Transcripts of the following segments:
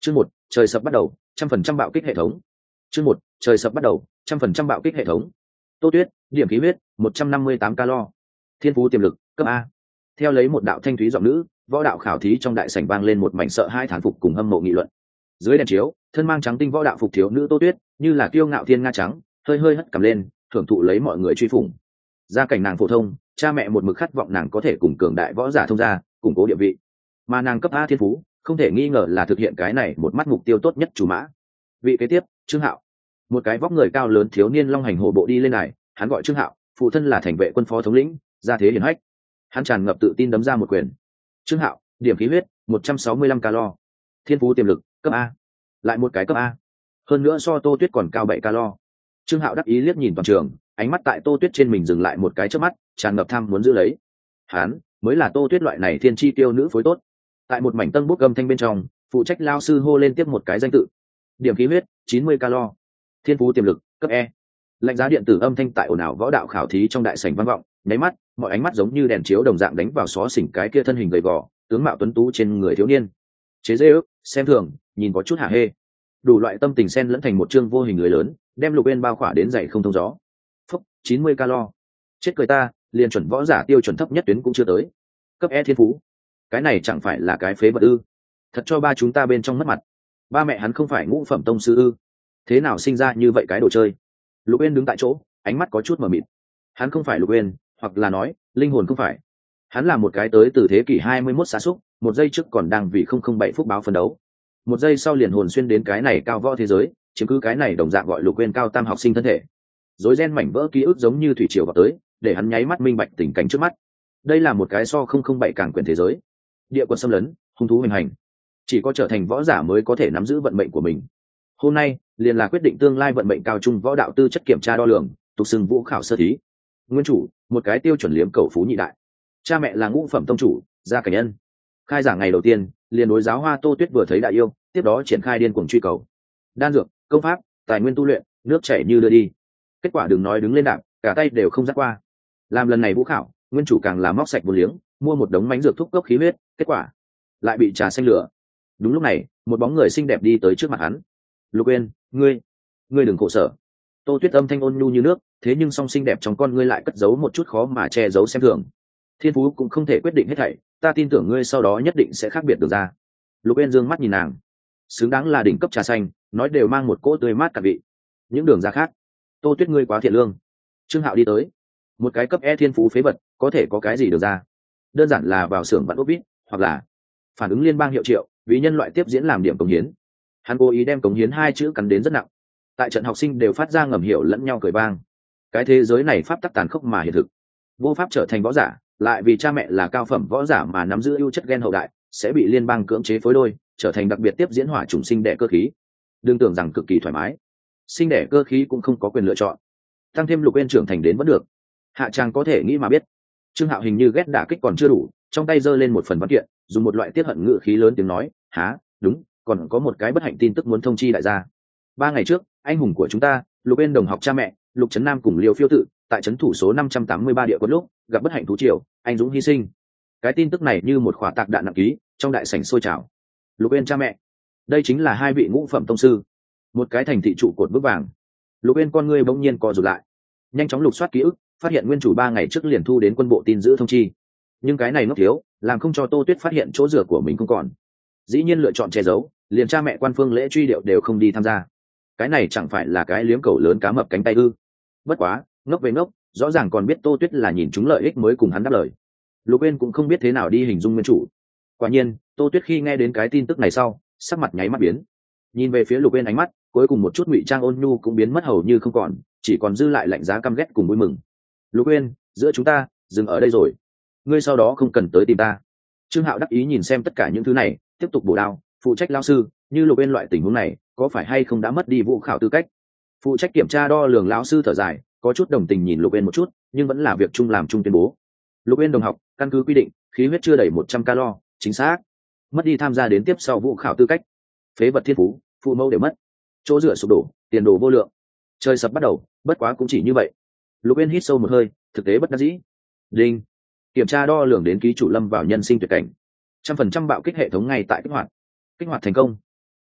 Chương 1, trời sập bắt đầu, 100% bạo kích hệ thống. Chương 1, trời sập bắt đầu, 100% bạo kích hệ thống. Tô Tuyết, điểm khí huyết, 158 calo. Thiên phú tiềm lực, cấp A. Theo lấy một đạo thanh thúy giọng nữ, võ đạo khảo thí trong đại sảnh vang lên một mảnh sợ hai thán phục cùng hâm mộ nghị luận. Dưới đèn chiếu, thân mang trắng tinh võ đạo phục thiếu nữ Tô Tuyết, như là kiêu ngạo thiên nga trắng, hơi hơi hất cằm lên, thưởng thụ lấy mọi người truy phủng. Gia cảnh nàng phổ thông, cha mẹ một mực khát vọng nàng có thể cùng cường đại võ giả thông gia, củng cố địa vị. Mà nàng cấp A thiên phú, không thể nghi ngờ là thực hiện cái này một mắt mục tiêu tốt nhất chủ mã. Vị kế tiếp, Trương Hạo. Một cái vóc người cao lớn thiếu niên long hành hổ bộ đi lên này, hắn gọi Trương Hạo, phụ thân là thành vệ quân phó thống lĩnh, gia thế hiển hách. Hắn tràn ngập tự tin đấm ra một quyền. Trương Hạo, điểm khí huyết, 165 calo. Thiên phú tiềm lực, cấp A. Lại một cái cấp A. Hơn nữa so Tô Tuyết còn cao 7 calo. Trương Hạo đắc ý liếc nhìn toàn trường, ánh mắt tại Tô Tuyết trên mình dừng lại một cái chớp mắt, tràn ngập tham muốn giữ lấy. Hắn mới là Tô Tuyết loại này thiên chi tiêu nữ phối tốt. Tại một mảnh tân bút gầm thanh bên trong, phụ trách lao sư hô lên tiếp một cái danh tự. Điểm khí huyết, 90 calo. Thiên phú tiềm lực, cấp E. Lạnh giá điện tử âm thanh tại ồn ào võ đạo khảo thí trong đại sảnh vang vọng, nháy mắt, mọi ánh mắt giống như đèn chiếu đồng dạng đánh vào xó xỉnh cái kia thân hình gầy gò, tướng mạo tuấn tú trên người thiếu niên. Chế giễu, xem thường, nhìn có chút hả hê. Đủ loại tâm tình xen lẫn thành một chương vô hình lưới lớn, đem Lục Uyên bao khỏa đến dày không thông gió. Phúc, 90 calo. Chết cười ta, liền chuẩn võ giả tiêu chuẩn thấp nhất tuyến cũng chưa tới. Cấp E thiên phú. Cái này chẳng phải là cái phế vật ư? Thật cho ba chúng ta bên trong mất mặt. Ba mẹ hắn không phải ngũ phẩm tông sư ư? Thế nào sinh ra như vậy cái đồ chơi? Lục Uyên đứng tại chỗ, ánh mắt có chút mờ mịt. Hắn không phải Lục Uyên, hoặc là nói, linh hồn không phải. Hắn là một cái tới từ thế kỷ 21 sa súc, một giây trước còn đang vì 007 phúc báo phấn đấu. Một giây sau liền hồn xuyên đến cái này cao võ thế giới, chiếm cứ cái này đồng dạng gọi Lục Uyên cao tam học sinh thân thể. Rối ren mảnh vỡ ký ức giống như thủy triều vào tới, để hắn nháy mắt minh bạch tình cảnh trước mắt. Đây là một cái so 007 càng quyền thế giới. Địa quật xâm lấn, hung thú hoành hành. Chỉ có trở thành võ giả mới có thể nắm giữ vận mệnh của mình. Hôm nay, liền là quyết định tương lai vận mệnh cao trung võ đạo tư chất kiểm tra đo lường, tục xưng vũ khảo sơ thí. Nguyên chủ, một cái tiêu chuẩn liếm cầu phú nhị đại. Cha mẹ là ngũ phẩm tông chủ, gia cảnh nhân. Khai giảng ngày đầu tiên, liền đối giáo hoa Tô Tuyết vừa thấy đại yêu, tiếp đó triển khai điên cuồng truy cầu. Đan dược, công pháp, tài nguyên tu luyện, nước chảy như đưa đi. Kết quả đừng nói đứng lên đạp, cả tay đều không dắt qua. Làm lần này vũ khảo, nguyên chủ càng là móc sạch vô liếng, mua một đống mánh dược thuốc cốc khí huyết, kết quả lại bị trà xanh lửa. Đúng lúc này, một bóng người xinh đẹp đi tới trước mặt hắn. Lục Uyên, ngươi đừng khổ sở. Tô Tuyết âm thanh ôn nhu như nước, thế nhưng song xinh đẹp trong con ngươi lại cất giấu một chút khó mà che giấu xem thường. Thiên phú cũng không thể quyết định hết thảy, ta tin tưởng ngươi sau đó nhất định sẽ khác biệt được ra. Lục Uyên dương mắt nhìn nàng, xứng đáng là đỉnh cấp trà xanh, nói đều mang một cỗ tươi mát cả vị. Những đường ra khác, Tô Tuyết ngươi quá thiện lương. Trương Hạo đi tới, một cái cấp E thiên phú phế vật, có thể có cái gì được ra? Đơn giản là vào xưởng vặn ốc vít, hoặc là phản ứng liên bang hiệu triệu, vì nhân loại tiếp diễn làm điểm cống hiến. Hắn cố ý đem cống hiến hai chữ cắn đến rất nặng. Tại trận học sinh đều phát ra ngầm hiểu lẫn nhau cười vang. Cái thế giới này pháp tắc tàn khốc mà hiện thực. Vô pháp trở thành võ giả, lại vì cha mẹ là cao phẩm võ giả mà nắm giữ ưu chất gen hậu đại, sẽ bị liên bang cưỡng chế phối đôi, trở thành đặc biệt tiếp diễn hỏa chủng sinh đẻ cơ khí. Đừng tưởng rằng cực kỳ thoải mái. Sinh đẻ cơ khí cũng không có quyền lựa chọn. Tăng thêm Lục Uyên trưởng thành đến vẫn được. Hạ trang có thể nghĩ mà biết. Trương Hạo hình như ghét đả kích còn chưa đủ, trong tay giơ lên một phần văn kiện, dùng một loại tiết hận ngữ khí lớn tiếng nói, há, đúng, còn có một cái bất hạnh tin tức muốn thông chi đại gia. 3 ngày trước, anh hùng của chúng ta, Lục Uyên đồng học cha mẹ, Lục Trấn Nam cùng Liêu Phiêu Tự, tại trấn thủ số 583 địa quật lúc, gặp bất hạnh thú triều, anh dũng hy sinh. Cái tin tức này như một quả tạc đạn nặng ký, trong đại sảnh sôi trào. Lục Uyên cha mẹ, đây chính là hai vị ngũ phẩm tông sư, một cái thành thị trụ cột vững vàng. Lục Uyên con ngươi bỗng nhiên co rụt lại, nhanh chóng lục soát ký ức, phát hiện nguyên chủ 3 ngày trước liền thu đến quân bộ tin giữ thông chi. Nhưng cái này ngốc thiếu, làm không cho Tô Tuyết phát hiện chỗ rửa của mình không còn. Dĩ nhiên lựa chọn che giấu, liền cha mẹ quan phương lễ truy điệu đều không đi tham gia. Cái này chẳng phải là cái liếm cầu lớn cá mập cánh tay ư? Bất quá, ngốc về ngốc, rõ ràng còn biết Tô Tuyết là nhìn chúng lợi ích mới cùng hắn đáp lời. Lục Uyên cũng không biết thế nào đi hình dung nguyên chủ. Quả nhiên, Tô Tuyết khi nghe đến cái tin tức này sau, sắc mặt nháy mắt biến. Nhìn về phía Lục Uyên ánh mắt, cuối cùng một chút ngụy trang ôn nhu cũng biến mất hầu như không còn, chỉ còn dư lại lạnh giá căm ghét cùng vui mừng. Lục Uyên, giữa chúng ta, dừng ở đây rồi. Ngươi sau đó không cần tới tìm ta. Trương Hạo đắc ý nhìn xem tất cả những thứ này, tiếp tục bổ đao, phụ trách lao sư, như Lục Uyên loại tình huống này, có phải hay không đã mất đi vũ khảo tư cách? Phụ trách kiểm tra đo lường lão sư thở dài, có chút đồng tình nhìn Lục Uyên một chút, nhưng vẫn là việc chung làm chung tuyên bố. Lục Uyên đồng học, căn cứ quy định, khí huyết chưa đầy 100 calo, chính xác. Mất đi tham gia đến tiếp sau vũ khảo tư cách. Phế vật thiên phú, phụ mẫu đều mất. Chỗ dựa sụp đổ, tiền đồ vô lượng. Trời sập bắt đầu, bất quá cũng chỉ như vậy. Lục Uyên hít sâu một hơi, thực tế bất đắc dĩ. Đinh. Kiểm tra đo lường đến ký chủ lâm vào nhân sinh tuyệt cảnh. 100% bạo kích hệ thống ngay tại kích hoạt. Kích hoạt thành công.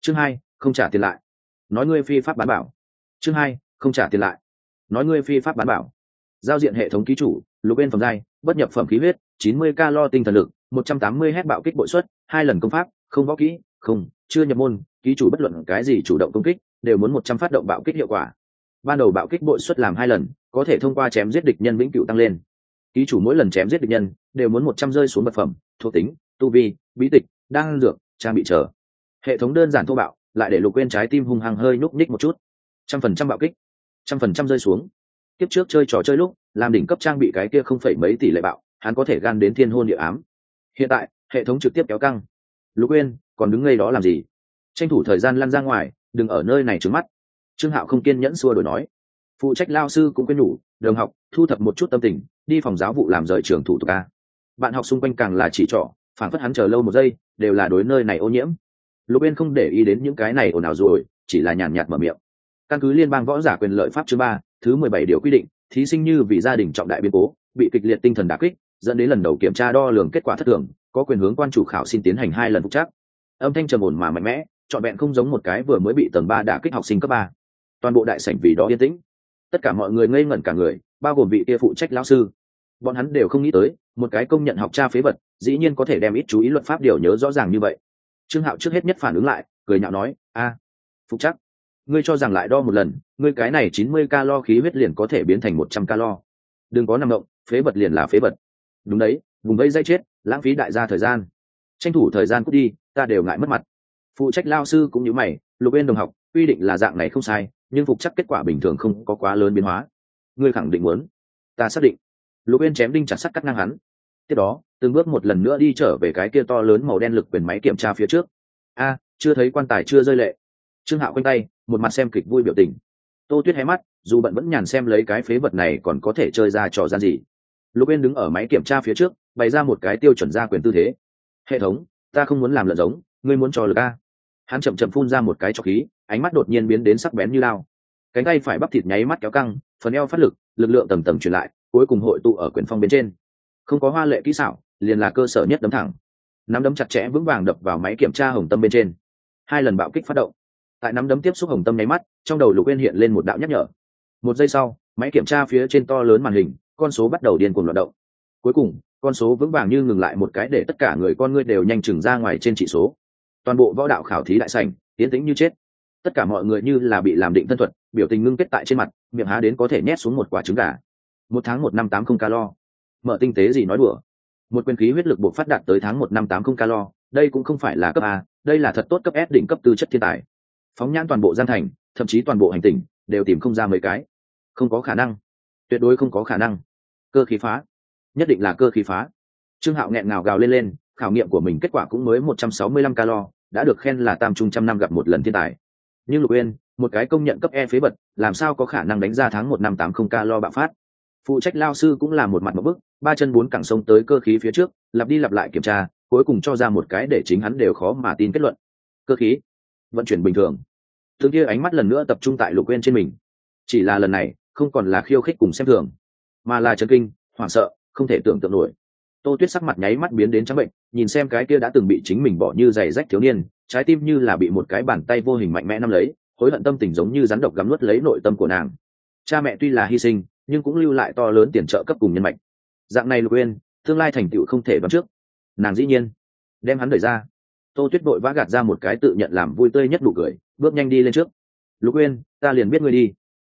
Chương 2, không trả tiền lại. Nói ngươi phi pháp bán bảo. Chương 2, không trả tiền lại. Nói ngươi phi pháp bán bảo. Giao diện hệ thống ký chủ, Lục Uyên phẩm giai, bất nhập phẩm khí huyết, 90 calo tinh thần lực, 180 hét bạo kích bội suất, 2 lần công pháp, không võ kỹ, không, chưa nhập môn, ký chủ bất luận cái gì chủ động công kích, đều muốn 100 phát động bạo kích hiệu quả. Ban đầu bạo kích bội suất làm 2 lần, có thể thông qua chém giết địch nhân vĩnh cửu tăng lên. Ký chủ mỗi lần chém giết địch nhân, đều muốn 100 rơi xuống vật phẩm, thuộc tính, tu vi, bí tịch, đan dược, trang bị chờ. Hệ thống đơn giản thô bạo, lại để Lục Uyên trái tim hung hăng hơi nhúc nhích một chút. 100% bạo kích, 100% rơi xuống. Tiếp trước chơi trò chơi lúc làm đỉnh cấp trang bị cái kia không phải mấy tỷ lệ bạo, hắn có thể gan đến thiên hôn địa ám. Hiện tại hệ thống trực tiếp kéo căng. Lục Uyên còn đứng ngây đó làm gì? Tranh thủ thời gian lăn ra ngoài, đừng ở nơi này trướng mắt. Trương Hạo không kiên nhẫn xua đuổi nói. Phụ trách lao sư cũng quên nhủ, đồng học thu thập một chút tâm tình, đi phòng giáo vụ làm rời trường thủ tục a. Bạn học xung quanh càng là chỉ trỏ, phản phất hắn chờ lâu một giây đều là đối nơi này ô nhiễm. Lục Uyên không để ý đến những cái này ồn ào rồi, chỉ là nhàn nhạt mở miệng. Căn cứ liên bang võ giả quyền lợi pháp chương 3, thứ 17 điều quy định, thí sinh như vì gia đình trọng đại biến cố, bị kịch liệt tinh thần đả kích, dẫn đến lần đầu kiểm tra đo lường kết quả thất thường, có quyền hướng quan chủ khảo xin tiến hành 2 lần phục trắc. Âm thanh trầm ổn mà mạnh mẽ, trọn vẹn không giống một cái vừa mới bị tầng 3 đả kích học sinh cấp 3. Toàn bộ đại sảnh vì đó yên tĩnh. Tất cả mọi người ngây ngẩn cả người, bao gồm vị kia phụ trách lão sư. Bọn hắn đều không nghĩ tới, một cái công nhận học tra phế vật, dĩ nhiên có thể đem ít chú ý luật pháp điều nhớ rõ ràng như vậy. Trương Hạo trước hết nhất phản ứng lại, cười nhạo nói, "A, phục trắc? Ngươi cho rằng lại đo một lần, ngươi cái này 90 calo khí huyết liền có thể biến thành 100 calo. Đừng có nằm động, phế vật liền là phế vật." Đúng đấy, vùng vây dây chết, lãng phí đại gia thời gian. Tranh thủ thời gian cút đi, ta đều ngại mất mặt. Phụ trách lao sư cũng như mày, Lục Uyên đồng học, quy định là dạng này không sai, nhưng phục chắc kết quả bình thường không có quá lớn biến hóa. Ngươi khẳng định muốn? Ta xác định. Lục Uyên chém đinh chặt sắt cắt ngang hắn. Tiếp đó, từng bước một lần nữa đi trở về cái kia to lớn màu đen lực quyền máy kiểm tra phía trước. A, chưa thấy quan tài chưa rơi lệ. Trương Hạo quanh tay, một mặt xem kịch vui biểu tình. Tô Tuyết hé mắt, dù bận vẫn nhàn xem lấy cái phế vật này còn có thể chơi ra trò gian gì. Lục Uyên đứng ở máy kiểm tra phía trước, bày ra một cái tiêu chuẩn ra quyền tư thế. Hệ thống, ta không muốn làm lợn giống, ngươi muốn trò lực a. Hắn chậm chậm phun ra một cái trọc khí, ánh mắt đột nhiên biến đến sắc bén như lao. Cánh tay phải bắp thịt nháy mắt kéo căng, phần eo phát lực, lực lượng tầng tầng truyền lại, cuối cùng hội tụ ở quyền phong bên trên. Không có hoa lệ kỹ xảo, liền là cơ sở nhất đấm thẳng. Nắm đấm chặt chẽ vững vàng đập vào máy kiểm tra hồng tâm bên trên. 2 lần bạo kích phát động. Tại nắm đấm tiếp xúc hồng tâm nháy mắt, trong đầu Lục Uyên hiện lên một đạo nhắc nhở. 1 giây sau, máy kiểm tra phía trên to lớn màn hình, con số bắt đầu điên cuồng loạt động. Cuối cùng, con số vững vàng như ngừng lại một cái để tất cả người con ngươi đều nhanh chừng ra ngoài trên chỉ số. Toàn bộ võ đạo khảo thí đại sảnh tiến tĩnh như chết. Tất cả mọi người như là bị làm định thân thuật, biểu tình ngưng kết tại trên mặt, miệng há đến có thể nhét xuống một quả trứng gà. 1 tháng 1 năm 80 calo. Mở tinh tế gì nói đùa. Một quyền khí huyết lực buộc phát đạt tới tháng 1 năm 80 calo, đây cũng không phải là cấp A, đây là thật tốt cấp S đỉnh cấp tư chất thiên tài. Phóng nhãn toàn bộ Giang Thành, thậm chí toàn bộ hành tinh, đều tìm không ra mấy cái. Không có khả năng, tuyệt đối không có khả năng. Cơ khí phá, nhất định là cơ khí phá. Trương Hạo nghẹn ngào gào lên, khảo nghiệm của mình kết quả cũng mới 165 calo, đã được khen là tam trung trăm năm gặp một lần thiên tài. Nhưng Lục Uyên, một cái công nhận cấp E phế vật, làm sao có khả năng đánh ra tháng 1 năm 80 calo bạo phát. Phụ trách lao sư cũng là một mặt một bức, 3 chân 4 cẳng sông tới cơ khí phía trước, lặp đi lặp lại kiểm tra, cuối cùng cho ra một cái để chính hắn đều khó mà tin kết luận. Cơ khí vận chuyển bình thường. Thứ kia ánh mắt lần nữa tập trung tại Lục Uyên trên mình. Chỉ là lần này, không còn là khiêu khích cùng xem thường, mà là chấn kinh, hoảng sợ, không thể tưởng tượng nổi. Tô Tuyết sắc mặt nháy mắt biến đến trắng bệnh, nhìn xem cái kia đã từng bị chính mình bỏ như giày rách thiếu niên, trái tim như là bị một cái bàn tay vô hình mạnh mẽ nắm lấy, hối hận tâm tình giống như rắn độc gặm nuốt lấy nội tâm của nàng. Cha mẹ tuy là hy sinh, nhưng cũng lưu lại to lớn tiền trợ cấp cùng nhân mạch. Dạng này Lục Uyên, tương lai thành tựu không thể đoán trước. Nàng dĩ nhiên đem hắn đẩy ra. Tô Tuyết vội vã gạt ra một cái tự nhận làm vui tươi nhất nụ cười, bước nhanh đi lên trước. Lục Uyên, ta liền biết ngươi đi.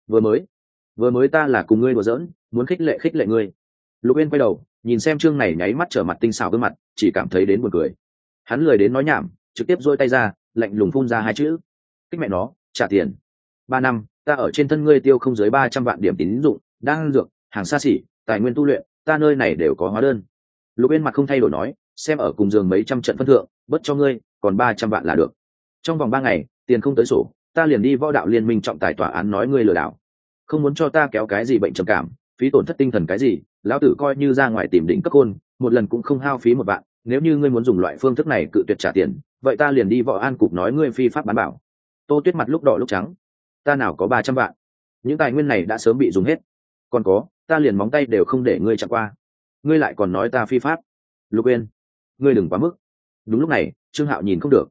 Vừa mới ta là cùng ngươi đùa giỡn, muốn khích lệ ngươi. Lục Uyên quay đầu, nhìn xem Trương này nháy mắt trở mặt tinh xảo gương mặt, chỉ cảm thấy đến buồn cười. Hắn lười đến nói nhảm, trực tiếp giơ tay ra, lạnh lùng phun ra 2 chữ: kích mẹ nó, trả tiền. 3 năm, ta ở trên thân ngươi tiêu không dưới 300 vạn điểm tín dụng, đang dược, hàng xa xỉ, tài nguyên tu luyện, ta nơi này đều có hóa đơn. Lục Uyên mặt không thay đổi nói, xem ở cùng giường mấy trăm trận phân thượng, bớt cho ngươi, còn 300 vạn là được. Trong vòng 3 ngày, tiền không tới sổ, ta liền đi võ đạo liên minh trọng tài tòa án nói ngươi lừa đảo. Không muốn cho ta kéo cái gì bệnh trầm cảm, phí tổn thất tinh thần cái gì, lão tử coi như ra ngoài tìm đỉnh cấp hôn, một lần cũng không hao phí 1 vạn. Nếu như ngươi muốn dùng loại phương thức này cự tuyệt trả tiền, vậy ta liền đi võ an cục nói ngươi phi pháp bán bảo. Tô Tuyết mặt lúc đỏ lúc trắng. Ta nào có 300 vạn, những tài nguyên này đã sớm bị dùng hết. Còn có, ta liền móng tay đều không để ngươi chạm qua, ngươi lại còn nói ta phi pháp. Lục Uyên, ngươi đừng quá mức. Đúng lúc này, Trương Hạo nhìn không được.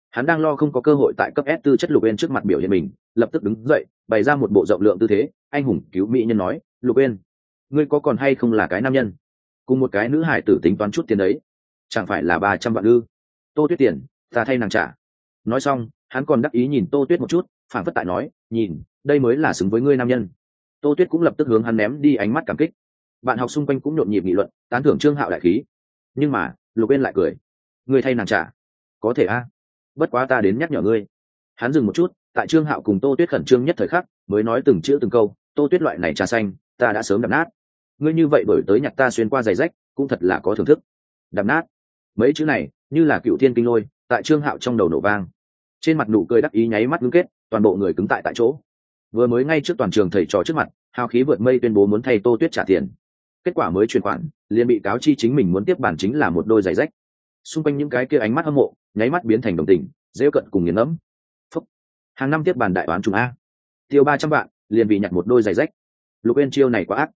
Hắn đang lo không có cơ hội tại cấp S tư chất Lục Uyên trước mặt biểu hiện mình, lập tức đứng dậy, bày ra một bộ rộng lượng tư thế, anh hùng cứu mỹ nhân nói, Lục Uyên, ngươi có còn hay không là cái nam nhân? Cùng một cái nữ hải tử tính toán chút tiền đấy, chẳng phải là 300 vạn ư? Tô Tuyết tiền, ta thay nàng trả. Nói xong, hắn còn đắc ý nhìn Tô Tuyết một chút, phảng phất tại nói, nhìn, đây mới là xứng với ngươi nam nhân. Tô Tuyết cũng lập tức hướng hắn ném đi ánh mắt cảm kích. Bạn học xung quanh cũng nhộn nhịp nghị luận, tán thưởng Trương Hạo đại khí. Nhưng mà, Lục Uyên lại cười, ngươi thay nàng trả, có thể a? Bất quá ta đến nhắc nhở ngươi. Hắn dừng một chút, tại Trương Hạo cùng Tô Tuyết khẩn trương nhất thời khắc, mới nói từng chữ từng câu, Tô Tuyết loại này trà xanh, ta đã sớm đập nát. Ngươi như vậy đổi tới nhặt ta xuyên qua giày rách, cũng thật là có thưởng thức. Đập nát. Mấy chữ này, như là cựu thiên kinh lôi, tại Trương Hạo trong đầu nổ vang. Trên mặt nụ cười đắc ý nháy mắt ngưng kết, toàn bộ người cứng tại chỗ. Vừa mới ngay trước toàn trường thầy trò trước mặt, hào khí vượt mây tuyên bố muốn thay Tô Tuyết trả tiền. Kết quả mới chuyển khoản, liền bị cáo chi chính mình muốn tiếp bản chính là một đôi giày rách. Xung quanh những cái kia ánh mắt hâm mộ, nháy mắt biến thành đồng tình, rêu cận cùng nghiền ngẫm. Phúc. Hàng năm tiếp bản đại toán trùng a, tiêu 300 vạn, liền bị nhặt một đôi giày rách. Lục Uyên chiêu này quá ác.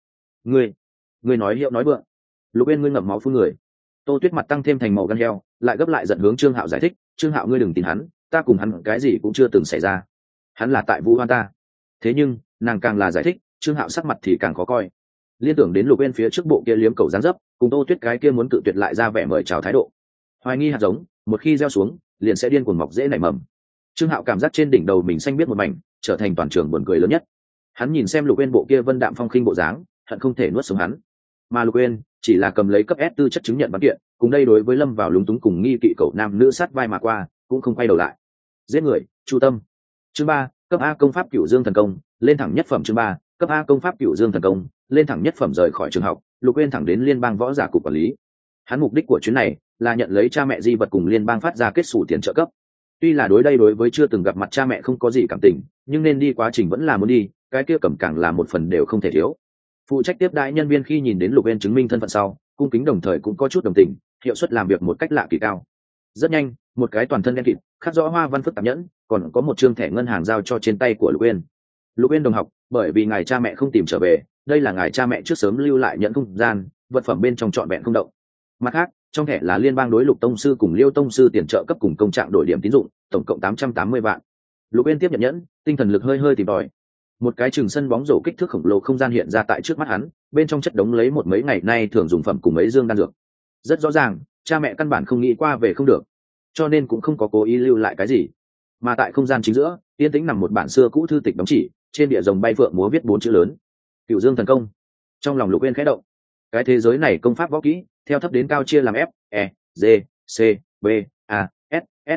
Ngươi nói hiệu nói vượng. Lục Uyên ngươi ngậm máu phun người. Tô Tuyết mặt tăng thêm thành màu gan heo, lại gấp lại giận hướng Trương Hạo giải thích, Trương Hạo ngươi đừng tin hắn, ta cùng hắn cái gì cũng chưa từng xảy ra. Hắn là tại vu oan ta. Thế nhưng, nàng càng là giải thích, Trương Hạo sắc mặt thì càng khó coi. Liên tưởng đến Lục Uyên phía trước bộ kia liếm cầu dáng dấp, cùng Tô Tuyết cái kia muốn cự tuyệt lại ra vẻ mời chào thái độ. Hoài nghi hạt giống, một khi gieo xuống, liền sẽ điên cuồng mọc dễ nảy mầm. Trương Hạo cảm giác trên đỉnh đầu mình xanh biết một mảnh, trở thành toàn trường buồn cười lớn nhất. Hắn nhìn xem Lục Uyên bộ kia vân đạm phong khinh bộ dáng, hận không thể nuốt sống hắn. Mà Lục Uyên chỉ là cầm lấy cấp S tư chất chứng nhận văn kiện, cùng đây đối với lâm vào lúng túng cùng nghi kỵ cậu nam nữ sát vai mà qua, cũng không quay đầu lại. Giết người, chu tâm. Chương 3, cấp A công pháp Cửu Dương thần công, lên thẳng nhất phẩm. Chương 3, cấp A công pháp Cửu Dương thần công, lên thẳng nhất phẩm. Rời khỏi trường học, Lục Uyên thẳng đến liên bang võ giả cục quản lý. Hắn mục đích của chuyến này là nhận lấy cha mẹ di vật cùng liên bang phát ra kết sủ tiền trợ cấp. Tuy là đối với chưa từng gặp mặt cha mẹ không có gì cảm tình, nhưng nên đi quá trình vẫn là muốn đi, cái kia cầm càng là một phần đều không thể thiếu. Phụ trách tiếp đãi nhân viên khi nhìn đến Lục Uyên chứng minh thân phận sau, cung kính đồng thời cũng có chút đồng tình, hiệu suất làm việc một cách lạ kỳ cao. Rất nhanh, một cái toàn thân đen kịt, khắc rõ hoa văn phức tạp nhẫn, còn có một trương thẻ ngân hàng giao cho trên tay của Lục Uyên. Lục Uyên đồng học, bởi vì ngài cha mẹ không tìm trở về, đây là ngài cha mẹ trước sớm lưu lại nhẫn không gian, vật phẩm bên trong trọn vẹn không động. Mặt khác, trong thẻ là liên bang đối Lục tông sư cùng Liêu tông sư tiền trợ cấp cùng công trạng đổi điểm tín dụng, tổng cộng 880 vạn. Lục Uyên tiếp nhận nhẫn, tinh thần lực hơi hơi tìm tòi. Một cái chừng sân bóng rổ kích thước khổng lồ không gian hiện ra tại trước mắt hắn, bên trong chất đống lấy một mấy ngày nay thường dùng phẩm cùng mấy dương đan dược. Rất rõ ràng, cha mẹ căn bản không nghĩ qua về không được, cho nên cũng không có cố ý lưu lại cái gì. Mà tại không gian chính giữa, yên tĩnh nằm một bản xưa cũ thư tịch đóng chỉ, trên địa rồng bay phượng múa viết 4 chữ lớn: Cửu Dương thần công. Trong lòng Lục Uyên khẽ động. Cái thế giới này công pháp võ kỹ, theo thấp đến cao chia làm F, E, G, C, B, A, S,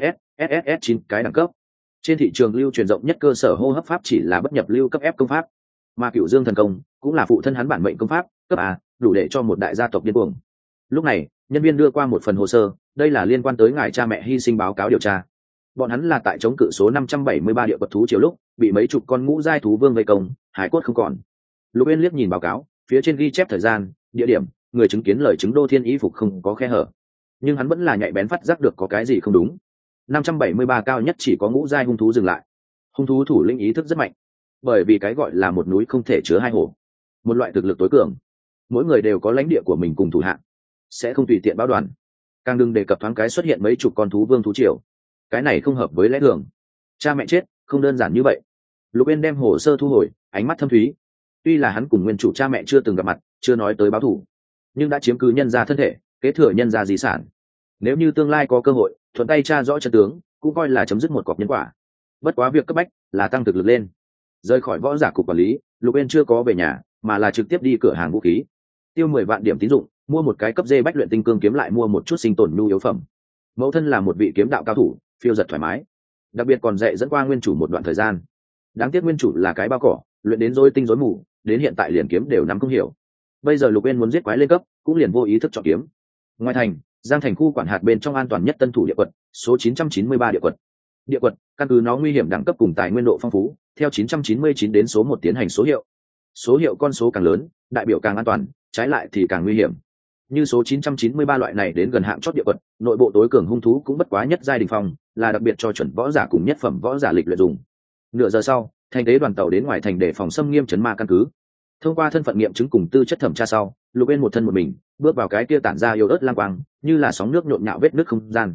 S 9 cái đẳng cấp. Trên thị trường lưu truyền rộng nhất cơ sở hô hấp pháp chỉ là bất nhập lưu cấp F công pháp, mà Cửu Dương thần công cũng là phụ thân hắn bản mệnh công pháp cấp A, đủ để cho một đại gia tộc điên cuồng. Lúc này, nhân viên đưa qua một phần hồ sơ, đây là liên quan tới ngài cha mẹ hy sinh báo cáo điều tra. Bọn hắn là tại chống cự số 573 địa quật thú chiều lúc, bị mấy chục con ngũ giai thú vương vây công, hải cốt không còn. Lục Uyên liếc nhìn báo cáo, phía trên ghi chép thời gian, địa điểm, người chứng kiến lời chứng đô thiên y phục không có khe hở, nhưng hắn vẫn là nhạy bén phát giác được có cái gì không đúng. 573 cao nhất chỉ có ngũ giai hung thú dừng lại. Hung thú thủ lĩnh ý thức rất mạnh, bởi vì cái gọi là một núi không thể chứa hai hổ, một loại thực lực tối cường. Mỗi người đều có lãnh địa của mình cùng thủ hạng, sẽ không tùy tiện báo đoàn. Càng đừng đề cập thoáng cái xuất hiện mấy chục con thú vương thú triều, cái này không hợp với lẽ thường. Cha mẹ chết không đơn giản như vậy. Lục Uyên đem hồ sơ thu hồi, ánh mắt thâm thúy. Tuy là hắn cùng nguyên chủ cha mẹ chưa từng gặp mặt, chưa nói tới báo thù, nhưng đã chiếm cứ nhân gia thân thể, kế thừa nhân gia di sản. Nếu như tương lai có cơ hội thuận tay tra rõ chân tướng, cũng coi là chấm dứt một cọc nhân quả. Bất quá việc cấp bách là tăng thực lực lên. Rời khỏi võ giả cục quản lý, Lục Uyên chưa có về nhà, mà là trực tiếp đi cửa hàng vũ khí, tiêu 10 vạn điểm tín dụng, mua một cái cấp dê bách luyện tinh cương kiếm, lại mua một chút sinh tồn nhu yếu phẩm. Mẫu thân là một vị kiếm đạo cao thủ, phiêu giật thoải mái, đặc biệt còn dạy dẫn qua nguyên chủ một đoạn thời gian. Đáng tiếc nguyên chủ là cái bao cỏ, luyện đến rối tinh rối mù, đến hiện tại liền kiếm đều nắm không hiểu. Bây giờ Lục Uyên muốn giết quái lên cấp, cũng liền vô ý thức chọn kiếm. Ngoài thành, Giang thành khu quản hạt bên trong an toàn nhất tân thủ địa quật, số 993 địa quật. Địa quật, căn cứ nó nguy hiểm đẳng cấp cùng tài nguyên độ phong phú, theo 999 đến số 1 tiến hành số hiệu. Số hiệu con số càng lớn, đại biểu càng an toàn, trái lại thì càng nguy hiểm. Như số 993 loại này đến gần hạng chót địa quật, nội bộ tối cường hung thú cũng bất quá nhất giai đỉnh phong, là đặc biệt cho chuẩn võ giả cùng nhất phẩm võ giả lịch luyện dùng. Nửa giờ sau, thành tế đoàn tàu đến ngoài thành để phòng xâm nghiêm trấn ma căn cứ. Thông qua thân phận nghiệm chứng cùng tư chất thẩm tra sau, Lục Uyên một thân một mình bước vào cái kia tản ra yếu ớt lang quang, như là sóng nước nhộn nhạo vết nước không gian.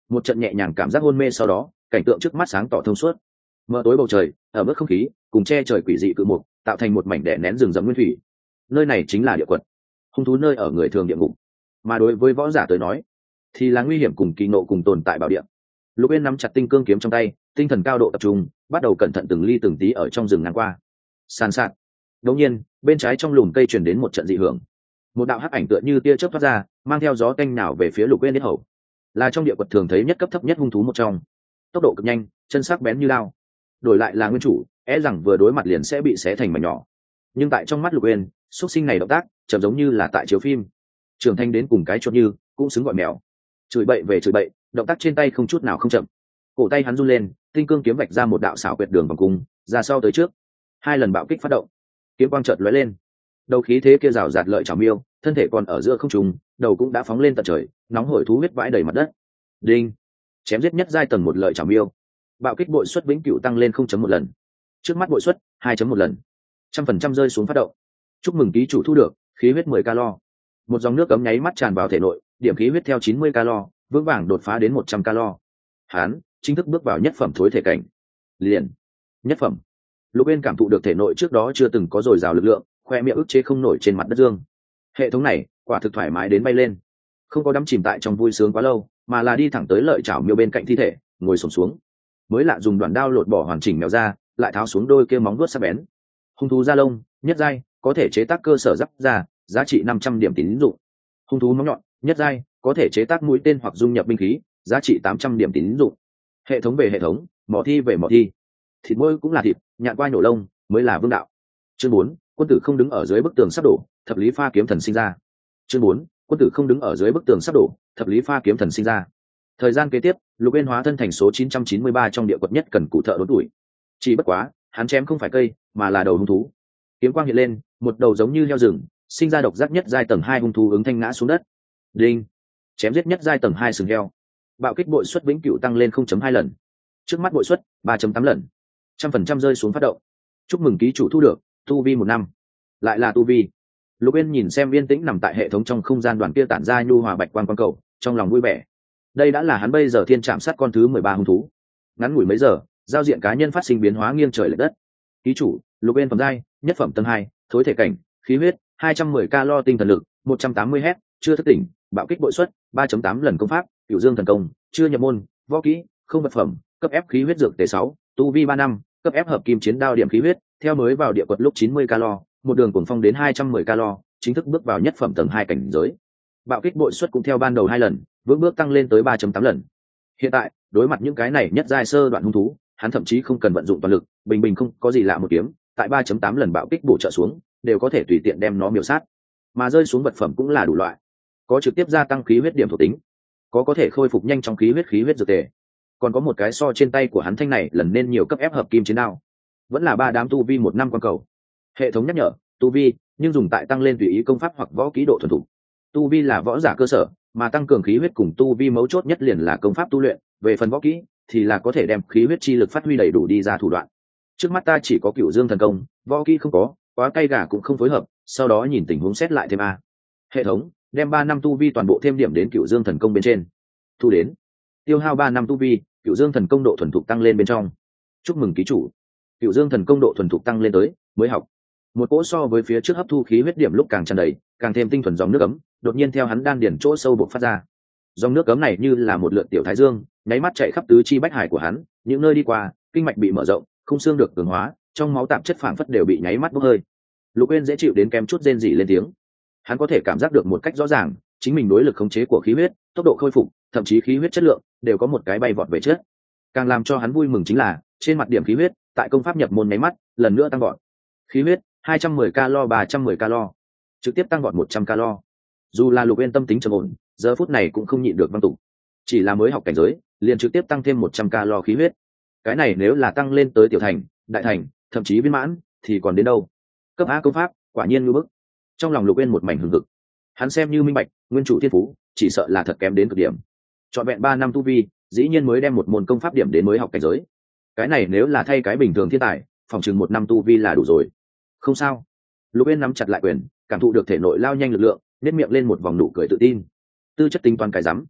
một trận nhẹ nhàng cảm giác hôn mê sau đó, cảnh tượng trước mắt sáng tỏ thông suốt. Mờ tối bầu trời, ở mức không khí cùng che trời quỷ dị cự mục, tạo thành một mảnh đè nén rừng rậm nguyên thủy. Nơi này chính là địa quật, hung thú nơi ở người thường địa ngục, mà đối với võ giả tới nói thì là nguy hiểm cùng kỳ nộ cùng tồn tại bảo địa. Lục Uyên nắm chặt tinh cương kiếm trong tay, tinh thần cao độ tập trung, bắt đầu cẩn thận từng ly từng tí ở trong rừng ngang qua. Sàn sạt. Đột nhiên, bên trái trong lùm cây truyền đến một trận dị hưởng. Một đạo hắc ảnh tựa như tia chớp thoát ra, mang theo gió tanh nào về phía Lục Uyên đến hầu. Là trong địa quật thường thấy nhất cấp thấp nhất hung thú một trong. Tốc độ cực nhanh, chân sắc bén như lao. Đổi lại là nguyên chủ, e rằng vừa đối mặt liền sẽ bị xé thành mảnh nhỏ. Nhưng tại trong mắt Lục Uyên, xuất sinh này động tác, chậm giống như là tại chiếu phim. Trưởng thành đến cùng cái chuột như, cũng xứng gọi mèo. Chửi bậy về chửi bậy, động tác trên tay không chút nào không chậm. Cổ tay hắn run lên, tinh cương kiếm vạch ra một đạo xảo quyệt đường vòng cung, ra sau tới trước. Hai lần bạo kích phát động, kiếm quang chợt lóe lên. Đầu khí thế kia rào rạt lợi chảo miêu, thân thể còn ở giữa không trung, đầu cũng đã phóng lên tận trời, nóng hổi thú huyết vãi đầy mặt đất. Đinh, chém giết nhất giai tầng một lợi chảo miêu. Bạo kích bội suất vĩnh cửu tăng lên 0.1 lần. Trước mắt bội suất 2.1 lần. 100% rơi xuống phát động. Chúc mừng ký chủ thu được khí huyết 10 calo. Một dòng nước cấm nháy mắt tràn vào thể nội, điểm khí huyết theo 90 calo, vững vàng đột phá đến 100 calo. Hán chính thức bước vào nhất phẩm thối thể cảnh. Liền nhất phẩm. Lục Uyên cảm thụ được thể nội trước đó chưa từng có dồi dào lực lượng, khoe miệng ức chế không nổi trên mặt đất dương. Hệ thống này quả thực thoải mái đến bay lên, không có đắm chìm tại trong vui sướng quá lâu, mà là đi thẳng tới lợi chảo miêu bên cạnh thi thể, ngồi xổm xuống. Mới lạ dùng đoạn đao lột bỏ hoàn chỉnh mèo ra, lại tháo xuống đôi kia móng vuốt sắc bén. Hung thú da lông, nhất giai, có thể chế tác cơ sở giáp da, giá trị 500 điểm tín dụng. Hung thú móng nhọn, nhất giai, có thể chế tác mũi tên hoặc dung nhập binh khí, giá trị 800 điểm tín dụng. Hệ thống về hệ thống, mỏ thi về mỏ thi. Thịt môi cũng là thịt, nhạn qua nhổ lông mới là vương đạo. Chương 4, quân tử không đứng ở dưới bức tường sắp đổ, thập lý pha kiếm thần sinh ra. Chương 4, quân tử không đứng ở dưới bức tường sắp đổ, thập lý pha kiếm thần sinh ra. Thời gian kế tiếp, Lục Uyên hóa thân thành số 993 trong địa quật nhất cần cụ thợ đốn tuổi. Chỉ bất quá, hắn chém không phải cây, mà là đầu hung thú. Kiếm quang hiện lên, một đầu giống như heo rừng, sinh ra độc giác nhất giai tầng 2 hung thú ứng thanh ngã xuống đất. Đinh, chém giết nhất giai tầng 2 sừng heo. Bạo kích bội suất vĩnh cửu tăng lên 0.2 lần. Trước mắt bội suất 3.8 lần. 100% rơi xuống phát động. Chúc mừng ký chủ thu được tu vi 1 năm. Lại là tu vi. Lục Uyên nhìn xem yên tĩnh nằm tại hệ thống trong không gian đoàn kia tản ra nhu hòa bạch quang quang cầu, trong lòng vui vẻ. Đây đã là hắn bây giờ thiên trạm sát con thứ 13 hung thú. Ngắn ngủi mấy giờ, giao diện cá nhân phát sinh biến hóa nghiêng trời lệch đất. Ký chủ, Lục Uyên phẩm giai, nhất phẩm tầng 2, thối thể cảnh, khí huyết 210 calo, tinh thần lực 180 Hz, chưa thức tỉnh, bạo kích bội suất 3.8 lần, công pháp Cửu Dương thần công, chưa nhập môn, võ kỹ không vật phẩm, cấp ép khí huyết dược tề 6, tu vi 3 năm, cấp ép hợp kim chiến đao điểm khí huyết, theo mới vào địa quật lúc 90 calo, một đường cuồng phong đến 210 calo, chính thức bước vào nhất phẩm tầng 2 cảnh giới. Bạo kích bội suất cũng theo ban đầu 2 lần, vững bước tăng lên tới 3.8 lần. Hiện tại, đối mặt những cái này nhất giai sơ đoạn hung thú, hắn thậm chí không cần vận dụng toàn lực, bình bình không có gì lạ một kiếm, tại 3.8 lần bạo kích bổ trợ xuống, đều có thể tùy tiện đem nó miểu sát. Mà rơi xuống vật phẩm cũng là đủ loại, có trực tiếp gia tăng khí huyết điểm thuộc tính, có thể khôi phục nhanh trong khí huyết dược tề, còn có một cái so trên tay của hắn thanh này lần nên nhiều cấp ép hợp kim chiến đao, vẫn là 3 đám tu vi 1 năm quan cầu. Hệ thống nhắc nhở tu vi, nhưng dùng tại tăng lên tùy ý công pháp hoặc võ kỹ độ thuần thục. Tu vi là võ giả cơ sở, mà tăng cường khí huyết cùng tu vi mấu chốt nhất liền là công pháp tu luyện, về phần võ kỹ thì là có thể đem khí huyết chi lực phát huy đầy đủ đi ra thủ đoạn. Trước mắt ta chỉ có Cửu Dương thần công, võ kỹ không có, quá cay gà cũng không phối hợp, sau đó nhìn tình huống xét lại thêm a. Hệ thống đem 3 năm tu vi toàn bộ thêm điểm đến Cửu Dương thần công bên trên. Thu đến. Tiêu hao 3 năm tu vi, Cửu Dương thần công độ thuần thục tăng lên bên trong. Chúc mừng ký chủ, Cửu Dương thần công độ thuần thục tăng lên tới mới học. Một cỗ so với phía trước hấp thu khí huyết điểm lúc càng tràn đầy, càng thêm tinh thuần dòng nước ấm, đột nhiên theo hắn đan điển chỗ sâu bộc phát ra. Dòng nước ấm này như là một lượt tiểu thái dương, nháy mắt chạy khắp tứ chi bách hải của hắn, những nơi đi qua, kinh mạch bị mở rộng, khung xương được cường hóa, trong máu tạp chất phảng phất đều bị nháy mắt bốc hơi. Lục Uyên dễ chịu đến kém chút rên rỉ lên tiếng. Hắn có thể cảm giác được một cách rõ ràng, chính mình đối lực khống chế của khí huyết, tốc độ khôi phục, thậm chí khí huyết chất lượng đều có một cái bay vọt về trước. Càng làm cho hắn vui mừng chính là, trên mặt điểm khí huyết, tại công pháp nhập môn nháy mắt, lần nữa tăng vọt. Khí huyết 210 calo, 310 calo, trực tiếp tăng vọt 100 calo. Dù là Lục Uyên tâm tính trầm ổn, giờ phút này cũng không nhịn được văng tục. Chỉ là mới học cảnh giới, liền trực tiếp tăng thêm 100 calo khí huyết. Cái này nếu là tăng lên tới tiểu thành, đại thành, thậm chí viên mãn, thì còn đến đâu? Cấp A công pháp, quả nhiên ngưu bức. Trong lòng Lục Uyên một mảnh hừng hực. Hắn xem như minh bạch, nguyên chủ thiên phú, chỉ sợ là thật kém đến cực điểm. Trọn vẹn 3 năm tu vi, dĩ nhiên mới đem một môn công pháp điểm đến mới học cảnh giới. Cái này nếu là thay cái bình thường thiên tài, phòng chừng 1 năm tu vi là đủ rồi. Không sao. Lục Uyên nắm chặt lại quyền, cảm thụ được thể nội lao nhanh lực lượng, nét miệng lên một vòng nụ cười tự tin. Tư chất tính toán cái rắm.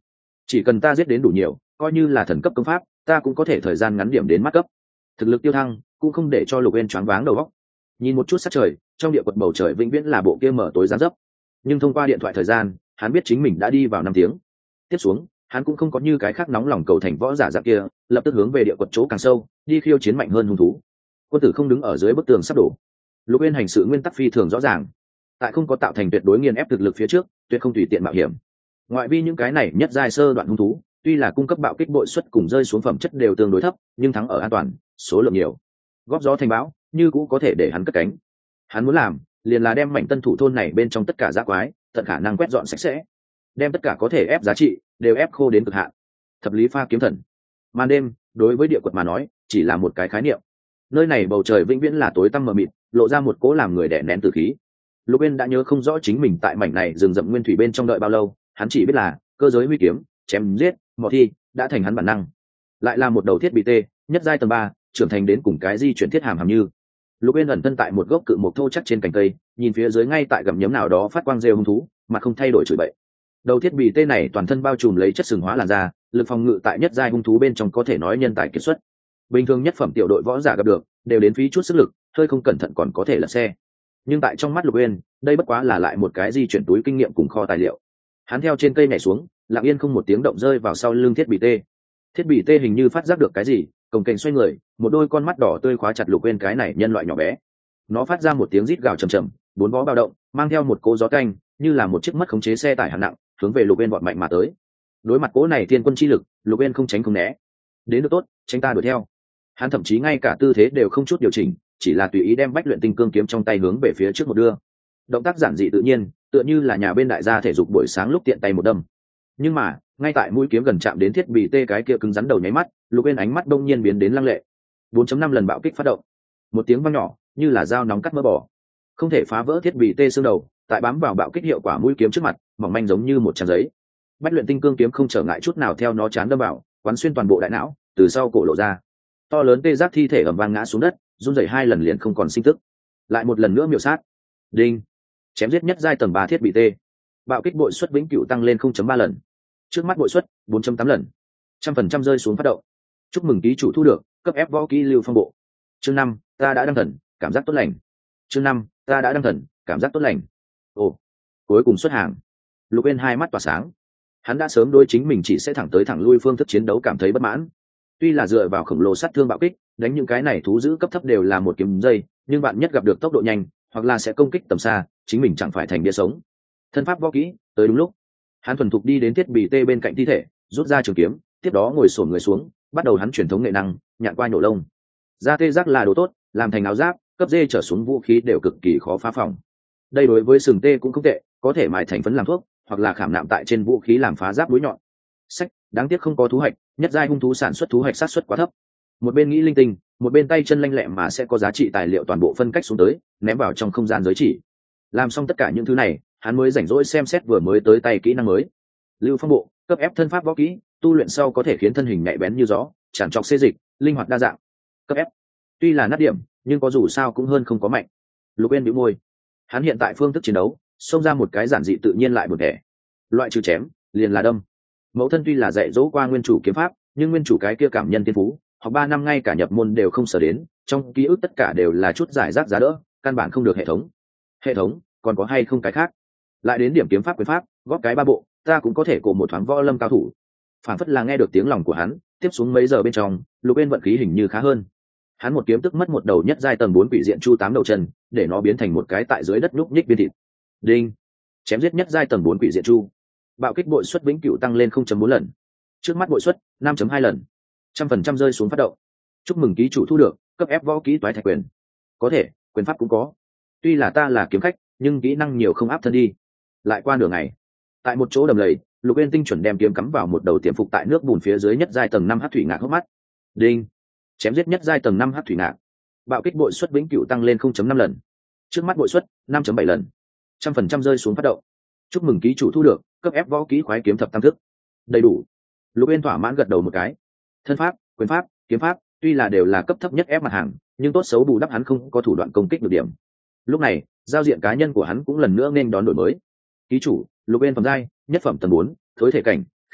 chỉ cần ta giết đến đủ nhiều, coi như là thần cấp công pháp ta cũng có thể thời gian ngắn điểm đến mắt cấp. Thực lực tiêu thăng cũng không để cho Lục Uyên choáng váng đầu óc. Nhìn một chút sát trời, trong địa quật bầu trời vĩnh viễn là bộ kia mở tối giáng dấp, nhưng thông qua điện thoại thời gian hắn biết chính mình đã đi vào 5 tiếng. Tiếp xuống hắn cũng không có như cái khác nóng lòng cầu thành võ giả dạng kia lập tức hướng về địa quật chỗ càng sâu đi khiêu chiến mạnh hơn hung thú. Quân tử không đứng ở dưới bức tường sắp đổ. Lục Uyên hành sự nguyên tắc phi thường rõ ràng, tại không có tạo thành tuyệt đối nghiền ép thực lực phía trước tuyệt không tùy tiện mạo hiểm. Ngoại vi những cái này nhất giai sơ đoạn hung thú tuy là cung cấp bạo kích bội suất cùng rơi xuống phẩm chất đều tương đối thấp, nhưng thắng ở an toàn, số lượng nhiều, góp gió thành bão, như cũ có thể để hắn cất cánh. Hắn muốn làm liền là đem mảnh tân thủ thôn này bên trong tất cả dã quái tận khả năng quét dọn sạch sẽ, đem tất cả có thể ép giá trị đều ép khô đến cực hạn. Thập lý pha kiếm thần. Màn đêm đối với địa quật mà nói chỉ là một cái khái niệm. Nơi này bầu trời vĩnh viễn là tối tăm mờ mịt, lộ ra một cỗ làm người đè nén tử khí. Lục Uyên đã nhớ không rõ chính mình tại mảnh này rừng rậm nguyên thủy bên trong đợi bao lâu, hắn chỉ biết là cơ giới huy kiếm, chém giết, mò thi đã thành hắn bản năng. Lại là một đầu thiết bị tê, nhất giai tầng 3, trưởng thành đến cùng cái di chuyển thiết hàm hàm như. Lục Uyên ẩn thân tại một gốc cự mộc thô chắc trên cành cây, nhìn phía dưới ngay tại gầm nhấm nào đó phát quang rêu hung thú, mà không thay đổi chửi bậy. Đầu thiết bị tê này toàn thân bao trùm lấy chất sừng hóa làn da, lực phòng ngự tại nhất giai hung thú bên trong có thể nói nhân tài kiệt xuất. Bình thường nhất phẩm tiểu đội võ giả gặp được, đều đến phí chút sức lực, hơi không cẩn thận còn có thể lật xe. Nhưng tại trong mắt Lục Uyên, đây bất quá là lại một cái di chuyển túi kinh nghiệm cùng kho tài liệu. Hắn theo trên cây nhảy xuống, lặng yên không một tiếng động rơi vào sau lưng thiết bị tê. Thiết bị tê hình như phát giác được cái gì, cồng kềnh xoay người, một đôi con mắt đỏ tươi khóa chặt Lục Uyên cái này nhân loại nhỏ bé. Nó phát ra một tiếng rít gào trầm trầm, bốn vó bao động, mang theo một cỗ gió canh, như là một chiếc mất khống chế xe tải hạng nặng, hướng về Lục Uyên vọt mạnh mà tới. Đối mặt cỗ này thiên quân chi lực, Lục Uyên không tránh không né. Đến được tốt, tránh ta đuổi theo. Hắn thậm chí ngay cả tư thế đều không chút điều chỉnh, chỉ là tùy ý đem bách luyện tinh cương kiếm trong tay hướng về phía trước một đưa. Động tác giản dị tự nhiên, tựa như là nhà bên đại gia thể dục buổi sáng lúc tiện tay một đâm. Nhưng mà ngay tại mũi kiếm gần chạm đến thiết bị tê cái kia cứng rắn đầu nháy mắt, Lục Uyên ánh mắt đông nhiên biến đến lăng lệ. 4.5 lần bạo kích phát động. Một tiếng vang nhỏ, như là dao nóng cắt mỡ bò. Không thể phá vỡ thiết bị tê xương đầu, tại bám vào bạo kích hiệu quả mũi kiếm trước mặt, mỏng manh giống như một trang giấy. Bách luyện tinh cương kiếm không trở ngại chút nào theo nó chán đâm vào, quán xuyên toàn bộ đại não, từ sau cổ lộ ra. To lớn tê giác thi thể ầm vang ngã xuống đất, run rẩy 2 lần liền không còn sinh tức. Lại một lần nữa miểu sát. Đinh. Chém giết nhất giai tầng 3 thiết bị tê. Bạo kích bội suất vĩnh cửu tăng lên 0.3 lần. Trước mắt bội suất 4.8 lần. 100% rơi xuống phát động. Chúc mừng ký chủ thu được cấp ép võ kỹ Lưu Phong Bộ. Chương 5, ta đã đăng thần, cảm giác tốt lành. Chương 5, ta đã đăng thần, cảm giác tốt lành. Ồ, cuối cùng xuất hàng. Lục Uyên hai mắt tỏa sáng. Hắn đã sớm đối chính mình chỉ sẽ thẳng tới thẳng lui phương thức chiến đấu cảm thấy bất mãn. Tuy là dựa vào khổng lồ sát thương bạo kích, đánh những cái này thú dữ cấp thấp đều là một kiếm dây, nhưng bạn nhất gặp được tốc độ nhanh, hoặc là sẽ công kích tầm xa, chính mình chẳng phải thành bia sống. Thân pháp võ kỹ, tới đúng lúc. Hắn thuần thục đi đến thiết bị tê bên cạnh thi thể, rút ra trường kiếm, tiếp đó ngồi xổm người xuống, bắt đầu hắn truyền thống nghệ năng, nhạn qua nhổ lông. Da tê giác là đồ tốt, làm thành áo giáp, cấp dê trở xuống vũ khí đều cực kỳ khó phá phòng. Đây đối với sừng tê cũng không tệ, có thể mài thành phấn làm thuốc, hoặc là khảm nạm tại trên vũ khí làm phá giáp mũi nhọn. Sách, đáng tiếc không có thú hạch, nhất giai hung thú sản xuất thú hạch sát xuất quá thấp. Một bên nghĩ linh tinh, một bên tay chân lanh lẹ mà sẽ có giá trị tài liệu toàn bộ phân cách xuống tới, ném vào trong không gian giới chỉ. Làm xong tất cả những thứ này, hắn mới rảnh rỗi xem xét vừa mới tới tay kỹ năng mới. Lưu Phong Bộ, cấp ép thân pháp võ kỹ, tu luyện sau có thể khiến thân hình nhạy bén như gió, tràn trọc xê dịch, linh hoạt đa dạng. Cấp ép. Tuy là nát điểm, nhưng có dù sao cũng hơn không có mạnh. Lục Uyên bĩu môi. Hắn hiện tại phương thức chiến đấu, xông ra một cái giản dị tự nhiên lại buồn tẻ. Loại trừ chém, liền là đâm. Mẫu thân tuy là dạy dỗ qua nguyên chủ kiếm pháp, nhưng nguyên chủ cái kia cảm nhân thiên phú, học 3 năm ngay cả nhập môn đều không sở đến, trong ký ức tất cả đều là chút giải rác giá đỡ, căn bản không được hệ thống. Hệ thống, còn có hay không cái khác? Lại đến điểm kiếm pháp quyền pháp, góp cái 3 bộ, ta cũng có thể cổ một thoáng võ lâm cao thủ. Phản phất là nghe được tiếng lòng của hắn, tiếp xuống mấy giờ bên trong, Lục Uyên vận khí hình như khá hơn. Hắn một kiếm tức mất một đầu nhất giai tầng 4 quỷ diện chu 8 đầu chân, để nó biến thành một cái tại dưới đất nhúc nhích viên thịt. Đinh. Chém giết nhất giai tầng 4 quỷ diện chu. Bạo kích bội suất vĩnh cửu tăng lên 0.4 lần. Trước mắt bội suất 5.2 lần. 100% rơi xuống phát động. Chúc mừng ký chủ thu được cấp ép võ kỹ toái thạch quyền. Có thể, quyền pháp cũng có. Tuy là ta là kiếm khách, nhưng kỹ năng nhiều không áp thân đi. Lại qua nửa ngày, tại một chỗ đầm lầy, Lục Uyên tinh chuẩn đem kiếm cắm vào một đầu tiềm phục tại nước bùn phía dưới nhất giai tầng 5 hắc thủy ngạc hốc mắt. Đinh. Chém giết nhất giai tầng 5 hắc thủy ngạc. Bạo kích bội suất vĩnh cửu tăng lên 0.5 lần. Trước mắt bội suất 5.7 lần. 100% rơi xuống phát động. Chúc mừng ký chủ thu được cấp ép võ kỹ khoái kiếm thập tam thức. Đầy đủ. Lục Uyên thỏa mãn gật đầu một cái. Thân pháp, quyền pháp, kiếm pháp, tuy là đều là cấp thấp nhất ép mặt hàng, nhưng tốt xấu bù đắp hắn không có thủ đoạn công kích được điểm. Lúc này, giao diện cá nhân của hắn cũng lần nữa nên đón đổi mới. Ký chủ, Lục Uyên phẩm giai, nhất phẩm tầng 4, thối thể cảnh,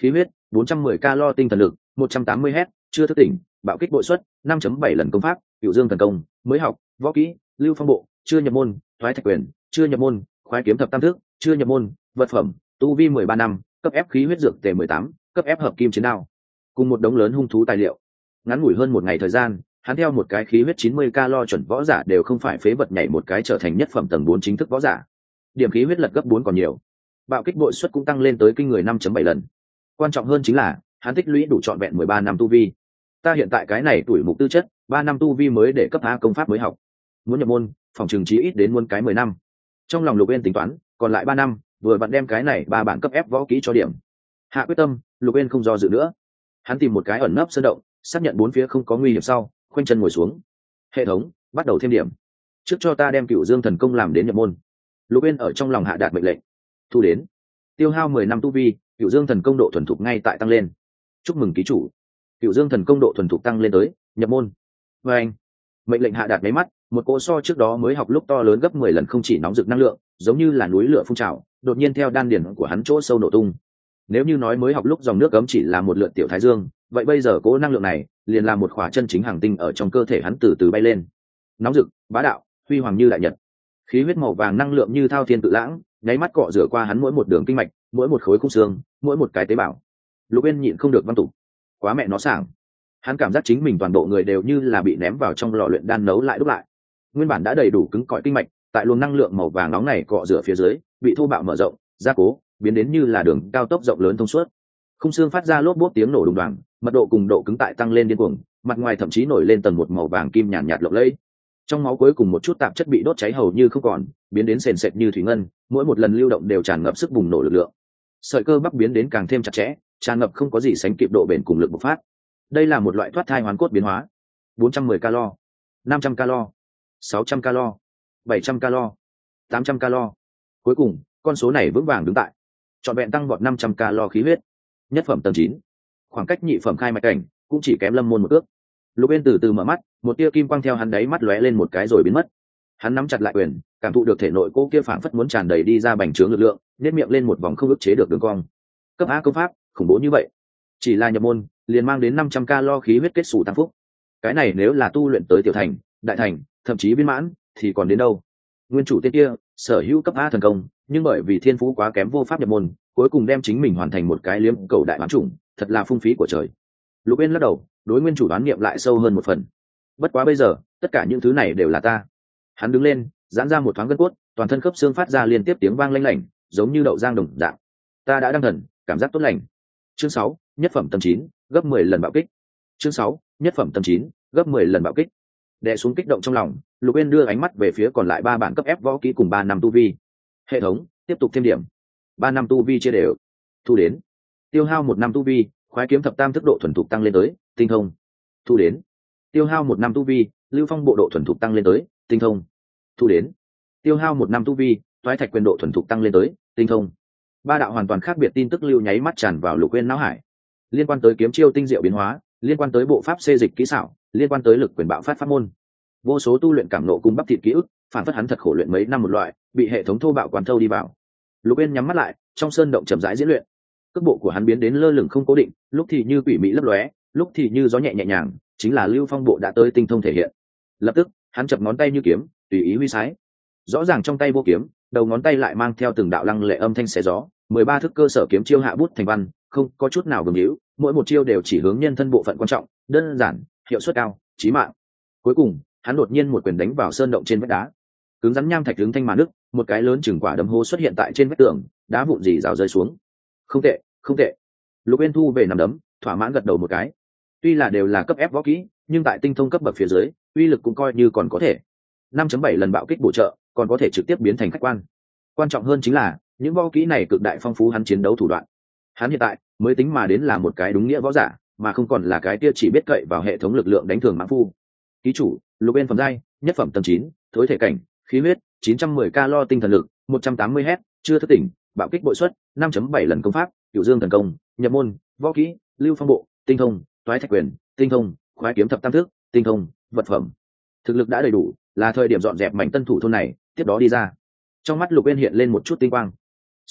khí huyết 410 calo tinh thần lực 180 h chưa thức tỉnh, bạo kích bội suất 5.7 lần công pháp, cửu dương thần công, mới học, võ kỹ, lưu phong bộ, chưa nhập môn, thoái thạch quyền, chưa nhập môn, khoái kiếm thập tam thức, chưa nhập môn, vật phẩm, tu vi 13 năm, cấp ép khí huyết dược tề 18, cấp ép hợp kim chiến đao, cùng một đống lớn hung thú tài liệu. Ngắn ngủi hơn một ngày thời gian, hắn theo một cái khí huyết 90 calo chuẩn võ giả đều không phải phế vật nhảy một cái trở thành nhất phẩm tầng 4 chính thức võ giả. Điểm khí huyết lật gấp 4 còn nhiều. Bạo kích bội suất cũng tăng lên tới kinh người 5.7 lần. Quan trọng hơn chính là, hắn tích lũy đủ trọn vẹn 13 năm tu vi. Ta hiện tại cái này tuổi mục tư chất, 3 năm tu vi mới để cấp A công pháp mới học. Muốn nhập môn, phòng trường chí ít đến muôn cái 10 năm. Trong lòng Lục Uyên tính toán, còn lại 3 năm, vừa vặn đem cái này 3 bản cấp ép võ kỹ cho điểm. Hạ quyết tâm, Lục Uyên không do dự nữa. Hắn tìm một cái ẩn nấp sơn động, xác nhận bốn phía không có nguy hiểm sau, khoanh chân ngồi xuống. Hệ thống, bắt đầu thêm điểm. Trước cho ta đem Cửu Dương thần công làm đến nhập môn. Lục Uyên ở trong lòng hạ đạt mệnh lệnh. Thu đến. Tiêu hao 10 năm tu vi, Cửu Dương thần công độ thuần thục ngay tại tăng lên. Chúc mừng ký chủ. Cửu Dương thần công độ thuần thục tăng lên tới nhập môn. Và anh, mệnh lệnh hạ đạt mấy mắt, một cỗ so trước đó mới học lúc to lớn gấp 10 lần không chỉ nóng rực năng lượng, giống như là núi lửa phun trào, đột nhiên theo đan điền của hắn chỗ sâu nổ tung. Nếu như nói mới học lúc dòng nước ấm chỉ là một lượt tiểu thái dương, vậy bây giờ cỗ năng lượng này liền là một khỏa chân chính hàng tinh ở trong cơ thể hắn từ từ bay lên. Nóng rực, bá đạo, huy hoàng như đại nhật. Khí huyết màu vàng năng lượng như thao thiên tự lãng, nháy mắt cọ rửa qua hắn mỗi một đường kinh mạch, mỗi một khối khung xương, mỗi một cái tế bào. Lục Uyên nhịn không được văn tục. Quá mẹ nó sảng. Hắn cảm giác chính mình toàn bộ người đều như là bị ném vào trong lò luyện đan nấu lại đúc lại. Nguyên bản đã đầy đủ cứng cỏi kinh mạch, tại luồng năng lượng màu vàng nóng này cọ rửa phía dưới, bị thô bạo mở rộng, gia cố, biến đến như là đường cao tốc rộng lớn thông suốt. Khung xương phát ra lốp bốp tiếng nổ đùng đoàng, mật độ cùng độ cứng tại tăng lên điên cuồng, mặt ngoài thậm chí nổi lên tầng một màu vàng kim nhàn nhạt lộng lẫy. Trong máu cuối cùng một chút tạp chất bị đốt cháy hầu như không còn, biến đến sền sệt như thủy ngân, mỗi một lần lưu động đều tràn ngập sức bùng nổ lực lượng. Sợi cơ bắp biến đến càng thêm chặt chẽ, tràn ngập không có gì sánh kịp độ bền cùng lực bộc phát. Đây là một loại thoát thai hoàn cốt biến hóa. 410 calo, 500 calo, 600 calo, 700 calo, 800 calo. Cuối cùng, con số này vững vàng đứng tại trọn vẹn tăng vọt 500 calo khí huyết. Nhất phẩm tầng 9. Khoảng cách nhị phẩm khai mạch cảnh cũng chỉ kém Lâm Môn một ước. Lục Uyên từ từ mở mắt, một tia kim quang theo hắn đáy mắt lóe lên một cái rồi biến mất. Hắn nắm chặt lại quyền, cảm thụ được thể nội cô kia phảng phất muốn tràn đầy đi ra bành trướng lực lượng, nhếch miệng lên một vòng không ức chế được đường cong. Cấp A công pháp, khủng bố như vậy. Chỉ là nhập môn, liền mang đến 500 calo khí huyết kết sủ tăng phúc. Cái này nếu là tu luyện tới tiểu thành, đại thành, thậm chí viên mãn, thì còn đến đâu? Nguyên chủ tiên kia, sở hữu cấp A thần công, nhưng bởi vì thiên phú quá kém vô pháp nhập môn, cuối cùng đem chính mình hoàn thành một cái liếm cầu đại hoán chủng, thật là phung phí của trời. Lục Uyên lắc đầu, đối nguyên chủ đoán niệm lại sâu hơn một phần. Bất quá bây giờ, tất cả những thứ này đều là ta. Hắn đứng lên, giãn ra một thoáng gân cốt, toàn thân khớp xương phát ra liên tiếp tiếng vang lanh lảnh, giống như đậu rang đồng dạng. Ta đã đăng thần, cảm giác tốt lành. Chương 6, nhất phẩm tầng 9, gấp 10 lần bạo kích. Chương 6, nhất phẩm tầng 9, gấp 10 lần bạo kích. Đè xuống kích động trong lòng, Lục Uyên đưa ánh mắt về phía còn lại 3 bản cấp ép võ kỹ cùng 3 năm tu vi. Hệ thống, tiếp tục thêm điểm. 3 năm tu vi chia đều. Thu đến. Tiêu hao 1 năm tu vi, khoái kiếm thập tam thức độ thuần thục tăng lên tới tinh thông. Thu đến. Tiêu hao 1 năm tu vi, lưu phong bộ độ thuần thục tăng lên tới tinh thông. Thu đến. Tiêu hao 1 năm tu vi, thoái thạch quyền độ thuần thục tăng lên tới tinh thông. 3 đạo hoàn toàn khác biệt tin tức lưu nháy mắt tràn vào Lục Uyên não hải. Liên quan tới kiếm chiêu tinh diệu biến hóa, liên quan tới bộ pháp xê dịch kỹ xảo, liên quan tới lực quyền bạo phát pháp môn. Vô số tu luyện cảm nộ cùng bắp thịt ký ức, phản phất hắn thật khổ luyện mấy năm một loại, bị hệ thống thô bạo quán thâu đi vào. Lục Uyên nhắm mắt lại, trong sơn động chậm rãi diễn luyện. Cước bộ của hắn biến đến lơ lửng không cố định, lúc thì như quỷ mị lấp lóe, lúc thì như gió nhẹ nhẹ nhàng, chính là lưu phong bộ đã tới tinh thông thể hiện. Lập tức, hắn chập ngón tay như kiếm, tùy ý huy sái. Rõ ràng trong tay vô kiếm, đầu ngón tay lại mang theo từng đạo lăng lệ âm thanh xé gió, 13 thức cơ sở kiếm chiêu hạ bút thành văn, không có chút nào gầm hữu, mỗi một chiêu đều chỉ hướng nhân thân bộ phận quan trọng, đơn giản, hiệu suất cao, chí mạng. Cuối cùng, hắn đột nhiên một quyền đánh vào sơn động trên vách đá. Cứng rắn nham thạch hướng thanh màn nước, một cái lớn chừng quả đấm hố xuất hiện tại trên vách tường, đá vụn rỉ rào rơi xuống. Không tệ, không tệ. Lục Uyên thu về nằm đấm, thỏa mãn gật đầu một cái. Tuy là đều là cấp ép võ kỹ, nhưng tại tinh thông cấp bậc phía dưới, uy lực cũng coi như còn có thể. 5.7 lần bạo kích bổ trợ, còn có thể trực tiếp biến thành khách quan. Quan trọng hơn chính là, những võ kỹ này cực đại phong phú hắn chiến đấu thủ đoạn. Hắn hiện tại mới tính mà đến là một cái đúng nghĩa võ giả, mà không còn là cái kia chỉ biết cậy vào hệ thống lực lượng đánh thường mãng phu. Ký chủ, Lục Uyên phẩm giai, nhất phẩm tầng 9, thối thể cảnh, khí huyết 910 calo tinh thần lực 180 h chưa thức tỉnh, bạo kích bội suất 5.7 lần công pháp, Cửu Dương thần công, nhập môn, võ kỹ, lưu phong bộ, tinh thông, toái thạch quyền, tinh thông, khoái kiếm thập tam thức, tinh thông, vật phẩm. Thực lực đã đầy đủ, là thời điểm dọn dẹp mảnh tân thủ thôn này, tiếp đó đi ra. Trong mắt Lục Uyên hiện lên một chút tinh quang.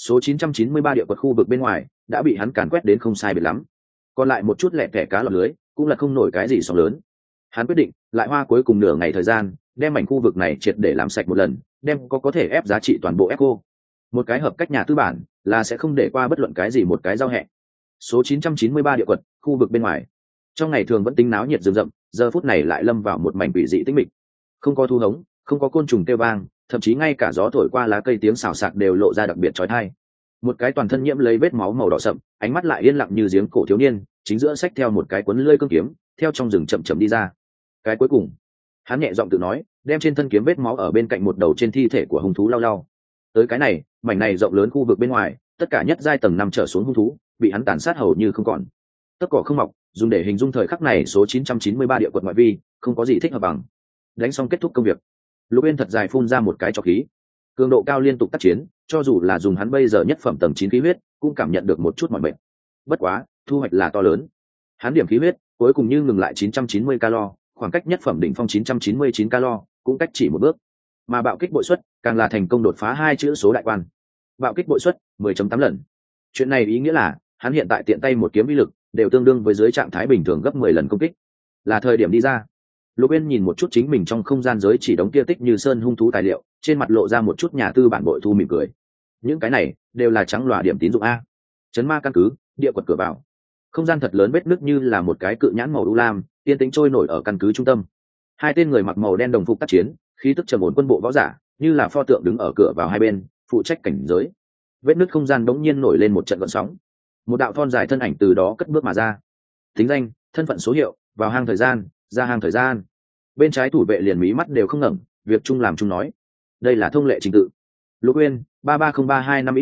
Số 993 địa quật khu vực bên ngoài đã bị hắn càn quét đến không sai biệt lắm, còn lại một chút lẻ tẻ cá lọt lưới cũng là không nổi cái gì sóng lớn. Hắn quyết định lại hoa cuối cùng nửa ngày thời gian đem mảnh khu vực này triệt để làm sạch một lần, đem có thể ép giá trị toàn bộ ép cô. Một cái hợp cách nhà tư bản là sẽ không để qua bất luận cái gì một cái giao hẹn. Số 993 địa quật khu vực bên ngoài trong ngày thường vẫn tính náo nhiệt rừng rậm, giờ phút này lại lâm vào một mảnh quỷ dị tĩnh mịch. Không có thu hống, không có côn trùng kêu vang, thậm chí ngay cả gió thổi qua lá cây tiếng xào xạc đều lộ ra đặc biệt chói tai. Một cái toàn thân nhiễm lấy vết máu màu đỏ sậm, ánh mắt lại yên lặng như giếng cổ thiếu niên, chính giữa xách theo một cái cuốn lưỡi cương kiếm, theo trong rừng chậm chậm đi ra. Cái cuối cùng, hắn nhẹ giọng tự nói, đem trên thân kiếm vết máu ở bên cạnh một đầu trên thi thể của hung thú lau lau. Tới cái này, mảnh này rộng lớn khu vực bên ngoài, tất cả nhất giai tầng 5 trở xuống hung thú, bị hắn tàn sát hầu như không còn. Tất cỏ không mọc, dùng để hình dung thời khắc này số 993 địa quật ngoại vi, không có gì thích hợp bằng. Đánh xong kết thúc công việc, Lục Uyên thật dài phun ra một cái trọc khí. Cường độ cao liên tục tác chiến, cho dù là dùng hắn bây giờ nhất phẩm tầng 9 khí huyết, cũng cảm nhận được một chút mỏi mệt. Bất quá, thu hoạch là to lớn. Hắn điểm khí huyết, cuối cùng như ngừng lại 990 calo, khoảng cách nhất phẩm đỉnh phong 999 calo, cũng cách chỉ một bước. Mà bạo kích bội suất, càng là thành công đột phá 2 chữ số đại quan. Bạo kích bội suất 10.8 lần. Chuyện này ý nghĩa là, hắn hiện tại tiện tay một kiếm uy lực, đều tương đương với dưới trạng thái bình thường gấp 10 lần công kích. Là thời điểm đi ra. Lục Uyên nhìn một chút chính mình trong không gian giới chỉ đống kia tích như sơn hung thú tài liệu, trên mặt lộ ra một chút nhà tư bản bội thu mỉm cười. Những cái này đều là trắng lòa điểm tín dụng a. Chấn ma căn cứ, địa quật cửa vào. Không gian thật lớn vết nứt như là một cái cự nhãn màu u lam, tiên tính trôi nổi ở căn cứ trung tâm. Hai tên người mặc màu đen đồng phục tác chiến, khí tức trầm ổn quân bộ võ giả, như là pho tượng đứng ở cửa vào hai bên, phụ trách cảnh giới. Vết nứt không gian đống nhiên nổi lên một trận gợn sóng. Một đạo thon dài thân ảnh từ đó cất bước mà ra. Tính danh, thân phận số hiệu, vào hang thời gian, ra hang thời gian. Bên trái thủ vệ liền mí mắt đều không ngẩng, việc chung làm chung nói. Đây là thông lệ trình tự. Lục Uyên 330325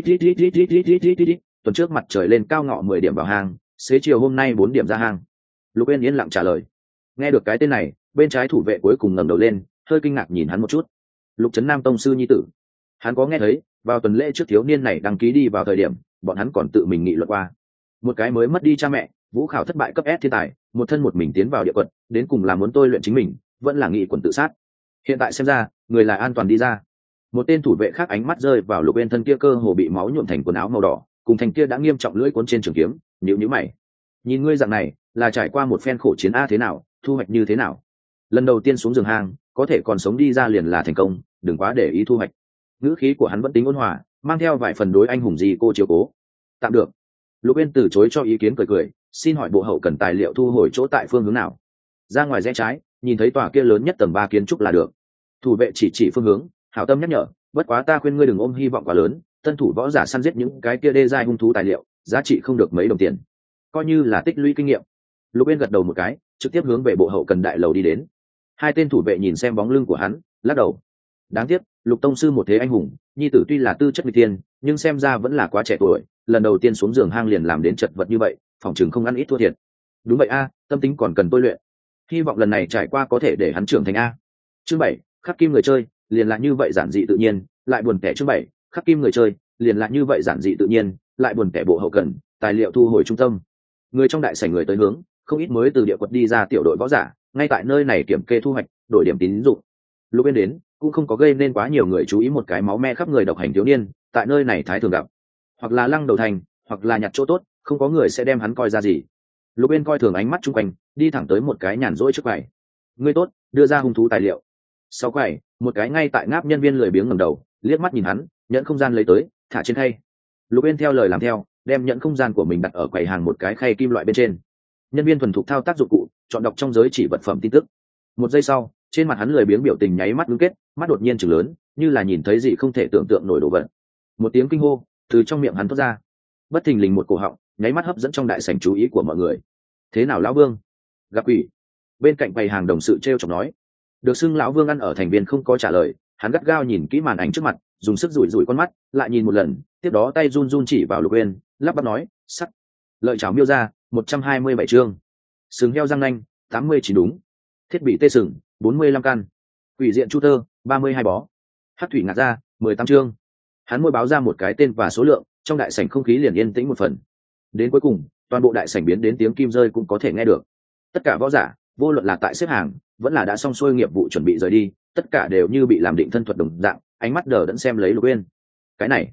ít. Tuần trước mặt trời lên cao ngọ 10 điểm vào hang, xế chiều hôm nay 4 điểm ra hang. Lục Uyên yên lặng trả lời. Nghe được cái tên này, bên trái thủ vệ cuối cùng ngẩng đầu lên, hơi kinh ngạc nhìn hắn một chút. Lục Trấn Nam tông sư nhi tử. Hắn có nghe thấy, vào tuần lễ trước thiếu niên này đăng ký đi vào thời điểm, bọn hắn còn tự mình nghị luận qua. Một cái mới mất đi cha mẹ, vũ khảo thất bại cấp S thiên tài, một thân một mình tiến vào địa quật, đến cùng là muốn tôi luyện chính mình, vẫn là nghị quần tự sát. Hiện tại xem ra, người là an toàn đi ra. Một tên thủ vệ khác ánh mắt rơi vào Lục Uyên thân kia cơ hồ bị máu nhuộm thành quần áo màu đỏ, cùng thành kia đã nghiêm trọng lưỡi cuốn trên trường kiếm, nhíu mày. Nhìn ngươi dạng này, là trải qua một phen khổ chiến a thế nào, thu hoạch như thế nào? Lần đầu tiên xuống giường hang, có thể còn sống đi ra liền là thành công, đừng quá để ý thu hoạch. Ngữ khí của hắn vẫn tính ôn hòa, mang theo vài phần đối anh hùng gì cô chiếu cố. Tạm được. Lục Uyên từ chối cho ý kiến cười, xin hỏi bộ hậu cần tài liệu thu hồi chỗ tại phương hướng nào? Ra ngoài rẽ trái, nhìn thấy tòa kia lớn nhất tầng 3 kiến trúc là được. Thủ vệ chỉ phương hướng, hảo tâm nhắc nhở, bất quá ta khuyên ngươi đừng ôm hy vọng quá lớn, tân thủ võ giả săn giết những cái kia đê giai hung thú tài liệu, giá trị không được mấy đồng tiền. Coi như là tích lũy kinh nghiệm. Lục Uyên gật đầu một cái, trực tiếp hướng về bộ hậu cần đại lầu đi đến. Hai tên thủ vệ nhìn xem bóng lưng của hắn, lắc đầu. Đáng tiếc, Lục tông sư một thế anh hùng, nhi tử tuy là tư chất nghịch thiên, nhưng xem ra vẫn là quá trẻ tuổi, lần đầu tiên xuống giường hang liền làm đến chật vật như vậy, phòng trường không ăn ít thua thiệt. Đúng vậy a, tâm tính còn cần tôi luyện. Hy vọng lần này trải qua có thể để hắn trưởng thành a. Chương 7, khắc kim người chơi, liền là như vậy giản dị tự nhiên, lại buồn tẻ. Chương 7, khắc kim người chơi, liền là như vậy giản dị tự nhiên, lại buồn tẻ. Bộ hậu cần, tài liệu thu hồi trung tâm. Người trong đại sảnh người tới hướng, không ít mới từ địa quật đi ra tiểu đội võ giả, ngay tại nơi này kiểm kê thu hoạch, đổi điểm tín dụng. Lúc bên đến, cũng không có gây nên quá nhiều người chú ý một cái máu me khắp người độc hành thiếu niên, tại nơi này thái thường gặp, hoặc là lăng đầu thành, hoặc là nhặt chỗ tốt, không có người sẽ đem hắn coi ra gì. Lục Uyên coi thường ánh mắt chung quanh, đi thẳng tới một cái nhàn rỗi trước quầy. Ngươi tốt, đưa ra hung thú tài liệu. Sau quầy, một cái ngay tại ngáp nhân viên lười biếng ngẩng đầu, liếc mắt nhìn hắn, nhẫn không gian lấy tới, thả trên khay. Lục Uyên theo lời làm theo, đem nhẫn không gian của mình đặt ở quầy hàng một cái khay kim loại bên trên. Nhân viên thuần thục thao tác dụng cụ, chọn đọc trong giới chỉ vật phẩm tin tức. Một giây sau, trên mặt hắn lười biếng biểu tình nháy mắt ngưng kết, mắt đột nhiên trừng lớn, như là nhìn thấy gì không thể tưởng tượng nổi đồ vật. Một tiếng kinh hô từ trong miệng hắn thoát ra, bất thình lình một cổ họng, nháy mắt hấp dẫn trong đại sảnh chú ý của mọi người. Thế nào lão Vương? Gặp quỷ. Bên cạnh bày hàng đồng sự treo chọc nói. Được xưng lão Vương ăn ở thành viên không có trả lời, hắn gắt gao nhìn kỹ màn ảnh trước mặt, dùng sức rủi rủi con mắt, lại nhìn một lần, tiếp đó tay run run chỉ vào Lục Uyên, lắp bắp nói, sắt. Lợi chảo miêu ra, 127 chương. Sừng heo răng nanh, 89 đúng. Thiết bị tê sừng, 45 căn. Quỷ diện chu tơ, 32 bó. Hắc thủy ngạt ra, 18 chương. Hắn môi báo ra một cái tên và số lượng, trong đại sảnh không khí liền yên tĩnh một phần. Đến cuối cùng, toàn bộ đại sảnh biến đến tiếng kim rơi cũng có thể nghe được. Tất cả võ giả, vô luận là tại xếp hàng, vẫn là đã xong xuôi nghiệp vụ chuẩn bị rời đi, tất cả đều như bị làm định thân thuật đồng dạng, ánh mắt đờ đẫn xem lấy Lục Uyên. Cái này,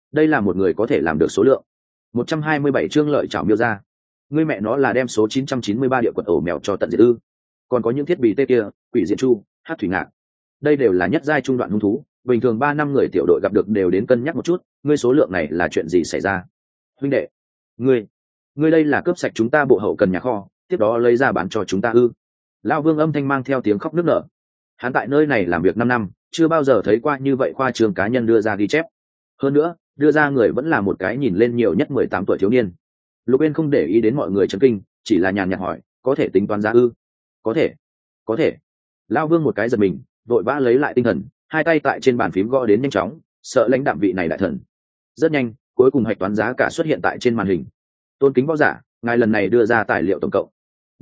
đây là một người có thể làm được số lượng. 127 chương lợi chảo miêu ra. Ngươi mẹ nó là đem số 993 địa quật ổ mèo cho tận diệt ư? Còn có những thiết bị tê kia, quỷ diện chu, hát thủy ngạc, đây đều là nhất giai trung đoạn hung thú, bình thường 3 năm người tiểu đội gặp được đều đến cân nhắc một chút. Ngươi số lượng này là chuyện gì xảy ra? Huynh đệ, ngươi đây là cướp sạch chúng ta bộ hậu cần nhà kho, tiếp đó lấy ra bán cho chúng ta ư? Lão Vương âm thanh mang theo tiếng khóc nức nở. Hắn tại nơi này làm việc 5 năm, chưa bao giờ thấy qua như vậy khoa trương cá nhân đưa ra ghi chép. Hơn nữa, đưa ra người vẫn là một cái nhìn lên nhiều nhất 18 tuổi thiếu niên. Lục Uyên không để ý đến mọi người chấn kinh, chỉ là nhàn nhạt hỏi, có thể tính toán giá ư? Có thể. Lão Vương một cái giật mình, vội vã lấy lại tinh thần, hai tay tại trên bàn phím gõ đến nhanh chóng, sợ lãnh đạm vị này đại thần. Rất nhanh, cuối cùng hạch toán giá cả xuất hiện tại trên màn hình. Tôn kính võ giả, ngài lần này đưa ra tài liệu tổng cộng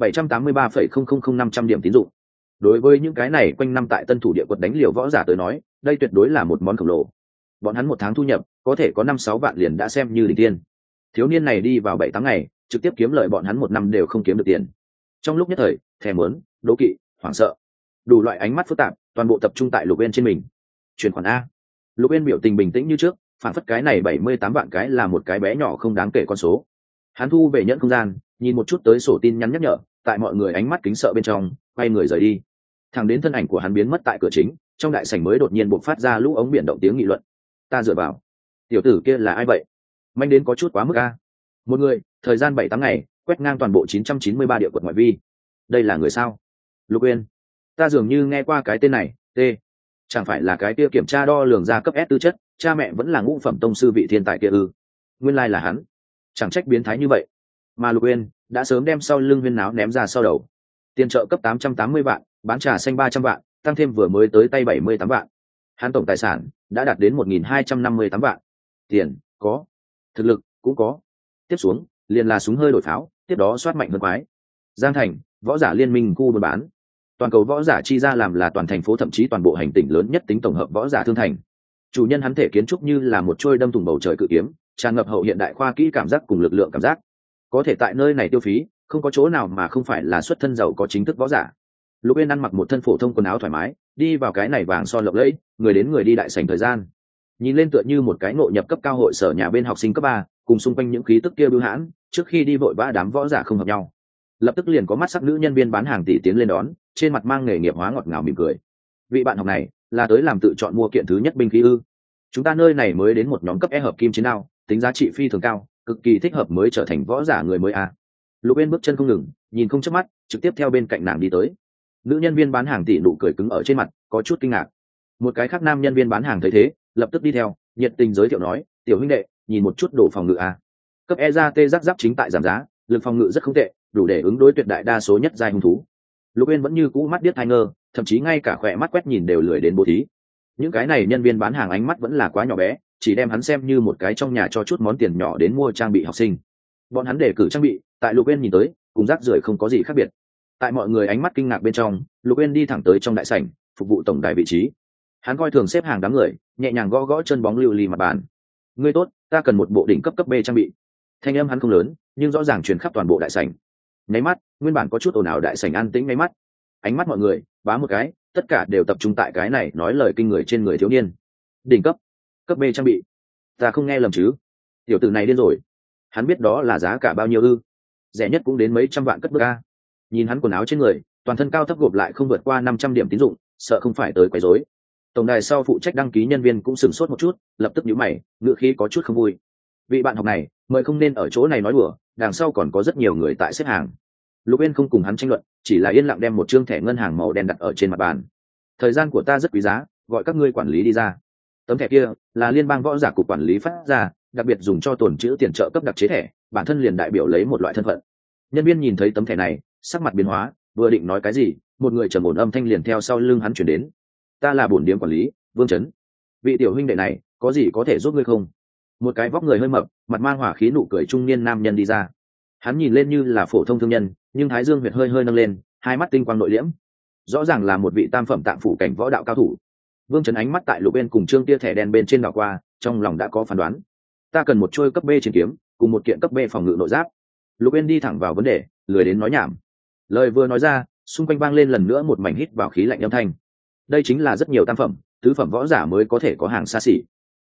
783,000 điểm tín dụng. Đối với những cái này quanh năm tại Tân Thủ địa quật đánh liều võ giả tới nói, đây tuyệt đối là một món khổng lồ. Bọn hắn 1 tháng thu nhập có thể có 5-6 vạn liền đã xem như đỉnh tiên. Thiếu niên này đi vào 7 tháng ngày, trực tiếp kiếm lợi bọn hắn 1 năm đều không kiếm được tiền. Trong lúc nhất thời, thèm muốn, đố kỵ, hoảng sợ, đủ loại ánh mắt phức tạp, toàn bộ tập trung tại Lục Uyên trên mình. Chuyển khoản a. Lục Uyên biểu tình bình tĩnh như trước, phản phất cái này 78 vạn cái là một cái bé nhỏ không đáng kể con số. Hắn thu về nhẫn không gian, nhìn một chút tới sổ tin nhắn nhắc nhở, tại mọi người ánh mắt kính sợ bên trong, quay người rời đi. Thẳng đến thân ảnh của hắn biến mất tại cửa chính, trong đại sảnh mới đột nhiên bộc phát ra lũ ống biển động tiếng nghị luận. Ta dựa vào, tiểu tử kia là ai vậy? Manh đến có chút quá mức a. Một người, thời gian 7 tháng ngày, quét ngang toàn bộ 993 địa quật ngoại vi. Đây là người sao? Lục Uyên, ta dường như nghe qua cái tên này. Chẳng phải là cái kia kiểm tra đo lường ra cấp S tư chất, cha mẹ vẫn là ngũ phẩm tông sư vị thiên tài kia ư? Nguyên lai là hắn. Chẳng trách biến thái như vậy. Mà Lục Uyên đã sớm đem sau lưng huyên náo ném ra sau đầu. Tiền trợ cấp 880 vạn, bán trà xanh 300 vạn, tăng thêm vừa mới tới tay 78 vạn. Hắn tổng tài sản đã đạt đến 1258 vạn. Tiền có, thực lực cũng có. Tiếp xuống, liền là súng hơi đổi pháo, tiếp đó soát mạnh hơn quái. Giang Thành, võ giả liên minh khu buôn bán. Toàn cầu võ giả chi ra làm là toàn thành phố thậm chí toàn bộ hành tinh lớn nhất tính tổng hợp võ giả thương thành. Chủ nhân hắn thể kiến trúc như là một trôi đâm thủng bầu trời cự kiếm, tràn ngập hậu hiện đại khoa kỹ cảm giác cùng lực lượng cảm giác. Có thể tại nơi này tiêu phí, không có chỗ nào mà không phải là xuất thân giàu có chính thức võ giả. Lục Uyên ăn mặc một thân phổ thông quần áo thoải mái, đi vào cái này vàng son lộng lẫy, người đến người đi đại sảnh thời gian. Nhìn lên tựa như một cái ngộ nhập cấp cao hội sở nhà bên học sinh cấp 3, cùng xung quanh những khí tức kia bưu hãn, trước khi đi vội vã đám võ giả không hợp nhau. Lập tức liền có mắt sắc nữ nhân viên bán hàng tỷ tiến lên đón, trên mặt mang nghề nghiệp hóa ngọt ngào mỉm cười. Vị bạn học này là tới làm tự chọn mua kiện thứ nhất binh khí ư? Chúng ta nơi này mới đến một nhóm cấp E hợp kim chiến đao, tính giá trị phi thường cao, cực kỳ thích hợp mới trở thành võ giả người mới a. Lục Uyên bước chân không ngừng, nhìn không chớp mắt, trực tiếp theo bên cạnh nàng đi tới. Nữ nhân viên bán hàng tỷ nụ cười cứng ở trên mặt, có chút kinh ngạc. Một cái khác nam nhân viên bán hàng thấy thế, lập tức đi theo, nhiệt tình giới thiệu nói, tiểu huynh đệ, nhìn một chút đồ phòng ngự a. Cấp E ra tê giáp chính tại giảm giá, lực phòng ngự rất không tệ, đủ để ứng đối tuyệt đại đa số nhất giai hung thú. Lục Uyên vẫn như cũ mắt điếc tai ngơ, thậm chí ngay cả khỏe mắt quét nhìn đều lười đến bố thí. Những cái này nhân viên bán hàng ánh mắt vẫn là quá nhỏ bé, chỉ đem hắn xem như một cái trong nhà cho chút món tiền nhỏ đến mua trang bị học sinh. Bọn hắn để cử trang bị, tại Lục Uyên nhìn tới, cùng rác rưởi không có gì khác biệt. Tại mọi người ánh mắt kinh ngạc bên trong, Lục Uyên đi thẳng tới trong đại sảnh, phục vụ tổng đài vị trí. Hắn coi thường xếp hàng đám người, nhẹ nhàng gõ gõ chân bóng lưu ly mặt bàn. Ngươi tốt, ta cần một bộ đỉnh cấp B trang bị. Thanh âm hắn không lớn, nhưng rõ ràng truyền khắp toàn bộ đại sảnh. Nháy mắt, nguyên bản có chút ồn ào đại sảnh an tĩnh nháy mắt. Ánh mắt mọi người bá một cái, tất cả đều tập trung tại cái này nói lời kinh người trên người thiếu niên. Đỉnh cấp B trang bị. Ta không nghe lầm chứ? Tiểu tử này điên rồi. Hắn biết đó là giá cả bao nhiêu ư? Rẻ nhất cũng đến mấy trăm vạn cất bước a. Nhìn hắn quần áo trên người, toàn thân cao thấp gộp lại không vượt qua 500 điểm tín dụng, sợ không phải tới quấy rối. Tổng đài sau phụ trách đăng ký nhân viên cũng sửng sốt một chút, lập tức nhíu mày, ngữ khí có chút không vui. Vị bạn học này, mời không nên ở chỗ này nói đùa, đằng sau còn có rất nhiều người tại xếp hàng. Lục Uyên không cùng hắn tranh luận, chỉ là yên lặng đem một trương thẻ ngân hàng màu đen đặt ở trên mặt bàn. Thời gian của ta rất quý giá, gọi các ngươi quản lý đi ra. Tấm thẻ kia là liên bang võ giả cục quản lý phát ra, đặc biệt dùng cho tồn trữ tiền trợ cấp đặc chế thẻ, bản thân liền đại biểu lấy một loại thân phận. Nhân viên nhìn thấy tấm thẻ này, sắc mặt biến hóa, vừa định nói cái gì, một người trầm ổn âm thanh liền theo sau lưng hắn chuyển đến. Ta là bổn điếm quản lý, Vương Chấn. Vị tiểu huynh đệ này, có gì có thể giúp ngươi không? Một cái vóc người hơi mập, mặt mang hỏa khí nụ cười trung niên nam nhân đi ra. Hắn nhìn lên như là phổ thông thương nhân, nhưng thái dương huyệt hơi hơi nâng lên, hai mắt tinh quang nội liễm, rõ ràng là một vị tam phẩm tạng phủ cảnh võ đạo cao thủ. Vương Chấn ánh mắt tại Lục Uyên cùng trương tia thẻ đen bên trên đảo qua, trong lòng đã có phán đoán. Ta cần một trôi cấp B chiến kiếm, cùng một kiện cấp B phòng ngự nội giáp. Lục Uyên đi thẳng vào vấn đề, lười đến nói nhảm. Lời vừa nói ra, xung quanh vang lên lần nữa một mảnh hít vào khí lạnh âm thanh. Đây chính là rất nhiều tam phẩm, tứ phẩm võ giả mới có thể có hàng xa xỉ.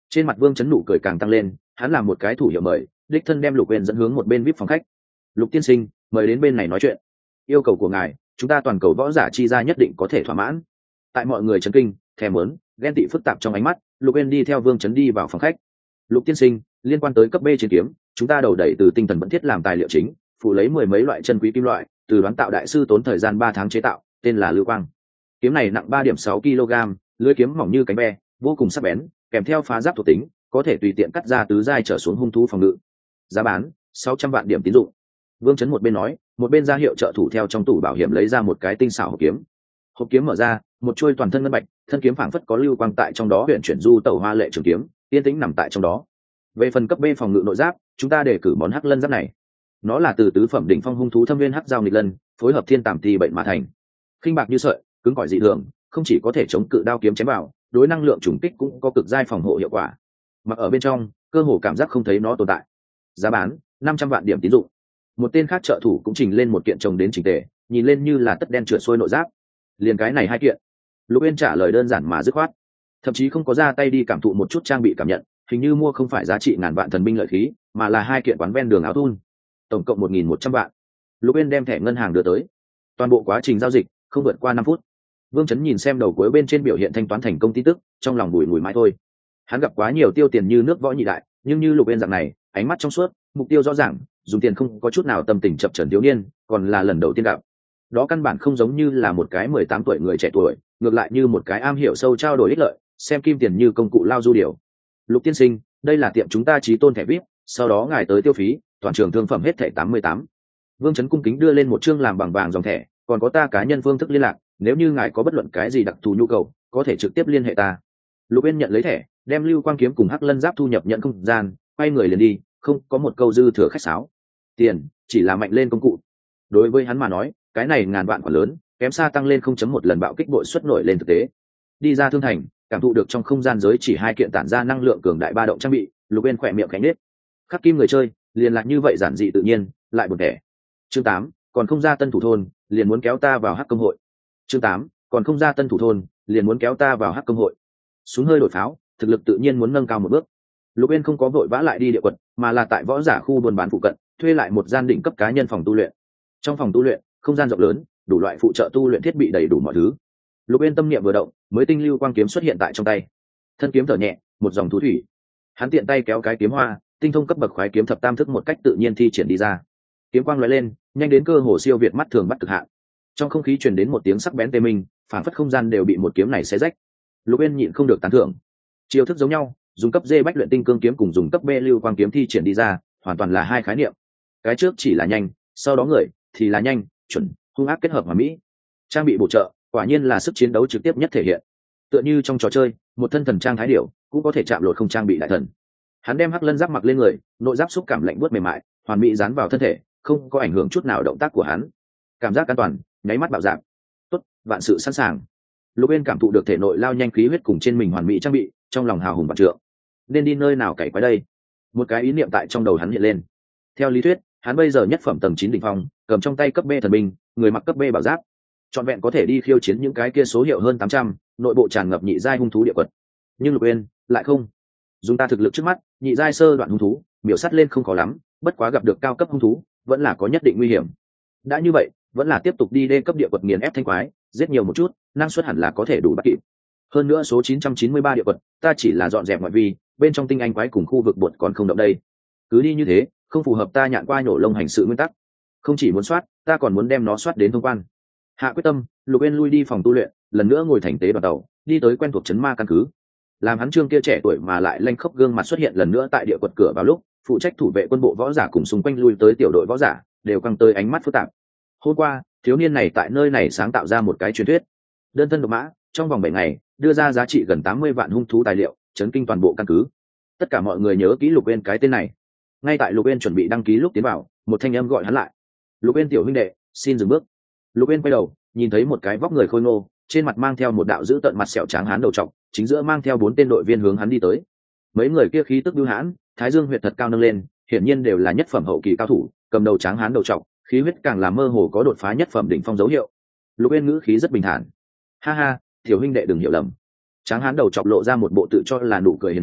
Trên mặt Vương Chấn nụ cười càng tăng lên, hắn làm một cái thủ hiệu mời, đích thân đem Lục Uyên dẫn hướng một bên VIP phòng khách. Lục tiên sinh, mời đến bên này nói chuyện. Yêu cầu của ngài, chúng ta toàn cầu võ giả chi ra nhất định có thể thỏa mãn. Tại mọi người chấn kinh, thèm muốn, ghen tị phức tạp trong ánh mắt, Lục Uyên đi theo Vương Chấn đi vào phòng khách. Lục tiên sinh, liên quan tới cấp B chiến kiếm, chúng ta đầu đẩy từ tinh thần vẫn thiết làm tài liệu chính, phụ lấy mười mấy loại chân quý kim loại, từ đoán tạo đại sư tốn thời gian 3 tháng chế tạo, tên là Lưu Quang. Kiếm này nặng 3.6 kg, lưỡi kiếm mỏng như cánh ve, vô cùng sắc bén, kèm theo phá giáp thuộc tính, có thể tùy tiện cắt ra tứ giai trở xuống hung thú phòng ngự. Giá bán 600 vạn điểm tín dụng. Vương Chấn một bên nói, một bên ra hiệu trợ thủ theo trong tủ bảo hiểm lấy ra một cái tinh xảo hộp kiếm. Hộp kiếm mở ra, một chuôi toàn thân ngân bạch, thân kiếm phảng phất có lưu quang tại trong đó huyền chuyển du tẩu hoa lệ trường kiếm, yên tĩnh nằm tại trong đó. Về phần cấp B phòng ngự nội giáp, chúng ta đề cử món hắc lân giáp này. Nó là từ tứ phẩm đỉnh phong hung thú thâm viên hắc giao nghịch lân, phối hợp thiên tàm tì bệnh mà thành. Khinh bạc như sợi, cứng cỏi dị thường, không chỉ có thể chống cự đao kiếm chém vào, đối năng lượng trùng kích cũng có cực giai phòng hộ hiệu quả. Mặc ở bên trong, cơ hồ cảm giác không thấy nó tồn tại. Giá bán 500 vạn điểm tín dụng. Một tên khác trợ thủ cũng trình lên một kiện chồng đến chỉnh tề, nhìn lên như là tất đen trượt xuôi nội giáp. Liền cái này 2 kiện. Lục Uyên trả lời đơn giản mà dứt khoát, thậm chí không có ra tay đi cảm thụ một chút trang bị cảm nhận, hình như mua không phải giá trị ngàn vạn thần binh lợi khí, mà là 2 kiện quán ven đường áo thun, tổng cộng 1.100 vạn. Lục Uyên đem thẻ ngân hàng đưa tới. Toàn bộ quá trình giao dịch không vượt qua 5 phút. Vương Chấn nhìn xem đầu cuối bên trên biểu hiện thanh toán thành công tin tức, trong lòng bùi ngùi mãi thôi. Hắn gặp quá nhiều tiêu tiền như nước võ nhị đại, nhưng như Lục Uyên dạng này, ánh mắt trong suốt, mục tiêu rõ ràng, dùng tiền không có chút nào tâm tình chập chờn thiếu niên, còn là lần đầu tiên gặp. Đó căn bản không giống như là một cái 18 tuổi người trẻ tuổi, ngược lại như một cái am hiểu sâu trao đổi ích lợi, xem kim tiền như công cụ lao du điều. Lục tiên sinh, đây là tiệm chúng ta chí tôn thẻ VIP, sau đó ngài tới tiêu phí, toàn trường thương phẩm hết thẻ 88. Vương Chấn cung kính đưa lên một chương làm bằng vàng dòng thẻ, còn có ta cá nhân phương thức liên lạc, nếu như ngài có bất luận cái gì đặc thù nhu cầu, có thể trực tiếp liên hệ ta. Lục Uyên nhận lấy thẻ, đem Lưu Quang kiếm cùng Hắc Lân giáp thu nhập nhận không gian, quay người liền đi, không có một câu dư thừa khách sáo. Tiền chỉ là mạnh lên công cụ. Đối với hắn mà nói, cái này ngàn vạn quả lớn, kém xa tăng lên 0.1 lần bạo kích bội suất nổi lên thực tế. Đi ra thương thành, cảm thụ được trong không gian giới chỉ 2 kiện tản ra năng lượng cường đại ba động trang bị, Lục Uyên khỏe miệng khẽ nhếch. Khắc kim người chơi, liền lạc như vậy giản dị tự nhiên, lại buồn tẻ. Chương 8, còn không ra tân thủ thôn, liền muốn kéo ta vào hắc công hội. Chương 8, còn không ra tân thủ thôn, liền muốn kéo ta vào hắc công hội. Súng hơi đổi pháo, thực lực tự nhiên muốn nâng cao một bước. Lục Uyên không có vội vã lại đi địa quật, mà là tại võ giả khu buôn bán phụ cận, thuê lại một gian đỉnh cấp cá nhân phòng tu luyện. Trong phòng tu luyện, không gian rộng lớn, đủ loại phụ trợ tu luyện thiết bị đầy đủ mọi thứ. Lục Uyên tâm niệm vừa động, mới tinh lưu quang kiếm xuất hiện tại trong tay. Thân kiếm thở nhẹ, một dòng thú thủy. Hắn tiện tay kéo cái kiếm hoa, tinh thông cấp bậc khoái kiếm thập tam thức một cách tự nhiên thi triển đi ra. Kiếm quang lóe lên, nhanh đến cơ hồ siêu việt mắt thường bắt cực hạn. Trong không khí truyền đến một tiếng sắc bén tê minh, phảng phất không gian đều bị một kiếm này xé rách. Lục Uyên nhịn không được tán thưởng. Chiêu thức giống nhau, dùng cấp D bách luyện tinh cương kiếm cùng dùng cấp B lưu quang kiếm thi triển đi ra, hoàn toàn là hai khái niệm. Cái trước chỉ là nhanh, sau đó người thì là nhanh, chuẩn, hung ác kết hợp hòa mỹ. Trang bị bổ trợ, quả nhiên là sức chiến đấu trực tiếp nhất thể hiện. Tựa như trong trò chơi, một thân thần trang thái điểu cũng có thể chạm lột không trang bị đại thần. Hắn đem hắc lân giáp mặc lên người, nội giáp xúc cảm lạnh buốt mềm mại, hoàn mỹ dán vào thân thể, không có ảnh hưởng chút nào động tác của hắn. Cảm giác an toàn, nháy mắt bạo dạng. Tốt, vạn sự sẵn sàng. Lục Uyên cảm thụ được thể nội lao nhanh khí huyết cùng trên mình hoàn mỹ trang bị, trong lòng hào hùng vạn trượng. Nên đi nơi nào cày quái đây? Một cái ý niệm tại trong đầu hắn hiện lên. Theo lý thuyết, hắn bây giờ nhất phẩm tầng 9 đỉnh phong, cầm trong tay cấp B thần binh, người mặc cấp B bảo giáp, trọn vẹn có thể đi khiêu chiến những cái kia số hiệu hơn 800, nội bộ tràn ngập nhị giai hung thú địa quật. Nhưng Lục Uyên lại không. Dùng ta thực lực trước mắt, nhị giai sơ đoạn hung thú, miểu sát lên không khó lắm, bất quá gặp được cao cấp hung thú, vẫn là có nhất định nguy hiểm. Đã như vậy, vẫn là tiếp tục đi đê cấp địa quật nghiền ép thanh quái, giết nhiều một chút, năng suất hẳn là có thể đủ bắt kịp. Hơn nữa số 993 địa quật, ta chỉ là dọn dẹp ngoại vi, bên trong tinh anh quái cùng khu vực bột còn không động đây. Cứ đi như thế, không phù hợp ta nhạn qua nhổ lông hành sự nguyên tắc. Không chỉ muốn soát, ta còn muốn đem nó soát đến thông quan. Hạ quyết tâm, Lục Uyên lui đi phòng tu luyện, lần nữa ngồi thành tế đoàn tàu, đi tới quen thuộc trấn ma căn cứ. Làm hắn trương kia trẻ tuổi mà lại lanh khốc gương mặt xuất hiện lần nữa tại địa quật cửa vào lúc, phụ trách thủ vệ quân bộ võ giả cùng xung quanh lui tới tiểu đội võ giả, đều căng tới ánh mắt phức tạp. Hôm qua, thiếu niên này tại nơi này sáng tạo ra một cái truyền thuyết. Đơn thân độc mã, trong vòng 7 ngày, đưa ra giá trị gần 80 vạn hung thú tài liệu, chấn kinh toàn bộ căn cứ. Tất cả mọi người nhớ kỹ Lục Uyên cái tên này. Ngay tại Lục Uyên chuẩn bị đăng ký lúc tiến vào, một thanh âm gọi hắn lại. Lục Uyên tiểu huynh đệ, xin dừng bước. Lục Uyên quay đầu, nhìn thấy một cái vóc người khôi ngô, trên mặt mang theo một đạo dữ tợn mặt sẹo trắng hán đầu trọc, chính giữa mang theo 4 tên đội viên hướng hắn đi tới. Mấy người kia khí tức bưu hãn, thái dương huyệt thật cao nâng lên, hiển nhiên đều là nhất phẩm hậu kỳ cao thủ, cầm đầu trắng hán đầu trọc, khí huyết càng là mơ hồ có đột phá nhất phẩm đỉnh phong dấu hiệu. Lục Uyên ngữ khí rất bình thản. Ha ha, tiểu huynh đệ đừng hiểu lầm. Tráng hán đầu chọc lộ ra một bộ tự cho là nụ cười hiền hòa,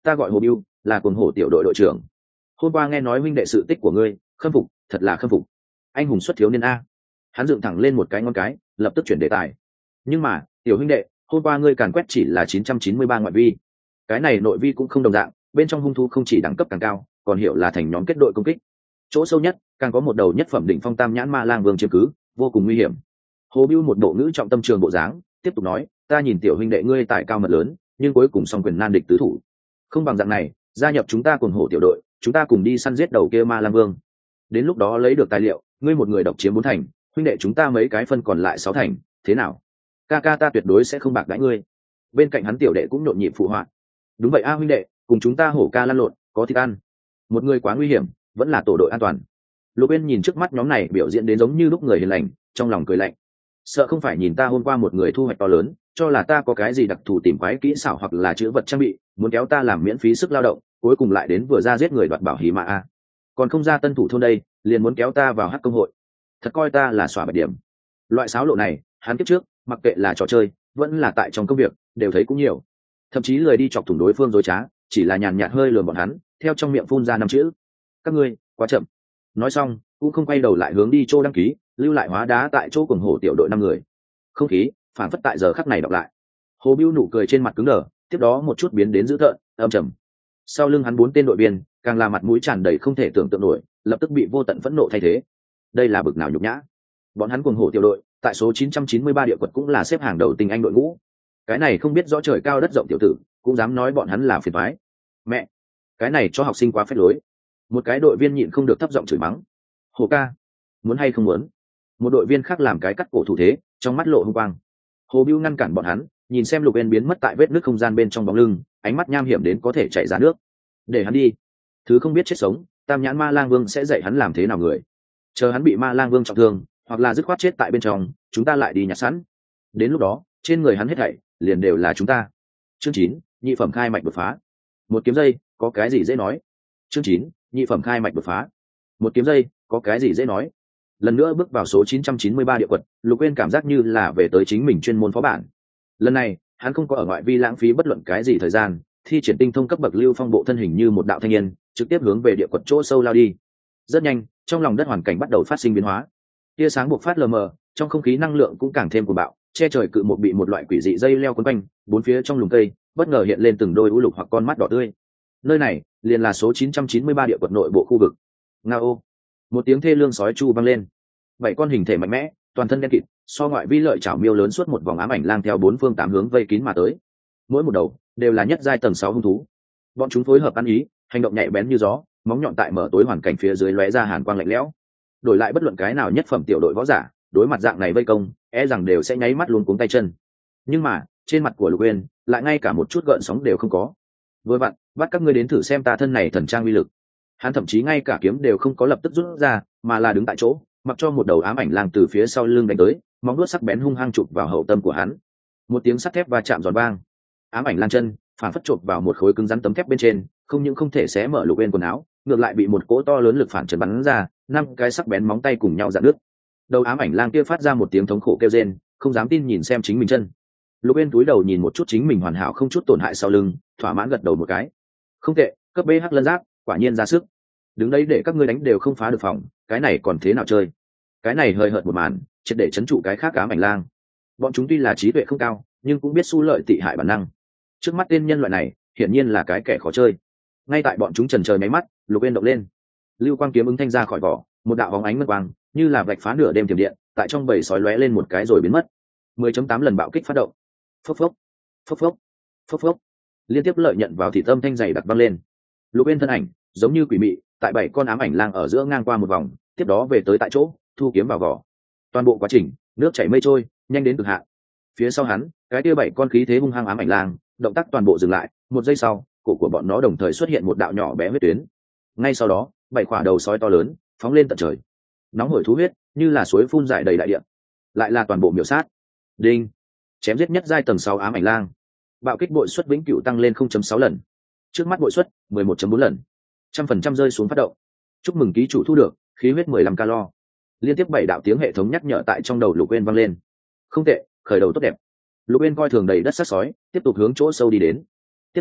ta gọi Hồ Biêu, là cuồng hổ tiểu đội đội trưởng. Hôm qua nghe nói huynh đệ sự tích của ngươi, khâm phục, thật là khâm phục. Anh hùng xuất thiếu niên a. Hắn dựng thẳng lên một cái ngón cái, lập tức chuyển đề tài. Nhưng mà, tiểu huynh đệ, hôm qua ngươi càn quét chỉ là 993 ngoại vi. Cái này nội vi cũng không đồng dạng, bên trong hung thú không chỉ đẳng cấp càng cao, còn hiểu là thành nhóm kết đội công kích. Chỗ sâu nhất, càng có một đầu nhất phẩm đỉnh phong tam nhãn ma lang vương chiếm cứ, vô cùng nguy hiểm. Hồ Biêu một bộ ngữ trọng tâm trường bộ dáng, tiếp tục nói, ta nhìn tiểu huynh đệ ngươi tài cao mật lớn, nhưng cuối cùng song quyền nan địch tứ thủ. Không bằng dạng này, gia nhập chúng ta cùng hổ tiểu đội, chúng ta cùng đi săn giết đầu kia ma lang vương. Đến lúc đó lấy được tài liệu, ngươi một người độc chiếm 4 thành, huynh đệ chúng ta mấy cái phân còn lại 6 thành, thế nào? Ca ca ta tuyệt đối sẽ không bạc đãi ngươi. Bên cạnh hắn tiểu đệ cũng nhộn nhịp phụ họa. Đúng vậy a huynh đệ, cùng chúng ta hổ ca lăn lộn, có thịt ăn. Một người quá nguy hiểm, vẫn là tổ đội an toàn. Lục Uyên nhìn trước mắt nhóm này biểu diễn đến giống như lúc người hiền lành, trong lòng cười lạnh. Sợ không phải nhìn ta hôm qua một người thu hoạch to lớn, cho là ta có cái gì đặc thù tìm quái kỹ xảo hoặc là chữ vật trang bị, muốn kéo ta làm miễn phí sức lao động, cuối cùng lại đến vừa ra giết người đoạt bảo hí mà a. Còn không ra tân thủ thôn đây, liền muốn kéo ta vào hắc công hội. Thật coi ta là xóa bạch điểm. Loại xáo lộ này, hắn kiếp trước, mặc kệ là trò chơi, vẫn là tại trong công việc, đều thấy cũng nhiều. Thậm chí lười đi chọc thủng đối phương dối trá, chỉ là nhàn nhạt hơi lườm bọn hắn, theo trong miệng phun ra 5 chữ: các ngươi quá chậm. Nói xong cũng không quay đầu lại hướng đi chỗ đăng ký, lưu lại hóa đá tại chỗ cùng hổ tiểu đội 5 người. Không khí phản phất tại giờ khắc này đọc lại. Hồ Biêu nụ cười trên mặt cứng đờ, tiếp đó một chút biến đến dữ tợn, âm trầm. Sau lưng hắn 4 tên đội viên càng là mặt mũi tràn đầy không thể tưởng tượng nổi, lập tức bị vô tận phẫn nộ thay thế. Đây là bực nào nhục nhã. Bọn hắn cùng hổ tiểu đội tại số 993 địa quật cũng là xếp hàng đầu tình anh đội ngũ. Cái này không biết rõ trời cao đất rộng tiểu tử cũng dám nói bọn hắn là phiền toái. Mẹ, cái này cho học sinh quá phết lối. Một cái đội viên nhịn không được thấp giọng chửi mắng. Hồ ca, muốn hay không muốn? Một đội viên khác làm cái cắt cổ thủ thế, trong mắt lộ hung quang. Hồ Biêu ngăn cản bọn hắn, nhìn xem Lục Uyên biến mất tại vết nước không gian bên trong bóng lưng, ánh mắt nham hiểm đến có thể chảy ra nước. Để hắn đi. Thứ không biết chết sống, Tam nhãn ma lang vương sẽ dạy hắn làm thế nào người. Chờ hắn bị ma lang vương trọng thương, hoặc là dứt khoát chết tại bên trong, chúng ta lại đi nhặt sẵn. Đến lúc đó, trên người hắn hết thảy liền đều là chúng ta. Chương 9, nhị phẩm khai mạch đột phá. Một kiếm dây, có cái gì dễ nói. Chương 9, nhị phẩm khai mạch đột phá. Một kiếm dây, có cái gì dễ nói. Lần nữa bước vào số 993 địa quật, Lục Uyên cảm giác như là về tới chính mình chuyên môn phó bản. Lần này, hắn không có ở ngoại vi lãng phí bất luận cái gì thời gian, thi triển tinh thông cấp bậc lưu phong bộ thân hình như một đạo thanh niên, trực tiếp hướng về địa quật chỗ sâu lao đi. Rất nhanh, trong lòng đất hoàn cảnh bắt đầu phát sinh biến hóa. Tia sáng bộc phát lờ mờ, trong không khí năng lượng cũng càng thêm cuồng bạo, che trời cự một bị một loại quỷ dị dây leo quấn quanh, bốn phía trong lùm cây bất ngờ hiện lên từng đôi u lục hoặc con mắt đỏ tươi. Nơi này liền là số 993 địa quật nội bộ khu vực. Ngao, một tiếng thê lương sói chu vang lên. 7 con hình thể mạnh mẽ, toàn thân đen kịt, so ngoại vi lợi chảo miêu lớn suốt một vòng ám ảnh lang theo 4 phương 8 hướng vây kín mà tới. Mỗi một đầu đều là nhất giai tầng 6 hung thú. Bọn chúng phối hợp ăn ý, hành động nhạy bén như gió, móng nhọn tại mở tối hoàn cảnh phía dưới lóe ra hàn quang lạnh lẽo. Đổi lại bất luận cái nào nhất phẩm tiểu đội võ giả, đối mặt dạng này vây công, e rằng đều sẽ nháy mắt luống cuống tay chân. Nhưng mà, trên mặt của Lục Uyên lại ngay cả một chút gợn sóng đều không có. Vừa vặn, bắt các ngươi đến thử xem ta thân này thần trang uy lực. Hắn thậm chí ngay cả kiếm đều không có lập tức rút ra, mà là đứng tại chỗ, mặc cho một đầu ám ảnh lang từ phía sau lưng đánh tới, móng vuốt sắc bén hung hăng chụp vào hậu tâm của hắn. Một tiếng sắt thép va chạm giòn vang, ám ảnh lang chân phản phất chộp vào một khối cứng rắn tấm thép bên trên, không những không thể xé mở Lục Uyên quần áo, ngược lại bị một cỗ to lớn lực phản chấn bắn ra, 5 cái sắc bén móng tay cùng nhau rạn nước. Đầu ám ảnh lang kia phát ra một tiếng thống khổ kêu rên, không dám tin nhìn xem chính mình chân. Lục Uyên cúi đầu nhìn một chút chính mình hoàn hảo không chút tổn hại sau lưng, thỏa mãn gật đầu một cái. Không tệ, cấp B hắc lân giáp, quả nhiên ra sức. Đứng đấy để các ngươi đánh đều không phá được phòng, cái này còn thế nào chơi? Cái này hơi hợt một màn, triệt để chấn trụ cái khác ám ảnh lang. Bọn chúng tuy là trí tuệ không cao, nhưng cũng biết xu lợi tị hại bản năng. Trước mắt tên nhân loại này, hiển nhiên là cái kẻ khó chơi. Ngay tại bọn chúng chần chờ mấy mắt, Lục Uyên động lên. Lưu quang kiếm ứng thanh ra khỏi vỏ, một đạo bóng ánh ngân quang, như là vạch phá nửa đêm tiềm điện, tại trong bầy sói lóe lên một cái rồi biến mất. 10.8 lần bạo kích phát động. Phốc phốc, phốc phốc, phốc phốc. Liên tiếp lợi nhận vào thị tâm thanh dày đặc văng lên. Lục Uyên thân ảnh giống như quỷ mị, tại 7 con ám ảnh lang ở giữa ngang qua một vòng, tiếp đó về tới tại chỗ, thu kiếm vào vỏ. Toàn bộ quá trình, nước chảy mây trôi, nhanh đến cực hạn. Phía sau hắn, cái kia 7 con khí thế hung hăng ám ảnh lang, động tác toàn bộ dừng lại, một giây sau, cổ của bọn nó đồng thời xuất hiện một đạo nhỏ bé huyết tuyến. Ngay sau đó, 7 quả đầu sói to lớn phóng lên tận trời, nóng hổi thú huyết như là suối phun dài đầy đại địa, lại là toàn bộ miểu sát. Đinh, chém giết nhất giai tầng 6 ám ảnh lang, bạo kích bội suất vĩnh cửu tăng lên 0.6 lần, trước mắt bội suất 11.4 lần, 100% rơi xuống phát động. Chúc mừng ký chủ thu được khí huyết 15 calo. Liên tiếp 7 đạo tiếng hệ thống nhắc nhở tại trong đầu Lục Uyên vang lên. Không tệ, khởi đầu tốt đẹp. Lục Uyên coi thường đầy đất sát sói, tiếp tục hướng chỗ sâu đi đến. Tiếp xuống,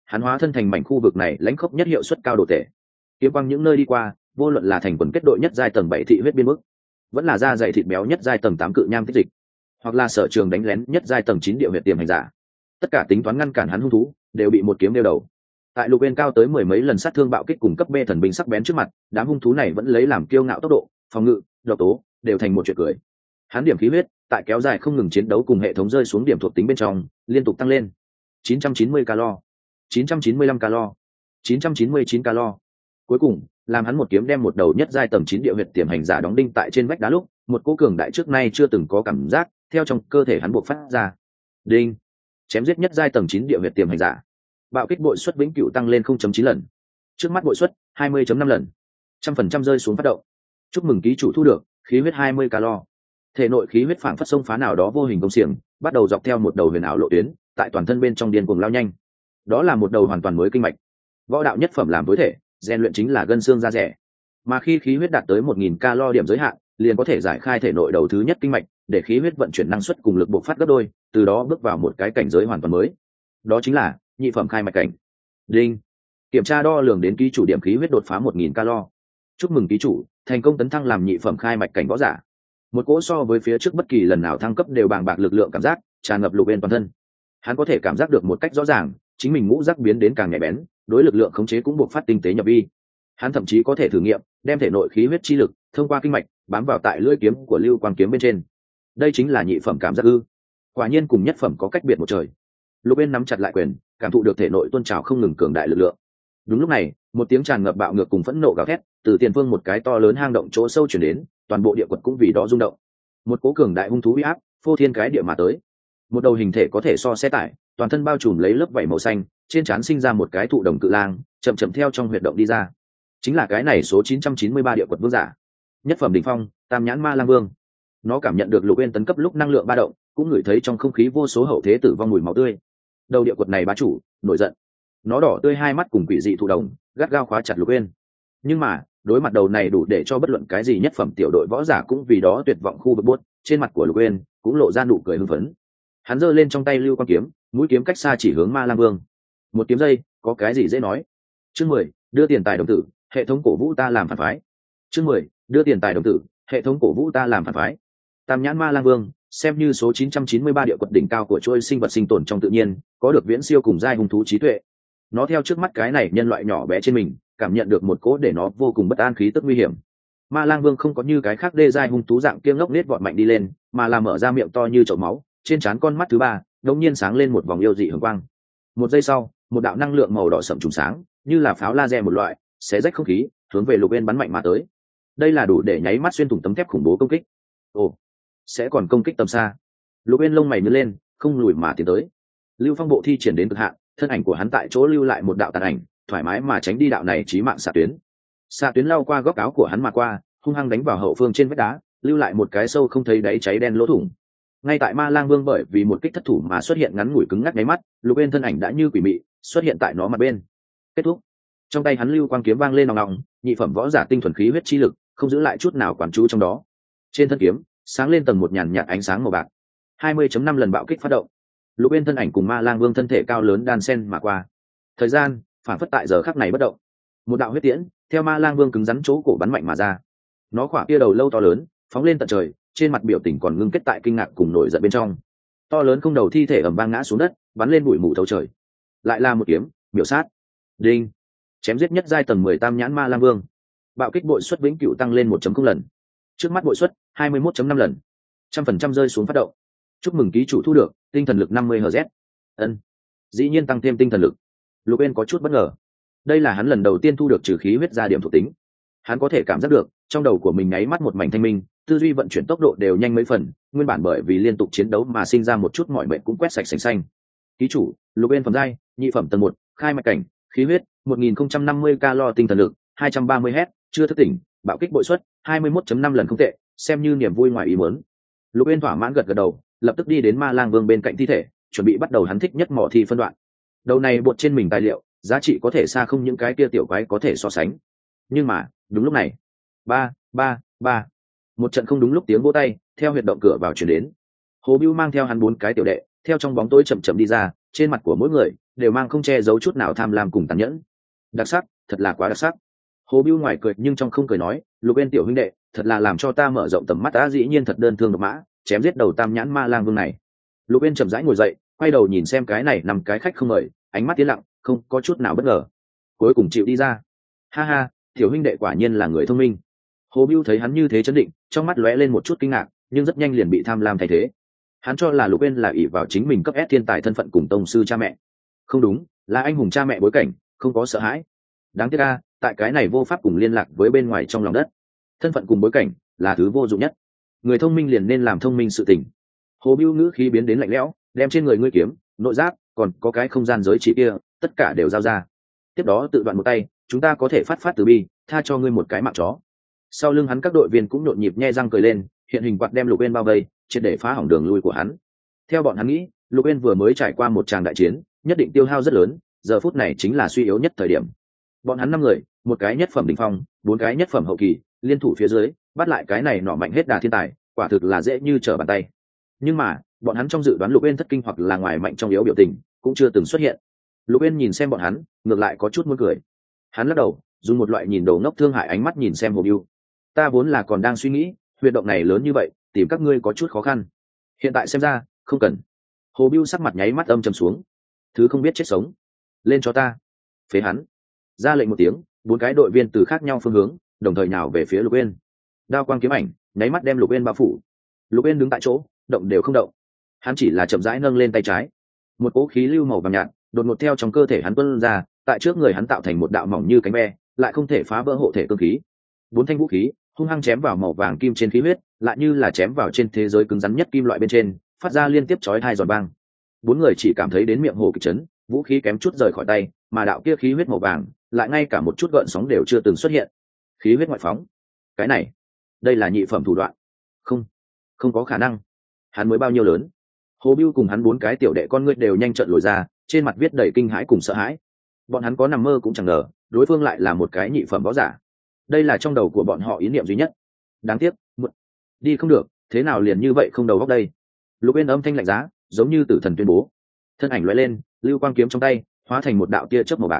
hắn hóa thân thành mảnh khu vực này lãnh khốc nhất hiệu suất cao đồ tể. Kiếm quang những nơi đi qua, vô luận là thành quần kết đội nhất giai tầng 7 thị huyết biên bức, vẫn là da dày thịt béo nhất giai tầng 8 cự nham tích dịch, hoặc là sở trường đánh lén nhất giai tầng 9 địa huyệt tiềm hành giả, tất cả tính toán ngăn cản hắn hung thú đều bị một kiếm đeo đầu. Tại Lục Uyên cao tới mười mấy lần sát thương bạo kích cùng cấp B thần binh sắc bén trước mặt, đám hung thú này vẫn lấy làm kiêu ngạo tốc độ, phòng ngự, độc tố đều thành một chuyện cười. Hắn điểm khí huyết tại kéo dài không ngừng chiến đấu cùng hệ thống rơi xuống điểm thuộc tính bên trong, liên tục tăng lên. 990 calo, 995 calo, 999 calo. Cuối cùng, làm hắn một kiếm đem một đầu nhất giai tầng 9 địa huyệt tiềm hành giả đóng đinh tại trên vách đá lúc, một cỗ cường đại trước nay chưa từng có cảm giác theo trong cơ thể hắn bộc phát ra. Đinh, chém giết nhất giai tầng 9 địa huyệt tiềm hành giả. Bạo kích bội suất vĩnh cửu tăng lên 0.9 lần. Trước mắt bội suất 20.5 lần. 100% rơi xuống phát động. Chúc mừng ký chủ thu được khí huyết 20 calo. Thể nội khí huyết phảng phất sông phá nào đó vô hình công xiềng, bắt đầu dọc theo một đầu huyền ảo lộ tuyến, tại toàn thân bên trong điên cuồng lao nhanh. Đó là một đầu hoàn toàn mới kinh mạch. Võ đạo nhất phẩm làm tối thể, rèn luyện chính là gân xương da rẻ. Mà khi khí huyết đạt tới 1000 calo điểm giới hạn, liền có thể giải khai thể nội đầu thứ nhất kinh mạch, để khí huyết vận chuyển năng suất cùng lực bộc phát gấp đôi, từ đó bước vào một cái cảnh giới hoàn toàn mới. Đó chính là nhị phẩm khai mạch cảnh. Đinh, kiểm tra đo lường đến ký chủ điểm khí huyết đột phá 1000 calo. Chúc mừng ký chủ thành công tấn thăng làm nhị phẩm khai mạch cảnh võ giả. Một cỗ so với phía trước bất kỳ lần nào thăng cấp đều bàng bạc lực lượng cảm giác tràn ngập Lục Uyên toàn thân. Hắn có thể cảm giác được một cách rõ ràng, chính mình ngũ giác biến đến càng nhạy bén, đối lực lượng khống chế cũng buộc phát tinh tế nhập vi. Hắn thậm chí có thể thử nghiệm đem thể nội khí huyết chi lực thông qua kinh mạch bám vào tại lưỡi kiếm của lưu quang kiếm bên trên. Đây chính là nhị phẩm cảm giác ư? Quả nhiên cùng nhất phẩm có cách biệt một trời. Lục Uyên nắm chặt lại quyền, cảm thụ được thể nội tuôn trào không ngừng cường đại lực lượng. Đúng lúc này, một tiếng tràn ngập bạo ngược cùng phẫn nộ gào thét từ tiền phương một cái to lớn hang động chỗ sâu chuyển đến, toàn bộ địa quật cũng vì đó rung động. Một cố cường đại hung thú uy áp phô thiên cái địa mà tới. Một đầu hình thể có thể so xe tải, toàn thân bao trùm lấy lớp vảy màu xanh, trên trán sinh ra một cái thụ đồng cự lang, chậm chậm theo trong huyệt động đi ra. Chính là cái này số 993 địa quật vương giả, nhất phẩm đỉnh phong, Tam Nhãn Ma Lang Vương. Nó cảm nhận được Lục Uyên tấn cấp lúc năng lượng ba động, cũng ngửi thấy trong không khí vô số hậu thế tử vong mùi máu tươi. Đầu địa quật này bá chủ nổi giận, nó đỏ tươi hai mắt cùng quỷ dị thụ đồng gắt gao khóa chặt Lục Uyên. Nhưng mà đối mặt đầu này đủ để cho bất luận cái gì nhất phẩm tiểu đội võ giả cũng vì đó tuyệt vọng khu vực buốt, trên mặt của Lục Uyên cũng lộ ra nụ cười hưng phấn. Hắn giơ lên trong tay lưu quang kiếm, mũi kiếm cách xa chỉ hướng Ma Lang Vương. Một kiếm dây, có cái gì dễ nói. Chương 10, đưa tiền tài đồng tử, hệ thống cổ vũ ta làm phản phái. Chương 10, đưa tiền tài đồng tử, hệ thống cổ vũ ta làm phản phái. Tam Nhãn Ma Lang Vương xem như số 993 địa quật đỉnh cao của chuỗi sinh vật sinh tồn trong tự nhiên, có được viễn siêu cùng giai hung thú trí tuệ. Nó theo trước mắt cái này nhân loại nhỏ bé trên mình, cảm nhận được một cỗ để nó vô cùng bất an khí tức nguy hiểm. Ma Lang Vương không có như cái khác đê giai hung thú dạng kia ngốc nết vọt mạnh đi lên, mà là mở ra miệng to như chậu máu, trên trán con mắt thứ ba đột nhiên sáng lên một vòng yêu dị hường quang. Một giây sau, một đạo năng lượng màu đỏ sẫm trùng sáng, như là pháo laser một loại, xé rách không khí, hướng về Lục Uyên bắn mạnh mà tới. Đây là đủ để nháy mắt xuyên thủng tấm thép khủng bố công kích. Ồ, sẽ còn công kích tầm xa. Lục Uyên lông mày nhướng lên, không lùi mà tiến tới. Lưu Phong bộ thi triển đến cực hạn, thân ảnh của hắn tại chỗ lưu lại một đạo tàn ảnh, thoải mái mà tránh đi đạo này chí mạng xạ tuyến. Xạ tuyến lao qua góc áo của hắn mà qua, hung hăng đánh vào hậu phương trên vách đá, lưu lại một cái sâu không thấy đáy cháy đen lỗ thủng. Ngay tại Ma Lang Vương bởi vì một kích thất thủ mà xuất hiện ngắn ngủi cứng ngắc nháy mắt, Lục Uyên thân ảnh đã như quỷ mị xuất hiện tại nó mặt bên. Kết thúc. Trong tay hắn lưu quang kiếm vang lên nòng nòng, nhị phẩm võ giả tinh thuần khí huyết chi lực, không giữ lại chút nào quản chú trong đó. Trên thân kiếm sáng lên tầng một nhàn nhạt ánh sáng màu bạc. 20.5 lần bạo kích phát động. Lục Uyên thân ảnh cùng Ma Lang Vương thân thể cao lớn đan sen mà qua. Thời gian phản phất tại giờ khắc này bất động. Một đạo huyết tiễn theo Ma Lang Vương cứng rắn chỗ cổ bắn mạnh mà ra. Nó khỏa kia đầu lâu to lớn, phóng lên tận trời, trên mặt biểu tình còn ngưng kết tại kinh ngạc cùng nổi giận bên trong. To lớn không đầu thi thể ầm vang ngã xuống đất, bắn lên bụi mù thấu trời. Lại là một kiếm, biểu sát. Đinh. Chém giết nhất giai tầng 10 Tam Nhãn Ma Lang Vương. Bạo kích bội suất vĩnh cửu tăng lên 1.0 lần. Trước mắt bội suất 21.5 lần. 100% rơi xuống phát động. Chúc mừng ký chủ thu được tinh thần lực 50 Hz. Ân. Dĩ nhiên tăng thêm tinh thần lực. Lục Uyên có chút bất ngờ. Đây là hắn lần đầu tiên thu được trừ khí huyết ra điểm thuộc tính. Hắn có thể cảm giác được trong đầu của mình nháy mắt một mảnh thanh minh, tư duy vận chuyển tốc độ đều nhanh mấy phần, nguyên bản bởi vì liên tục chiến đấu mà sinh ra một chút mỏi mệt cũng quét sạch sành xanh. Ký chủ Lục Uyên phẩm giai nhị phẩm tầng 1, khai mạch cảnh, khí huyết 1050 calo, tinh thần lực 230 Hz, chưa thức tỉnh, bạo kích bội suất 21.5 lần không tệ, xem như niềm vui ngoài ý muốn. Lục Uyên thỏa mãn gật gật đầu, lập tức đi đến Ma Lang Vương bên cạnh thi thể, chuẩn bị bắt đầu hắn thích nhất mỏ thi phân đoạn. Đầu này bột trên mình tài liệu, giá trị có thể xa không những cái kia tiểu quái có thể so sánh. Nhưng mà đúng lúc này, ba ba ba, một trận không đúng lúc tiếng vỗ tay theo huyệt động cửa vào truyền đến. Hồ Bưu mang theo hắn 4 cái tiểu đệ theo trong bóng tối chậm chậm đi ra, trên mặt của mỗi người đều mang không che giấu chút nào tham lam cùng tàn nhẫn. Đặc sắc, thật là quá đặc sắc. Hồ Bưu ngoài cười nhưng trong không cười nói, Lục Uyên tiểu huynh đệ, thật là làm cho ta mở rộng tầm mắt. Đã dĩ nhiên thật đơn thương độc mã, chém giết đầu tam nhãn ma lang vương này. Lục Uyên chậm rãi ngồi dậy, quay đầu nhìn xem cái này nằm cái khách không mời, ánh mắt tiến lặng, không có chút nào bất ngờ. Cuối cùng chịu đi ra. Ha ha, tiểu huynh đệ quả nhiên là người thông minh. Hồ Bưu thấy hắn như thế chấn định, trong mắt lóe lên một chút kinh ngạc, nhưng rất nhanh liền bị tham lam thay thế. Hắn cho là Lục Uyên là ỷ vào chính mình cấp S thiên tài thân phận cùng tông sư cha mẹ. Không đúng, là anh hùng cha mẹ bối cảnh, không có sợ hãi. Đáng tiếc a, tại cái này vô pháp cùng liên lạc với bên ngoài trong lòng đất. Thân phận cùng bối cảnh là thứ vô dụng nhất. Người thông minh liền nên làm thông minh sự tình. Hồ Bưu ngữ khí biến đến lạnh lẽo, đem trên người ngươi kiếm, nội giáp, còn có cái không gian giới chỉ kia, tất cả đều giao ra. Tiếp đó tự đoạn một tay, chúng ta có thể phát từ bi, tha cho ngươi một cái mạng chó. Sau lưng hắn các đội viên cũng nhộn nhịp nhe răng cười lên, hiện hình quạt đem Lục Uyên bao vây, triệt để phá hỏng đường lui của hắn. Theo bọn hắn nghĩ, Lục Uyên vừa mới trải qua một tràng đại chiến, nhất định tiêu hao rất lớn, giờ phút này chính là suy yếu nhất thời điểm. Bọn hắn 5 người, một cái nhất phẩm đỉnh phong, 4 cái nhất phẩm hậu kỳ, liên thủ phía dưới, bắt lại cái này nọ mạnh hết đà thiên tài, quả thực là dễ như trở bàn tay. Nhưng mà, bọn hắn trong dự đoán Lục Uyên thất kinh hoặc là ngoài mạnh trong yếu biểu tình, cũng chưa từng xuất hiện. Lục Uyên nhìn xem bọn hắn, ngược lại có chút muốn cười. Hắn lắc đầu, dùng một loại nhìn đầu ngốc thương hại ánh mắt nhìn xem Hồ Bưu. Ta vốn là còn đang suy nghĩ, huyệt động này lớn như vậy, tìm các ngươi có chút khó khăn. Hiện tại xem ra, không cần. Hồ Bưu sắc mặt nháy mắt âm trầm xuống. Thứ không biết chết sống, lên cho ta. Phế hắn. Ra lệnh một tiếng, 4 cái đội viên từ khác nhau phương hướng, đồng thời nhào về phía Lục Uyên. Đao quang kiếm ảnh, nháy mắt đem Lục Uyên bao phủ. Lục Uyên đứng tại chỗ, động đều không động. Hắn chỉ là chậm rãi nâng lên tay trái. Một cỗ khí lưu màu vàng nhạt đột ngột theo trong cơ thể hắn tuôn ra, tại trước người hắn tạo thành một đạo mỏng như cánh ve, lại không thể phá vỡ hộ thể cương khí. 4 thanh vũ khí hung hăng chém vào màu vàng kim trên khí huyết, lại như là chém vào trên thế giới cứng rắn nhất kim loại bên trên, phát ra liên tiếp chói tai giòn vang. 4 người chỉ cảm thấy đến miệng hồ kịch chấn, vũ khí kém chút rời khỏi tay, mà đạo kia khí huyết màu vàng lại ngay cả một chút gợn sóng đều chưa từng xuất hiện. Khí huyết ngoại phóng, cái này, đây là nhị phẩm thủ đoạn. Không có khả năng. Hắn mới bao nhiêu lớn? Hồ Bưu cùng hắn 4 cái tiểu đệ con ngươi đều nhanh trợn lồi ra, trên mặt viết đầy kinh hãi cùng sợ hãi. Bọn hắn có nằm mơ cũng chẳng ngờ, đối phương lại là một cái nhị phẩm võ giả. Đây là trong đầu của bọn họ ý niệm duy nhất. Đáng tiếc, đi không được, thế nào liền như vậy không đầu óc đây. Lục Uyên âm thanh lạnh giá, giống như tử thần tuyên bố. Thân ảnh lóe lên, lưu quang kiếm trong tay hóa thành một đạo tia chớp màu bạc.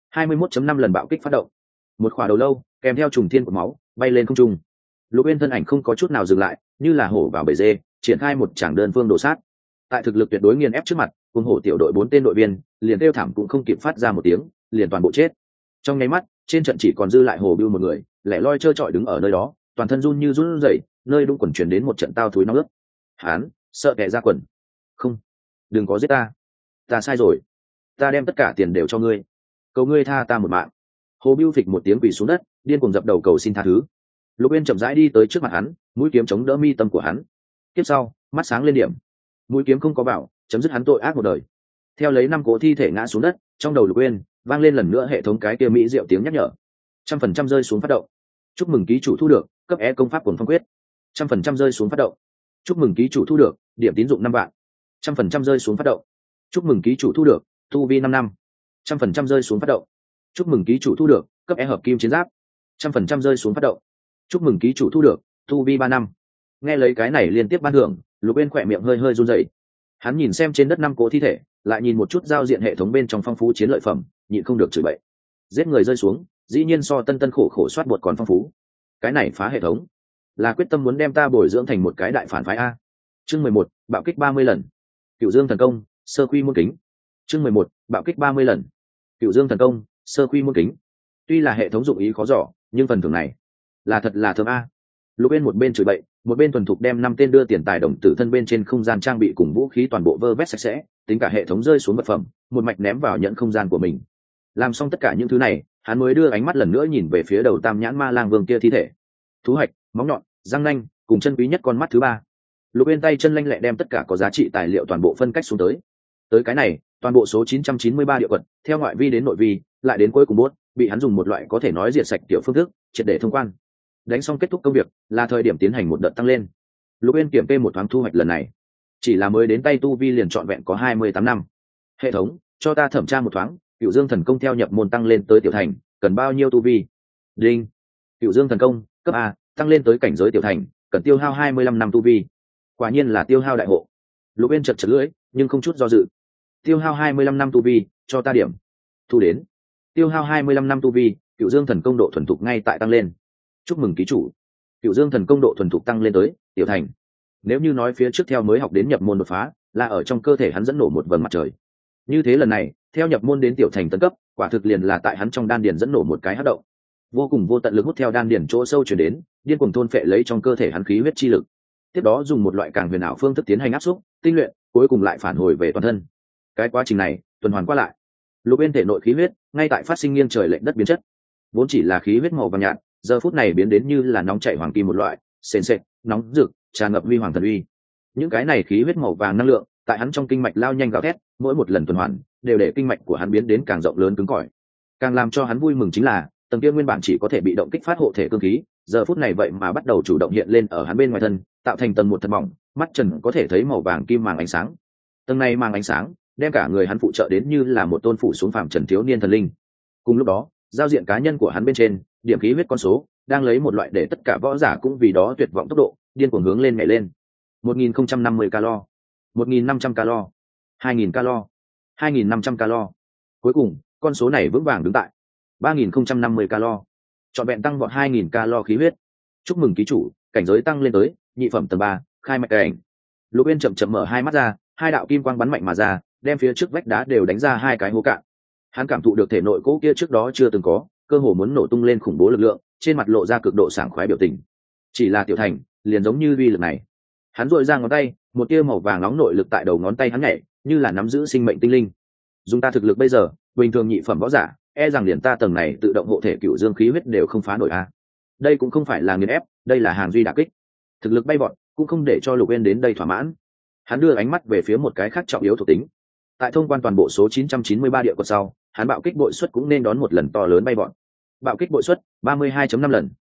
21.5 lần bạo kích phát động. Một khỏa đầu lâu kèm theo trùng thiên của máu bay lên không trung. Lục Uyên thân ảnh không có chút nào dừng lại, như là hổ vào bầy dê, triển khai một tràng đơn phương đổ sát. Tại thực lực tuyệt đối nghiền ép trước mặt, cùng hổ tiểu đội 4 tên đội viên liền kêu thảm cũng không kịp phát ra một tiếng, liền toàn bộ chết. Trong nháy mắt, trên trận chỉ còn dư lại Hồ Bưu một người, lẻ loi trơ trọi đứng ở nơi đó, toàn thân run như run rẩy, nơi đũng quần truyền đến một trận tao thúi nóng ướt. Hán, sợ kẻ ra quần. Không, đừng có giết ta, ta sai rồi, ta đem tất cả tiền đều cho ngươi, cầu ngươi tha ta một mạng. Hồ Bưu phịch một tiếng quỳ xuống đất, điên cuồng dập đầu cầu xin tha thứ. Lục Uyên chậm rãi đi tới trước mặt hắn, mũi kiếm chống đỡ mi tâm của hắn. Tiếp sau, mắt sáng lên điểm, mũi kiếm không có bảo, chấm dứt hắn tội ác một đời. Theo lấy 5 cỗ thi thể ngã xuống đất, trong đầu Lục Uyên vang lên lần nữa hệ thống cái kia mỹ diệu tiếng nhắc nhở. 100% rơi xuống phát động. Chúc mừng ký chủ thu được cấp E công pháp Cuồng Phong Quyết. 100% rơi xuống phát động. Chúc mừng ký chủ thu được điểm tín dụng 5 vạn. 100% rơi xuống phát động. Chúc mừng ký chủ thu được tu vi 5 năm. 100% rơi xuống phát động. Chúc mừng ký chủ thu được cấp E hợp kim chiến giáp. 100% rơi xuống phát động. Chúc mừng ký chủ thu được tu vi 3 năm. Nghe lấy cái này liên tiếp ban thưởng, Lục Uyên khỏe miệng hơi hơi run rẩy. Hắn nhìn xem trên đất 5 cỗ thi thể, lại nhìn một chút giao diện hệ thống bên trong phong phú chiến lợi phẩm, nhịn không được chửi bậy. Giết người rơi xuống, dĩ nhiên so tân tân khổ khổ soát bột còn phong phú. Cái này phá hệ thống, là quyết tâm muốn đem ta bồi dưỡng thành một cái đại phản phái a. Chương 11, bạo kích 30 lần. Cửu Dương thần công, sơ quy môn kính. Chương 11, bạo kích 30 lần. Cửu Dương thần công, sơ quy môn kính. Tuy là hệ thống dụng ý khó dò, nhưng phần thưởng này là thật là thơm a. Lục Uyên một bên chửi bậy, một bên thuần thục đem 5 tên đưa tiền tài đồng tử thân bên trên không gian trang bị cùng vũ khí toàn bộ vơ vét sạch sẽ, tính cả hệ thống rơi xuống vật phẩm, một mạch ném vào nhận không gian của mình. Làm xong tất cả những thứ này, hắn mới đưa ánh mắt lần nữa nhìn về phía đầu tam nhãn ma lang vương kia thi thể. Thú hạch, móng nhọn, răng nanh, cùng chân quý nhất con mắt thứ 3. Lục Uyên tay chân lanh lẹ đem tất cả có giá trị tài liệu toàn bộ phân cách xuống tới. Tới cái này, toàn bộ số 993 địa quật, theo ngoại vi đến nội vi, lại đến cuối cùng bốt, bị hắn dùng một loại có thể nói diệt sạch tiểu phương thức, triệt để thông quan. Đánh xong kết thúc công việc, là thời điểm tiến hành một đợt tăng lên. Lục Uyên kiểm kê một thoáng thu hoạch lần này, chỉ là mới đến tay tu vi liền trọn vẹn có 28 năm. Hệ thống, cho ta thẩm tra một thoáng, Cửu Dương thần công theo nhập môn tăng lên tới tiểu thành, cần bao nhiêu tu vi? Đinh. Cửu Dương thần công, cấp A, tăng lên tới cảnh giới tiểu thành, cần tiêu hao 25 năm tu vi. Quả nhiên là tiêu hao đại hộ. Lục Uyên chật chật lưỡi nhưng không chút do dự. Tiêu hao 25 năm tu vi, cho ta điểm. Thu đến. Tiêu hao 25 năm tu vi, Cựu Dương thần công độ thuần thục ngay tại tăng lên. Chúc mừng ký chủ. Cựu Dương thần công độ thuần thục tăng lên tới tiểu thành. Nếu như nói phía trước theo mới học đến nhập môn đột phá, là ở trong cơ thể hắn dẫn nổ một vầng mặt trời. Như thế lần này, theo nhập môn đến tiểu thành tấn cấp, quả thực liền là tại hắn trong đan điền dẫn nổ một cái hắc động. Vô cùng vô tận lực hút theo đan điền chỗ sâu truyền đến, điên cuồng thôn phệ lấy trong cơ thể hắn khí huyết chi lực. Tiếp đó dùng một loại càng huyền ảo phương thức tiến hành áp xúc, tinh luyện, cuối cùng lại phản hồi về toàn thân. Cái quá trình này tuần hoàn qua lại, Lục Uyên thể nội khí huyết ngay tại phát sinh nghiêng trời lệch đất biến chất. Vốn chỉ là khí huyết màu vàng nhạt, giờ phút này biến đến như là nóng chảy hoàng kim một loại, sền sệt, nóng rực, tràn ngập uy hoàng thần uy. Những cái này khí huyết màu vàng năng lượng, tại hắn trong kinh mạch lao nhanh gào thét, mỗi một lần tuần hoàn đều để kinh mạch của hắn biến đến càng rộng lớn cứng cỏi. Càng làm cho hắn vui mừng chính là, tầng kia nguyên bản chỉ có thể bị động kích phát hộ thể cương khí, giờ phút này vậy mà bắt đầu chủ động hiện lên ở hắn bên ngoài thân, tạo thành tầng một thật mỏng, mắt trần có thể thấy màu vàng kim màng ánh sáng. Tầng này mang ánh sáng, đem cả người hắn phụ trợ đến như là một tôn phủ xuống phàm trần thiếu niên thần linh. Cùng lúc đó, giao diện cá nhân của hắn bên trên, điểm khí huyết con số đang lấy một loại để tất cả võ giả cũng vì đó tuyệt vọng tốc độ, điên cuồng hướng lên nhảy lên. 1050 calo, 1500 calo, 2000 calo, 2500 calo. Cuối cùng, con số này vững vàng đứng tại 3050 calo. Trọn vẹn tăng vọt 2000 calo khí huyết. Chúc mừng ký chủ, cảnh giới tăng lên tới nhị phẩm tầng 3, khai mạch cảnh. Lục Uyên chậm chậm mở hai mắt ra, hai đạo kim quang bắn mạnh mà ra, đem phía trước vách đá đều đánh ra hai cái hố cạn. Hắn cảm thụ được thể nội cỗ kia trước đó chưa từng có, cơ hồ muốn nổ tung lên khủng bố lực lượng, trên mặt lộ ra cực độ sảng khoái biểu tình. Chỉ là tiểu thành, liền giống như uy lực này. Hắn duỗi ra ngón tay, một tia màu vàng nóng nội lực tại đầu ngón tay hắn nhảy, như là nắm giữ sinh mệnh tinh linh. Dùng ta thực lực bây giờ, bình thường nhị phẩm võ giả, e rằng liền ta tầng này tự động hộ thể cựu dương khí huyết đều không phá nổi a. Đây cũng không phải là nghiền ép, đây là hàng duy đả kích. Thực lực bay vọt, cũng không để cho Lục Uyên đến đây thỏa mãn. Hắn đưa ánh mắt về phía một cái khác trọng yếu thuộc tính. Tại thông quan toàn bộ số 993 địa quật sau, hắn bạo kích bội suất cũng nên đón một lần to lớn bay vọt. Bạo kích bội suất 32.5 lần,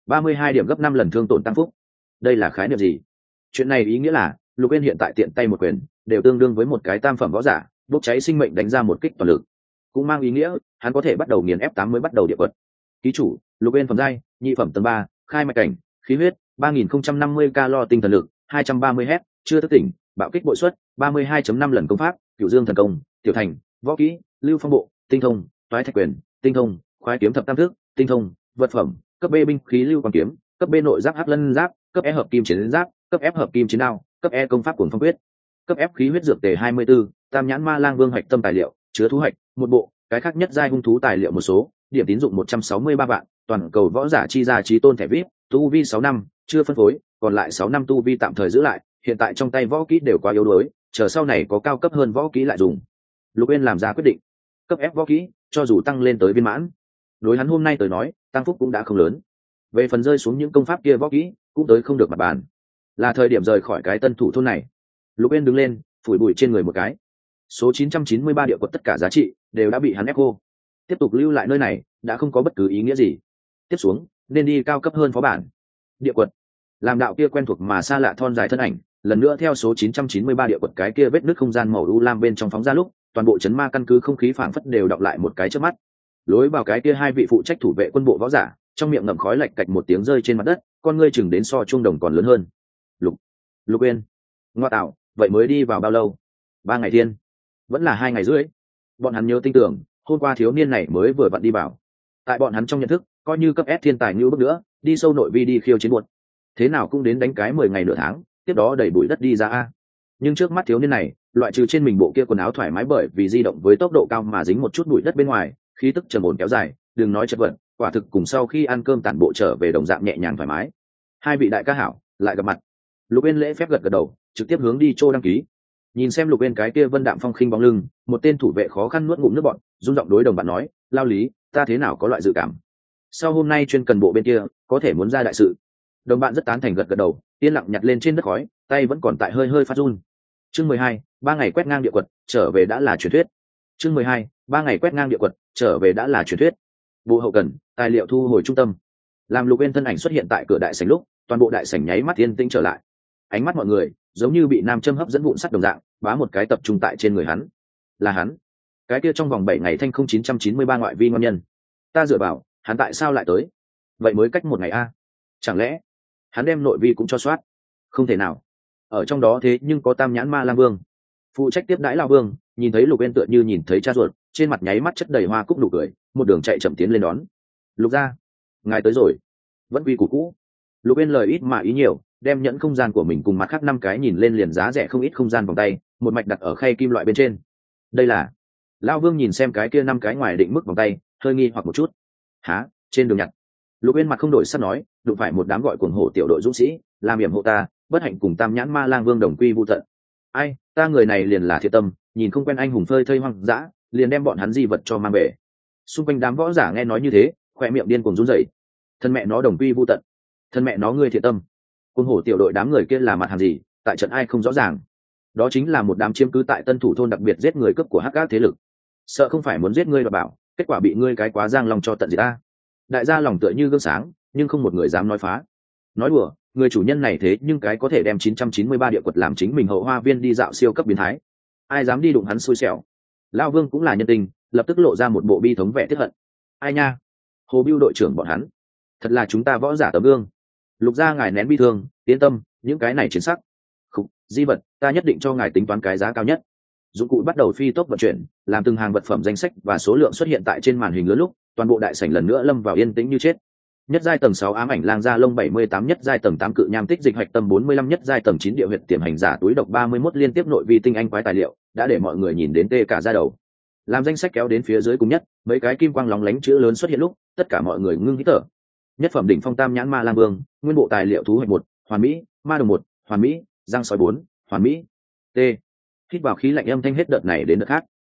32 điểm gấp 5 lần thương tổn tăng phúc. Đây là khái niệm gì? Chuyện này ý nghĩa là Lục Uyên hiện tại tiện tay một quyền đều tương đương với một cái tam phẩm võ giả bốc cháy sinh mệnh đánh ra một kích toàn lực, cũng mang ý nghĩa hắn có thể bắt đầu nghiền ép 8 mới bắt đầu địa quật. Ký chủ Lục Uyên phẩm giai nhị phẩm tầng 3, khai mạch cảnh, khí huyết 3050 calo, tinh thần lực 230 Hz, chưa thức tỉnh, bạo kích bội suất 32.5 lần, công pháp Cửu Dương thần công, tiểu thành, võ kỹ Lưu Phong bộ, tinh thông, toái thạch quyền, tinh thông, khoái kiếm thập tam thức, tinh thông, vật phẩm cấp B binh khí Lưu Quang kiếm, cấp B nội giáp Hắc Lân giáp, cấp E hợp kim chiến giáp, cấp F hợp kim chiến đao, cấp E công pháp Cuồng Phong quyết, cấp F khí huyết dược tề 24, tam nhãn ma lang vương hạch tâm tài liệu chứa thú hạch một bộ, cái khác nhất giai hung thú tài liệu một số, điểm tín dụng 163 vạn, toàn cầu võ giả chi ra trí tôn thẻ vip, tu vi 6 năm chưa phân phối, còn lại 6 năm tu vi tạm thời giữ lại, hiện tại trong tay võ kỹ đều quá yếu đuối, chờ sau này có cao cấp hơn võ kỹ lại dùng. Lục Uyên làm ra quyết định, cấp F võ kỹ cho dù tăng lên tới viên mãn, đối hắn hôm nay tới nói tăng phúc cũng đã không lớn. Về phần rơi xuống những công pháp kia võ kỹ cũng tới không được mặt bàn, là thời điểm rời khỏi cái tân thủ thôn này. Lục Uyên đứng lên, phủi bụi trên người một cái. Số 993 địa quật tất cả giá trị đều đã bị hắn ép khô, tiếp tục lưu lại nơi này đã không có bất cứ ý nghĩa gì. Tiếp xuống nên đi cao cấp hơn phó bản. Địa quật, làm đạo kia quen thuộc mà xa lạ thon dài thân ảnh lần nữa theo số 993 địa quật cái kia vết nứt không gian màu u lam bên trong phóng ra lúc, toàn bộ chấn ma căn cứ không khí phảng phất đều đọng lại một cái chớp mắt. Lối vào cái kia hai vị phụ trách thủ vệ quân bộ võ giả, trong miệng ngậm khói lạch cạch một tiếng rơi trên mặt đất, con ngươi chừng đến so chuông đồng còn lớn hơn. Lục Uyên, ngoa tạo, vậy mới đi vào bao lâu? 3 ngày thiên, vẫn là 2 ngày rưỡi. Bọn hắn nhớ tin tưởng, hôm qua thiếu niên này mới vừa vặn đi vào. Tại bọn hắn trong nhận thức, coi như cấp S thiên tài như bước nữa, đi sâu nội vi đi khiêu chiến buột, thế nào cũng đến đánh cái 10 ngày nửa tháng, tiếp đó đẩy bụi đất đi ra a. Nhưng trước mắt thiếu niên này, loại trừ trên mình bộ kia quần áo thoải mái bởi vì di động với tốc độ cao mà dính một chút bụi đất bên ngoài, khí tức trầm ổn kéo dài, đừng nói chật vật, quả thực cùng sau khi ăn cơm tản bộ trở về đồng dạng nhẹ nhàng thoải mái. Hai vị đại ca hảo lại gặp mặt. Lục Uyên lễ phép gật gật đầu, trực tiếp hướng đi chỗ đăng ký. Nhìn xem Lục Uyên cái kia vân đạm phong khinh bóng lưng, một tên thủ vệ khó khăn nuốt ngụm nước bọt, run giọng đối đồng bạn nói, lao lý, ta thế nào có loại dự cảm, sau hôm nay chuyên cần bộ bên kia có thể muốn ra đại sự. Đồng bạn rất tán thành gật gật đầu, yên lặng nhặt lên trên đất khói, tay vẫn còn tại hơi hơi phát run. Chương 12, 3 ngày quét ngang địa quật, trở về đã là truyền thuyết. Chương 12, 3 ngày quét ngang địa quật, trở về đã là truyền thuyết. Bộ hậu cần, tài liệu thu hồi trung tâm. Làm Lục Uyên thân ảnh xuất hiện tại cửa đại sảnh lúc, toàn bộ đại sảnh nháy mắt yên tĩnh trở lại. Ánh mắt mọi người giống như bị nam châm hấp dẫn vụn sắt đồng dạng, bá một cái tập trung tại trên người hắn. Là hắn, cái kia trong vòng 7 ngày thanh không 993 ngoại vi ngon nhân. Ta dựa vào, hắn tại sao lại tới? Vậy mới cách 1 ngày a? Chẳng lẽ hắn đem nội vi cũng cho soát? Không thể nào. ở trong đó thế nhưng có Tam Nhãn Ma Lang Vương phụ trách tiếp đãi Lao Vương, nhìn thấy Lục Uyên tựa như nhìn thấy cha ruột, trên mặt nháy mắt chất đầy hoa cúc nụ cười, một đường chạy chậm tiến lên đón. Lục gia, ngài tới rồi. Vẫn quy củ cũ. Lục Uyên lời ít mà ý nhiều, đem nhẫn không gian của mình cùng mặt khác 5 cái nhìn lên liền giá rẻ không ít không gian vòng tay, một mạch đặt ở khay kim loại bên trên. Đây là. Lao Vương nhìn xem cái kia 5 cái ngoài định mức vòng tay, hơi nghi hoặc một chút. Hả? Trên đường nhặt. Lục Uyên mặt không đổi sắc nói, đụng phải một đám gọi cuồng hổ tiểu đội dũng sĩ, làm yểm hộ ta, bất hạnh cùng Tam Nhãn Ma Lang Vương đồng quy vu tận. Ai, ta người này liền là thiệt tâm, nhìn không quen anh hùng phơi thây hoang dã, liền đem bọn hắn di vật cho mang về. Xung quanh đám võ giả nghe nói như thế, khỏe miệng điên cuồng run rẩy. Thân mẹ nó đồng quy vu tận, thân mẹ nó ngươi thiệt tâm. Cuồng hổ tiểu đội đám người kia là mặt hàng gì, tại trận ai không rõ ràng. Đó chính là một đám chiếm cứ tại Tân Thủ thôn đặc biệt giết người cướp của hắc ác thế lực. Sợ không phải muốn giết ngươi mà bảo, kết quả bị ngươi cái quá giang lòng cho tận diệt ta. Đại gia lòng tựa như gương sáng, nhưng không một người dám nói phá. Nói đùa, người chủ nhân này thế nhưng cái có thể đem 993 địa quật làm chính mình hậu hoa viên đi dạo siêu cấp biến thái, ai dám đi đụng hắn xui xẻo. Lao Vương cũng là nhân tình, lập tức lộ ra một bộ bi thống vẻ tiếc hận. Ai nha, Hồ Bưu đội trưởng bọn hắn, thật là chúng ta võ giả tấm gương. Lục gia ngài nén bi thương, yên tâm, những cái này chiến sắc. Khục, di vật, ta nhất định cho ngài tính toán cái giá cao nhất. Dụng cụ bắt đầu phi tốc vận chuyển, làm từng hàng vật phẩm danh sách và số lượng xuất hiện tại trên màn hình lớn lúc, toàn bộ đại sảnh lần nữa lâm vào yên tĩnh như chết. Nhất giai tầng 6 ám ảnh lang da lông 78, nhất giai tầng 8 cự nham tích dịch hạch tâm 45, nhất giai tầng 9 địa huyệt tiềm hành giả túi độc 31 liên tiếp nội vi tinh anh quái tài liệu, đã để mọi người nhìn đến tê cả da đầu. Làm danh sách kéo đến phía dưới cùng nhất, mấy cái kim quang lóng lánh chữ lớn xuất hiện lúc, tất cả mọi người ngưng hít thở. Nhất phẩm đỉnh phong Tam Nhãn Ma Lang Vương, nguyên bộ tài liệu thú hạch 1, hoàn mỹ, ma đồng 1, hoàn mỹ, răng sói 4, hoàn mỹ. T. Hít vào khí lạnh âm thanh hết đợt này đến đợt khác.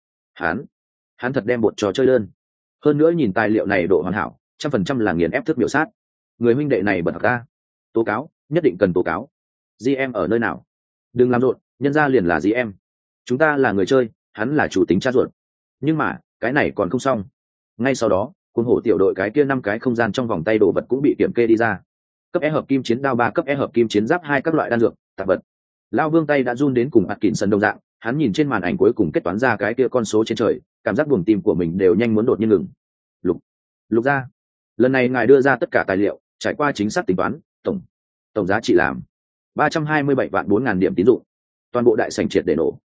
Hắn thật đem bột trò chơi đơn. Hơn nữa nhìn tài liệu này độ hoàn hảo, 100% là nghiền ép thức biểu sát. Người huynh đệ này bật ra. Tố cáo, nhất định cần tố cáo. GM ở nơi nào? Đừng làm rộn, nhân ra liền là GM. Chúng ta là người chơi, hắn là chủ tính cha ruột. Nhưng mà, cái này còn không xong. Ngay sau đó, cuồng hổ tiểu đội cái kia 5 cái không gian trong vòng tay đồ vật cũng bị kiểm kê đi ra. Cấp E hợp kim chiến đao 3, cấp E hợp kim chiến giáp 2 các loại đan dược, tạp vật. Lao Vương tay đã run đến cùng Atkinson đồng dạng, hắn nhìn trên màn ảnh cuối cùng kết toán ra cái kia con số trên trời, cảm giác buồng tim của mình đều nhanh muốn đột nhiên ngừng. Lục gia, lần này ngài đưa ra tất cả tài liệu, trải qua chính xác tính toán, tổng giá trị làm 327 vạn 4.000 điểm tín dụng. Toàn bộ đại sảnh triệt để nổ.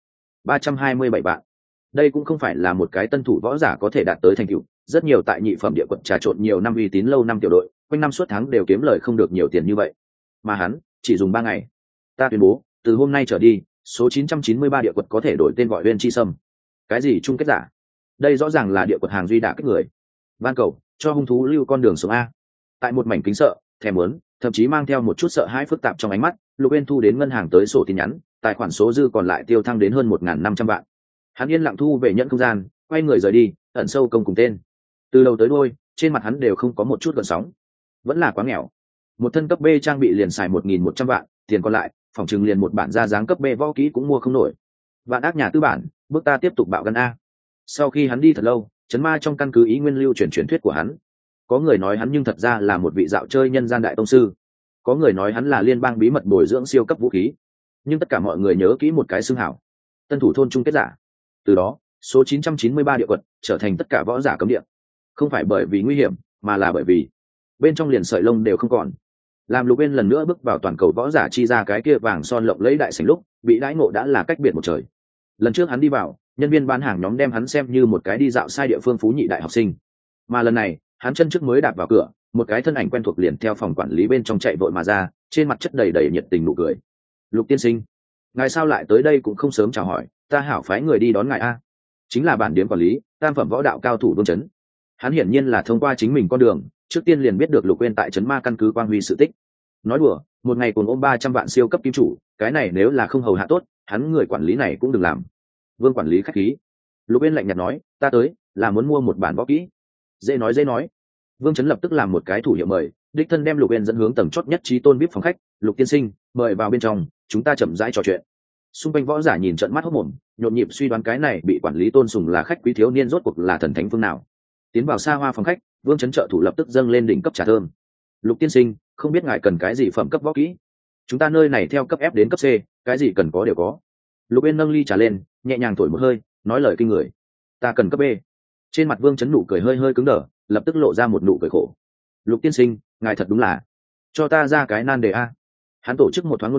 327 vạn. Đây cũng không phải là một cái tân thủ võ giả có thể đạt tới thành tựu, rất nhiều tại nhị phẩm địa quận trà trộn nhiều năm uy tín lâu năm tiểu đội, quanh năm suốt tháng đều kiếm lời không được nhiều tiền như vậy. Mà hắn chỉ dùng 3 ngày. Ta tuyên bố, từ hôm nay trở đi, số 993 địa quật có thể đổi tên gọi Uyên Chi Sâm. Cái gì chung kết giả? Đây rõ ràng là địa quật hàng duy đả kích người. Van cầu, cho hung thú lưu con đường sống a. Tại một mảnh kính sợ, thèm muốn, thậm chí mang theo một chút sợ hãi phức tạp trong ánh mắt, Lục Uyên thu đến ngân hàng tới sổ tin nhắn, tài khoản số dư còn lại tiêu thăng đến hơn 1.500 vạn. Hắn yên lặng thu về nhận không gian, quay người rời đi, ẩn sâu công cùng tên. Từ đầu tới đuôi, trên mặt hắn đều không có một chút gợn sóng. Vẫn là quá nghèo. Một thân cấp B trang bị liền xài 1.100 vạn, tiền còn lại, phòng trừng liền một bản ra dáng cấp B võ kỹ cũng mua không nổi. Vạn ác nhà tư bản, bước ta tiếp tục bạo gan a. Sau khi hắn đi thật lâu, chấn ma trong căn cứ ý nguyên lưu truyền thuyết của hắn. Có người nói hắn nhưng thật ra là một vị dạo chơi nhân gian đại tông sư, có người nói hắn là liên bang bí mật bồi dưỡng siêu cấp vũ khí, nhưng tất cả mọi người nhớ kỹ một cái xưng hảo: tân thủ thôn chung kết giả. Từ đó, số 993 địa quật trở thành tất cả võ giả cấm địa, không phải bởi vì nguy hiểm, mà là bởi vì bên trong liền sợi lông đều không còn. Làm Lục Uyên lần nữa bước vào toàn cầu võ giả chi ra cái kia vàng son lộng lẫy đại sảnh lúc, bị đãi ngộ đã là cách biệt một trời. Lần trước hắn đi vào, nhân viên bán hàng nhóm đem hắn xem như một cái đi dạo sai địa phương phú nhị đại học sinh, mà lần này hắn chân trước mới đạp vào cửa, một cái thân ảnh quen thuộc liền theo phòng quản lý bên trong chạy vội mà ra, trên mặt chất đầy đầy nhiệt tình nụ cười. Lục tiên sinh, ngài sao lại tới đây cũng không sớm chào hỏi, ta hảo phái người đi đón ngài a. Chính là bản điếm quản lý, tam phẩm võ đạo cao thủ Vương Chấn. Hắn hiển nhiên là thông qua chính mình con đường, trước tiên liền biết được Lục Uyên tại trấn ma căn cứ quang huy sự tích. Nói đùa, một ngày cùng ôm 300 vạn siêu cấp kim chủ, cái này nếu là không hầu hạ tốt, hắn người quản lý này cũng đừng làm. Vương quản lý khách khí. Lục Uyên lạnh nhạt nói, ta tới là muốn mua một bản võ kỹ. Dễ nói. Vương Chấn lập tức làm một cái thủ hiệu mời, đích thân đem Lục Uyên dẫn hướng tầng chót nhất trí tôn VIP phòng khách. Lục tiên sinh, mời vào bên trong, chúng ta chậm rãi trò chuyện. Xung quanh võ giả nhìn trận mắt hốc mồm, nhộn nhịp suy đoán cái này bị quản lý tôn sùng là khách quý thiếu niên rốt cuộc là thần thánh phương nào. Tiến vào xa hoa phòng khách, Vương Chấn trợ thủ lập tức dâng lên đỉnh cấp trà thơm. Lục tiên sinh, không biết ngài cần cái gì phẩm cấp võ kỹ? Chúng ta nơi này theo cấp F đến cấp C, cái gì cần có đều có. Lục Uyên nâng ly trà lên, nhẹ nhàng thổi một hơi, nói lời kinh người. Ta cần cấp B. Trên mặt Vương Chấn nụ cười hơi cứng đờ, lập tức lộ ra một nụ cười khổ. Lục tiên sinh, ngài thật đúng là cho ta ra cái nan đề a. Hắn tổ chức một thoáng ngôn ngữ,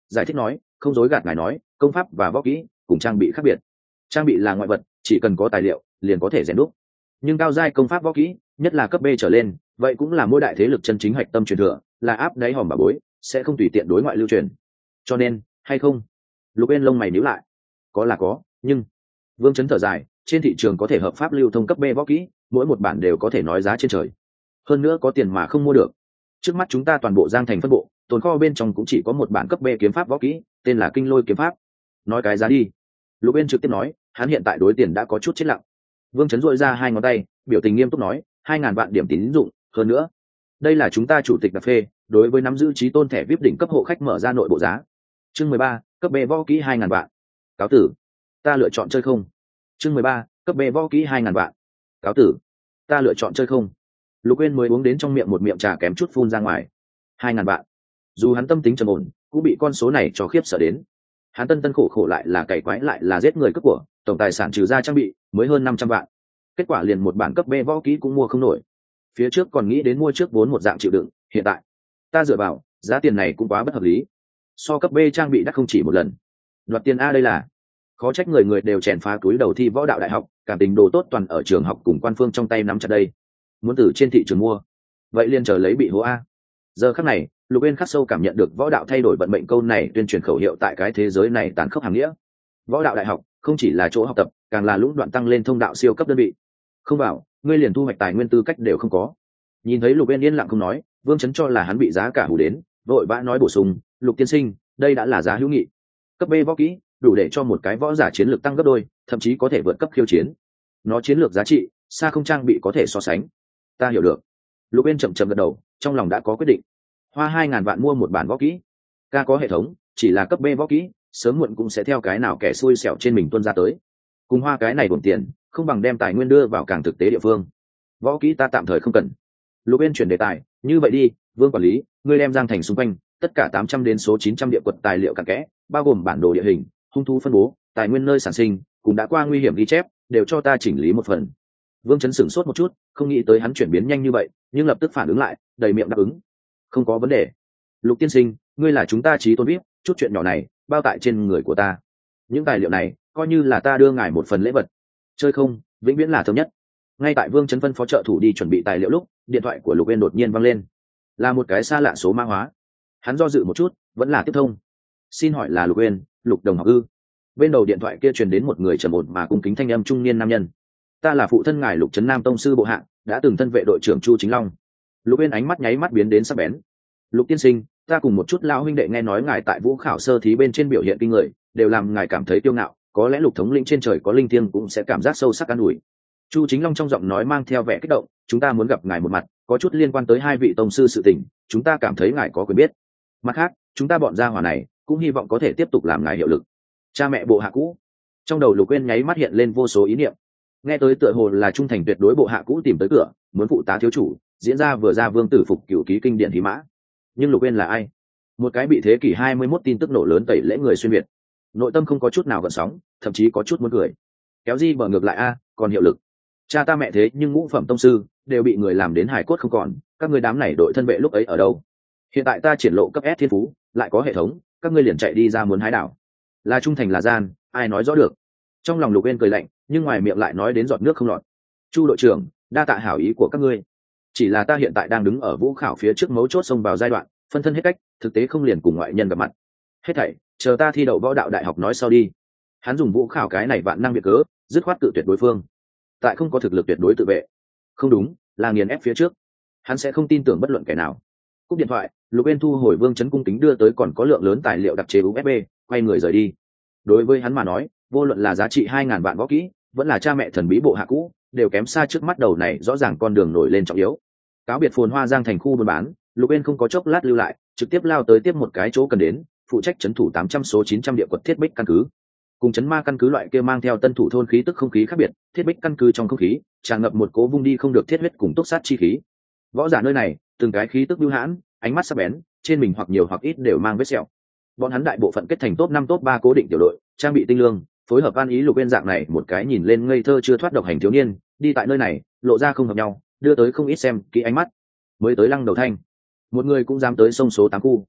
giải thích nói, không dối gạt ngài nói, công pháp và võ kỹ cùng trang bị khác biệt. Trang bị là ngoại vật, chỉ cần có tài liệu liền có thể rèn đúc, nhưng cao giai công pháp võ kỹ, nhất là cấp B trở lên, vậy cũng là mỗi đại thế lực chân chính hạch tâm truyền thừa, là áp đáy hòm bà bối, sẽ không tùy tiện đối ngoại lưu truyền. Cho nên, hay không? Lục Uyên lông mày nhíu lại. Có là có, nhưng Vương Chấn thở dài, trên thị trường có thể hợp pháp lưu thông cấp B võ kỹ, mỗi một bản đều có thể nói giá trên trời. Hơn nữa có tiền mà không mua được. Trước mắt chúng ta toàn bộ Giang Thành phân bộ, tồn kho bên trong cũng chỉ có một bản cấp B kiếm pháp võ kỹ, tên là Kinh Lôi kiếm pháp. Nói cái giá đi. Lục Uyên trực tiếp nói, hắn hiện tại đối tiền đã có chút chết lặng. Vương Chấn duỗi ra hai ngón tay, biểu tình nghiêm túc nói, 2.000 vạn điểm tín dụng, hơn nữa, đây là chúng ta chủ tịch đặc phê, đối với nắm giữ trí tôn thẻ VIP đỉnh cấp hộ khách mở ra nội bộ giá. Chương 13, cấp B võ kỹ 2.000 vạn. Cáo tử. Ta lựa chọn chơi không. Chương 13, cấp B võ kỹ 2.000 vạn. Cáo tử. Ta lựa chọn chơi không. Lục Uyên mới uống đến trong miệng một miệng trà kém chút phun ra ngoài. 2.000 vạn. Dù hắn tâm tính trầm ổn, cũng bị con số này cho khiếp sợ đến. Hắn tân khổ khổ lại là cày quái lại là giết người cướp của, tổng tài sản trừ ra trang bị mới hơn 500 vạn. Kết quả liền một bản cấp B võ kỹ cũng mua không nổi. Phía trước còn nghĩ đến mua trước vốn một dạng chịu đựng, hiện tại ta dựa vào, giá tiền này cũng quá bất hợp lý. So cấp B trang bị đắt không chỉ một lần. Đoạt tiền A đây là. Khó trách người người đều chèn phá túi đầu thi võ đạo đại học, cảm tình đồ tốt toàn ở trường học cùng quan phương trong tay nắm chặt đây. Muốn từ trên thị trường mua, vậy liền chờ lấy bị hố A. Giờ khắc này, Lục Uyên khắc sâu cảm nhận được võ đạo thay đổi vận mệnh câu này tuyên truyền khẩu hiệu tại cái thế giới này tàn khốc hàng nghĩa. Võ đạo đại học không chỉ là chỗ học tập, càng là lũng đoạn tăng lên thông đạo siêu cấp đơn vị. Không vào, ngươi liền thu hoạch tài nguyên tư cách đều không có. Nhìn thấy Lục Uyên yên lặng không nói, Vương Chấn cho là hắn bị giá cả hù đến, vội vã nói bổ sung, Lục tiên sinh, đây đã là giá hữu nghị. Cấp B võ kỹ, đủ để cho một cái võ giả chiến lược tăng gấp đôi, thậm chí có thể vượt cấp khiêu chiến. Nó chiến lược giá trị, xa không trang bị có thể so sánh. Ta hiểu được. Lục Uyên chậm chậm gật đầu, trong lòng đã có quyết định. Hoa 2.000 vạn mua một bản võ kỹ. Ca có hệ thống, chỉ là cấp B võ kỹ, sớm muộn cũng sẽ theo cái nào kẻ xui xẻo trên mình tuôn ra tới. Cùng hoa cái này bổng tiền, không bằng đem tài nguyên đưa vào càng thực tế địa phương. Võ kỹ ta tạm thời không cần. Lục Uyên chuyển đề tài, như vậy đi, Vương quản lý, ngươi đem Giang Thành xung quanh tất cả 800 đến số 900 địa quật tài liệu cặn kẽ, bao gồm bản đồ địa hình, hung thú phân bố, tài nguyên nơi sản sinh, cũng đã qua nguy hiểm ghi chép, đều cho ta chỉnh lý một phần. Vương Chấn sửng sốt một chút, không nghĩ tới hắn chuyển biến nhanh như vậy, nhưng lập tức phản ứng lại, đầy miệng đáp ứng. Không có vấn đề. Lục tiên sinh, ngươi là chúng ta trí tôn biết, chút chuyện nhỏ này bao tại trên người của ta. Những tài liệu này coi như là ta đưa ngài một phần lễ vật. Chơi không, vĩnh viễn là thống nhất. Ngay tại Vương Chấn phân phó trợ thủ đi chuẩn bị tài liệu lúc, điện thoại của Lục Uyên đột nhiên vang lên. Là một cái xa lạ số mã hóa. Hắn do dự một chút, vẫn là tiếp thông. Xin hỏi là Lục Uyên, Lục đồng học ư? Bên đầu điện thoại kia truyền đến một người trầm ổn mà cung kính thanh âm trung niên nam nhân. Ta là phụ thân ngài Lục Trấn Nam tông sư bộ hạ, đã từng thân vệ đội trưởng Chu Chính Long. Lục Uyên ánh mắt nháy mắt biến đến sắc bén. Lục tiên sinh, ta cùng một chút lão huynh đệ nghe nói ngài tại vũ khảo sơ thí bên trên biểu hiện kinh người, đều làm ngài cảm thấy kiêu ngạo, có lẽ Lục thống lĩnh trên trời có linh thiêng cũng sẽ cảm giác sâu sắc an ủi. Chu Chính Long trong giọng nói mang theo vẻ kích động, chúng ta muốn gặp ngài một mặt, có chút liên quan tới hai vị tông sư sự tình, chúng ta cảm thấy ngài có quyền biết. Mặt khác, chúng ta bọn gia hỏa này cũng hy vọng có thể tiếp tục làm ngài hiệu lực. Cha mẹ bộ hạ cũ. Trong đầu Lục Uyên nháy mắt hiện lên vô số ý niệm. Nghe tới tựa hồ là trung thành tuyệt đối bộ hạ cũ tìm tới cửa, muốn phụ tá thiếu chủ, diễn ra vừa ra vương tử phục cửu ký kinh điển thí mã. Nhưng Lục Uyên là ai? Một cái bị thế kỷ 21 tin tức nổ lớn tẩy lễ người xuyên việt. Nội tâm không có chút nào gợn sóng, thậm chí có chút muốn cười. Kéo gì bờ ngược lại a, còn hiệu lực. Cha ta mẹ thế nhưng ngũ phẩm tông sư đều bị người làm đến hài cốt không còn, các ngươi đám này đội thân vệ lúc ấy ở đâu? Hiện tại ta triển lộ cấp S thiên phú, lại có hệ thống, các ngươi liền chạy đi ra muốn hái đảo. Là trung thành là gian, ai nói rõ được. Trong lòng Lục Uyên cười lạnh, nhưng ngoài miệng lại nói đến giọt nước không lọt. Chu đội trưởng, đa tạ hảo ý của các ngươi. Chỉ là ta hiện tại đang đứng ở vũ khảo phía trước mấu chốt xông vào giai đoạn phân thân hết cách, thực tế không liền cùng ngoại nhân gặp mặt. Hết thảy chờ ta thi đậu võ đạo đại học nói sau đi. Hắn dùng vũ khảo cái này vạn năng biệt cớ, dứt khoát tự tuyệt đối phương. Tại không có thực lực tuyệt đối tự vệ. Không đúng, là nghiền ép phía trước. Hắn sẽ không tin tưởng bất luận kẻ nào. Cúp điện thoại, Lục Uyên thu hồi Vương Chấn cung kính đưa tới còn có lượng lớn tài liệu đặc chế USB, quay người rời đi. Đối với hắn mà nói, vô luận là giá trị 2.000 vạn võ kỹ, vẫn là cha mẹ thần bí bộ hạ cũ, đều kém xa trước mắt đầu này rõ ràng con đường nổi lên trọng yếu. Cáo biệt phồn hoa Giang Thành khu buôn bán, Lục Uyên không có chốc lát lưu lại, trực tiếp lao tới tiếp một cái chỗ cần đến, phụ trách trấn thủ 800 số 900 địa quật thiết bích căn cứ. Cùng trấn ma căn cứ loại kia mang theo tân thủ thôn khí tức không khí khác biệt, thiết bích căn cứ trong không khí tràn ngập một cố vung đi không được thiết huyết cùng túc sát chi khí. Võ giả nơi này, từng cái khí tức bưu hãn, ánh mắt sắc bén, trên mình hoặc nhiều hoặc ít đều mang vết sẹo. Bọn hắn đại bộ phận kết thành top 5 top 3 cố định tiểu đội, trang bị tinh lương, phối hợp an ý. Lục Uyên dạng này một cái nhìn lên ngây thơ chưa thoát độc hành thiếu niên, đi tại nơi này, lộ ra không hợp nhau, đưa tới không ít xem kỹ ánh mắt. Mới tới Lăng Đầu Thanh, một người cũng dám tới sông số 8 khu.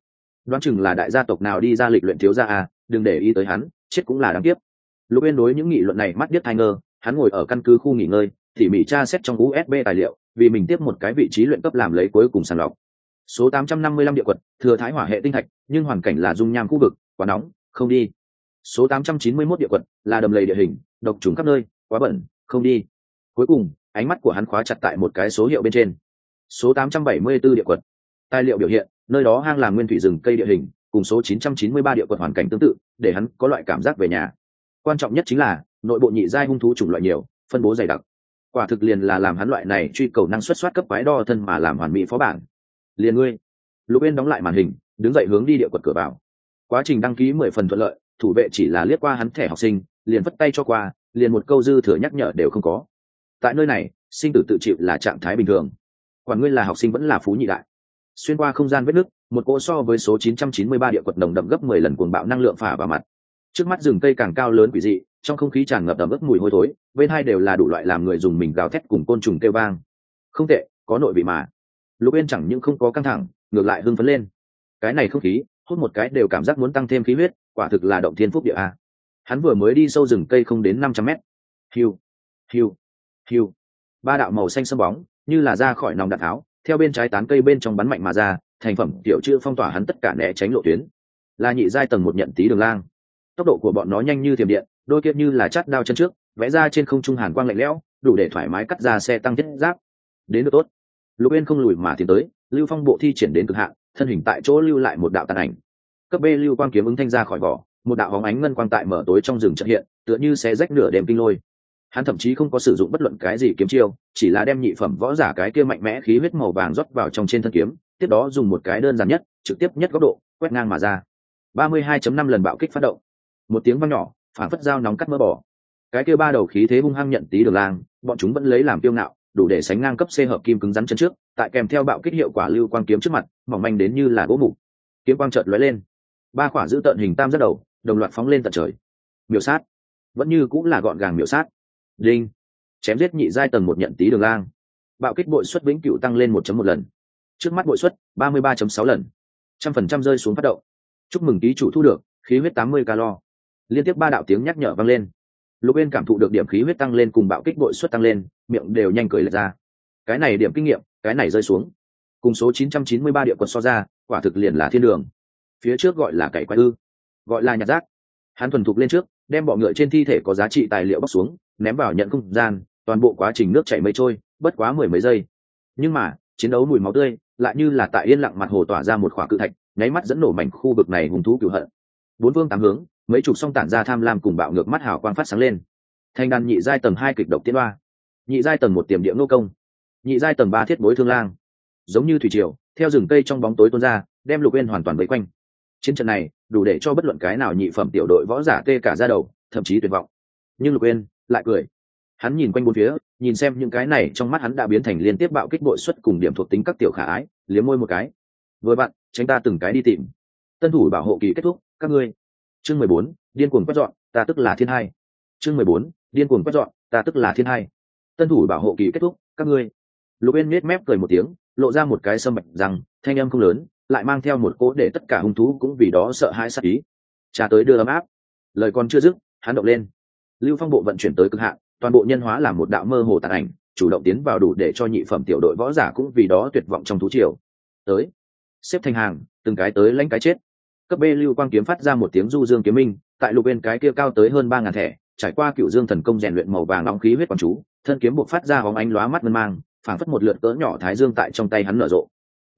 đoán chừng là đại gia tộc nào đi ra lịch luyện thiếu gia à, đừng để ý tới hắn, chết cũng là đáng tiếc. Lục Uyên đối những nghị luận này mắt điếc tai ngơ, hắn ngồi ở căn cứ khu nghỉ ngơi, tỉ mỉ tra xét trong USB tài liệu, vì mình tiếp một cái vị trí luyện cấp làm lấy cuối cùng sàng lọc. Số 855 địa quật, thừa thái hỏa hệ tinh thạch, nhưng hoàn cảnh là dung nham khu vực, quá nóng, không đi. Số 891 địa quật, là đầm lầy địa hình, độc trùng khắp nơi, quá bẩn, không đi. Cuối cùng, ánh mắt của hắn khóa chặt tại một cái số hiệu bên trên. Số 874 địa quật. Tài liệu biểu hiện, nơi đó hang làm nguyên thủy rừng cây địa hình, cùng số 993 địa quật hoàn cảnh tương tự, để hắn có loại cảm giác về nhà. Quan trọng nhất chính là, nội bộ nhị giai hung thú chủng loại nhiều, phân bố dày đặc. Quả thực liền là làm hắn loại này truy cầu năng suất soát cấp quái đo thân mà làm hoàn mỹ phó bản. Liền ngươi. Lục Uyên đóng lại màn hình, đứng dậy hướng đi địa quật cửa vào. Quá trình đăng ký 10 phần thuận lợi, thủ vệ chỉ là liếc qua hắn thẻ học sinh, liền vất tay cho qua, liền một câu dư thừa nhắc nhở đều không có. Tại nơi này, sinh tử tự chịu là trạng thái bình thường. Quản ngươi là học sinh vẫn là phú nhị đại. Xuyên qua không gian vết nứt, một cỗ so với số 993 địa quật nồng đậm gấp 10 lần cuồng bạo năng lượng phả vào mặt. Trước mắt rừng cây càng cao lớn quỷ dị, trong không khí tràn ngập ẩm ướt mùi hôi thối, bên hai đều là đủ loại làm người dùng mình gào thét cùng côn trùng kêu vang. Không tệ, có nội vị mà. Lục Uyên chẳng những không có căng thẳng, ngược lại hưng phấn lên. Cái này không khí, hút một cái đều cảm giác muốn tăng thêm khí huyết, quả thực là động thiên phúc địa a. Hắn vừa mới đi sâu rừng cây không đến 500 mét. Hiu, hiu, hiu. Ba đạo màu xanh sẫm bóng, như là ra khỏi nòng đạn tháo, theo bên trái tán cây bên trong bắn mạnh mà ra, thành phẩm tiểu chữ phong tỏa hắn tất cả né tránh lộ tuyến. Là nhị giai tầng 1 nhận tí đường lang. Tốc độ của bọn nó nhanh như thiểm điện, đôi kia như là chát đao chân trước, vẽ ra trên không trung hàn quang lạnh lẽo, đủ để thoải mái cắt ra xe tăng thiết giáp. Đến được tốt. Lục Uyên không lùi mà tiến tới, lưu phong bộ thi triển đến cực hạn, thân hình tại chỗ lưu lại một đạo tàn ảnh. Cấp B lưu quang kiếm ứng thanh ra khỏi vỏ, một đạo bóng ánh ngân quang tại mở tối trong rừng chợt hiện, tựa như xé rách nửa đêm kinh lôi. Hắn thậm chí không có sử dụng bất luận cái gì kiếm chiêu, chỉ là đem nhị phẩm võ giả cái kia mạnh mẽ khí huyết màu vàng rót vào trong trên thân kiếm, tiếp đó dùng một cái đơn giản nhất, trực tiếp nhất góc độ, quét ngang mà ra. 32.5 lần bạo kích phát động. Một tiếng vang nhỏ, phản phất dao nóng cắt mỡ bỏ. Cái kia ba đầu khí thế hung hăng nhận tí đường lang, bọn chúng vẫn lấy làm kiêu ngạo, đủ để sánh ngang cấp C hợp kim cứng rắn chân trước, tại kèm theo bạo kích hiệu quả lưu quang kiếm trước mặt, mỏng manh đến như là gỗ mục. Kiếm quang chợt lóe lên, ba quả giữ tận hình tam giác đầu, đồng loạt phóng lên tận trời. Miểu sát, vẫn như cũng là gọn gàng miểu sát. Đinh, chém giết nhị giai tầng 1 nhận tí đường lang. Bạo kích bội suất vĩnh cửu tăng lên 1.1 lần. Trước mắt bội suất 33.6 lần. 100% rơi xuống phát động. Chúc mừng ký chủ thu được khí huyết 80 calo. Liên tiếp ba đạo tiếng nhắc nhở vang lên. Lục Uyên cảm thụ được điểm khí huyết tăng lên cùng bạo kích bội suất tăng lên, miệng đều nhanh cười lệch ra. Cái này điểm kinh nghiệm, cái này rơi xuống. Cùng số 993 địa quật so ra, quả thực liền là thiên đường. Phía trước gọi là cày quái ư, gọi là nhặt rác. Hắn thuần thục lên trước, đem bọ ngựa trên thi thể có giá trị tài liệu bóc xuống, ném vào nhận không gian, toàn bộ quá trình nước chảy mây trôi, bất quá 10 mấy giây. Nhưng mà, chiến đấu mùi máu tươi, lại như là tại yên lặng mặt hồ tỏa ra một khỏa cự thạch, nháy mắt dẫn nổ mảnh khu vực này hung thú cửu hận. Bốn phương tám hướng, mấy chục song tản ra tham lam cùng bạo ngược mắt hào quang phát sáng lên. Thanh đàn nhị giai tầng 2 kịch độc tiến hoa, nhị giai tầng 1 tiềm địa nô công, nhị giai tầng 3 thiết bối thương lang, giống như thủy triều, theo rừng cây trong bóng tối tuôn ra, đem Lục Uyên hoàn toàn vây quanh. Chiến trận này, đủ để cho bất luận cái nào nhị phẩm tiểu đội võ giả tê cả da đầu, thậm chí tuyệt vọng. Nhưng Lục Uyên lại cười. Hắn nhìn quanh bốn phía, nhìn xem những cái này trong mắt hắn đã biến thành liên tiếp bạo kích bội suất cùng điểm thuộc tính các tiểu khả ái, liếm môi một cái. Với bạn, tránh ta từng cái đi tìm. Tân thủ bảo hộ kỳ kết thúc, các ngươi. Chương 14, điên cuồng quét dọn, ta tức là thiên hai. Chương 14, điên cuồng quét dọn, ta tức là thiên hai. Tân thủ bảo hộ kỳ kết thúc, các ngươi. Lục Uyên nhếch mép cười một tiếng, lộ ra một cái sâm bạch răng, thanh âm không lớn, lại mang theo một cỗ để tất cả hung thú cũng vì đó sợ hãi sát ý. Cha tới đưa ấm áp. Lời còn chưa dứt, hắn động lên. Lưu Phong bộ vận chuyển tới cực hạn, toàn bộ nhân hóa làm một đạo mơ hồ tàn ảnh, chủ động tiến vào đủ để cho nhị phẩm tiểu đội võ giả cũng vì đó tuyệt vọng trong thú triều. Tới, xếp thành hàng, từng cái tới lãnh cái chết. Cấp B lưu quang kiếm phát ra một tiếng du dương kiếm minh, tại Lục Uyên cái kia cao tới hơn 3000 thẻ, trải qua cựu dương thần công rèn luyện màu vàng nóng khí huyết quang chú, thân kiếm buộc phát ra bóng ánh lóa mắt ngân mang, phảng phất một lượt cỡ nhỏ thái dương tại trong tay hắn nở rộ.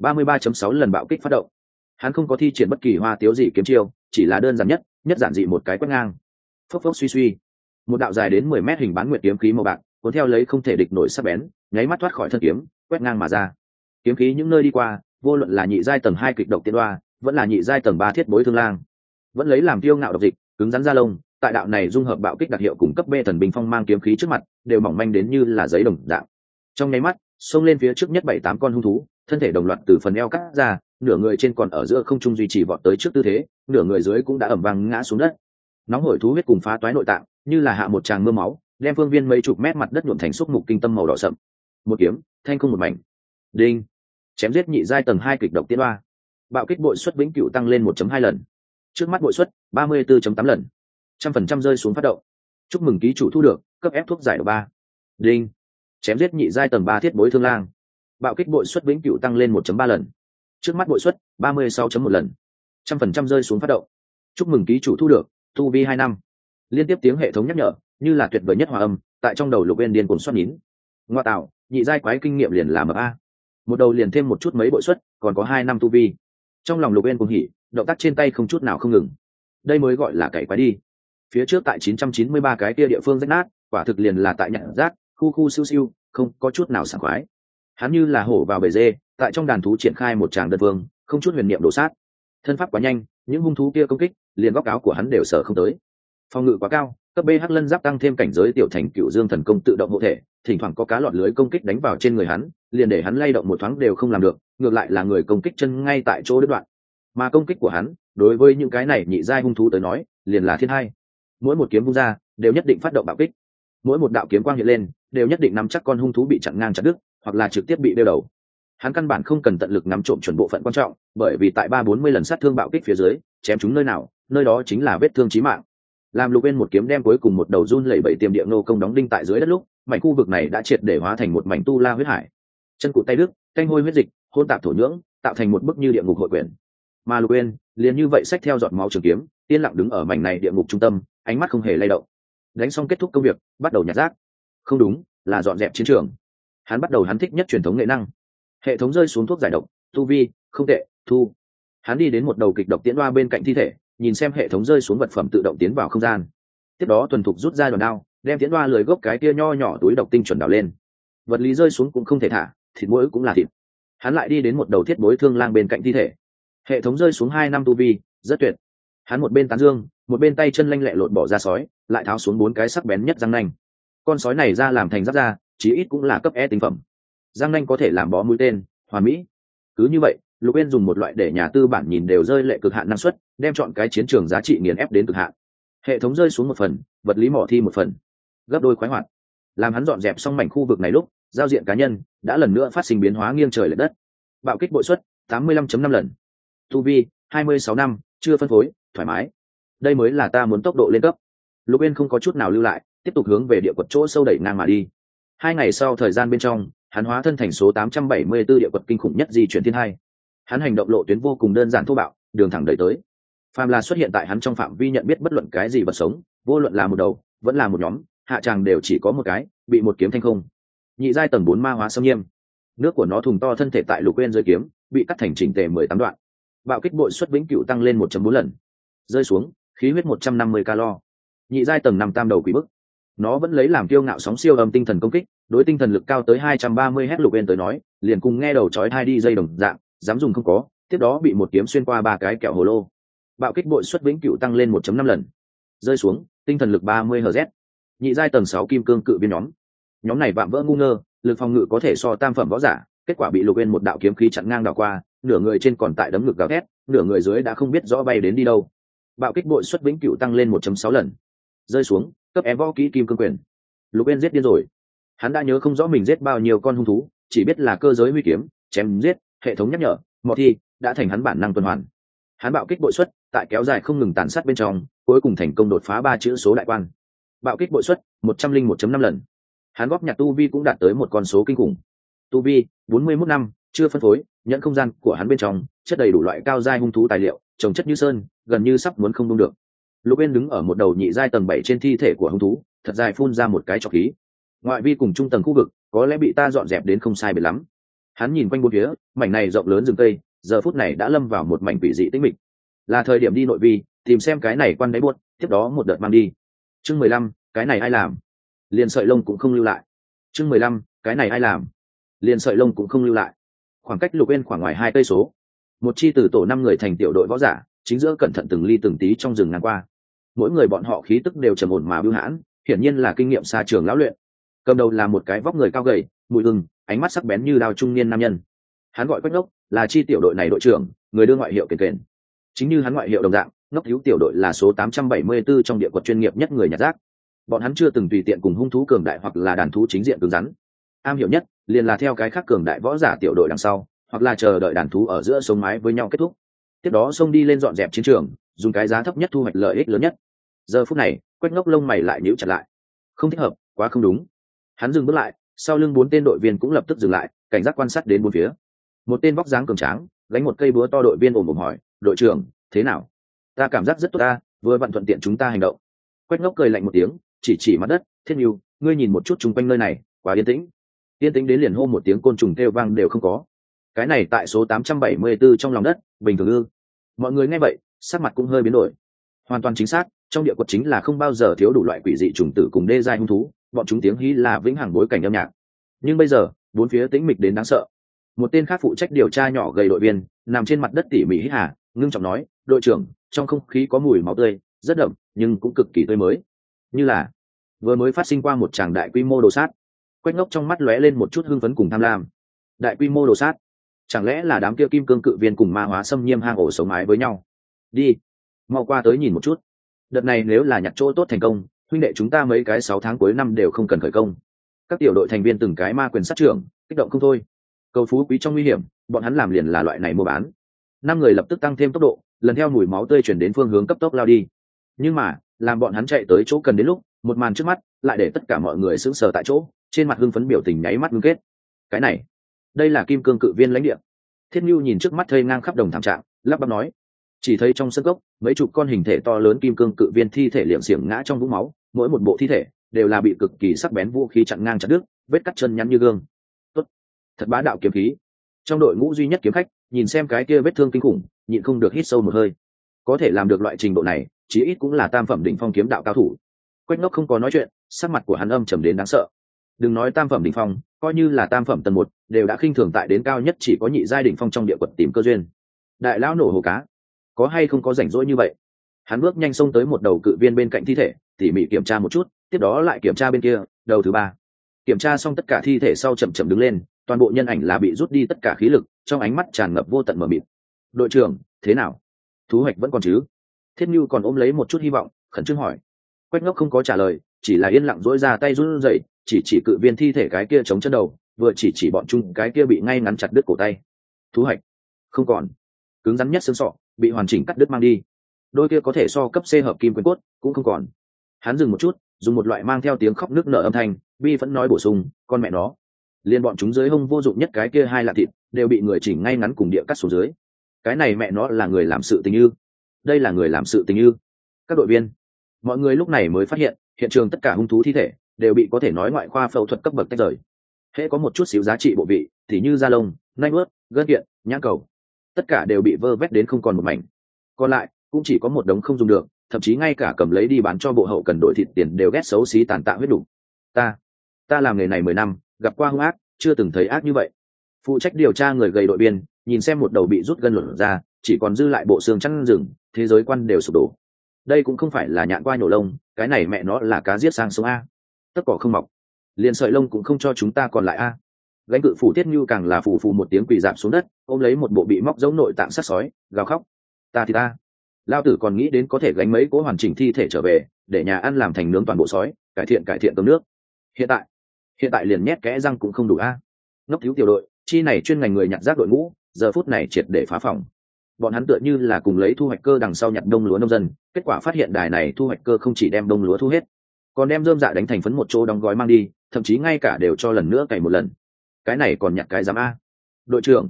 33.6 lần bạo kích phát động. Hắn không có thi triển bất kỳ hoa tiếu gì kiếm chiêu, chỉ là đơn giản nhất giản dị một cái quét ngang. Phốc phốc suy suy, một đạo dài đến 10 mét hình bán nguyệt kiếm khí màu bạc, cuốn theo lấy không thể địch nổi sắc bén, nháy mắt thoát khỏi thân kiếm, quét ngang mà ra. Kiếm khí những nơi đi qua, vô luận là nhị giai tầng 2 kịch độc tiên đoa, vẫn là nhị giai tầng 3 thiết bối thương lang, vẫn lấy làm tiêu ngạo độc dịch, cứng rắn da lông, tại đạo này dung hợp bạo kích đặc hiệu cùng cấp B thần binh phong mang kiếm khí trước mặt, đều mỏng manh đến như là giấy đồng dạng. Trong nháy mắt, xông lên phía trước nhất 7-8 con hung thú, thân thể đồng loạt từ phần eo cắt ra, nửa người trên còn ở giữa không trung duy trì vọt tới trước tư thế, nửa người dưới cũng đã ẩm vang ngã xuống đất. Nóng hổi thú huyết cùng phá toái nội tạng, như là hạ một tràng mưa máu, đem phương viên mấy chục mét mặt đất nhuộm thành xúc mục kinh tâm màu đỏ sậm. Một kiếm, thanh không một mảnh. Đinh. Chém giết nhị giai tầng 2 kịch độc tiên hoa. Bạo kích bội suất vĩnh cửu tăng lên 1.2 lần. Trước mắt bội suất 34.8 lần. 100% rơi xuống phát động. Chúc mừng ký chủ thu được cấp ép thuốc giải độc 3. Đinh. Chém giết nhị giai tầng 3 thiết bối thương lang. Bạo kích bội suất vĩnh cửu tăng lên 1.3 lần. Trước mắt bội suất 36.1 lần. 100% rơi xuống phát động. Chúc mừng ký chủ thu được tu vi 2 năm. Liên tiếp tiếng hệ thống nhắc nhở, như là tuyệt vời nhất hòa âm, tại trong đầu Lục Uyên điên cuồng xoát nín. Ngoa tạo, nhị giai quái kinh nghiệm liền là mập a. Một đầu liền thêm một chút mấy bội suất, còn có 2 năm tu vi. Trong lòng Lục Uyên cuồng hỉ, động tác trên tay không chút nào không ngừng. Đây mới gọi là cày quái đi. Phía trước tại 993 cái kia địa phương rách nát, quả thực liền là tại nhận rác, khu khu siêu siêu, không có chút nào sảng khoái. Hắn như là hổ vào bể dê, tại trong đàn thú triển khai một tràng đơn vương, không chút huyền niệm đổ sát. Thân pháp quá nhanh, những hung thú kia công kích, liền góc áo của hắn đều sợ không tới. Phòng ngự quá cao, cấp B hắc lân giáp tăng thêm cảnh giới tiểu thành cựu dương thần công tự động hộ thể, thỉnh thoảng có cá lọt lưới công kích đánh vào trên người hắn, liền để hắn lay động một thoáng đều không làm được, ngược lại là người công kích chân ngay tại chỗ đứt đoạn. Mà công kích của hắn, đối với những cái này nhị giai hung thú tới nói, liền là thiên hai. Mỗi một kiếm vung ra, đều nhất định phát động bạo kích. Mỗi một đạo kiếm quang hiện lên, đều nhất định nắm chắc con hung thú bị chặn ngang chặt đứt, hoặc là trực tiếp bị đeo đầu. Hắn căn bản không cần tận lực nắm trộm chuẩn bộ phận quan trọng, bởi vì tại 3-40 lần sát thương bạo kích phía dưới, chém chúng nơi nào, nơi đó chính là vết thương chí mạng. Làm Lục Uyên một kiếm đem cuối cùng một đầu run lẩy bẩy tiềm địa nô công đóng đinh tại dưới đất lúc, mảnh khu vực này đã triệt để hóa thành một mảnh tu la huyết hải. Chân cụt tay đứt, canh hôi huyết dịch, hôn tạp thổ nhưỡng, tạo thành một bức như địa ngục hội quyển. Mà Lục Uyên liền như vậy xách theo giọt máu trường kiếm, yên lặng đứng ở mảnh này địa ngục trung tâm, ánh mắt không hề lay động. Đánh xong kết thúc công việc, bắt đầu nhặt rác. Không đúng, là dọn dẹp chiến trường. Hắn bắt đầu hắn thích nhất truyền thống nghệ năng. Hệ thống rơi xuống thuốc giải độc, tu vi không tệ, thu. Hắn đi đến một đầu kịch độc tiễn đoa bên cạnh thi thể, nhìn xem hệ thống rơi xuống vật phẩm tự động tiến vào không gian. Tiếp đó thuần thục rút ra đòn đao, đem tiễn đoa lười gốc cái kia nho nhỏ túi độc tinh chuẩn đào lên. Vật lý rơi xuống cũng không thể thả, thịt muỗi cũng là thịt. Hắn lại đi đến một đầu thiết bối thương lang bên cạnh thi thể. Hệ thống rơi xuống 2 năm tu vi, rất tuyệt. Hắn một bên tán dương, một bên tay chân lanh lẹ lột bỏ ra sói, lại tháo xuống 4 cái sắc bén nhất răng nanh. Con sói này ra làm thành giáp da, chí ít cũng là cấp E tinh phẩm. Răng nanh có thể làm bó mũi tên, hoàn mỹ. Cứ như vậy, Lục Uyên dùng một loại để nhà tư bản nhìn đều rơi lệ cực hạn năng suất, đem chọn cái chiến trường giá trị nghiền ép đến cực hạn. Hệ thống rơi xuống 1 phần, vật lý mỏ thi 1 phần, gấp đôi khoái hoạt. Làm hắn dọn dẹp xong mảnh khu vực này lúc, giao diện cá nhân đã lần nữa phát sinh biến hóa nghiêng trời lệch đất. Bạo kích bội suất 85.5 lần. Tu vi 26 năm, chưa phân phối, thoải mái. Đây mới là ta muốn tốc độ lên cấp. Lục Uyên không có chút nào lưu lại, tiếp tục hướng về địa quật chỗ sâu đẩy ngang mà đi. 2 ngày sau thời gian bên trong, hắn hóa thân thành số 874 địa quật kinh khủng nhất di chuyển thiên hai. Hắn hành động lộ tuyến vô cùng đơn giản thô bạo, đường thẳng đẩy tới. Phàm là xuất hiện tại hắn trong phạm vi nhận biết bất luận cái gì vật sống, vô luận là một đầu, vẫn là một nhóm, hạ tràng đều chỉ có một cái, bị một kiếm thanh không. Nhị giai tầng 4 ma hóa xâm nhiễm. Nước của nó thùng to thân thể tại Lục Uyên rơi kiếm, bị cắt thành chỉnh tề 18 đoạn. Bạo kích bội suất vĩnh cửu tăng lên 1.4 lần. Rơi xuống, khí huyết 150 calo. Nhị giai tầng 5 tam đầu quỷ bức. Nó vẫn lấy làm kiêu ngạo sóng siêu âm tinh thần công kích, đối tinh thần lực cao tới 230 hét. Lục Uyên tới nói, liền cùng nghe đầu chói tai đi dây đồng dạng, dám dùng không có, tiếp đó bị một kiếm xuyên qua 3 cái kẹo hồ lô. Bạo kích bội suất vĩnh cửu tăng lên 1.5 lần. Rơi xuống, tinh thần lực 30 Hz. Nhị giai tầng 6 kim cương cự viên nhóm này vạm vỡ ngu ngơ, lực phòng ngự có thể so tam phẩm võ giả, kết quả bị Lục Uyên một đạo kiếm khí chặn ngang đảo qua, nửa người trên còn tại đấm ngực gào thét, nửa người dưới đã không biết rõ bay đến đi đâu. Bạo kích bội suất vĩnh cửu tăng lên 1.6 lần. Rơi xuống, cấp em võ kỹ kim cương quyền. Lục Uyên giết điên rồi. Hắn đã nhớ không rõ mình giết bao nhiêu con hung thú, chỉ biết là cơ giới huy kiếm, chém giết, hệ thống nhắc nhở, mọ thi đã thành hắn bản năng tuần hoàn. Hắn bạo kích bội suất, tại kéo dài không ngừng tàn sát bên trong, cuối cùng thành công đột phá 3 chữ số đại quan. Bạo kích bội suất 101.5 lần. Hắn góp nhặt tu vi cũng đạt tới một con số kinh khủng. Tu vi 41 năm, chưa phân phối, nhận không gian của hắn bên trong chất đầy đủ loại cao giai hung thú tài liệu, trồng chất như sơn, gần như sắp muốn không buông được. Lục Uyên đứng ở một đầu nhị giai tầng 7 trên thi thể của hung thú, thật dài phun ra một cái trọc khí. Ngoại vi cùng trung tầng khu vực có lẽ bị ta dọn dẹp đến không sai biệt lắm. Hắn nhìn quanh bốn phía, mảnh này rộng lớn rừng cây, giờ phút này đã lâm vào một mảnh quỷ dị tĩnh mịch. Là thời điểm đi nội vi, tìm xem cái này quan đáy buốt, tiếp đó một đợt mang đi. Chương 15, cái này ai làm? Liền sợi lông cũng không lưu lại. Chương 15, cái này ai làm? Liền sợi lông cũng không lưu lại. Khoảng cách Lục Uyên khoảng ngoài 2 cây số. Một chi từ tổ 5 người thành tiểu đội võ giả, chính giữa cẩn thận từng ly từng tí trong rừng ngang qua. Mỗi người bọn họ khí tức đều trầm ổn mà bưu hãn, hiển nhiên là kinh nghiệm xa trường lão luyện. Cầm đầu là một cái vóc người cao gầy, mũi gừng, ánh mắt sắc bén như đao trung niên nam nhân. Hắn gọi Quách Ngốc, là chi tiểu đội này đội trưởng, người đưa ngoại hiệu kền kền. Chính như hắn ngoại hiệu đồng dạng, Ngốc thiếu tiểu đội là số 874 trong địa quật chuyên nghiệp nhất người nhặt rác. Bọn hắn chưa từng tùy tiện cùng hung thú cường đại hoặc là đàn thú chính diện cứng rắn. Am hiểu nhất liền là theo cái khác cường đại võ giả tiểu đội đằng sau, hoặc là chờ đợi đàn thú ở giữa sống mái với nhau kết thúc, tiếp đó xông đi lên dọn dẹp chiến trường, dùng cái giá thấp nhất thu hoạch lợi ích lớn nhất. Giờ phút này Quách Ngốc lông mày lại nhíu chặt lại. Không thích hợp, quá không đúng. Hắn dừng bước lại, sau lưng 4 tên đội viên cũng lập tức dừng lại, cảnh giác quan sát đến bốn phía. Một tên vóc dáng cường tráng gánh một cây búa to đội viên ồm ồm hỏi: đội trưởng, thế nào? Ta cảm giác rất tốt ta, vừa vặn thuận tiện chúng ta hành động. Quách Ngốc cười lạnh một tiếng, chỉ mặt đất: Thiết Nhu, ngươi nhìn một chút chung quanh nơi này, quá yên tĩnh. Yên tĩnh đến liền hô một tiếng côn trùng kêu vang đều không có. Cái này tại số 874 trong lòng đất, bình thường ư? Mọi người nghe vậy, sắc mặt cũng hơi biến đổi. Hoàn toàn chính xác, trong địa quật chính là không bao giờ thiếu đủ loại quỷ dị trùng tử cùng đê giai hung thú, bọn chúng tiếng hí là vĩnh hằng bối cảnh âm nhạc. Nhưng bây giờ, bốn phía tĩnh mịch đến đáng sợ. Một tên khác phụ trách điều tra nhỏ gầy đội viên nằm trên mặt đất tỉ mỉ hít hà, ngưng trọng nói: đội trưởng, trong không khí có mùi máu tươi, rất đậm, nhưng cũng cực kỳ tươi mới, như là vừa mới phát sinh qua một tràng đại quy mô đồ sát. Quách Ngốc trong mắt lóe lên một chút hưng phấn cùng tham lam. Đại quy mô đồ sát, chẳng lẽ là đám kia kim cương cự viên cùng ma hóa xâm nhiễm hang ổ sống mái với nhau? Đi, mau qua tới nhìn một chút. Đợt này nếu là nhặt chỗ tốt thành công, huynh đệ chúng ta mấy cái 6 tháng cuối năm đều không cần khởi công. Các tiểu đội thành viên từng cái ma quyền sát trưởng, kích động không thôi. Cầu phú quý trong nguy hiểm, bọn hắn làm liền là loại này mua bán. 5 người lập tức tăng thêm tốc độ, lần theo mùi máu tươi chuyển đến phương hướng cấp tốc lao đi. Nhưng mà, làm bọn hắn chạy tới chỗ cần đến lúc, một màn trước mắt lại để tất cả mọi người sững sờ tại chỗ, trên mặt hưng phấn biểu tình nháy mắt ngưng kết. Cái này, đây là kim cương cự viên lãnh địa. Thiết Nhu nhìn trước mắt thây ngang khắp đồng thảm trạng, lắp bắp nói: chỉ thấy trong sân gốc, mấy chục con hình thể to lớn kim cương cự viên thi thể liệng xiềng ngã trong vũng máu, mỗi một bộ thi thể đều là bị cực kỳ sắc bén vũ khí chặn ngang chặt đứt, vết cắt chân nhắn như gương. Tốt, thật bá đạo kiếm khí. Trong đội ngũ duy nhất kiếm khách nhìn xem cái kia vết thương kinh khủng, nhịn không được hít sâu một hơi. Có thể làm được loại trình độ này, chí ít cũng là tam phẩm đỉnh phong kiếm đạo cao thủ. Quách Ngốc không có nói chuyện, sắc mặt của hắn âm trầm đến đáng sợ. Đừng nói tam phẩm đỉnh phong, coi như là tam phẩm tầng 1, đều đã khinh thường tại đến cao nhất chỉ có nhị giai đỉnh phong trong địa quật tìm cơ duyên. Đại lão nổ hồ cá, có hay không có rảnh rỗi như vậy? Hắn bước nhanh xông tới một đầu cự viên bên cạnh thi thể, tỉ mỉ kiểm tra một chút, tiếp đó lại kiểm tra bên kia, đầu thứ 3. Kiểm tra xong tất cả thi thể sau chậm chậm đứng lên, toàn bộ nhân ảnh là bị rút đi tất cả khí lực, trong ánh mắt tràn ngập vô tận mờ mịt. Đội trưởng, thế nào? Thu hoạch vẫn còn chứ? Thiết Nhu còn ôm lấy một chút hy vọng, khẩn trương hỏi. Quách Ngốc không có trả lời, chỉ là yên lặng duỗi ra tay run rẩy, chỉ cự viên thi thể cái kia chống chân đầu, vừa chỉ bọn chung cái kia bị ngay ngắn chặt đứt cổ tay. Thu hoạch không còn, cứng rắn nhất xương sọ bị hoàn chỉnh cắt đứt mang đi, đôi kia có thể so cấp C hợp kim quyền cốt cũng không còn. Hắn dừng một chút, dùng một loại mang theo tiếng khóc nức nở âm thanh, bi vẫn nói bổ sung: con mẹ nó, liên bọn chúng dưới hông vô dụng nhất cái kia 2 lạng thịt đều bị người chỉnh ngay ngắn cùng địa cắt xuống dưới. Cái này mẹ nó là người làm sự tình ư? Đây là người làm sự tình ư? Các đội viên, mọi người lúc này mới phát hiện, hiện trường tất cả hung thú thi thể đều bị có thể nói ngoại khoa phẫu thuật cấp bậc tách rời. Hễ có một chút xíu giá trị bộ vị, thì như da lông, nanh ướt, gân kiện, nhãn cầu, tất cả đều bị vơ vét đến không còn một mảnh. Còn lại cũng chỉ có một đống không dùng được, thậm chí ngay cả cầm lấy đi bán cho bộ hậu cần đổi thịt tiền đều ghét xấu xí tàn tạ huyết đủ. Ta làm nghề này 10 năm, gặp qua hung ác, chưa từng thấy ác như vậy. Phụ trách điều tra người gầy đội viên nhìn xem một đầu bị rút gân lột ra, chỉ còn dư lại bộ xương trắng rừng, thế giới quan đều sụp đổ. Đây cũng không phải là nhạn qua nhổ lông, cái này mẹ nó là cá giết sang sống a. Tất cỏ không mọc, liền sợi lông cũng không cho chúng ta còn lại a. Gánh cự phủ Thiết Nhu càng là phủ một tiếng quỳ dạp xuống đất, ôm lấy một bộ bị móc giống nội tạng sát sói, gào khóc: ta lao tử còn nghĩ đến có thể gánh mấy cỗ hoàn chỉnh thi thể trở về, để nhà ăn làm thành nướng toàn bộ sói, cải thiện cơm nước. Hiện tại liền nhét kẽ răng cũng không đủ a. Ngốc thiếu tiểu đội chi này chuyên ngành người nhặt rác đội ngũ, giờ phút này triệt để phá phòng. Bọn hắn tựa như là cùng lấy thu hoạch cơ đằng sau nhặt đông lúa nông dân, kết quả phát hiện đài này thu hoạch cơ không chỉ đem đông lúa thu hết, còn đem rơm dạ đánh thành phấn một chỗ đóng gói mang đi, thậm chí ngay cả đều cho lần nữa cày một lần. Cái này còn nhặt cái dám a? Đội trưởng,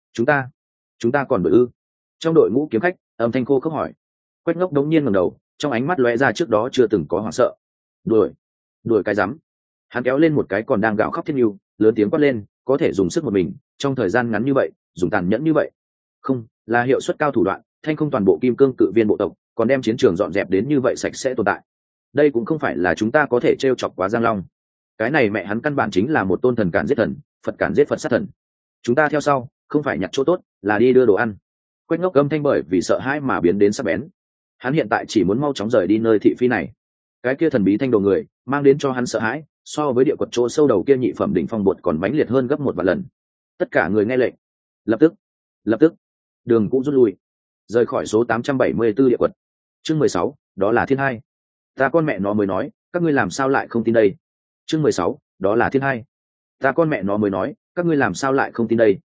chúng ta còn đội ư? Trong đội ngũ kiếm khách âm thanh khô khốc hỏi. Quách Ngốc đống nhiên ngẩng đầu, trong ánh mắt lóe ra trước đó chưa từng có hoảng sợ. Đuổi cái dám. Hắn kéo lên một cái còn đang gào khóc Thiết Nhu, lớn tiếng quát lên: có thể dùng sức một mình trong thời gian ngắn như vậy, dùng tàn nhẫn như vậy, không là hiệu suất cao thủ đoạn, thanh không toàn bộ kim cương cự viên bộ tộc, còn đem chiến trường dọn dẹp đến như vậy sạch sẽ tồn tại. Đây cũng không phải là chúng ta có thể trêu chọc quá Giang Long. Cái này mẹ hắn căn bản chính là một tôn thần cản giết thần, Phật cản giết Phật sát thần. Chúng ta theo sau không phải nhặt chỗ tốt, là đi đưa đồ ăn. Quách Ngốc âm thanh bởi vì sợ hãi mà biến đến sắc bén. Hắn hiện tại chỉ muốn mau chóng rời đi nơi thị phi này. Cái kia thần bí thanh đồ người mang đến cho hắn sợ hãi, so với địa quật chỗ sâu đầu kia nhị phẩm đỉnh phong bột còn mãnh liệt hơn gấp 1 vạn lần. Tất cả người nghe lệnh, lập tức đường cũng rút lui, rời khỏi số 874 địa quật. Chương 16, đó là Thiên Hai. Ta con mẹ nó mới nói, các ngươi làm sao lại không tin đây? Chương 16, đó là Thiên Hai. Ta con mẹ nó mới nói, các ngươi làm sao lại không tin đây?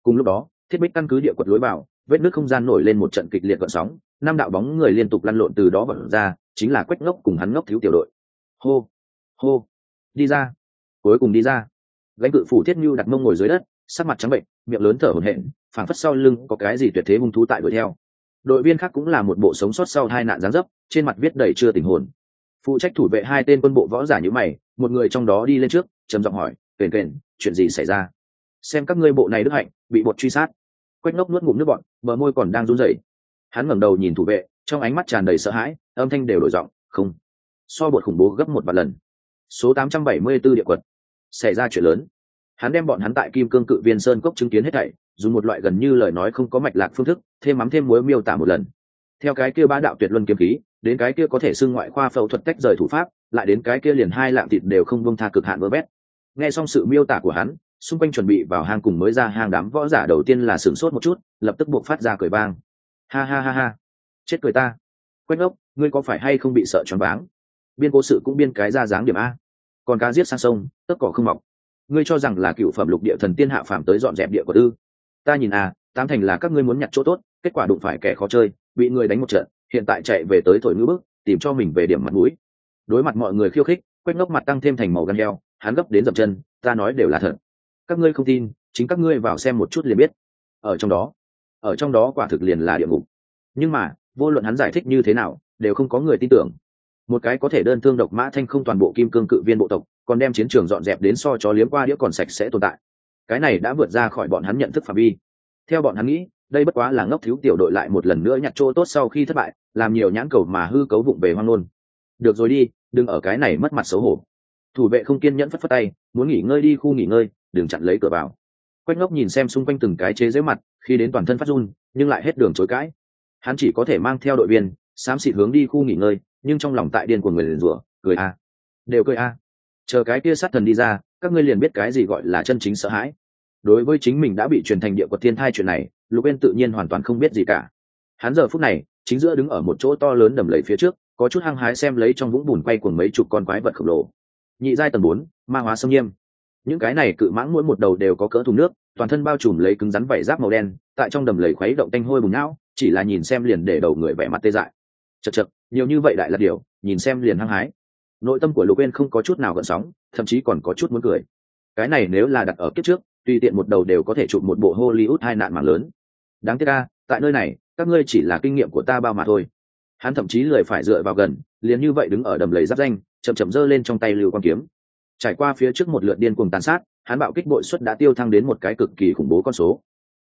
Cùng lúc đó thiết bích căn cứ địa quật lối vào, vết nước không gian nổi lên một trận kịch liệt gợn sóng, 5 đạo bóng người liên tục lăn lộn từ đó vọt ra, chính là Quách Ngốc cùng hắn Ngốc Thiếu tiểu đội. Hô hô, đi ra. Cuối cùng đi ra. Gánh cự phủ Thiết Nhu đặt mông ngồi dưới đất, sắc mặt trắng bệnh, miệng lớn thở hổn hển, phảng phất sau lưng có cái gì tuyệt thế hung thú tại đuổi theo. Đội viên khác cũng là một bộ sống sót sau hai nạn giáng dấp, trên mặt viết đầy chưa tình hồn. Phụ trách thủ vệ hai tên quân bộ võ giả như mày, một người trong đó đi lên trước trầm giọng hỏi: kền kền, chuyện gì xảy ra? Xem các ngươi bộ này đức hạnh, bị bột truy sát. Quách Ngốc nuốt ngụm nước bọt, bờ môi còn đang run rẩy. Hắn ngẩng đầu nhìn thủ vệ, trong ánh mắt tràn đầy sợ hãi, âm thanh đều đổi giọng: không, so bột khủng bố gấp một vạn lần. Số 874 địa quật, xảy ra chuyện lớn. Hắn đem bọn hắn tại Kim Cương Cự Viên Sơn cốc chứng kiến hết thảy, dùng một loại gần như lời nói không có mạch lạc phương thức, thêm mắm thêm muối miêu tả một lần. Theo cái kia bá đạo tuyệt luân kiếm khí, đến cái kia có thể xưng ngoại khoa phẫu thuật tách rời thủ pháp, lại đến cái kia liền hai lạng thịt đều không buông tha cực hạn vơ vét. Nghe xong sự miêu tả của hắn, xung quanh chuẩn bị vào hang cùng mới ra hang đám võ giả đầu tiên là sửng sốt một chút, lập tức buộc phát ra cười vang. Ha ha ha ha, chết cười ta. Quách Ngốc, ngươi có phải hay không bị sợ choáng váng? Biên cố sự cũng biên cái ra dáng điểm a. Còn cá giết sang sông, tất cỏ không mọc. Ngươi cho rằng là cựu phẩm lục địa thần tiên hạ phàm tới dọn dẹp địa của ư? Ta nhìn tám thành là các ngươi muốn nhặt chỗ tốt, kết quả đụng phải kẻ khó chơi, bị người đánh một trận, hiện tại chạy về tới thổi ngữ bức, tìm cho mình về điểm mặt mũi. Đối mặt mọi người khiêu khích, Quách Ngốc mặt tăng thêm thành màu gan heo, hắn gấp đến dậm chân, ta nói đều là thật. Các ngươi không tin, chính các ngươi vào xem một chút liền biết. Ở trong đó quả thực liền là địa ngục. Nhưng mà vô luận hắn giải thích như thế nào, đều không có người tin tưởng. Một cái có thể đơn thương độc mã thanh không toàn bộ Kim Cương Cự Viên bộ tộc, còn đem chiến trường dọn dẹp đến so chó liếm qua đĩa còn sạch sẽ tồn tại, cái này đã vượt ra khỏi bọn hắn nhận thức phạm vi. Theo bọn hắn nghĩ, đây bất quá là Ngốc Thiếu tiểu đội lại một lần nữa nhặt chỗ tốt sau khi thất bại, làm nhiều nhãn cầu mà hư cấu vụng về hoang ngôn. Được rồi đi, đừng ở cái này mất mặt xấu hổ. Thủ vệ không kiên nhẫn phất phất tay, muốn nghỉ ngơi đi khu nghỉ ngơi, đừng chặn lấy cửa vào. Quách Ngốc nhìn xem xung quanh từng cái chế giễu mặt, khi đến toàn thân phát run, nhưng lại hết đường chối cãi. Hắn chỉ có thể mang theo đội viên xám xịt hướng đi khu nghỉ ngơi, nhưng trong lòng tại điên của người liền rủa, cười đều cười chờ cái kia sát thần đi ra, các ngươi liền biết cái gì gọi là chân chính sợ hãi. Đối với chính mình đã bị truyền thành địa quật thiên thai chuyện này, Lục Uyên tự nhiên hoàn toàn không biết gì cả. Hắn giờ phút này chính giữa đứng ở một chỗ to lớn đầm lầy phía trước, có chút hăng hái xem lấy trong vũng bùn quay cuồng mấy chục con quái vật khổng lồ. Nhị giai tầng 4, ma hóa xâm nhiêm. Những cái này cự mãng mỗi một đầu đều có cỡ thùng nước, toàn thân bao trùm lấy cứng rắn vảy giáp màu đen, tại trong đầm lầy khuấy động tanh hôi bùng não, chỉ là nhìn xem liền để đầu người vẻ mặt tê dại. Chậc, nhiều như vậy đại là điều, nhìn xem liền hăng hái. Nội tâm của Lục Uyên không có chút nào gợn sóng, thậm chí còn có chút muốn cười. Cái này nếu là đặt ở kiếp trước, tùy tiện một đầu đều có thể chụp một bộ Hollywood hai nạn mạng lớn. Đáng tiếc tại nơi này, các ngươi chỉ là kinh nghiệm của ta bao mà thôi. Hắn thậm chí lười phải dựa vào gần, liền như vậy đứng ở đầm lầy giáp danh, chậm chậm giơ lên trong tay lưu quang kiếm. Trải qua phía trước một lượt điên cuồng tàn sát, hắn bạo kích bội suất đã tiêu thăng đến một cái cực kỳ khủng bố con số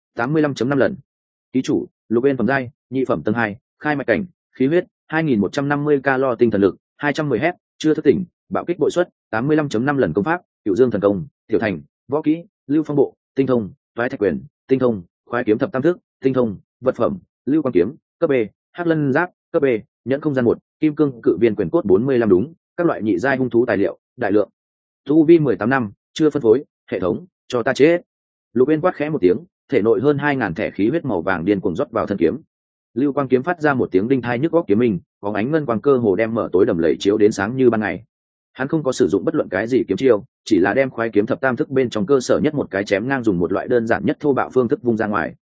85.5 lần. Ký chủ Lục Uyên phẩm giai nhị phẩm tầng 2, khai mạch cảnh, khí huyết 2150 calo, tinh thần lực 210 Hz, chưa thức tỉnh, bạo kích bội suất 85.5 lần, công pháp Cửu Dương thần công, tiểu thành, võ kỹ Lưu Phong bộ, tinh thông, toái thạch quyền, tinh thông, khoái kiếm thập tam thức, tinh thông, vật phẩm Lưu Quang kiếm, cấp B, Hắc Lân giáp, cấp B, nhẫn không gian 1, Kim Cương Cự Viên quyền cốt 45 đúng, các loại nhị giai hung thú tài liệu, đại lượng. Tu vi 18 năm, chưa phân phối, hệ thống, cho ta chết. Lục Uyên quát khẽ một tiếng, thể nội hơn 2000 thẻ khí huyết màu vàng điên cuồng rót vào thân kiếm. Lưu Quang kiếm phát ra một tiếng đinh thai nhức óc kiếm minh, có ánh ngân quang cơ hồ đem mở tối đầm lầy chiếu đến sáng như ban ngày. Hắn không có sử dụng bất luận cái gì kiếm chiêu, chỉ là đem khoái kiếm thập tam thức bên trong cơ sở nhất một cái chém ngang dùng một loại đơn giản nhất thô bạo phương thức vung ra ngoài.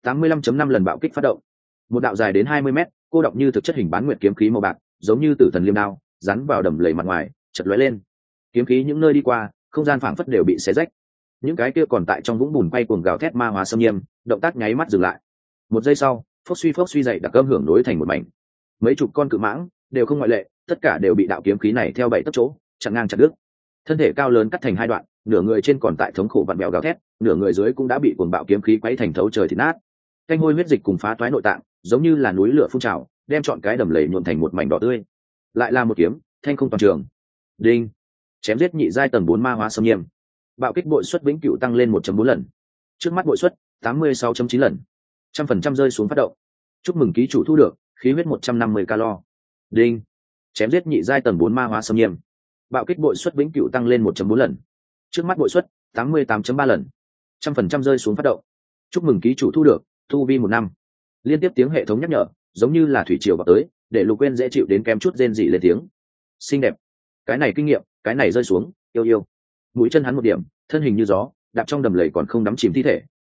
85.5 lần bạo kích phát động. Một đạo dài đến 20 mét, cô đọng như thực chất hình bán nguyệt kiếm khí màu bạc, giống như tử thần liêm đao, rắn vào đầm lầy mặt ngoài, chợt lóe lên. Kiếm khí những nơi đi qua, không gian phảng phất đều bị xé rách. Những cái kia còn tại trong vũng bùn quay cuồng gào thét ma hóa xâm nhiễm, động tác nháy mắt dừng lại. Một giây sau, phốc suy dậy đặc âm hưởng nối thành một mảnh. Mấy chục con cự mãng đều không ngoại lệ, tất cả đều bị đạo kiếm khí này theo bảy tấc chỗ chặn ngang chặt đứt. Thân thể cao lớn cắt thành hai đoạn, nửa người trên còn tại thống khổ vặn bèo gào thét, nửa người dưới cũng đã bị cuồng bạo kiếm khí quấy thành thấu trời thịt nát. Canh hôi huyết dịch cùng phá toái nội tạng, giống như là núi lửa phun trào, đem trọn cái đầm lầy nhuộm thành một mảnh đỏ tươi. Lại là một kiếm, thanh không toàn trường. Đinh. Chém giết nhị giai tầng 4 ma hóa xâm nhiễm. Bạo kích bội suất vĩnh cửu tăng lên 1.4 lần. Trước mắt bội suất 86.9 lần. 100% rơi xuống phát động. Chúc mừng ký chủ thu được khí huyết 150 calo. Đinh. Chém giết nhị giai tầng 4 ma hóa xâm nhiễm. Bạo kích bội suất vĩnh cửu tăng lên 1.4 lần. Trước mắt bội suất 88.3 lần. 100% rơi xuống phát động. Chúc mừng ký chủ thu được tu vi 1 năm. Liên tiếp tiếng hệ thống nhắc nhở, giống như là thủy triều vào tới, để Lục Uyên dễ chịu đến kém chút rên rỉ lên tiếng. Xinh đẹp. Cái này kinh nghiệm, cái này rơi xuống, yêu. Mũi chân hắn một điểm, thân hình như gió, đạp trong đầm lầy còn không đắm chìm thi thể,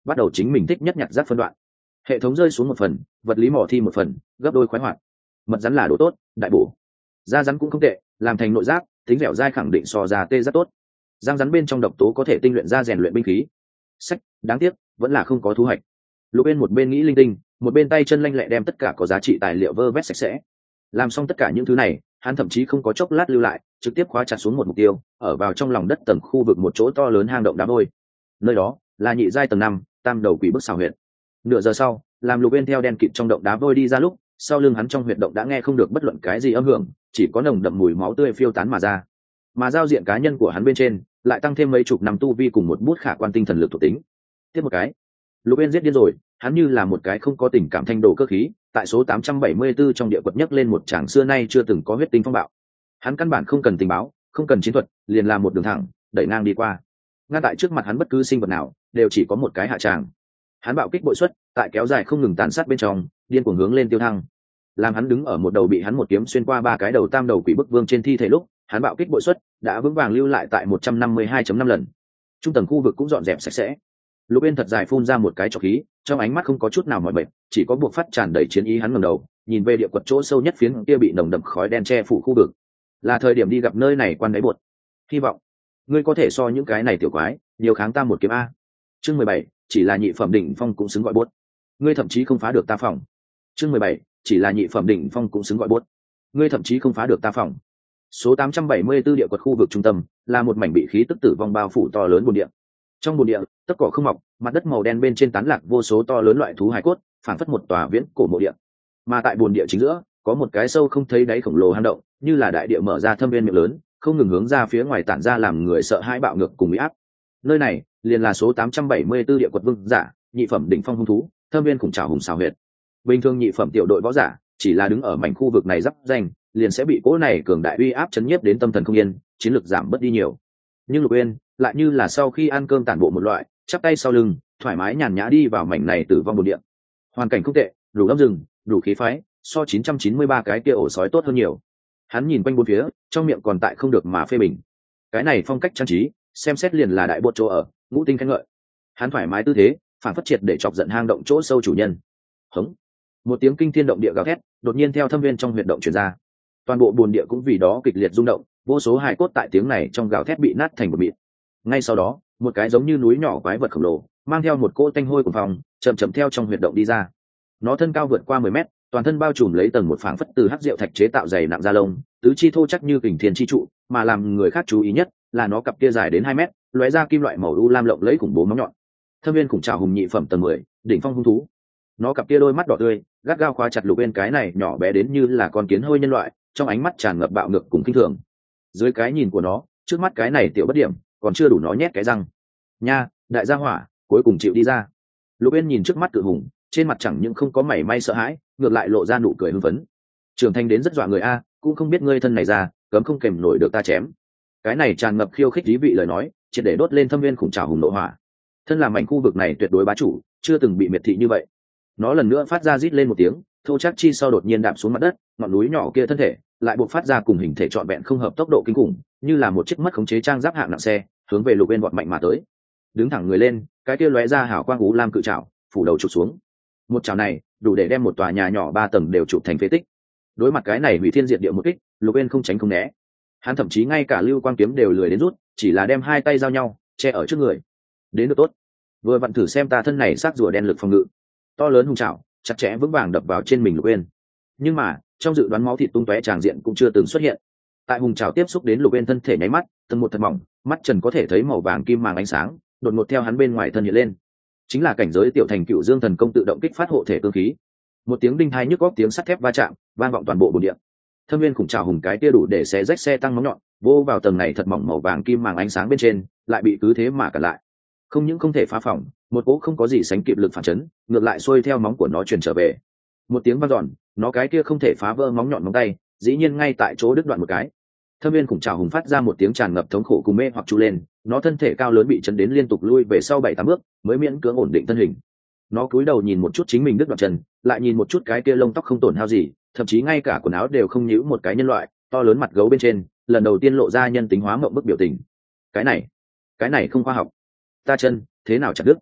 bắt đầu chính mình thích nhất nhặt rác phân đoạn. Hệ thống rơi xuống một phần, vật lý mỏ thi một phần, gấp đôi khoái hoạt. Mật rắn là đồ tốt, đại bổ. Da rắn cũng không tệ, làm thành nội giác, tính dẻo dai khẳng định so da tê rất tốt. Răng rắn bên trong độc tố có thể tinh luyện ra rèn luyện binh khí. Sách, đáng tiếc, vẫn là không có thu hoạch. Lục Bên một bên nghĩ linh tinh, một bên tay chân lanh lẹ đem tất cả có giá trị tài liệu vơ vét sạch sẽ. Làm xong tất cả những thứ này, hắn thậm chí không có chốc lát lưu lại, trực tiếp khóa chặt xuống một mục tiêu, ở vào trong lòng đất tầng khu vực một chỗ to lớn hang động đá vôi. Nơi đó là nhị giai tầng 5, tam đầu quỷ bức xào huyệt. Nửa giờ sau, làm Lục Bên theo đen kịt trong động đá vôi đi ra lúc, sau lưng hắn trong huyệt động đã nghe không được bất luận cái gì âm hưởng, chỉ có nồng đậm mùi máu tươi phiêu tán mà ra. Mà giao diện cá nhân của hắn bên trên lại tăng thêm mấy chục năm tu vi cùng một bút khả quan tinh thần lực thuộc tính. Tiếp một cái, Lục Bên giết điên rồi, hắn như là một cái không có tình cảm thanh đồ cơ khí, tại số 874 trong địa quật nhấc lên một tràng xưa nay chưa từng có huyết tinh phong bạo. Hắn căn bản không cần tình báo, không cần chiến thuật, liền làm một đường thẳng, đẩy ngang đi qua. Ngay tại trước mặt hắn bất cứ sinh vật nào đều chỉ có một cái hạ tràng. Hắn bạo kích bội xuất, tại kéo dài không ngừng tàn sát bên trong, điên cuồng hướng lên tiêu thăng. Làm hắn đứng ở một đầu bị hắn một kiếm xuyên qua ba cái đầu tam đầu quỷ bức vương trên thi thể lúc, hắn bạo kích bội xuất đã vững vàng lưu lại tại 152.5 lần. Trung tầng khu vực cũng dọn dẹp sạch sẽ. Lục Bên thật dài phun ra một cái trọc khí, trong ánh mắt không có chút nào mỏi mệt, chỉ có buộc phát tràn đầy chiến ý. Hắn ngẩng đầu, nhìn về địa quật chỗ sâu nhất phiến kia bị nồng đậm khói đen che phủ khu vực. Là thời điểm đi gặp nơi này quan đáy buột. Hy vọng ngươi có thể so những cái này tiểu quái nhiều kháng ta một kiếm a. Chương 17, chỉ là nhị phẩm đỉnh phong cũng xứng gọi buốt. Ngươi thậm chí không phá được ta phòng. Chương 17, chỉ là nhị phẩm đỉnh phong cũng xứng gọi buốt. Ngươi thậm chí không phá được ta phòng. Số 874 địa quật khu vực trung tâm là một mảnh bị khí tức tử vong bao phủ to lớn bồn địa. Trong bồn địa, tất cỏ không mọc, mặt đất màu đen bên trên tán lạc vô số to lớn loại thú hải cốt, phảng phất một tòa viễn cổ mộ địa. Mà tại bồn địa chính giữa, có một cái sâu không thấy đáy khổng lồ hang động, như là đại địa mở ra thâm viên miệng lớn, không ngừng hướng ra phía ngoài tản ra làm người sợ hãi bạo ngược cùng uy áp. Nơi này liền là số 874 địa quật vương giả, nhị phẩm đỉnh phong hung thú, thâm viên khủng trảo hùng xào huyệt. Bình thường nhị phẩm tiểu đội võ giả, chỉ là đứng ở mảnh khu vực này giáp danh, liền sẽ bị cỗ này cường đại uy áp chấn nhiếp đến tâm thần không yên, chiến lực giảm bớt đi nhiều. Nhưng Lục Uyên lại như là sau khi ăn cơm tản bộ một loại, chắp tay sau lưng, thoải mái nhàn nhã đi vào mảnh này tử vong bồn địa. Hoàn cảnh không tệ, đủ âm rừng, đủ khí phái, so 993 cái kia ổ sói tốt hơn nhiều. Hắn nhìn quanh bốn phía, trong miệng còn tại không được mà phê bình. Cái này phong cách trang trí, xem xét liền là đại bột chỗ ở, ngũ tinh khen ngợi. Hắn thoải mái tư thế, phản phất triệt để chọc giận hang động chỗ sâu chủ nhân. Hống! Một tiếng kinh thiên động địa gào thét, đột nhiên theo thâm viên trong huyệt động truyền ra. Toàn bộ bồn địa cũng vì đó kịch liệt rung động, vô số hài cốt tại tiếng này trong gào thét bị nát thành một mịn. Ngay sau đó, một cái giống như núi nhỏ quái vật khổng lồ, mang theo một cỗ tanh hôi của phòng, chậm chậm theo trong huyệt động đi ra. Nó thân cao vượt qua 10 mét, toàn thân bao trùm lấy tầng một phảng phất từ hắc diệu thạch chế tạo dày nặng da lông, tứ chi thô chắc như kình thiên chi trụ, mà làm người khác chú ý nhất là nó cặp kia dài đến 2 mét, lóe ra kim loại màu u lam lộng lẫy khủng bố móng nhọn. Thâm viên khủng trảo hùng nhị phẩm tầng 10, đỉnh phong hung thú. Nó cặp kia đôi mắt đỏ tươi, gắt gao khóa chặt Lục Uyên cái này nhỏ bé đến như là con kiến hôi nhân loại, trong ánh mắt tràn ngập bạo ngược cùng kinh thường. Dưới cái nhìn của nó, trước mắt cái này tiểu bất điểm, còn chưa đủ nó nhét cái răng. Nha, đại gia hỏa, cuối cùng chịu đi ra. Lục Uyên nhìn trước mắt cự hùng, trên mặt chẳng những không có mảy may sợ hãi, ngược lại lộ ra nụ cười hưng phấn. Trưởng thành đến rất dọa người a, cũng không biết ngươi thân này ra, cấm không kèm nổi được ta chém. Cái này tràn ngập khiêu khích thí vị lời nói, chỉ để đốt lên thâm viên khủng trảo hùng nộ hỏa. Thân làm mảnh khu vực này tuyệt đối bá chủ, chưa từng bị miệt thị như vậy. Nó lần nữa phát ra rít lên một tiếng, thô chắc chi sau đột nhiên đạp xuống mặt đất, ngọn núi nhỏ kia thân thể lại buộc phát ra cùng hình thể trọn vẹn không hợp tốc độ kinh khủng, như là một chiếc mất khống chế trang giáp hạng nặng xe, hướng về Lục Uyên vọt mạnh mà tới. Đứng thẳng người lên, cái kia lóe ra hào quang ú lam cự trảo, phủ đầu chụp xuống. Một chảo này đủ để đem một tòa nhà nhỏ 3 tầng đều chụp thành phế tích. Đối mặt cái này hủy thiên diệt địa một kích, Lục Uyên không tránh không né. Hắn thậm chí ngay cả lưu quang kiếm đều lười đến rút, chỉ là đem hai tay giao nhau che ở trước người. Đến được tốt, vừa vặn thử xem ta thân này xác rùa đen lực phòng ngự. To lớn hung trảo chặt chẽ vững vàng đập vào trên mình Lục Uyên. Nhưng mà trong dự đoán máu thịt tung tóe tràng diện cũng chưa từng xuất hiện. Tại hung trảo tiếp xúc đến Lục Uyên thân thể nháy mắt, tầng một thật mỏng, mắt trần có thể thấy màu vàng kim màng ánh sáng đột ngột theo hắn bên ngoài thân hiện lên. Chính là cảnh giới tiểu thành cựu dương thần công tự động kích phát hộ thể cương khí. Một tiếng đinh tai nhức óc tiếng sắt thép va chạm vang vọng toàn bộ bồn địa. Thâm viên khủng trảo hùng cái kia đủ để xé rách xe tăng móng nhọn vô vào tầng này thật mỏng màu vàng kim màng ánh sáng bên trên, lại bị cứ thế mà cản lại. Không những không thể phá phỏng, một cỗ không có gì sánh kịp lực phản chấn ngược lại xuôi theo móng của nó truyền trở về. Một tiếng vang dọn, nó cái kia không thể phá vỡ móng nhọn móng tay dĩ nhiên ngay tại chỗ đứt đoạn một cái. Thâm viên khủng trảo hùng phát ra một tiếng tràn ngập thống khổ cùng mê hoặc chu lên, nó thân thể cao lớn bị chấn đến liên tục lui về sau 7-8 bước mới miễn cưỡng ổn định thân hình. Nó cúi đầu nhìn một chút chính mình đứt đoạn chân, lại nhìn một chút cái kia lông tóc không tổn hao gì, thậm chí ngay cả quần áo đều không nhíu một cái nhân loại to lớn mặt gấu bên trên, lần đầu tiên lộ ra nhân tính hóa mộng bức biểu tình. Cái này không khoa học. Ta chân thế nào chặt đứt?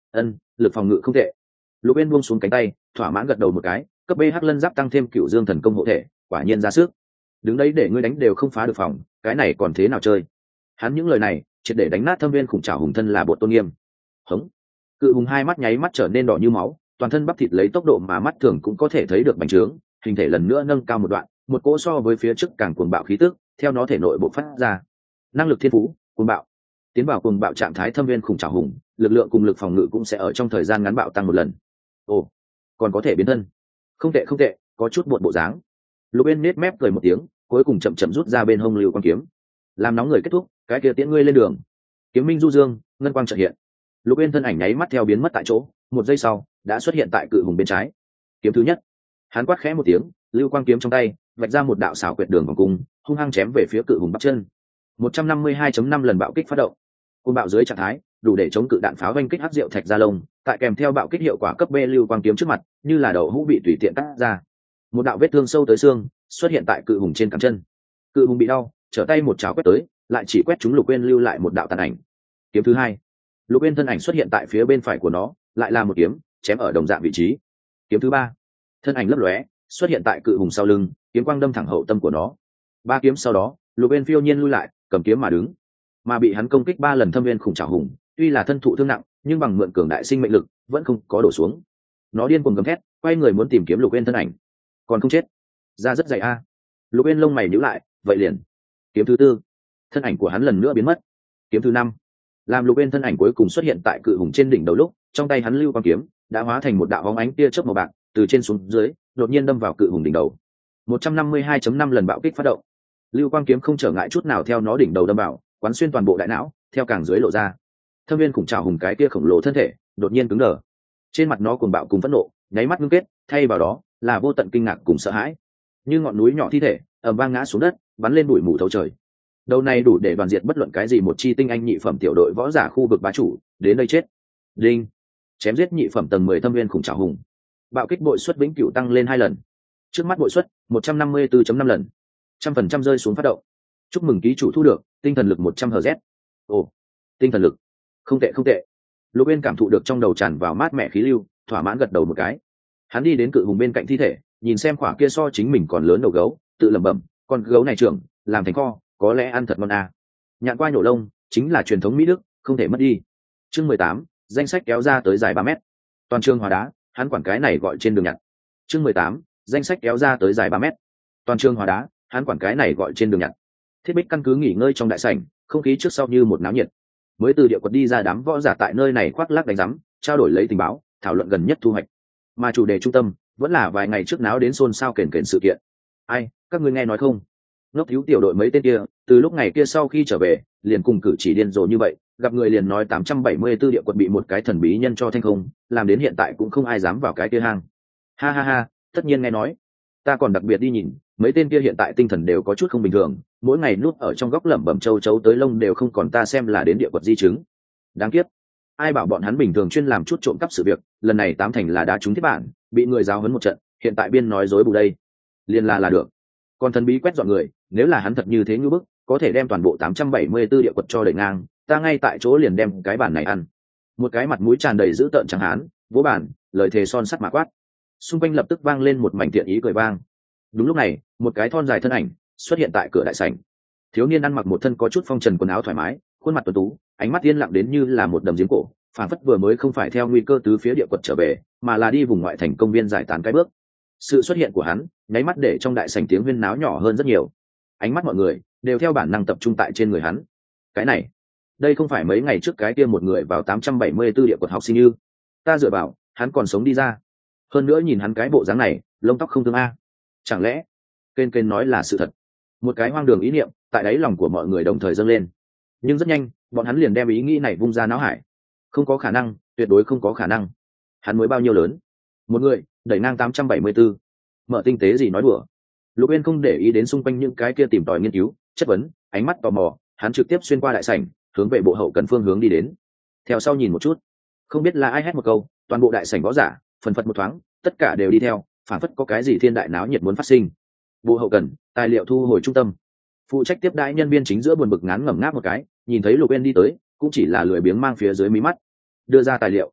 Lực phòng ngự không tệ. Lục Uyên buông xuống cánh tay, thỏa mãn gật đầu một cái. Cấp B Hắc Lân giáp tăng thêm Cửu Dương thần công hộ thể, quả nhiên ra sức. Đứng đấy để ngươi đánh đều không phá được phòng, cái này còn thế nào chơi? Hắn những lời này triệt để đánh nát Thâm Viên khủng trảo hùng thân là bột tôn nghiêm. Hống. Cự hùng hai mắt nháy mắt trở nên đỏ như máu, toàn thân bắp thịt lấy tốc độ mà mắt thường cũng có thể thấy được bành trướng, hình thể lần nữa nâng cao một đoạn, một cỗ so với phía trước càng cuồng bạo khí tức, theo nó thể nội bộc phát ra. Năng lực thiên phú, cuồng bạo. Tiến vào cuồng bạo trạng thái Thâm Viên khủng trảo hùng, lực lượng cùng lực phòng ngự cũng sẽ ở trong thời gian ngắn bạo tăng một lần. Ồ, còn có thể biến thân. Không tệ không tệ, có chút buồn bộ dáng. Lục Uyên nết mép cười một tiếng, cuối cùng chậm chậm rút ra bên hông lưu quang kiếm. Làm nóng người kết thúc, cái kia tiễn ngươi lên đường. Kiếm minh du dương, ngân quang chợt hiện. Lục Uyên thân ảnh nháy mắt theo biến mất tại chỗ, một giây sau đã xuất hiện tại cự hùng bên trái. Kiếm thứ nhất. Hắn quát khẽ một tiếng, lưu quang kiếm trong tay vạch ra một đạo xảo quyệt đường vòng cung, hung hăng chém về phía cự hùng bắp chân. 152.5 lần bạo kích phát động. Côn bạo dưới trạng thái, đủ để chống cự đạn pháo vanh kích hắc diệu thạch gia lông, tại kèm theo bạo kích hiệu quả cấp B lưu quang kiếm trước mặt, như là đầu hũ bị tùy tiện cắt ra. Một đạo vết thương sâu tới xương xuất hiện tại cự hùng trên cẳng chân. Cự hùng bị đau, trở tay một chảo quét tới, lại chỉ quét trúng Lục Uyên lưu lại một đạo tàn ảnh. Kiếm thứ hai. Lục Uyên thân ảnh xuất hiện tại phía bên phải của nó, lại là một kiếm chém ở đồng dạng vị trí. Kiếm thứ ba. Thân ảnh lấp lóe xuất hiện tại cự hùng sau lưng, kiếm quang đâm thẳng hậu tâm của nó. Ba kiếm sau đó, Lục Uyên phiêu nhiên lui lại, cầm kiếm mà đứng. Mà bị hắn công kích 3 lần Thâm Viên khủng trảo hùng, tuy là thân thụ thương nặng, nhưng bằng mượn cường đại sinh mệnh lực, vẫn không có đổ xuống. Nó điên cuồng gầm thét, quay người muốn tìm kiếm Lục Uyên thân ảnh. Còn không chết. Da rất dày a. Lục Uyên lông mày nhíu lại, vậy liền. Kiếm thứ tư. Thân ảnh của hắn lần nữa biến mất. Kiếm thứ năm. Làm Lục Uyên thân ảnh cuối cùng xuất hiện tại cự hùng trên đỉnh đầu lúc, trong tay hắn lưu quang kiếm đã hóa thành một đạo bóng ánh tia chớp màu bạc, từ trên xuống dưới, đột nhiên đâm vào cự hùng đỉnh đầu. 152.5 lần bạo kích phát động. Lưu quang kiếm không trở ngại chút nào theo nó đỉnh đầu đâm vào, quán xuyên toàn bộ đại não, theo càng dưới lộ ra. Thâm Viên khủng trảo hùng cái kia khổng lồ thân thể đột nhiên cứng đờ. Trên mặt nó cuồng bạo cùng phẫn nộ, nháy mắt ngưng kết, thay vào đó là vô tận kinh ngạc cùng sợ hãi. Như ngọn núi nhỏ thi thể, ầm vang ngã xuống đất, bắn lên bụi mù thấu trời. Đầu này đủ để đoàn diệt bất luận cái gì một chi tinh anh nhị phẩm tiểu đội võ giả khu vực bá chủ, đến đây chết. Đinh. Chém giết nhị phẩm tầng 10 Thâm Viên khủng trảo hùng. Bạo kích bội suất vĩnh cửu tăng lên 2 lần. Trước mắt bội suất 154.5 lần. 100% rơi xuống phát động. Chúc mừng ký chủ thu được tinh thần lực 100 Hz. Ồ, tinh thần lực. Không tệ không tệ. Lục Uyên cảm thụ được trong đầu tràn vào mát mẻ khí lưu, thỏa mãn gật đầu một cái. Hắn đi đến cự hùng bên cạnh thi thể, nhìn xem quả kia so chính mình còn lớn đầu gấu, tự lẩm bẩm, con gấu này trưởng, làm thành kho, có lẽ ăn thật ngon à. Nhạn qua nhổ lông, chính là truyền thống Mỹ Đức, không thể mất đi. Chương 18, danh sách kéo ra tới dài 3 mét. Toàn trường hóa đá, hắn quản cái này gọi trên đường nhặt. Chương 18, danh sách kéo ra tới dài 3 mét. Toàn trường hóa đá, hắn quản cái này gọi trên đường nhặt. Thiết Bích căn cứ nghỉ ngơi trong đại sảnh, không khí trước sau như một náo nhiệt. Mới từ địa quật đi ra đám võ giả tại nơi này khoác lác đánh rắm, trao đổi lấy tình báo, thảo luận gần nhất thu hoạch. Mà chủ đề trung tâm vẫn là vài ngày trước náo đến xôn xao kền kền sự kiện. Ai, các ngươi nghe nói không? Ngốc thiếu tiểu đội mấy tên kia, từ lúc ngày kia sau khi trở về, liền cùng cử chỉ điên rồ như vậy, gặp người liền nói 874 địa quật bị một cái thần bí nhân cho thanh không, làm đến hiện tại cũng không ai dám vào cái kia hang. Ha ha ha, tất nhiên nghe nói. Ta còn đặc biệt đi nhìn, mấy tên kia hiện tại tinh thần đều có chút không bình thường, mỗi ngày nuốt ở trong góc lẩm bẩm châu chấu tới lông đều không còn ta xem là đến địa quật di chứng. Đáng tiếc, ai bảo bọn hắn bình thường chuyên làm chút trộm cắp sự việc, lần này tám thành là đá trúng thiết bản, bị người giáo huấn một trận, hiện tại biên nói dối bù đây. Liên là được. Còn thần bí quét dọn người, nếu là hắn thật như thế như bức, có thể đem toàn bộ 874 địa quật cho đẩy ngang, ta ngay tại chỗ liền đem cái bản này ăn. Một cái mặt mũi tràn đầy dữ tợn trắng hán, vỗ bản, lời thề son sắt mà quát. Xung quanh lập tức vang lên một mảnh thiện ý cười vang. Đúng lúc này, một cái thon dài thân ảnh xuất hiện tại cửa đại sảnh. Thiếu niên ăn mặc một thân có chút phong trần quần áo thoải mái, khuôn mặt tuấn tú, ánh mắt yên lặng đến như là một đầm giếng cổ, phản phất vừa mới không phải theo nguy cơ tứ phía địa quật trở về, mà là đi vùng ngoại thành công viên giải tán cái bước. Sự xuất hiện của hắn, nháy mắt để trong đại sảnh tiếng huyên náo nhỏ hơn rất nhiều. Ánh mắt mọi người đều theo bản năng tập trung tại trên người hắn. Cái này, đây không phải mấy ngày trước cái kia một người vào 874 địa quật học sinh như, ta dựa vào, hắn còn sống đi ra. Hơn nữa nhìn hắn cái bộ dáng này, lông tóc không tương a. Chẳng lẽ, kênh kênh nói là sự thật? Một cái hoang đường ý niệm tại đáy lòng của mọi người đồng thời dâng lên. Nhưng rất nhanh, bọn hắn liền đem ý nghĩ này vung ra não hải. Không có khả năng, tuyệt đối không có khả năng. Hắn mới bao nhiêu lớn? Một người, đẩy ngang 874. Mở tinh tế gì nói đùa. Lục Uyên không để ý đến xung quanh những cái kia tìm tòi nghiên cứu, chất vấn, ánh mắt tò mò, hắn trực tiếp xuyên qua đại sảnh, hướng về bộ hậu cần phương hướng đi đến. Theo sau nhìn một chút, không biết là ai hét một câu, toàn bộ đại sảnh võ giả, phần phật một thoáng, tất cả đều đi theo, phản phất có cái gì thiên đại náo nhiệt muốn phát sinh. Bộ hậu cần, tài liệu thu hồi trung tâm. Phụ trách tiếp đãi nhân viên chính giữa buồn bực ngán ngẩm ngáp một cái, nhìn thấy Lục Uyên đi tới, cũng chỉ là lười biếng mang phía dưới mí mắt. Đưa ra tài liệu.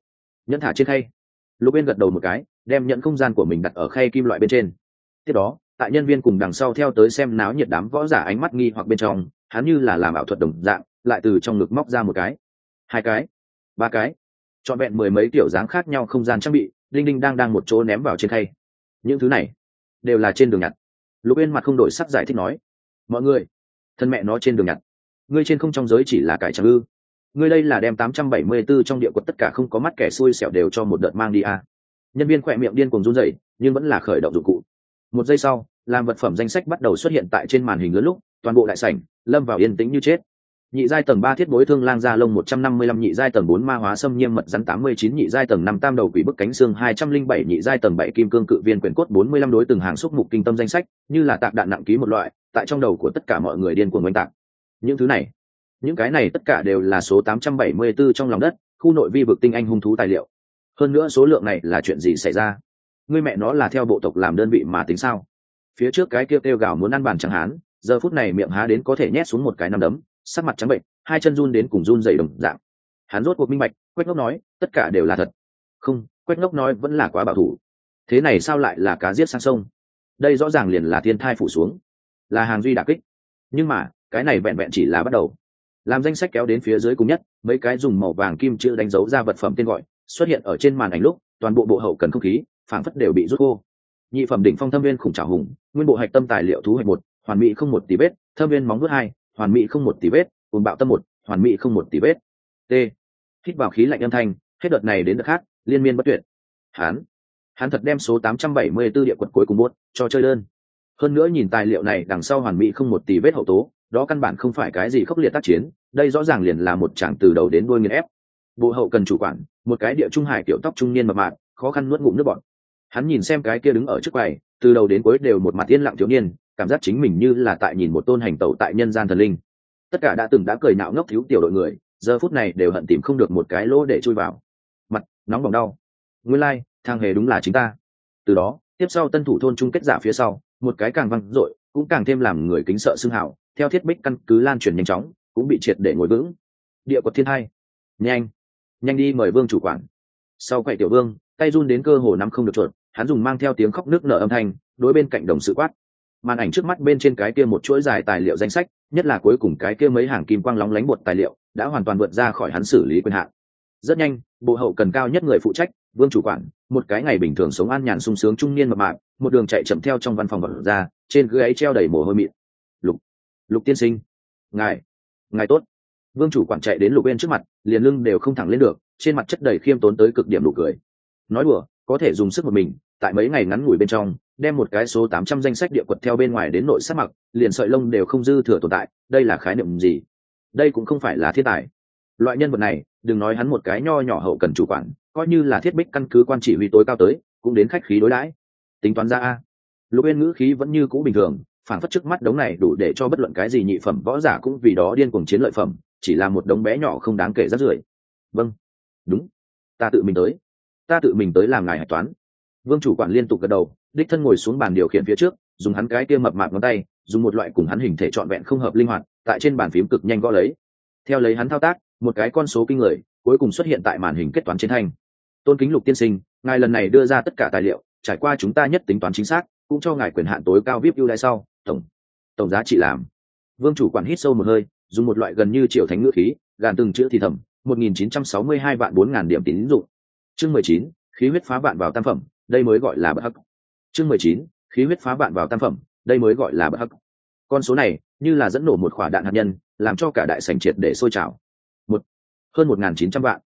nhẫn thả trên khay. Lục Uyên gật đầu một cái, đem nhẫn không gian của mình đặt ở khay kim loại bên trên. Tiếp đó, tại nhân viên cùng đằng sau theo tới xem náo nhiệt đám võ giả ánh mắt nghi hoặc bên trong, hắn như là làm ảo thuật đồng dạng, lại từ trong ngực móc ra một cái, hai cái, ba cái, trọn vẹn mười mấy kiểu dáng khác nhau không gian trang bị, đinh đinh đang một chỗ ném vào trên khay. Những thứ này đều là trên đường nhặt. Lục Uyên mặt không đổi sắc giải thích nói, mọi người, thân mẹ nó trên đường nhặt, ngươi trên không trong giới chỉ là cải trắng ư? Ngươi đây là đem 874 trong địa quật tất cả không có mắt kẻ xui xẻo đều cho một đợt mang đi à? Nhân viên khỏe miệng điên cuồng run rẩy, nhưng vẫn là khởi động dụng cụ. Một giây sau, làm vật phẩm danh sách bắt đầu xuất hiện tại trên màn hình lớn lúc, toàn bộ đại sảnh lâm vào yên tĩnh như chết. Nhị giai tầng 3 thiết bối thương lang da lông 155, nhị giai tầng 4 ma hóa xâm nhiễm mật rắn 89, nhị giai tầng 5 tam đầu quỷ bức cánh xương 207, nhị giai tầng 7 kim cương cự viên quyển cốt 45 đối từng hàng xúc mục kinh tâm danh sách, như là tạc đạn nặng ký một loại, tại trong đầu của tất cả mọi người điên cuồng oanh tạc. Những thứ này, những cái này tất cả đều là số 874 trong lòng đất, khu nội vi vực tinh anh hung thú tài liệu. Hơn nữa số lượng này là chuyện gì xảy ra? Ngươi mẹ nó là theo bộ tộc làm đơn vị mà tính sao? Phía trước cái kêu gào muốn ăn bàn chẳng hán, giờ phút này miệng há đến có thể nhét xuống một cái nắm đấm, sắc mặt trắng bệnh, hai chân run đến cùng run dày đồng dạng. Hắn rốt cuộc minh bạch, Quách Ngốc nói tất cả đều là thật. Không, Quách Ngốc nói vẫn là quá bảo thủ. Thế này sao lại là cá giết sang sông? Đây rõ ràng liền là thiên thai phủ xuống, là hàng duy đả kích. Nhưng mà cái này vẹn vẹn chỉ là bắt đầu. Làm danh sách kéo đến phía dưới cùng nhất, mấy cái dùng màu vàng kim chữ đánh dấu ra vật phẩm tên gọi xuất hiện ở trên màn ảnh lúc, toàn bộ bộ hậu cần không khí phảng phất đều bị rút khô. Nhị phẩm đỉnh phong thâm viên khủng trảo hùng, nguyên bộ hạch tâm tài liệu thú hạch 1, hoàn mỹ không một tí vết, thâm viên móng vuốt 2, hoàn mỹ không một tí vết, cuồng bạo tâm 1, hoàn mỹ không một tí vết. T. Hít vào khí lạnh âm thanh, hết đợt này đến đợt khác, liên miên bất tuyệt. Hắn thật đem số 874 địa quật cuối cùng buốt cho chơi đơn. Hơn nữa nhìn tài liệu này đằng sau hoàn mỹ không một tí vết hậu tố, đó căn bản không phải cái gì khốc liệt tác chiến, đây rõ ràng liền là một tràng từ đầu đến đuôi nghiền ép. Bộ hậu cần chủ quản, một cái địa trung hải kiểu tóc trung niên mập mạp, khó khăn nuốt ngụm nước bọt. Hắn nhìn xem cái kia đứng ở trước quầy, từ đầu đến cuối đều một mặt yên lặng thiếu niên, cảm giác chính mình như là tại nhìn một tôn hành tẩu tại nhân gian thần linh. Tất cả đã từng đã cười nạo ngốc thiếu tiểu đội người, giờ phút này đều hận tìm không được một cái lỗ để chui vào. Mặt nóng bỏng đau. Nguyên lai, thằng hề đúng là chính ta. Từ đó, tiếp sau tân thủ thôn chung kết giả phía sau, một cái càng vang dội, cũng càng thêm làm người kính sợ xưng hào, theo thiết bích căn cứ lan truyền nhanh chóng, cũng bị triệt để ngồi vững. Địa quật thiên hai, nhanh đi mời vương chủ quản. Sau quậy tiểu vương, tay run đến cơ hồ nắm không được chuột, hắn dùng mang theo tiếng khóc nước nở âm thanh, đối bên cạnh đồng sự quát. Màn ảnh trước mắt bên trên cái kia một chuỗi dài tài liệu danh sách, nhất là cuối cùng cái kia mấy hàng kim quang lóng lánh bột tài liệu, đã hoàn toàn vượt ra khỏi hắn xử lý quyền hạn. Rất nhanh, bộ hậu cần cao nhất người phụ trách, vương chủ quản, một cái ngày bình thường sống an nhàn sung sướng trung niên mập mạp, một đường chạy chậm theo trong văn phòng vào ra, trên gáy treo đầy mồ hôi mịn. Lục tiên sinh, ngài tốt. Vương chủ quản chạy đến Lục Uyên trước mặt, liền lưng đều không thẳng lên được, trên mặt chất đầy khiêm tốn tới cực điểm nụ cười. Nói đùa, có thể dùng sức một mình, tại mấy ngày ngắn ngủi bên trong, đem một cái số 800 danh sách địa quật theo bên ngoài đến nội sát mặc, liền sợi lông đều không dư thừa tồn tại, đây là khái niệm gì? Đây cũng không phải là thiên tài. Loại nhân vật này, đừng nói hắn một cái nho nhỏ hậu cần chủ quản, coi như là thiết bích căn cứ quan chỉ huy tối cao tới, cũng đến khách khí đối đãi. Tính toán ra a. Lục Uyên ngữ khí vẫn như cũ bình thường, phản phất trước mắt đống này đủ để cho bất luận cái gì nhị phẩm võ giả cũng vì đó điên cuồng chiến lợi phẩm, chỉ là một đống bé nhỏ không đáng kể rác rưởi. Vâng, đúng, ta tự mình tới làm ngài hạch toán. Vương chủ quản liên tục gật đầu, đích thân ngồi xuống bàn điều khiển phía trước, dùng hắn cái kia mập mạp ngón tay, dùng một loại cùng hắn hình thể trọn vẹn không hợp linh hoạt, tại trên bàn phím cực nhanh gõ lấy. Theo lấy hắn thao tác, một cái con số kinh người cuối cùng xuất hiện tại màn hình kết toán trên thanh. Tôn kính Lục tiên sinh, ngài lần này đưa ra tất cả tài liệu, trải qua chúng ta nhất tính toán chính xác, cũng cho ngài quyền hạn tối cao VIP ưu đãi sau, tổng giá trị làm. Vương chủ quản hít sâu một hơi, dùng một loại gần như triều thánh ngữ khí, gàn từng chữ thì thầm, 1962 vạn 4000 điểm tín dụng. Chương 19, khí huyết phá vạn vào tam phẩm, đây mới gọi là bất hắc. Chương 19, khí huyết phá vạn vào tam phẩm, đây mới gọi là bất hắc. Con số này như là dẫn nổ một quả đạn hạt nhân, làm cho cả đại sảnh triệt để sôi trào. Hơn 1900 vạn.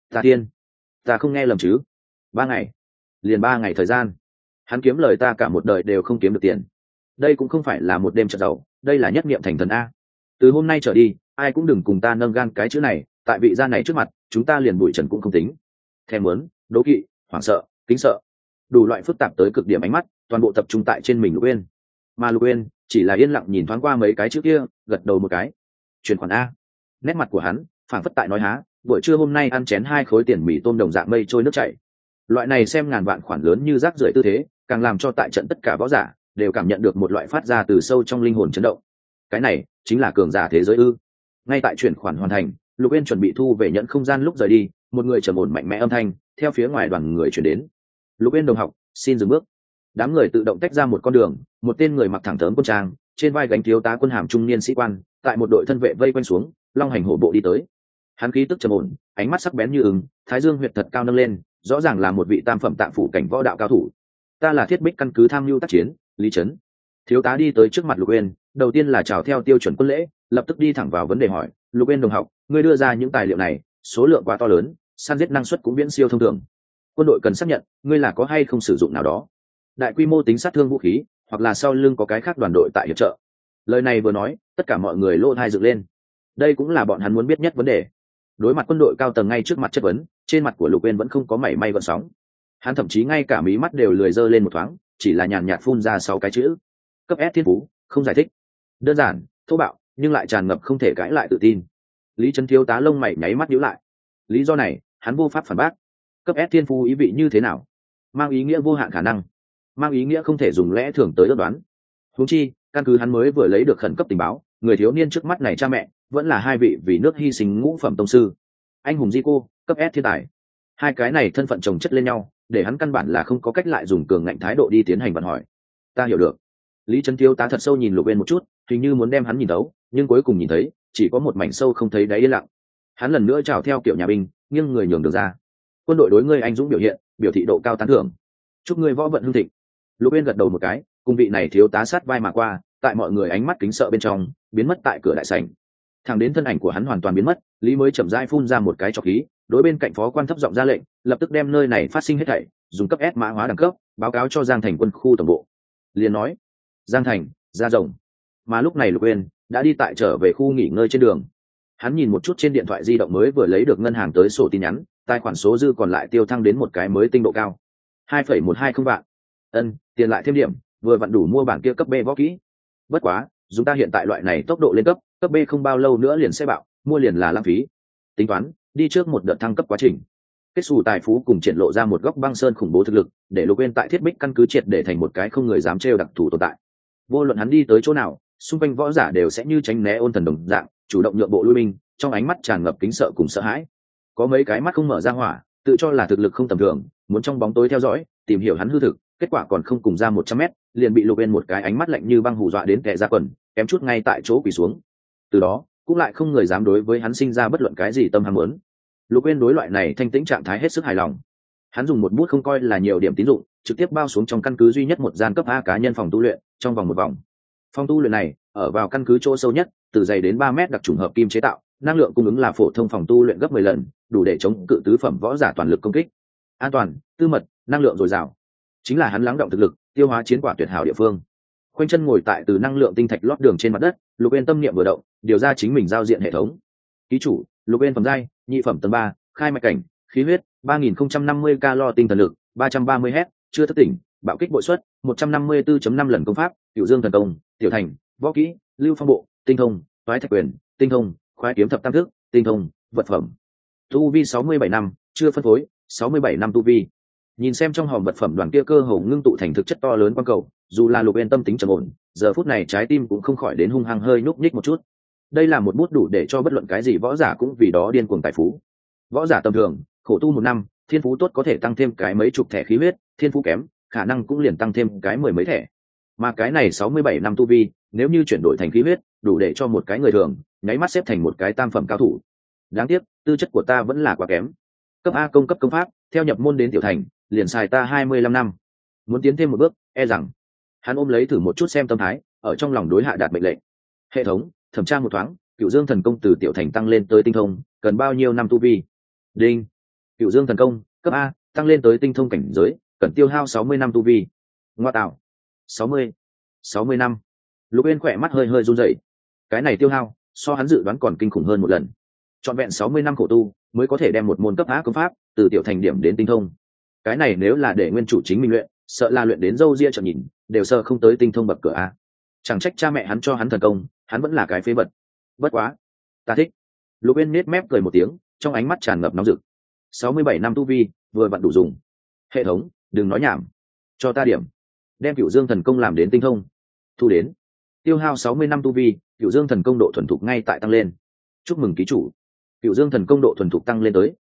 Ta không nghe lầm chứ? 3 ngày, liền 3 ngày thời gian, hắn kiếm lời ta cả một đời đều không kiếm được tiền. Đây cũng không phải là một đêm chợ giàu, đây là nhất niệm thành thần a. Từ hôm nay trở đi, ai cũng đừng cùng ta nâng gan cái chữ này, tại vị gia này trước mặt, chúng ta liền bụi trần cũng không tính. Thèm muốn, đố kỵ, hoảng sợ, kính sợ, đủ loại phức tạp tới cực điểm ánh mắt, toàn bộ tập trung tại trên mình Lục Uyên. Mà Lục Uyên chỉ là yên lặng nhìn thoáng qua mấy cái chữ kia, gật đầu một cái. Chuyển khoản a. Nét mặt của hắn phảng phất tại nói há, buổi trưa hôm nay ăn chén 2 khối tiền mì tôm đồng dạng mây trôi nước chảy. Loại này xem ngàn vạn khoản lớn như rác rưởi tư thế, càng làm cho tại trận tất cả võ giả đều cảm nhận được một loại phát ra từ sâu trong linh hồn chấn động. Cái này chính là cường giả thế giới ư? Ngay tại chuyển khoản hoàn thành, Lục Uyên chuẩn bị thu về nhận không gian lúc rời đi, một người trầm ổn mạnh mẽ âm thanh theo phía ngoài đoàn người chuyển đến. Lục Uyên đồng học, xin dừng bước. Đám người tự động tách ra một con đường, một tên người mặc thẳng thớm quân trang, trên vai gánh thiếu tá quân hàm trung niên sĩ quan, tại một đội thân vệ vây quanh xuống, long hành hổ bộ đi tới. Hắn khí tức trầm ổn, ánh mắt sắc bén như ưng, thái dương huyệt thật cao nâng lên, rõ ràng là một vị tam phẩm tạng phủ cảnh võ đạo cao thủ. Ta là Thiết Bích căn cứ tham mưu tác chiến, Lý Trấn. Thiếu tá đi tới trước mặt Lục Uyên, đầu tiên là chào theo tiêu chuẩn quân lễ, lập tức đi thẳng vào vấn đề hỏi, Lục Uyên đồng học, ngươi đưa ra những tài liệu này, số lượng quá to lớn, săn giết năng suất cũng viễn siêu thông thường. Quân đội cần xác nhận, ngươi là có hay không sử dụng nào đó đại quy mô tính sát thương vũ khí, hoặc là sau lưng có cái khác đoàn đội tại hiệp trợ. Lời này vừa nói, tất cả mọi người lỗ tai dựng lên. Đây cũng là bọn hắn muốn biết nhất vấn đề. Đối mặt quân đội cao tầng ngay trước mặt chất vấn, trên mặt của Lục Uyên vẫn không có mảy may gợn sóng. Hắn thậm chí ngay cả mí mắt đều lười giơ lên một thoáng, chỉ là nhàn nhạt phun ra 6 cái chữ: cấp S thiên phú, không giải thích. Đơn giản, thô bạo, nhưng lại tràn ngập không thể cãi lại tự tin. Lý Trấn thiếu tá lông mày nháy mắt nhíu lại. Lý do này, hắn vô pháp phản bác. Cấp S thiên phú ý vị như thế nào? Mang ý nghĩa vô hạn khả năng, mang ý nghĩa không thể dùng lẽ thường tới ước đoán. Huống chi, căn cứ hắn mới vừa lấy được khẩn cấp tình báo, người thiếu niên trước mắt này cha mẹ vẫn là hai vị vì nước hy sinh ngũ phẩm tông sư, anh hùng di cô, cấp S thiên tài. Hai cái này thân phận chồng chất lên nhau, để hắn căn bản là không có cách lại dùng cường ngạnh thái độ đi tiến hành vận hỏi. Ta hiểu được. Lý Trấn thiếu tá thật sâu nhìn Lục Uyên một chút, hình như muốn đem hắn nhìn thấu, nhưng cuối cùng nhìn thấy chỉ có một mảnh sâu không thấy đáy yên lặng. Hắn lần nữa chào theo kiểu nhà binh, nghiêng người nhường đường ra. Quân đội đối ngươi anh dũng biểu hiện, biểu thị độ cao tán thưởng. Chúc ngươi võ vận hưng thịnh. Lục Uyên gật đầu một cái, cùng vị này thiếu tá sát vai mà qua, tại mọi người ánh mắt kính sợ bên trong, biến mất tại cửa đại sảnh. Thẳng đến thân ảnh của hắn hoàn toàn biến mất, Lý mới chậm rãi phun ra một cái trọc khí, đối bên cạnh phó quan thấp giọng ra lệnh, lập tức đem nơi này phát sinh hết thảy, dùng cấp S mã hóa đẳng cấp, báo cáo cho Giang Thành quân khu tổng bộ. Liền nói, Giang Thành, ra rồng. Mà lúc này Lục Uyên đã đi tại trở về khu nghỉ ngơi trên đường. Hắn nhìn một chút trên điện thoại di động mới vừa lấy được ngân hàng tới sổ tin nhắn, tài khoản số dư còn lại tiêu thăng đến một cái mới tinh độ cao, 2,120 vạn. Tiền lại thêm điểm, vừa vặn đủ mua bản kia cấp B võ kỹ. Bất quá, chúng ta hiện tại loại này tốc độ lên cấp B không bao lâu nữa liền sẽ bạo, mua liền là lãng phí. Tính toán, đi trước một đợt thăng cấp quá trình. Kết xù tài phú cùng triển lộ ra một góc băng sơn khủng bố thực lực, để Lục Uyên tại Thiết Bích căn cứ triệt để thành một cái không người dám trêu đặc thù tồn tại. Vô luận hắn đi tới chỗ nào, xung quanh võ giả đều sẽ như tránh né ôn thần đồng dạng, chủ động nhượng bộ lui binh, trong ánh mắt tràn ngập kính sợ cùng sợ hãi. Có mấy cái mắt không mở ra hỏa, tự cho là thực lực không tầm thường, muốn trong bóng tối theo dõi, tìm hiểu hắn hư thực, kết quả còn không cùng ra 100 mét, liền bị Lục Uyên một cái ánh mắt lạnh như băng hù dọa đến tè ra quần, kém chút ngay tại chỗ quỳ xuống. Từ đó, cũng lại không người dám đối với hắn sinh ra bất luận cái gì tâm ham muốn. Lục Uyên đối loại này thanh tĩnh trạng thái hết sức hài lòng. Hắn dùng một bút không coi là nhiều điểm tín dụng, trực tiếp bao xuống trong căn cứ duy nhất một gian cấp A cá nhân phòng tu luyện, trong vòng một vòng. Phòng tu luyện này ở vào căn cứ chỗ sâu nhất, từ dày đến 3 mét đặc trùng hợp kim chế tạo, năng lượng cung ứng là phổ thông phòng tu luyện gấp 10 lần, đủ để chống cự tứ phẩm võ giả toàn lực công kích. An toàn, tư mật, năng lượng dồi dào, chính là hắn lắng động thực lực, tiêu hóa chiến quả tuyệt hảo địa phương. Khoanh chân ngồi tại từ năng lượng tinh thạch lót đường trên mặt đất, Lục Uyên tâm niệm vừa động, điều ra chính mình giao diện hệ thống. Ký chủ, Lục Uyên phẩm giai, nhị phẩm tầng 3, khai mạch cảnh, khí huyết, 3050 calo tinh thần lực, 330 Hz, chưa thức tỉnh, bạo kích bội suất, 154.5 lần công pháp, Cửu Dương thần công, tiểu thành, võ kỹ, lưu phong bộ, tinh thông, toái thạch quyền, tinh thông, khoái kiếm thập tam thức, tinh thông, vật phẩm. Tu vi 67 năm, chưa phân phối, 67 năm tu vi. Nhìn xem trong hòm vật phẩm đoàn kia cơ hồ ngưng tụ thành thực chất to lớn quang cầu, dù là Lục Uyên tâm tính trầm ổn, giờ phút này trái tim cũng không khỏi đến hung hăng hơi nhúc nhích một chút. Đây là một bút đủ để cho bất luận cái gì võ giả cũng vì đó điên cuồng tài phú. Võ giả tầm thường, khổ tu 1 năm, thiên phú tốt có thể tăng thêm cái mấy chục thẻ khí huyết, thiên phú kém, khả năng cũng liền tăng thêm cái 10 mấy thẻ. Mà cái này 67 năm tu vi, nếu như chuyển đổi thành khí huyết, đủ để cho một cái người thường nháy mắt xếp thành một cái tam phẩm cao thủ. Đáng tiếc, tư chất của ta vẫn là quá kém. Cấp A công cấp công pháp, theo nhập môn đến tiểu thành, liền xài ta 25 năm. Muốn tiến thêm một bước, e rằng hắn ôm lấy thử một chút xem tâm thái, ở trong lòng đối hạ đạt mệnh lệnh. Hệ thống, thẩm tra một thoáng, Cửu Dương thần công từ tiểu thành tăng lên tới tinh thông, cần bao nhiêu năm tu vi? Đinh. Cửu Dương thần công, cấp A, tăng lên tới tinh thông cảnh giới, cần tiêu hao 60 năm tu vi. Ngoa tạo. 60 năm. Lục Uyên khỏe mắt hơi hơi run rẩy. Cái này tiêu hao, so hắn dự đoán còn kinh khủng hơn một lần. Trọn vẹn 60 năm khổ tu, mới có thể đem một môn cấp A công pháp từ tiểu thành điểm đến tinh thông. Cái này nếu là để nguyên chủ chính mình luyện, sợ là luyện đến râu ria trợn nhìn, đều sợ không tới tinh thông bậc cửa A. Chẳng trách cha mẹ hắn cho hắn thần công, hắn vẫn là cái phế vật. Bất quá, ta thích. Lục Uyên nết mép cười một tiếng, trong ánh mắt tràn ngập nóng rực. 67 năm tu vi, vừa vặn đủ dùng. Hệ thống, đừng nói nhảm, cho ta điểm. Đem Cửu Dương thần công làm đến tinh thông. Thu đến. Tiêu hao 60 năm tu vi, Cửu Dương thần công độ thuần thục ngay tại tăng lên. Chúc mừng ký chủ. Cửu Dương thần công độ thuần thục tăng lên tới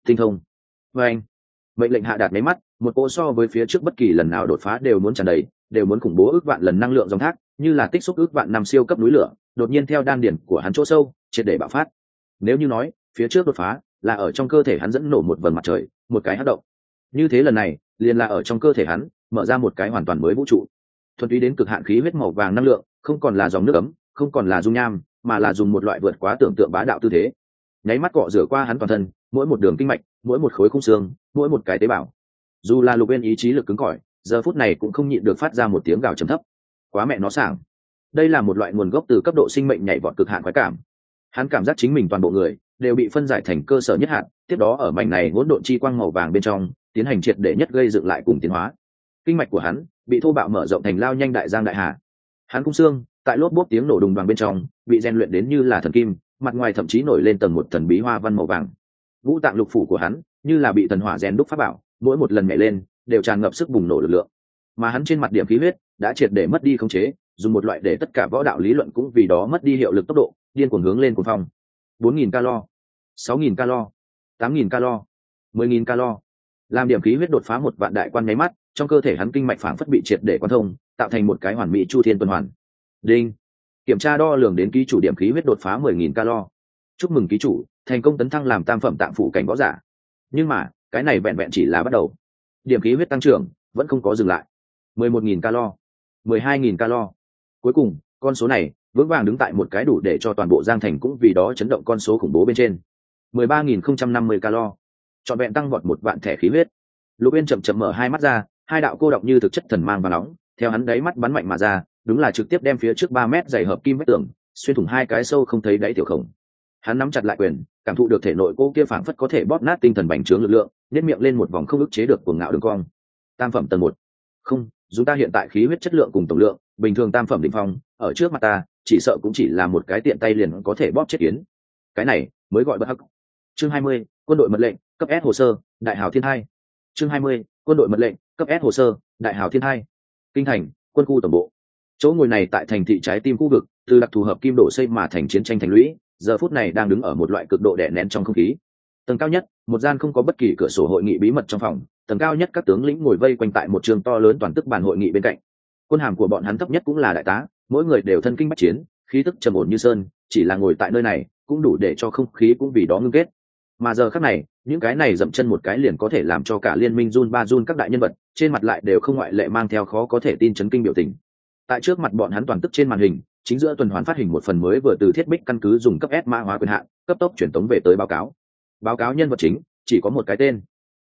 tinh thông. Và anh, mệnh lệnh hạ đạt máy mắt, một cỗ so với phía trước bất kỳ lần nào đột phá đều muốn tràn đầy, đều muốn khủng bố ước vạn lần năng lượng dòng thác, như là tích xúc ước vạn năm siêu cấp núi lửa, đột nhiên theo đan điển của hắn chỗ sâu triệt để bạo phát. Nếu như nói phía trước đột phá là ở trong cơ thể hắn dẫn nổ một vầng mặt trời, một cái hất động, như thế lần này liền là ở trong cơ thể hắn mở ra một cái hoàn toàn mới vũ trụ, thuần túy đến cực hạn khí huyết màu vàng năng lượng, không còn là dòng nước ấm, không còn là dung nham, mà là dùng một loại vượt quá tưởng tượng bá đạo tư thế, nháy mắt cọ rửa qua hắn toàn thân, mỗi một đường kinh mạch, mỗi một khối khung xương, mỗi một cái tế bào. Dù là Lục Uyên ý chí lực cứng cỏi, giờ phút này cũng không nhịn được phát ra một tiếng gào trầm thấp. Quá mẹ nó sảng. Đây là một loại nguồn gốc từ cấp độ sinh mệnh nhảy vọt cực hạn khoái cảm. Hắn cảm giác chính mình toàn bộ người đều bị phân giải thành cơ sở nhất hạn, tiếp đó ở mảnh này hỗn độn chi quang màu vàng bên trong, tiến hành triệt để nhất gây dựng lại cùng tiến hóa. Kinh mạch của hắn bị thô bạo mở rộng thành lao nhanh đại giang đại hà. Hắn cung xương tại lốp bốp tiếng nổ đùng đoàng bên trong bị rèn luyện đến như là thần kim, mặt ngoài thậm chí nổi lên tầng một thần bí hoa văn màu vàng. Ngũ tạng lục phủ của hắn như là bị thần hỏa rèn đúc pháp bảo, mỗi một lần nhảy lên đều tràn ngập sức bùng nổ lực lượng. Mà hắn trên mặt điểm khí huyết đã triệt để mất đi khống chế, dùng một loại để tất cả võ đạo lý luận cũng vì đó mất đi hiệu lực tốc độ, điên cuồng hướng lên cuồng phong. 4.000 calo, 6.000 calo, 8.000 calo, 10.000 calo. Làm điểm khí huyết đột phá một vạn đại quan nháy mắt, trong cơ thể hắn kinh mạch phảng phất bị triệt để quan thông, tạo thành một cái hoàn mỹ chu thiên tuần hoàn. Đinh. Kiểm tra đo lường đến ký chủ điểm khí huyết đột phá 10.000 calo. Chúc mừng ký chủ, thành công tấn thăng làm tam phẩm tạng phủ cảnh võ giả. Nhưng mà, cái này vẹn vẹn chỉ là bắt đầu. Điểm khí huyết tăng trưởng vẫn không có dừng lại. 11.000 calo, 12.000 calo. Cuối cùng, con số này vững vàng đứng tại một cái đủ để cho toàn bộ Giang Thành cũng vì đó chấn động con số khủng bố bên trên. 13.050 calo. Trọn vẹn tăng vọt một vạn thẻ khí huyết. Lục Uyên chậm chậm mở hai mắt ra, hai đạo cô đọng như thực chất thần mang và nóng, theo hắn đáy mắt bắn mạnh mà ra, đúng là trực tiếp đem phía trước 3 mét dày hợp kim vách tường xuyên thủng hai cái sâu không thấy đáy tiểu khổng. Hắn nắm chặt lại quyền, cảm thụ được thể nội cô kia phảng phất có thể bóp nát tinh thần bành trướng lực lượng, nhếch miệng lên một vòng không ức chế được cuồng ngạo đường cong. Tam phẩm tầng 1. Không, chúng ta hiện tại khí huyết chất lượng cùng tổng lượng, bình thường tam phẩm đỉnh phong, ở trước mặt ta, chỉ sợ cũng chỉ là một cái tiện tay liền có thể bóp chết kiến. Cái này mới gọi bất hắc. Chương 20, quân đội mật lệnh, cấp S hồ sơ, đại hào thiên hai. Chương 20, quân đội mật lệnh, cấp S hồ sơ, đại hào thiên hai. Kinh thành, quân khu tổng bộ. Chỗ ngồi này tại thành thị trái tim khu vực, từ đặc thù hợp kim đổ xây mà thành chiến tranh thành lũy, giờ phút này đang đứng ở một loại cực độ đè nén trong không khí. Tầng cao nhất, một gian không có bất kỳ cửa sổ hội nghị bí mật trong phòng, tầng cao nhất các tướng lĩnh ngồi vây quanh tại một trường to lớn toàn tức bàn hội nghị bên cạnh. Quân hàm của bọn hắn thấp nhất cũng là đại tá, mỗi người đều thân kinh bách chiến, khí tức trầm ổn như sơn, chỉ là ngồi tại nơi này cũng đủ để cho không khí cũng vì đó ngưng kết. Mà giờ khắc này, những cái này dậm chân một cái liền có thể làm cho cả liên minh run ba run các đại nhân vật, trên mặt lại đều không ngoại lệ mang theo khó có thể tin chấn kinh biểu tình. Tại trước mặt bọn hắn toàn tức trên màn hình, chính giữa tuần hoàn phát hình một phần mới vừa từ thiết bích căn cứ dùng cấp S mã hóa quyền hạn, cấp tốc truyền tống về tới báo cáo. Báo cáo nhân vật chính chỉ có một cái tên: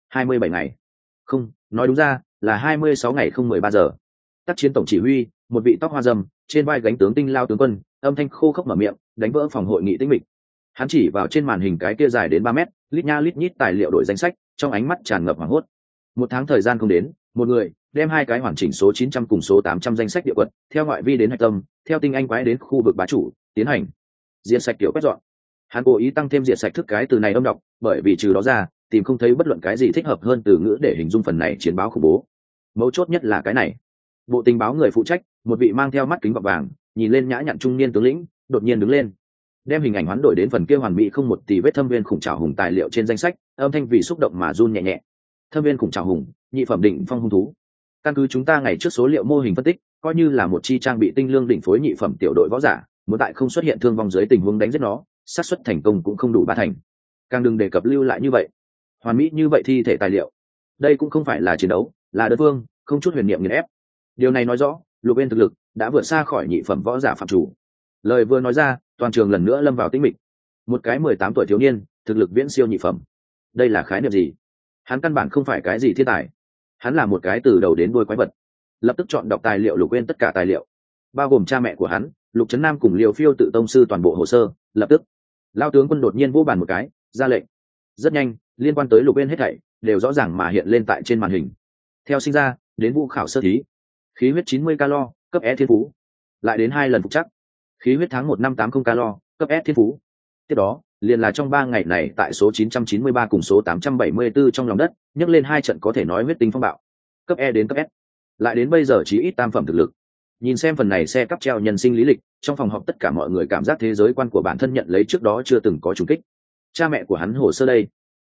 27 ngày. Không, nói đúng ra là 26 ngày không 13 giờ. Tác chiến tổng chỉ huy, một vị tóc hoa râm, trên vai gánh tướng tinh lao tướng quân, âm thanh khô khốc mở miệng, đánh vỡ phòng hội nghị tĩnh mịch. Hắn chỉ vào trên màn hình cái kia dài đến 3 mét, lít nha lít nhít tài liệu đổi danh sách, trong ánh mắt tràn ngập hoảng hốt. Một tháng thời gian không đến, một người đem hai cái hoàn chỉnh số 900 cùng số 800 danh sách địa quật, theo ngoại vi đến hạch tâm, theo tinh anh quái đến khu vực bá chủ, tiến hành diệt sạch kiểu quét dọn. Hắn cố ý tăng thêm diệt sạch thức cái từ này âm đọc, bởi vì trừ đó ra, tìm không thấy bất luận cái gì thích hợp hơn từ ngữ để hình dung phần này chiến báo khủng bố. Mấu chốt nhất là cái này. Bộ tình báo người phụ trách, một vị mang theo mắt kính gọng vàng, nhìn lên nhã nhặn trung niên tướng lĩnh, đột nhiên đứng lên, đem hình ảnh hoán đổi đến phần kia hoàn mỹ không một tì vết thâm viên khủng trảo hùng tài liệu trên danh sách, âm thanh vì xúc động mà run nhẹ nhẹ. Thâm viên khủng trảo hùng, nhị phẩm đỉnh phong hung thú. Căn cứ chúng ta ngày trước số liệu mô hình phân tích, coi như là một chi trang bị tinh lương đỉnh phối nhị phẩm tiểu đội võ giả, muốn tại không xuất hiện thương vong dưới tình huống đánh giết nó, xác suất thành công cũng không đủ 3 thành. Càng đừng đề cập lưu lại như vậy, hoàn mỹ như vậy thi thể tài liệu. Đây cũng không phải là chiến đấu, là đơn phương, không chút huyền niệm nghiền ép. Điều này nói rõ, Lục Uyên thực lực đã vượt xa khỏi nhị phẩm võ giả phạm chủ. Lời vừa nói ra, toàn trường lần nữa lâm vào tĩnh mịch. Một cái 18 tuổi thiếu niên, thực lực viễn siêu nhị phẩm. Đây là khái niệm gì? Hắn căn bản không phải cái gì thiên tài. Hắn là một cái từ đầu đến đuôi quái vật. Lập tức chọn đọc tài liệu Lục Uyên tất cả tài liệu, bao gồm cha mẹ của hắn, Lục Trấn Nam cùng Liều Phiêu tự tông sư toàn bộ hồ sơ. Lập tức, lao tướng quân đột nhiên vỗ bàn một cái, ra lệnh. Rất nhanh, liên quan tới Lục Uyên hết thảy đều rõ ràng mà hiện lên tại trên màn hình. Theo sinh ra đến vụ khảo sơ thí, khí huyết 90 calo, cấp E thiên phú. Lại đến 2 lần phục chắc, khí huyết tháng 1 năm 80 calo, cấp S thiên phú. Tiếp đó, liền là trong 3 ngày này tại số 993 cùng số 874 trong lòng đất, nhấc lên 2 trận có thể nói huyết tinh phong bạo. Cấp E đến cấp S. Lại đến bây giờ chí ít tam phẩm thực lực. Nhìn xem phần này xe cắp treo nhân sinh lý lịch, trong phòng họp tất cả mọi người cảm giác thế giới quan của bản thân nhận lấy trước đó chưa từng có trùng kích. Cha mẹ của hắn hồ sơ đây,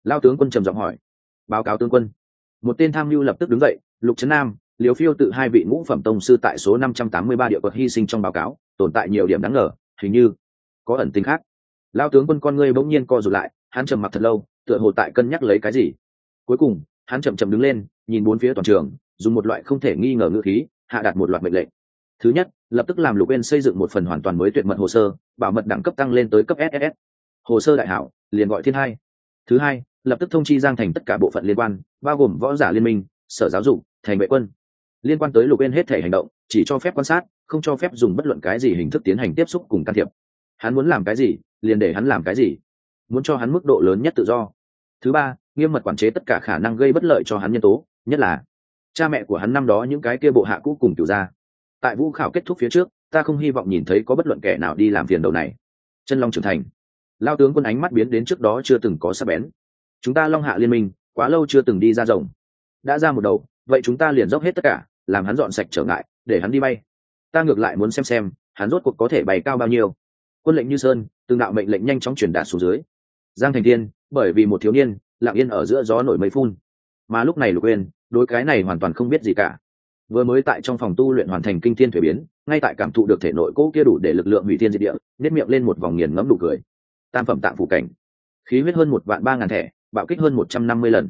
Lao tướng quân trầm giọng hỏi. Báo cáo tướng quân. Một tên tham mưu lập tức đứng dậy. Lục Trấn Nam, Liếu Phiêu tự hai vị ngũ phẩm tông sư tại số 583 địa quật hy sinh trong báo cáo tồn tại nhiều điểm đáng ngờ, hình như có ẩn tình khác. Lao tướng quân con ngươi bỗng nhiên co rụt lại, hắn trầm mặc thật lâu, tựa hồ tại cân nhắc lấy cái gì. Cuối cùng hắn chậm chậm đứng lên, nhìn bốn phía toàn trường, dùng một loại không thể nghi ngờ ngữ khí hạ đạt một loạt mệnh lệnh. Thứ nhất, lập tức làm Lục Uyên xây dựng một phần hoàn toàn mới tuyệt mật hồ sơ, bảo mật đẳng cấp tăng lên tới cấp SSS. Hồ sơ đại hảo, liền gọi thiên hai. Thứ hai, lập tức thông chi Giang Thành tất cả bộ phận liên quan, bao gồm võ giả liên minh, sở giáo dục, thành vệ quân, liên quan tới Lục Uyên hết thể hành động, chỉ cho phép quan sát, không cho phép dùng bất luận cái gì hình thức tiến hành tiếp xúc cùng can thiệp. Hắn muốn làm cái gì, liền để hắn làm cái gì, muốn cho hắn mức độ lớn nhất tự do. Thứ ba, nghiêm mật quản chế tất cả khả năng gây bất lợi cho hắn nhân tố, nhất là cha mẹ của hắn năm đó những cái kia bộ hạ cũ cùng cửu gia. Tại vũ khảo kết thúc phía trước, ta không hy vọng nhìn thấy có bất luận kẻ nào đi làm phiền đầu này. Chân Long trưởng thành. Lao tướng quân ánh mắt biến đến trước đó chưa từng có sắc bén. Chúng ta Long Hạ liên minh quá lâu chưa từng đi ra rồng, đã ra một đầu, vậy chúng ta liền dốc hết tất cả, làm hắn dọn sạch trở ngại, để hắn đi bay. Ta ngược lại muốn xem hắn rốt cuộc có thể bay cao bao nhiêu. Quân lệnh như sơn, từng đạo mệnh lệnh nhanh chóng truyền đạt xuống dưới. Giang Thành Thiên bởi vì một thiếu niên lặng yên ở giữa gió nổi mây phun, mà lúc này Lục Uyên đối cái này hoàn toàn không biết gì cả. Vừa mới tại trong phòng tu luyện hoàn thành kinh thiên thuế biến, ngay tại cảm thụ được thể nội cỗ kia đủ để lực lượng hủy thiên diệt địa, nét miệng lên một vòng nghiền ngẫm nụ cười. Tam phẩm tạng phủ cảnh, khí huyết hơn 1.300.000 thẻ, bạo kích hơn 150 lần.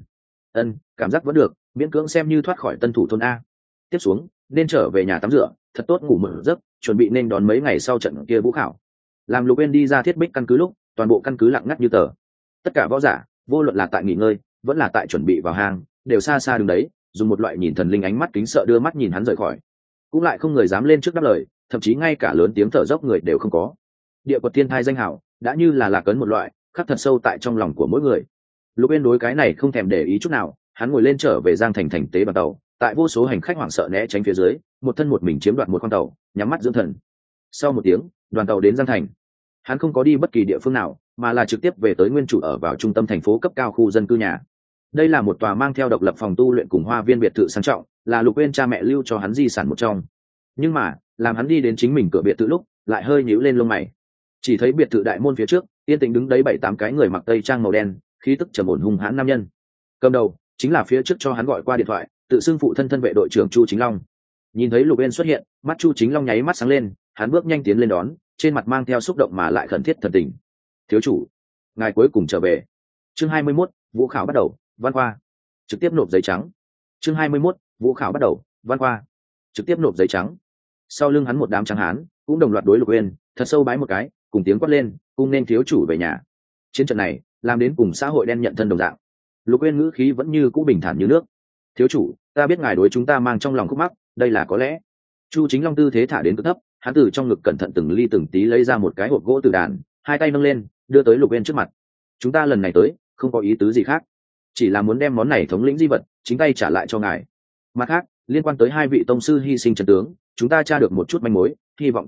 Cảm giác vẫn được, miễn cưỡng xem như thoát khỏi tân thủ thôn a. Tiếp xuống nên trở về nhà tắm rửa, thật tốt ngủ một giấc, chuẩn bị nên đón mấy ngày sau trận kia vũ khảo. Làm Lục Uyên đi ra thiết bích căn cứ lúc, toàn bộ căn cứ lặng ngắt như tờ. Tất cả võ giả, vô luận là tại nghỉ ngơi vẫn là tại chuẩn bị vào hang, đều xa xa đứng đấy, dùng một loại nhìn thần linh ánh mắt kính sợ đưa mắt nhìn hắn rời khỏi. Cũng lại không người dám lên trước đáp lời, thậm chí ngay cả lớn tiếng thở dốc người đều không có. Địa quật thiên thai danh hảo đã như là lạc ấn một loại, khắc thật sâu tại trong lòng của mỗi người. Lục Uyên đối cái này không thèm để ý chút nào, hắn ngồi lên trở về Giang Thành thành tế bằng tàu, tại vô số hành khách hoảng sợ né tránh phía dưới, một thân một mình chiếm đoạt một con tàu, nhắm mắt dưỡng thần. Sau một tiếng, đoàn tàu đến Giang Thành. Hắn không có đi bất kỳ địa phương nào, mà là trực tiếp về tới nguyên chủ ở vào trung tâm thành phố cấp cao khu dân cư nhà. Đây là một tòa mang theo độc lập phòng tu luyện cùng hoa viên biệt thự sang trọng, là Lục Uyên cha mẹ lưu cho hắn di sản một trong. Nhưng mà, làm hắn đi đến chính mình cửa biệt thự lúc, lại hơi nhíu lên lông mày. Chỉ thấy biệt thự đại môn phía trước, yên tĩnh đứng đấy 7-8 cái người mặc tây trang màu đen, khí tức trầm ổn hung hãn nam nhân. Cầm đầu chính là phía trước cho hắn gọi qua điện thoại, tự xưng phụ thân thân vệ đội trưởng Chu Chính Long. Nhìn thấy Lục Uyên xuất hiện, mắt Chu Chính Long nháy mắt sáng lên, hắn bước nhanh tiến lên đón, trên mặt mang theo xúc động mà lại khẩn thiết thần tình. "Thiếu chủ, ngài cuối cùng trở về." Chương 21, vũ khảo bắt đầu, văn khoa. Trực tiếp nộp giấy trắng. Chương 21, vũ khảo bắt đầu, văn khoa. Trực tiếp nộp giấy trắng. Sau lưng hắn một đám trắng hán, cũng đồng loạt đối Lục Uyên, thật sâu bái một cái, cùng tiếng quát lên, cùng nên thiếu chủ về nhà. Chiến trận này, làm đến cùng xã hội đen nhận thân đồng dạng. Lục Uyên ngữ khí vẫn như cũ bình thản như nước. "Thiếu chủ, ta biết ngài đối chúng ta mang trong lòng khúc mắc, đây là có lẽ." Chu Chính Long tư thế thả đến cực thấp, hắn từ trong ngực cẩn thận từng ly từng tí lấy ra một cái hộp gỗ từ đàn, hai tay nâng lên, đưa tới Lục Uyên trước mặt. "Chúng ta lần này tới, không có ý tứ gì khác, chỉ là muốn đem món này thống lĩnh di vật chính tay trả lại cho ngài. Mặt khác, liên quan tới hai vị tông sư hy sinh chân tướng, chúng ta tra được một chút manh mối, hy vọng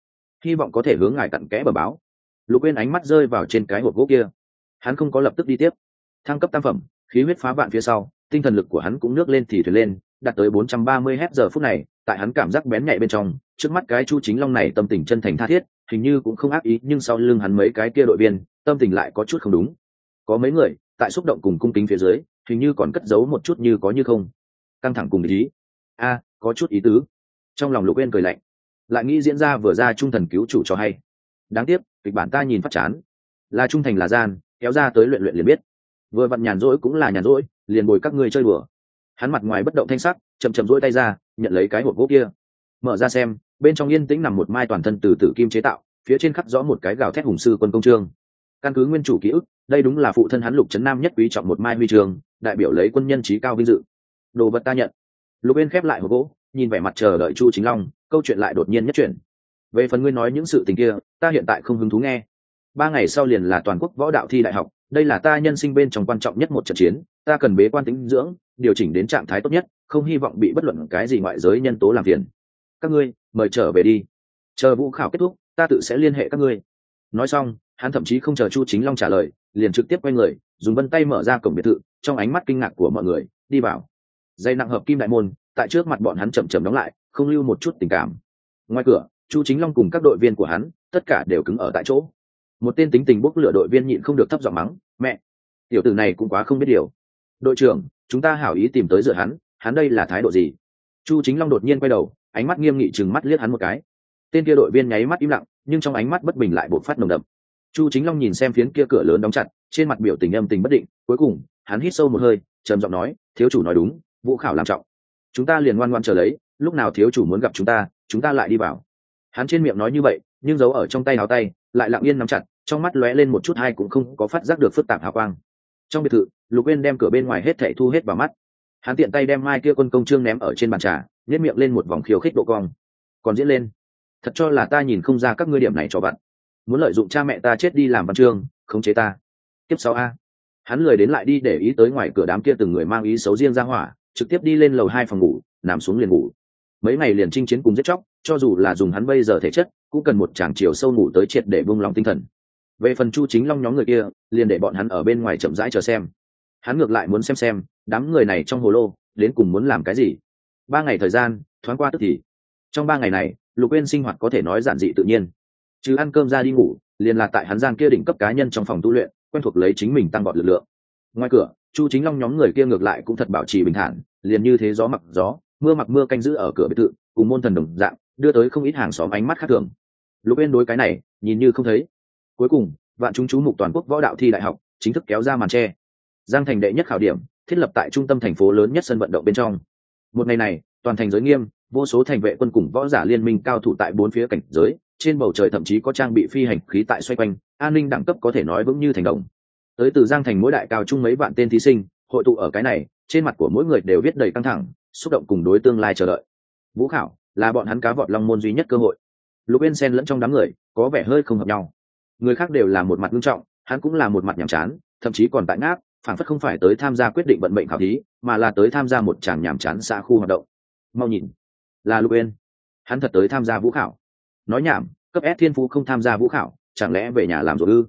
có thể hướng ngài cặn kẽ bẩm báo." Lục Uyên ánh mắt rơi vào trên cái hộp gỗ kia, hắn không có lập tức đi tiếp. Thăng cấp tam phẩm, khí huyết phá vạn phía sau, tinh thần lực của hắn cũng nước lên thì thuyền lên, đạt tới 430 Hz giờ phút này, tại hắn cảm giác bén nhạy bên trong, trước mắt cái Chu Chính Long này tâm tình chân thành tha thiết, hình như cũng không ác ý, nhưng sau lưng hắn mấy cái kia đội viên, tâm tình lại có chút không đúng. Có mấy người, tại xúc động cùng cung kính phía dưới, hình như còn cất giấu một chút như có như không. Căng thẳng cùng ý. Có chút ý tứ. Trong lòng Lục Uyên cười lạnh, lại nghĩ diễn ra vừa ra trung thần cứu chủ cho hay. Đáng tiếc, kịch bản ta nhìn phát chán. Là trung thành là gian, kéo ra tới luyện luyện liền biết. Vừa vặn nhàn rỗi cũng là nhàn rỗi, liền bồi các ngươi chơi đùa. Hắn mặt ngoài bất động thanh sắc, chậm chậm duỗi tay ra, nhận lấy cái hộp gỗ kia. Mở ra xem, bên trong yên tĩnh nằm một mai toàn thân từ tử kim chế tạo, phía trên khắc rõ một cái gào thét hùng sư quân công chương. Căn cứ nguyên chủ ký ức, đây đúng là phụ thân hắn Lục Trấn Nam nhất quý trọng một mai huy chương, đại biểu lấy quân nhân trí cao vinh dự. Đồ vật ta nhận. Lục Uyên khép lại hộp gỗ, nhìn vẻ mặt chờ đợi Chu Chính Long, câu chuyện lại đột nhiên nhất chuyển. Về phần ngươi nói những sự tình kia, ta hiện tại không hứng thú nghe. 3 ngày sau liền là toàn quốc võ đạo thi đại học, đây là ta nhân sinh bên trong quan trọng nhất một trận chiến, ta cần bế quan tĩnh dưỡng, điều chỉnh đến trạng thái tốt nhất, không hy vọng bị bất luận cái gì ngoại giới nhân tố làm phiền. Các ngươi mời trở về đi, chờ vũ khảo kết thúc, ta tự sẽ liên hệ các ngươi. Nói xong, hắn thậm chí không chờ Chu Chính Long trả lời, liền trực tiếp quay người, dùng vân tay mở ra cổng biệt thự, trong ánh mắt kinh ngạc của mọi người, đi vào. Dây nặng hợp kim đại môn, tại trước mặt bọn hắn chậm chậm đóng lại, không lưu một chút tình cảm. Ngoài cửa, Chu Chính Long cùng các đội viên của hắn, tất cả đều cứng ở tại chỗ. Một tên tính tình bốc lửa đội viên nhịn không được thấp giọng mắng, "Mẹ!" tiểu tử này cũng quá không biết điều. Đội trưởng, chúng ta hảo ý tìm tới dựa hắn đây là thái độ gì? Chu Chính Long đột nhiên quay đầu, ánh mắt nghiêm nghị chừng mắt liếc hắn một cái. Tên kia đội viên nháy mắt im lặng, nhưng trong ánh mắt bất bình lại bộc phát nồng đậm. Chu Chính Long nhìn xem phiến kia cửa lớn đóng chặt, trên mặt biểu tình âm tình bất định, cuối cùng hắn hít sâu một hơi, trầm giọng nói, thiếu chủ nói đúng, vũ khảo làm trọng, chúng ta liền ngoan ngoãn chờ lấy, lúc nào thiếu chủ muốn gặp chúng ta lại đi vào. Hắn trên miệng nói như vậy, nhưng giấu ở trong tay áo tay lại lặng yên nắm chặt, trong mắt lóe lên một chút hay cũng không có phát giác được phức tạp hào quang. Trong biệt thự, Lục Uyên đem cửa bên ngoài hết thảy thu hết vào mắt. Hắn tiện tay đem mai kia quân công chương ném ở trên bàn trà, nhếch miệng lên một vòng khiêu khích độ cong. Còn diễn lên, thật cho là ta nhìn không ra các ngươi điểm này cho bạn. Muốn lợi dụng cha mẹ ta chết đi làm văn chương, khống chế ta. Tiếp 6A. Hắn lười đến lại đi để ý tới ngoài cửa đám kia từng người mang ý xấu riêng ra hỏa, trực tiếp đi lên lầu 2 phòng ngủ, nằm xuống liền ngủ. Mấy ngày liền chinh chiến cùng giết chóc, cho dù là dùng hắn bây giờ thể chất, cũng cần một tràng chiều sâu ngủ tới triệt để buông lòng tinh thần. Về phần Chu Chính Long nhóm người kia, liền để bọn hắn ở bên ngoài chậm rãi chờ xem. Hắn ngược lại muốn xem đám người này trong hồ lô đến cùng muốn làm cái gì. 3 ngày thời gian thoáng qua tức thì. Trong 3 ngày này, Lục Uyên sinh hoạt có thể nói giản dị tự nhiên, chứ ăn cơm ra đi ngủ, liền là tại hắn gian kia đỉnh cấp cá nhân trong phòng tu luyện, quen thuộc lấy chính mình tăng vọt lực lượng. Ngoài cửa, Chu Chính Long nhóm người kia ngược lại cũng thật bảo trì bình thản, liền như thế gió mặc gió, mưa mặc mưa canh giữ ở cửa biệt thự, cùng môn thần đồng dạng, đưa tới không ít hàng xóm ánh mắt khác thường. Lục Uyên đối cái này nhìn như không thấy. Cuối cùng, vạn chúng chú mục toàn quốc võ đạo thi đại học chính thức kéo ra màn che. Giang thành đệ nhất khảo điểm thiết lập tại trung tâm thành phố lớn nhất sân vận động bên trong. Một ngày này, toàn thành giới nghiêm, vô số thành vệ quân cùng võ giả liên minh cao thủ tại 4 phía cảnh giới, trên bầu trời thậm chí có trang bị phi hành khí tại xoay quanh, an ninh đẳng cấp có thể nói vững như thành đồng. Tới từ Giang thành mỗi đại cao trung mấy vạn tên thí sinh hội tụ ở cái này, trên mặt của mỗi người đều viết đầy căng thẳng, xúc động cùng đối tương lai chờ đợi. Vũ khảo là bọn hắn cá vọt long môn duy nhất cơ hội. Lục Uyên xen lẫn trong đám người, có vẻ hơi không hợp nhau. Người khác đều là một mặt nghiêm trọng, hắn cũng là một mặt nhàm chán, thậm chí còn tại ngáp, phản phất không phải tới tham gia quyết định vận mệnh khảo thí, mà là tới tham gia một tràng nhàm chán xã khu hoạt động. Mau nhìn, là Lục Uyên, hắn thật tới tham gia vũ khảo. Nói nhảm, cấp S thiên phú không tham gia vũ khảo, chẳng lẽ về nhà làm rồi ư?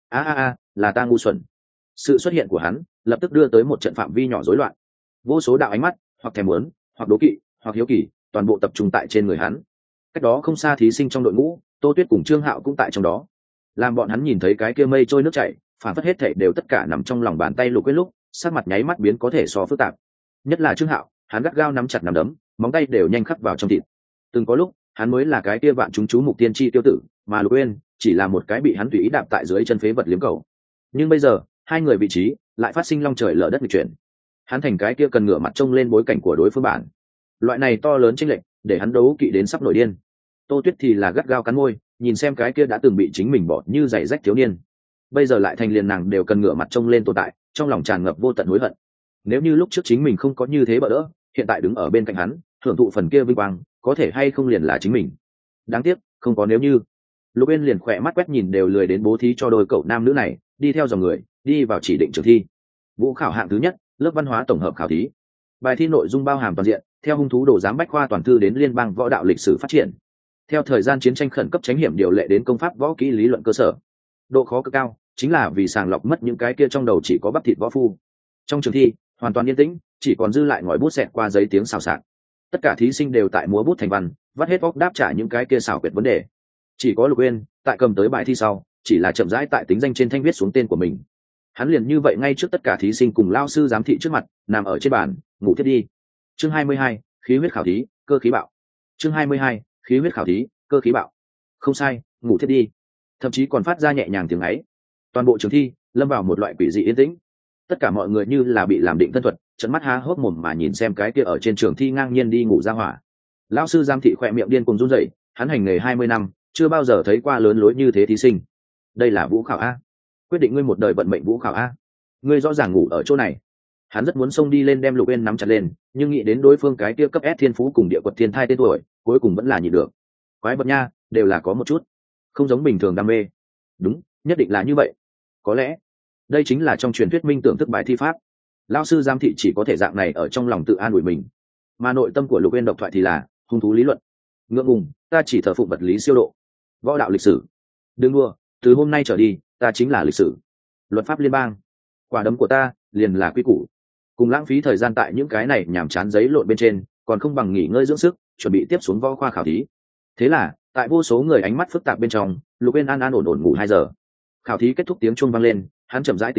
Là ta ngu xuẩn. Sự xuất hiện của hắn lập tức đưa tới một trận phạm vi nhỏ rối loạn. Vô số đạo ánh mắt, hoặc thèm muốn, hoặc đố kỵ, hoặc hiếu kỳ, toàn bộ tập trung tại trên người hắn. Cách đó không xa thí sinh trong đội ngũ, Tô Tuyết cùng Trương Hạo cũng tại trong đó. Làm bọn hắn nhìn thấy cái kia mây trôi nước chảy, phản phất hết thảy đều tất cả nằm trong lòng bàn tay Lục Uyên lúc, sắc mặt nháy mắt biến có thể so phức tạp. Nhất là Trương Hạo, hắn gắt gao nắm chặt nắm đấm, móng tay đều nhanh khắc vào trong thịt. Từng có lúc, hắn mới là cái kia vạn chúng chú mục tiên tri tiêu tử, mà Lục Uyên chỉ là một cái bị hắn tùy ý đạp tại dưới chân phế vật liếm cầu. Nhưng bây giờ, hai người vị trí lại phát sinh long trời lở đất nghịch chuyển. Hắn thành cái kia cần ngửa mặt trông lên bối cảnh của đối phương bản. Loại này to lớn chênh lệch, để hắn đấu kỵ đến sắp nổi điên. Tô Tuyết thì là gắt gao cắn môi, nhìn xem cái kia đã từng bị chính mình bỏ như giày rách thiếu niên, bây giờ lại thành liền nàng đều cần ngửa mặt trông lên tồn tại, trong lòng tràn ngập vô tận hối hận. Nếu như lúc trước chính mình không có như thế bỡ đỡ, hiện tại đứng ở bên cạnh hắn, hưởng thụ phần kia vinh quang, có thể hay không liền là chính mình. Đáng tiếc, không có nếu như. Lục Uyên liền khỏe mắt quét nhìn đều lười đến bố thí cho đôi cậu nam nữ này, đi theo dòng người, đi vào chỉ định trường thi. Vũ khảo hạng thứ nhất, lớp văn hóa tổng hợp khảo thí. Bài thi nội dung bao hàm toàn diện, theo hung thú đồ giám bách khoa toàn thư đến liên bang võ đạo lịch sử phát triển. Theo thời gian chiến tranh khẩn cấp tránh hiểm điều lệ đến công pháp võ kỹ lý luận cơ sở. Độ khó cực cao, chính là vì sàng lọc mất những cái kia trong đầu chỉ có bắp thịt võ phu. Trong trường thi, hoàn toàn yên tĩnh, chỉ còn dư lại ngòi bút xẹt qua giấy tiếng xào xạc. Tất cả thí sinh đều tại múa bút thành văn, vắt hết óc đáp trả những cái kia xảo quyệt vấn đề. Chỉ có Lục Uyên, tại cầm tới bài thi sau, chỉ là chậm rãi tại tính danh trên thanh viết xuống tên của mình. Hắn liền như vậy ngay trước tất cả thí sinh cùng lao sư giám thị trước mặt, nằm ở trên bàn, ngủ thiết đi. Chương 22, khí huyết khảo thí, cơ khí bạo. Chương 22, khí huyết khảo thí, cơ khí bạo. Không sai, ngủ thiết đi. Thậm chí còn phát ra nhẹ nhàng tiếng ấy. Toàn bộ trường thi lâm vào một loại quỷ dị yên tĩnh. Tất cả mọi người như là bị làm định thân thuật, trợn mắt há hốc mồm mà nhìn xem cái kia ở trên trường thi ngang nhiên đi ngủ ra hỏa. Lão sư giám thị khỏe miệng điên cuồng run rẩy, hắn hành nghề 20 năm, chưa bao giờ thấy qua lớn lối như thế thí sinh. Đây là vũ khảo a, quyết định ngươi một đời vận mệnh vũ khảo a. Ngươi rõ ràng ngủ ở chỗ này. Hắn rất muốn xông đi lên đem Lục Uyên nắm chặt lên, nhưng nghĩ đến đối phương cái kia cấp S thiên phú cùng địa quật thiên thai tên tuổi, cuối cùng vẫn là nhịn được. Quái vật nha, đều là có một chút không giống bình thường đam mê. Đúng, nhất định là như vậy. Có lẽ đây chính là trong truyền thuyết minh tưởng thức bài thi pháp. Lão sư giám thị chỉ có thể dạng này ở trong lòng tự an ủi mình, mà nội tâm của Lục Uyên độc thoại thì là hung thú lý luận. Ngượng ngùng, ta chỉ thờ phụng vật lý siêu độ. Võ đạo lịch sử, đừng đua, từ hôm nay trở đi ta chính là lịch sử. Luật pháp liên bang, quả đấm của ta liền là quy củ. Cùng lãng phí thời gian tại những cái này nhàm chán giấy lộn bên trên, còn không bằng nghỉ ngơi dưỡng sức, chuẩn bị tiếp xuống võ khoa khảo thí. Thế là tại vô số người ánh mắt phức tạp bên trong, Lục Uyên an ổn ngủ 2 giờ. Khảo thí kết thúc tiếng chuông vang lên, hắn chậm rãi tỉnh lại,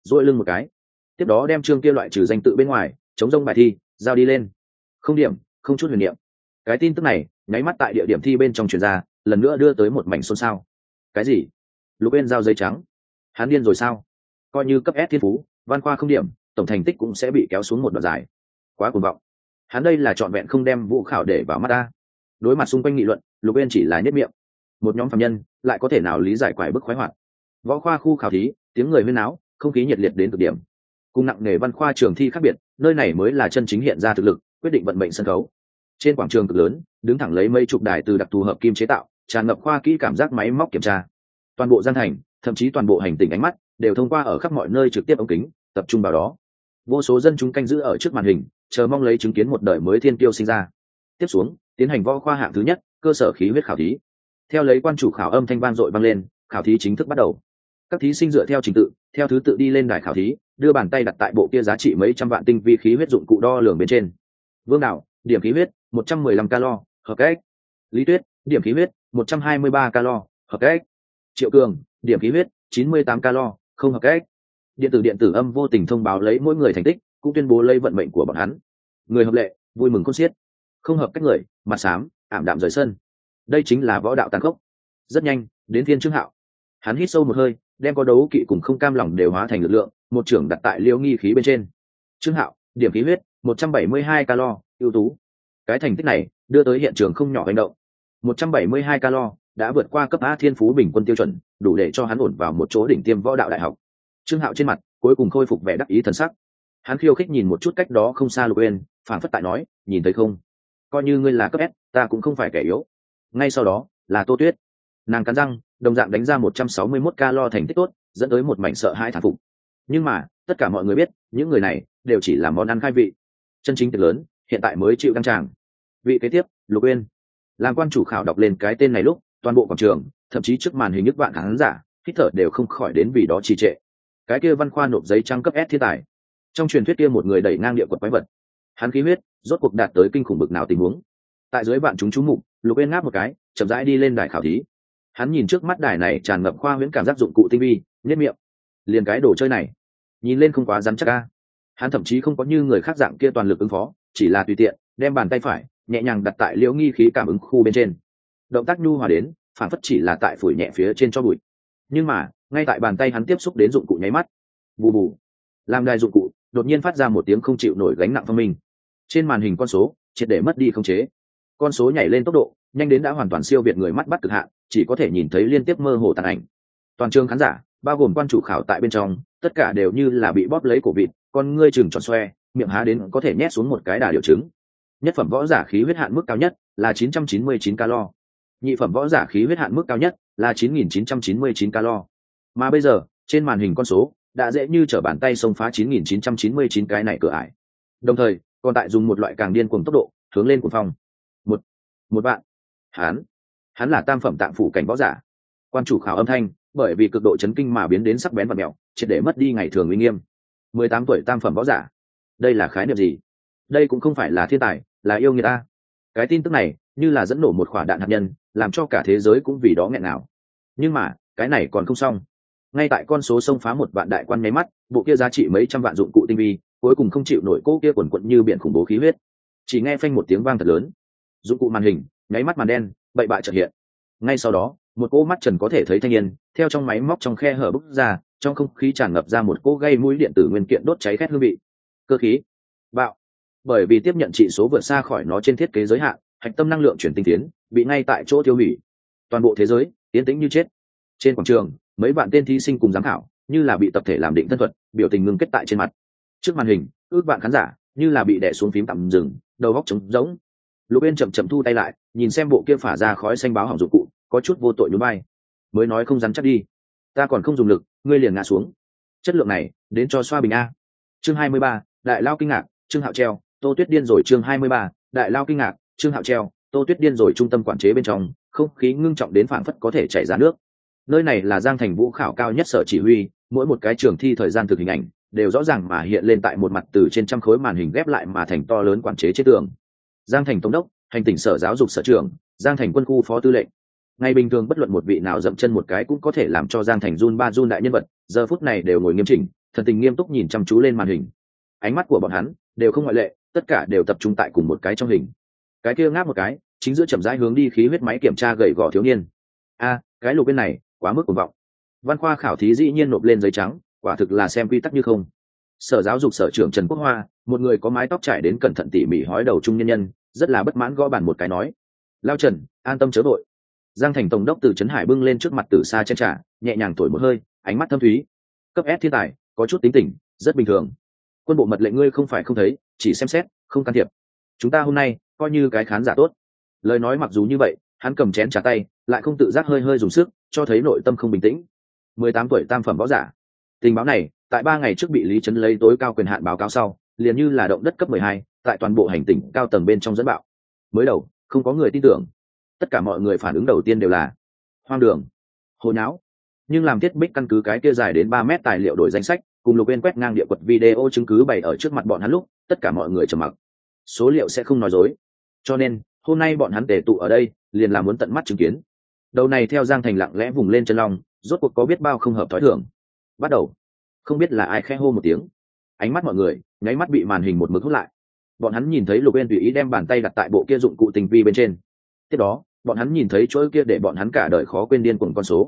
dội lưng một cái, tiếp đó đem chương kia loại trừ danh tự bên ngoài chống rông bài thi giao đi lên. Không điểm, không chút huyền niệm. Cái tin tức này nháy mắt tại địa điểm thi bên trong truyền ra, lần nữa đưa tới một mảnh xôn xao. Cái gì? Lục Uyên giao giấy trắng? Hắn điên rồi sao? Coi như cấp S thiên phú, văn khoa không điểm, tổng thành tích cũng sẽ bị kéo xuống một đoạn dài. Quá cuồng vọng. Hắn đây là trọn vẹn không đem vũ khảo để vào mắt ta. Đối mặt xung quanh nghị luận, Lục Uyên chỉ là nhất miệng. Một nhóm phàm nhân lại có thể nào lý giải quải bức khoái hoạt. Võ khoa khu khảo thí, tiếng người huyên náo, không khí nhiệt liệt đến cực điểm. Cùng nặng nghề văn khoa trường thi khác biệt, nơi này mới là chân chính hiện ra thực lực, quyết định vận mệnh sân khấu. Trên quảng trường cực lớn, đứng thẳng lấy mấy chục đài từ đặc thù hợp kim chế tạo, tràn ngập khoa kỹ cảm giác máy móc kiểm tra. Toàn bộ Giang Thành, thậm chí toàn bộ hành tinh ánh mắt đều thông qua ở khắp mọi nơi trực tiếp ống kính, tập trung vào đó. Vô số dân chúng canh giữ ở trước màn hình, chờ mong lấy chứng kiến một đời mới thiên kiêu sinh ra. Tiếp xuống, tiến hành võ khoa hạng thứ nhất, cơ sở khí huyết khảo thí. Theo lấy quan chủ khảo âm thanh vang dội vang lên, khảo thí chính thức bắt đầu. Các thí sinh dựa theo trình tự, theo thứ tự đi lên đài khảo thí, đưa bàn tay đặt tại bộ kia giá trị mấy trăm vạn tinh vi khí huyết dụng cụ đo lường bên trên. Vương Đạo, điểm khí huyết 115 calo, hợp cách. Lý Tuyết, điểm khí huyết 123 calo, hợp cách. Triệu Cường, điểm khí huyết 98 calo, không hợp cách. Điện tử âm vô tình thông báo lấy mỗi người thành tích, cũng tuyên bố lấy vận mệnh của bọn hắn. Người hợp lệ, vui mừng khôn xiết. Không hợp cách người, mặt xám, ảm đạm rời sân. Đây chính là võ đạo tàn khốc. Rất nhanh, đến phiên Trương Hạo. Hắn hít sâu một hơi, đem có đấu kỵ cùng không cam lòng đều hóa thành lực lượng, một trưởng đặt tại Liêu Nghi khí bên trên. Trương Hạo, điểm khí huyết 172 calo, ưu tú. Cái thành tích này đưa tới hiện trường không nhỏ hành động. 172 calo đã vượt qua cấp A thiên phú bình quân tiêu chuẩn, đủ để cho hắn ổn vào một chỗ đỉnh tiêm võ đạo đại học. Trương Hạo trên mặt cuối cùng khôi phục vẻ đắc ý thần sắc. Hắn khiêu khích nhìn một chút cách đó không xa Lục Uyên, phảng phất tại nói, nhìn thấy không, coi như ngươi là cấp S, ta cũng không phải kẻ yếu. Ngay sau đó là Tô Tuyết, nàng cắn răng, đồng dạng đánh ra 161 calo thành tích tốt, dẫn tới một mảnh sợ hãi thán phục. Nhưng mà tất cả mọi người biết, những người này đều chỉ là món ăn khai vị. Chân chính tiệc lớn hiện tại mới chịu đăng tràng. Vị kế tiếp, Lục Uyên. Làm quan chủ khảo đọc lên cái tên này lúc, toàn bộ quảng trường, thậm chí trước màn hình nhức vạn khán giả, hít thở đều không khỏi đến vì đó trì trệ. Cái kia văn khoa nộp giấy trắng cấp S thiên tài, trong truyền thuyết kia một người đẩy ngang địa quật quái vật, hắn khí huyết rốt cuộc đạt tới kinh khủng bực nào tình huống. Tại dưới bạn chúng chú mục, Lục Uyên ngáp một cái, chậm rãi đi lên đài khảo thí. Hắn nhìn trước mắt đài này tràn ngập khoa huyễn cảm giác dụng cụ tinh vi, nhếch miệng. Liền cái đồ chơi này, nhìn lên không quá rắn chắc a. Hắn thậm chí không có như người khác dạng kia toàn lực ứng phó, chỉ là tùy tiện đem bàn tay phải nhẹ nhàng đặt tại Liễu Nghi khí cảm ứng khu bên trên. Động tác nhu hòa đến, phản phất chỉ là tại phủi nhẹ phía trên cho bụi. Nhưng mà, ngay tại bàn tay hắn tiếp xúc đến dụng cụ nháy mắt, bù bù, làm đài dụng cụ đột nhiên phát ra một tiếng không chịu nổi gánh nặng phong minh. Trên màn hình con số triệt để mất đi khống chế. Con số nhảy lên tốc độ nhanh đến đã hoàn toàn siêu việt người mắt bắt cực hạn, chỉ có thể nhìn thấy liên tiếp mơ hồ tàn ảnh. Toàn trường khán giả, bao gồm quan chủ khảo tại bên trong, tất cả đều như là bị bóp lấy cổ vịt, con ngươi trừng tròn xoe, miệng há đến có thể nhét xuống một cái đà điều trứng. Nhất phẩm võ giả khí huyết hạn mức cao nhất là 999 calo. Nhị phẩm võ giả khí huyết hạn mức cao nhất là 9999 calo. Mà bây giờ, trên màn hình con số đã dễ như trở bàn tay xông phá 9999 cái này cửa ải. Đồng thời, còn tại dùng một loại càng điên cuồng tốc độ, hướng lên cuồng phong. Một bạn. Hắn là tam phẩm tạng phủ cảnh võ giả. Quan chủ khảo âm thanh, bởi vì cực độ chấn kinh mà biến đến sắc bén và mèo, triệt để mất đi ngày thường uy nghiêm. 18 tuổi tam phẩm võ giả. Đây là khái niệm gì? Đây cũng không phải là thiên tài, là yêu người ta. Cái tin tức này như là dẫn nổ một quả đạn hạt nhân, làm cho cả thế giới cũng vì đó nghẹn nào. Nhưng mà cái này còn không xong. Ngay tại con số xông phá một vạn đại quan nháy mắt, bộ kia giá trị mấy trăm vạn dụng cụ tinh vi cuối cùng không chịu nổi cô kia quần quận như biển khủng bố khí huyết. Chỉ nghe phanh một tiếng vang thật lớn, dụng cụ màn hình nháy mắt màn đen bậy bạ chợt hiện. Ngay sau đó, một cỗ mắt trần có thể thấy thanh niên theo trong máy móc trong khe hở bốc ra, trong không khí tràn ngập ra một cỗ gây mũi điện tử nguyên kiện đốt cháy khét hương vị. Cơ khí bạo. Bởi vì tiếp nhận trị số vượt xa khỏi nó trên thiết kế giới hạn, hạch tâm năng lượng chuyển tinh tiến bị ngay tại chỗ tiêu hủy. Toàn bộ thế giới yên tĩnh như chết. Trên quảng trường, mấy bạn tên thí sinh cùng giám khảo như là bị tập thể làm định thân thuật, biểu tình ngưng kết tại trên mặt. Trước màn hình, ước bạn khán giả như là bị đè xuống phím tạm dừng, đầu góc trống rỗng. Lục Uyên chậm chậm thu tay lại, nhìn xem bộ kia phả ra khói xanh báo hỏng dụng cụ, có chút vô tội nhún vai. Mới nói không rắn chắc đi, ta còn không dùng lực, ngươi liền ngã xuống. Chất lượng này, đến cho xoa bình a. Chương 23, Đại Lao kinh ngạc, Trương Hạo treo, Tô Tuyết điên rồi. Chương 23, Đại Lao kinh ngạc, Trương Hạo treo, Tô Tuyết điên rồi. Trung tâm quản chế bên trong, không khí ngưng trọng đến phảng phất có thể chảy ra nước. Nơi này là Giang Thành vũ khảo cao nhất sở chỉ huy, mỗi một cái trường thi thời gian thực hình ảnh đều rõ ràng mà hiện lên tại một mặt từ trên trăm khối màn hình ghép lại mà thành to lớn quản chế trên tường. Giang Thành tổng đốc, hành tỉnh sở giáo dục sở trưởng, Giang Thành quân khu phó tư lệnh. Ngày bình thường bất luận một vị nào dậm chân một cái cũng có thể làm cho Giang Thành run ba run đại nhân vật, giờ phút này đều ngồi nghiêm chỉnh, thần tình nghiêm túc nhìn chăm chú lên màn hình. Ánh mắt của bọn hắn đều không ngoại lệ, tất cả đều tập trung tại cùng một cái trong hình. Cái kia ngáp một cái, chính giữa chậm rãi hướng đi khí huyết máy kiểm tra gầy gò thiếu niên. Cái lục bên này quá mức cuồng vọng. Văn khoa khảo thí dĩ nhiên nộp lên giấy trắng, quả thực là xem quy tắc như không. Sở giáo dục sở trưởng Trần Quốc Hoa, một người có mái tóc trải đến cẩn thận tỉ mỉ hói đầu trung nhân nhân, rất là bất mãn gõ bàn một cái nói: lao Trần, an tâm chớ vội. Giang Thành tổng đốc từ Trấn Hải bưng lên trước mặt Tử Sa chén trà, nhẹ nhàng thổi một hơi, ánh mắt thâm thúy. Cấp S thiên tài, có chút tính tình, rất bình thường. Quân bộ mật lệnh ngươi không phải không thấy, chỉ xem xét, không can thiệp. Chúng ta hôm nay coi như cái khán giả tốt. Lời nói mặc dù như vậy, hắn cầm chén trà tay, lại không tự giác hơi hơi dùng sức, cho thấy nội tâm không bình tĩnh. 18 tuổi tam phẩm võ giả. Tình báo này, tại 3 ngày trước bị Lý Trấn lấy tối cao quyền hạn báo cáo sau, liền như là động đất cấp 12, tại toàn bộ hành tinh cao tầng bên trong dẫn bạo. Mới đầu, không có người tin tưởng. Tất cả mọi người phản ứng đầu tiên đều là hoang đường, hồ nháo. Nhưng làm Thiết Bích căn cứ cái kia dài đến 3 mét tài liệu đổi danh sách, cùng Lục Uyên quét ngang địa quật video chứng cứ bày ở trước mặt bọn hắn lúc, tất cả mọi người trầm mặc. Số liệu sẽ không nói dối. Cho nên, hôm nay bọn hắn tề tụ ở đây, liền là muốn tận mắt chứng kiến. Đầu này theo Giang Thành lặng lẽ vùng lên chân long, rốt cuộc có biết bao không hợp thói thường. Bắt đầu. Không biết là ai khẽ hô một tiếng. Ánh mắt mọi người nháy mắt bị màn hình một mực hút lại. Bọn hắn nhìn thấy Lục Uyên tùy ý đem bàn tay đặt tại bộ kia dụng cụ tinh vi bên trên. Tiếp đó, bọn hắn nhìn thấy chuỗi kia để bọn hắn cả đời khó quên điên cuồng con số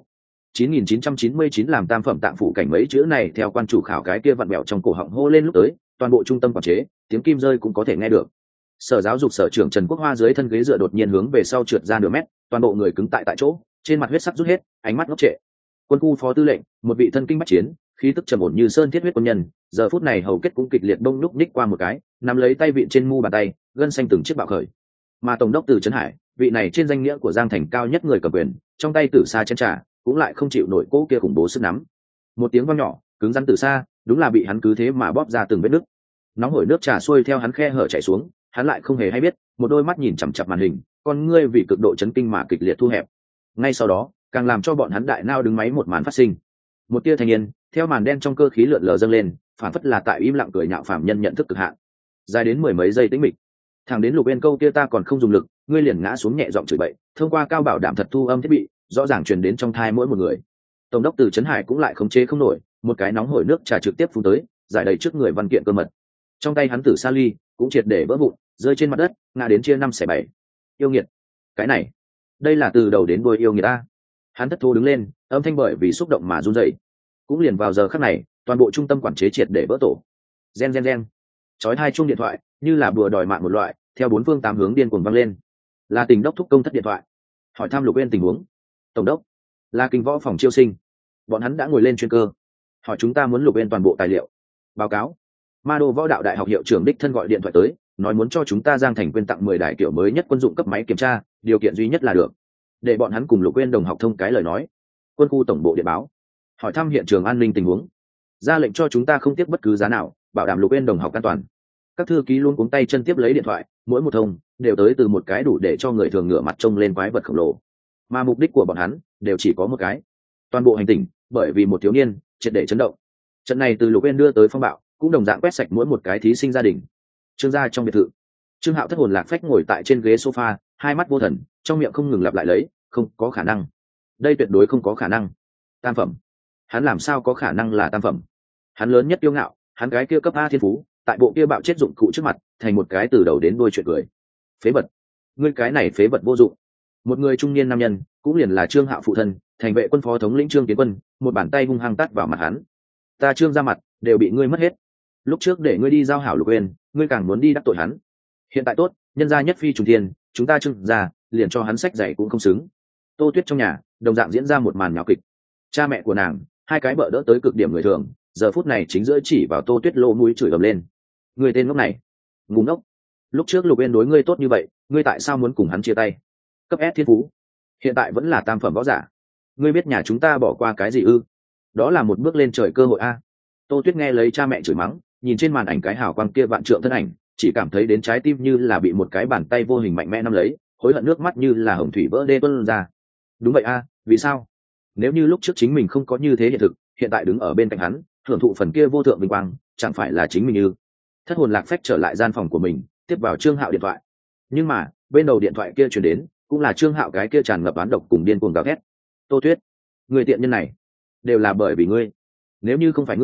9999 làm tam phẩm tạng phủ cảnh mấy chữ này theo quan chủ khảo cái kia vặn bẹo trong cổ họng hô lên lúc tới, toàn bộ trung tâm quản chế, tiếng kim rơi cũng có thể nghe được. Sở giáo dục sở trưởng Trần Quốc Hoa dưới thân ghế dựa đột nhiên hướng về sau trượt ra nửa mét, toàn bộ người cứng tại chỗ, trên mặt huyết sắc rút hết, ánh mắt ngốc trệ. Quân khu phó tư lệnh, một vị thân kinh bách chiến, khí tức trầm ổn như sơn thiết huyết quân nhân, giờ phút này hầu kết cũng kịch liệt đông nhúc nhích qua một cái, nắm lấy tay vịn trên mu bàn tay, gân xanh từng chiếc bạo khởi. Mà tổng đốc Từ Trấn Hải, vị này trên danh nghĩa của Giang Thành cao nhất người cầm quyền, trong tay Tử Sa chén trà, cũng lại không chịu nổi cỗ kia khủng bố sức nắm. Một tiếng vang nhỏ, cứng rắn Tử Sa, đúng là bị hắn cứ thế mà bóp ra từng vết nứt. Nóng hổi nước trà xuôi theo hắn khe hở chảy xuống, hắn lại không hề hay biết, một đôi mắt nhìn chằm chằm màn hình, con ngươi vì cực độ chấn kinh mà kịch liệt thu hẹp. Ngay sau đó, càng làm cho bọn hắn đại nao đứng máy một màn phát sinh. Một tia thanh niên, theo màn đen trong cơ khí lượn lờ dâng lên, phản phất là tại im lặng cười nhạo phàm nhân nhận thức cực hạn. Dài đến mười mấy giây tĩnh mịch. Thẳng đến Lục Uyên câu kia ta còn không dùng lực, ngươi liền ngã xuống nhẹ giọng chửi bậy, thông qua cao bảo đảm thật thu âm thiết bị, rõ ràng truyền đến trong thai mỗi một người. Tổng đốc Từ Trấn Hải cũng lại khống chế không nổi, một cái nóng hổi nước trà trực tiếp phun tới, giải đầy trước người văn kiện cơ mật. Trong tay hắn Tử Sa ly cũng triệt để vỡ vụn, rơi trên mặt đất, ngã đến chia 5/7. Yêu nghiệt, cái này, đây là từ đầu đến đuôi yêu nghiệt ta. Hắn thất thố đứng lên, âm thanh bởi vì xúc động mà run rẩy. Cũng liền vào giờ khắc này, toàn bộ trung tâm quản chế triệt để vỡ tổ. Gen gen gen. Chói hai chuông điện thoại, như là bùa đòi mạng một loại, theo bốn phương tám hướng điên cuồng vang lên. Là Tỉnh đốc thúc công thất điện thoại, hỏi thăm Lục Uyên tình huống. Tổng đốc, là Kinh võ phòng chiêu sinh, bọn hắn đã ngồi lên chuyên cơ, hỏi chúng ta muốn Lục Uyên toàn bộ tài liệu. Báo cáo, Ma Đô Võ Đạo Đại học hiệu trưởng đích thân gọi điện thoại tới, nói muốn cho chúng ta Giang Thành quyên tặng 10 đài kiểu mới nhất quân dụng cấp máy kiểm tra, điều kiện duy nhất là được để bọn hắn cùng Lục Uyên đồng học thông cái lời nói. Quân khu tổng bộ điện báo, hỏi thăm hiện trường an ninh tình huống, ra lệnh cho chúng ta không tiếc bất cứ giá nào bảo đảm Lục Uyên đồng học an toàn. Các thư ký luôn cuống tay chân tiếp lấy điện thoại, mỗi một thông đều tới từ một cái đủ để cho người thường ngửa mặt trông lên quái vật khổng lồ, mà mục đích của bọn hắn đều chỉ có một cái: toàn bộ hành tinh bởi vì một thiếu niên triệt để chấn động. Trận này từ Lục Uyên đưa tới phong bạo, cũng đồng dạng quét sạch mỗi một cái thí sinh gia đình. Trương gia trong biệt thự, Trương Hạo thất hồn lạc phách ngồi tại trên ghế sofa, hai mắt vô thần, trong miệng không ngừng lặp lại lấy không có khả năng, đây tuyệt đối không có khả năng. Tam phẩm, hắn làm sao có khả năng là tam phẩm? Hắn lớn nhất kiêu ngạo, hắn cái kia cấp A thiên phú, tại bộ kia bạo chết dụng cụ trước mặt thành một cái từ đầu đến đuôi chuyện cười. Phế vật, ngươi cái này phế vật vô dụng. Một người trung niên nam nhân, cũng liền là Trương Hạo phụ thân, thành vệ quân phó thống lĩnh Trương Kiến Quân, một bàn tay hung hăng tát vào mặt hắn. Ta Trương ra mặt đều bị ngươi mất hết. Lúc trước để ngươi đi giao hảo Lục Uyên, ngươi càng muốn đi đắc tội hắn. Hiện tại tốt, nhân gia nhất phi trùng thiên, chúng ta Trương ra liền cho hắn sách dạy cũng không xứng. Tô Tuyết trong nhà đồng dạng diễn ra một màn nháo kịch. Cha mẹ của nàng, hai cái bợ đỡ tới cực điểm người thường, giờ phút này chính giữa chỉ vào Tô Tuyết lỗ mũi chửi ầm lên. Người tên ngốc này, ngu ngốc. Lúc trước Lục Uyên đối ngươi tốt như vậy, ngươi tại sao muốn cùng hắn chia tay? Cấp S thiên phú, hiện tại vẫn là tam phẩm võ giả. Ngươi biết nhà chúng ta bỏ qua cái gì ư? Đó là một bước lên trời cơ hội a. Tô Tuyết nghe lấy cha mẹ chửi mắng, nhìn trên màn ảnh cái hào quang kia vạn trượng thân ảnh, chỉ cảm thấy đến trái tim như là bị một cái bàn tay vô hình mạnh mẽ nắm lấy, hối hận nước mắt như là hồng thủy vỡ đê tuôn ra. Đúng vậy a, vì sao? Nếu như lúc trước chính mình không có như thế hiện thực, hiện tại đứng ở bên cạnh hắn, hưởng thụ phần kia vô thượng vinh quang, chẳng phải là chính mình ư? Thất hồn lạc phách trở lại gian phòng của mình, tiếp vào Trương Hạo điện thoại. Nhưng mà bên đầu điện thoại kia truyền đến, cũng là Trương Hạo cái kia tràn ngập oán độc cùng điên cuồng gào thét. Tô Tuyết, người tiện nhân này, đều là bởi vì ngươi. Nếu như không phải ngươi,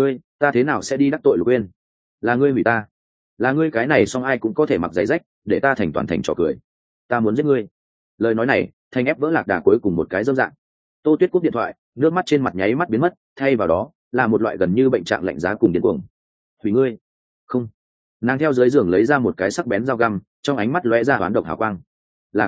ta thế nào sẽ đi đắc tội Lục Uyên? Là ngươi hủy ta, là ngươi cái này xong ai cũng có thể mặc giày rách để ta thành toàn thành trò cười. Ta muốn giết ngươi. Lời nói này thành ép vỡ lạc đà cuối cùng một cái dâm dạng. Tô Tuyết cúp điện thoại, nước mắt trên mặt nháy mắt biến mất, thay vào đó là một loại gần như bệnh trạng lạnh giá cùng điên cuồng. Hủy ngươi? Không. Nàng theo dưới giường lấy ra một cái sắc bén dao găm, trong ánh mắt lóe ra hoán độc hào quang. Là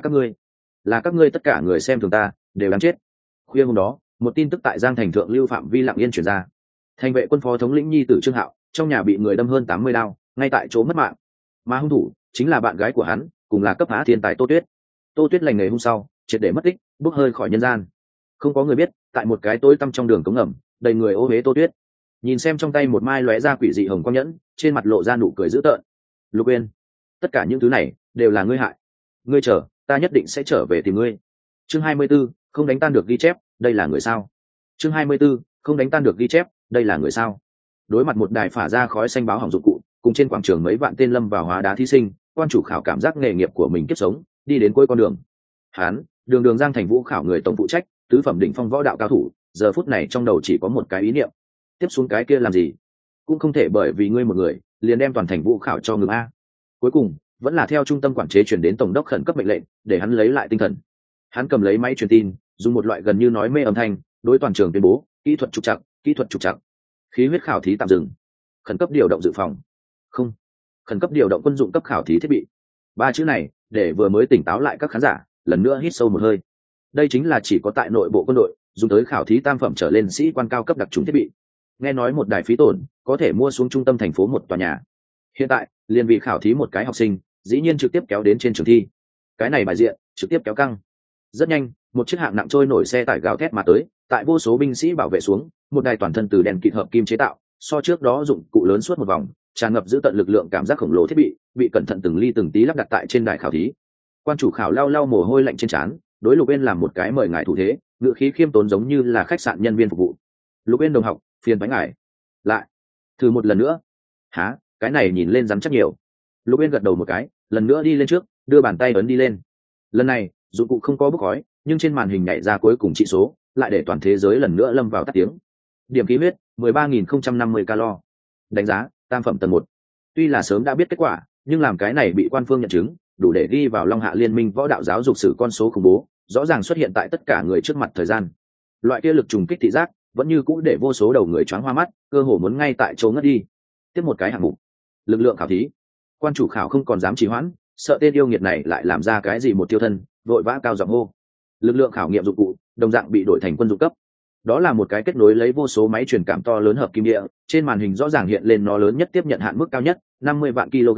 các ngươi tất cả người xem thường ta đều đáng chết. Khuya hôm đó, một tin tức tại Giang Thành thượng lưu phạm vi lặng yên truyền ra. Thành vệ quân phó thống lĩnh nhi tử Trương Hạo trong nhà bị người đâm hơn 80 đao, ngay tại chỗ mất mạng. Mà hung thủ chính là bạn gái của hắn, cùng là cấp phá thiên tài Tô Tuyết. Tô Tuyết lành nghề hôm sau triệt để mất tích, bốc hơi khỏi nhân gian. Không có người biết, tại một cái tối tăm trong đường cống ngầm, đầy người ô uế Tô Tuyết nhìn xem trong tay một mai lóe ra quỷ dị hồng quang nhẫn, trên mặt lộ ra nụ cười dữ tợn. Lục Uyên, tất cả những thứ này đều là ngươi hại. Ngươi chờ, ta nhất định sẽ trở về tìm ngươi. Chương 24, không đánh tan được ghi chép, đây là người sao? Chương 24, không đánh tan được ghi chép, đây là người sao? Đối mặt một đài phả ra khói xanh báo hỏng dụng cụ, cùng trên quảng trường mấy vạn tên lâm vào hóa đá thí sinh, quan chủ khảo cảm giác nghề nghiệp của mình kiếp sống đi đến cuối con đường. Hán, đường Giang Thành Vũ khảo người tổng phụ trách, tứ phẩm đỉnh phong võ đạo cao thủ, giờ phút này trong đầu chỉ có một cái ý niệm: tiếp xuống cái kia làm gì? Cũng không thể bởi vì ngươi một người liền đem toàn thành Vũ khảo cho ngừng a. Cuối cùng vẫn là theo trung tâm quản chế chuyển đến tổng đốc khẩn cấp mệnh lệnh, để hắn lấy lại tinh thần. Hắn cầm lấy máy truyền tin, dùng một loại gần như nói mê âm thanh đối toàn trường tuyên bố: kỹ thuật trục trặc, khí huyết khảo thí tạm dừng, khẩn cấp điều động dự phòng, không, khẩn cấp điều động quân dụng cấp khảo thí thiết bị. Ba chữ này để vừa mới tỉnh táo lại các khán giả lần nữa hít sâu một hơi. Đây chính là chỉ có tại nội bộ quân đội dùng tới khảo thí tam phẩm trở lên sĩ quan cao cấp đặc trùng thiết bị. Nghe nói một đài phí tổn có thể mua xuống trung tâm thành phố một tòa nhà. Hiện tại liền vì khảo thí một cái học sinh, dĩ nhiên trực tiếp kéo đến trên trường thi. Cái này bài diện trực tiếp kéo căng. Rất nhanh, một chiếc hạng nặng trôi nổi xe tải gào thét mà tới, tại vô số binh sĩ bảo vệ xuống, một đài toàn thân từ đèn kịt hợp kim chế tạo, so trước đó dụng cụ lớn suốt một vòng, tràn ngập giữ tận lực lượng cảm giác khổng lồ thiết bị cẩn thận từng ly từng tí lắp đặt tại trên đài khảo thí. Quan chủ khảo lau lau mồ hôi lạnh trên trán, đối Lục Uyên làm một cái mời ngài thủ thế, ngữ khí khiêm tốn giống như là khách sạn nhân viên phục vụ. Lục Uyên đồng học, phiền bánh ngài. Lại thử một lần nữa. Hả? Cái này nhìn lên rắn chắc nhiều. Lục Uyên gật đầu một cái, lần nữa đi lên trước, đưa bàn tay ấn đi lên. Lần này dụng cụ không có bốc khói, nhưng trên màn hình nhảy ra cuối cùng trị số lại để toàn thế giới lần nữa lâm vào tắt tiếng. Điểm khí huyết 13.050 calo. Đánh giá tam phẩm tầng 1. Tuy là sớm đã biết kết quả, nhưng làm cái này bị quan phương nhận chứng, đủ để ghi vào Long Hạ Liên minh võ đạo giáo dục sử con số khủng bố, rõ ràng xuất hiện tại tất cả người trước mặt thời gian. Loại kia lực trùng kích thị giác vẫn như cũ để vô số đầu người choáng hoa mắt, cơ hồ muốn ngay tại chỗ ngất đi. Tiếp một cái hạng mục, lực lượng khảo thí. Quan chủ khảo không còn dám trì hoãn, sợ tên yêu nghiệt này lại làm ra cái gì một tiêu thân, vội vã cao giọng hô. Lực lượng khảo nghiệm dụng cụ đồng dạng bị đổi thành quân dụng cấp. Đó là một cái kết nối lấy vô số máy truyền cảm to lớn hợp kim địa, trên màn hình rõ ràng hiện lên nó lớn nhất tiếp nhận hạn mức cao nhất 50 vạn kg.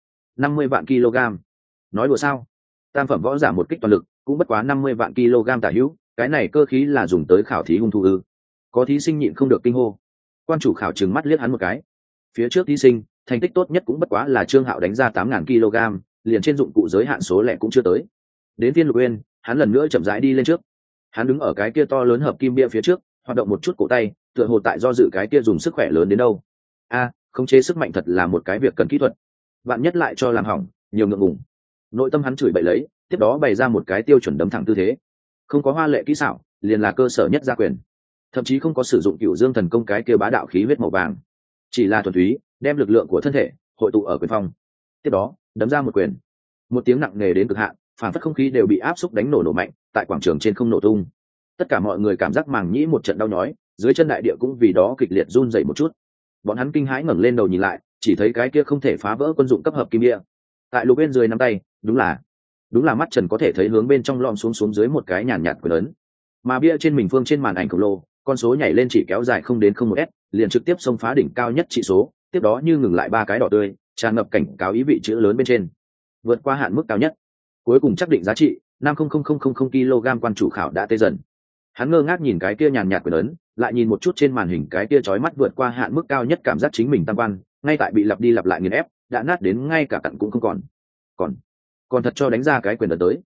50 vạn kg. Nói đùa sao? Tam phẩm võ giả một kích toàn lực cũng bất quá 50 vạn kg tả hữu, cái này cơ khí là dùng tới khảo thí hung thủ ư? Có thí sinh nhịn không được kinh hô. Quan chủ khảo trừng mắt liếc hắn một cái. Phía trước thí sinh thành tích tốt nhất cũng bất quá là Trương Hạo đánh ra 8.000 kg, liền trên dụng cụ giới hạn số lẻ cũng chưa tới. Đến phiên Lục Uyên, hắn lần nữa chậm rãi đi lên trước. Hắn đứng ở cái kia to lớn hợp kim bia phía trước, hoạt động một chút cổ tay, tựa hồ tại do dự cái kia dùng sức khỏe lớn đến đâu. Khống chế sức mạnh thật là một cái việc cần kỹ thuật. Bạn nhất lại cho làm hỏng, nhiều ngượng ngùng. Nội tâm hắn chửi bậy lấy, tiếp đó bày ra một cái tiêu chuẩn đấm thẳng tư thế. Không có hoa lệ kỹ xảo, liền là cơ sở nhất gia quyền. Thậm chí không có sử dụng Cửu Dương thần công cái kia bá đạo khí huyết màu vàng, chỉ là thuần túy đem lực lượng của thân thể hội tụ ở quyền phong. Tiếp đó, đấm ra một quyền. Một tiếng nặng nề đến cực hạn, phản phất không khí đều bị áp xúc đánh nổ mạnh, tại quảng trường trên không nổ tung. Tất cả mọi người cảm giác màng nhĩ một trận đau nhói, dưới chân đại địa cũng vì đó kịch liệt run rẩy một chút. Bọn hắn kinh hãi ngẩng lên đầu nhìn lại, chỉ thấy cái kia không thể phá vỡ quân dụng cấp hợp kim địa. Tại Lục Uyên dưới nắm tay, đúng là mắt trần có thể thấy hướng bên trong lom xuống dưới một cái nhàn nhạt quyền ấn. Mà bia trên mình phương trên màn ảnh khổng lồ, con số nhảy lên chỉ kéo dài không đến 0.1 s, liền trực tiếp xông phá đỉnh cao nhất trị số, tiếp đó như ngừng lại ba cái đỏ tươi, tràn ngập cảnh cáo ý vị chữ lớn bên trên. Vượt qua hạn mức cao nhất. Cuối cùng xác định giá trị 50000 kg. Quan chủ khảo đã tê dần. Hắn ngơ ngác nhìn cái kia nhàn nhạt quyền ấn, lại nhìn một chút trên màn hình cái kia chói mắt vượt qua hạn mức cao nhất, cảm giác chính mình tăng quan, ngay tại bị lặp đi lặp lại nghiền ép, đã nát đến ngay cả cặn cũng không còn thật cho đánh ra cái quyền ấn tới.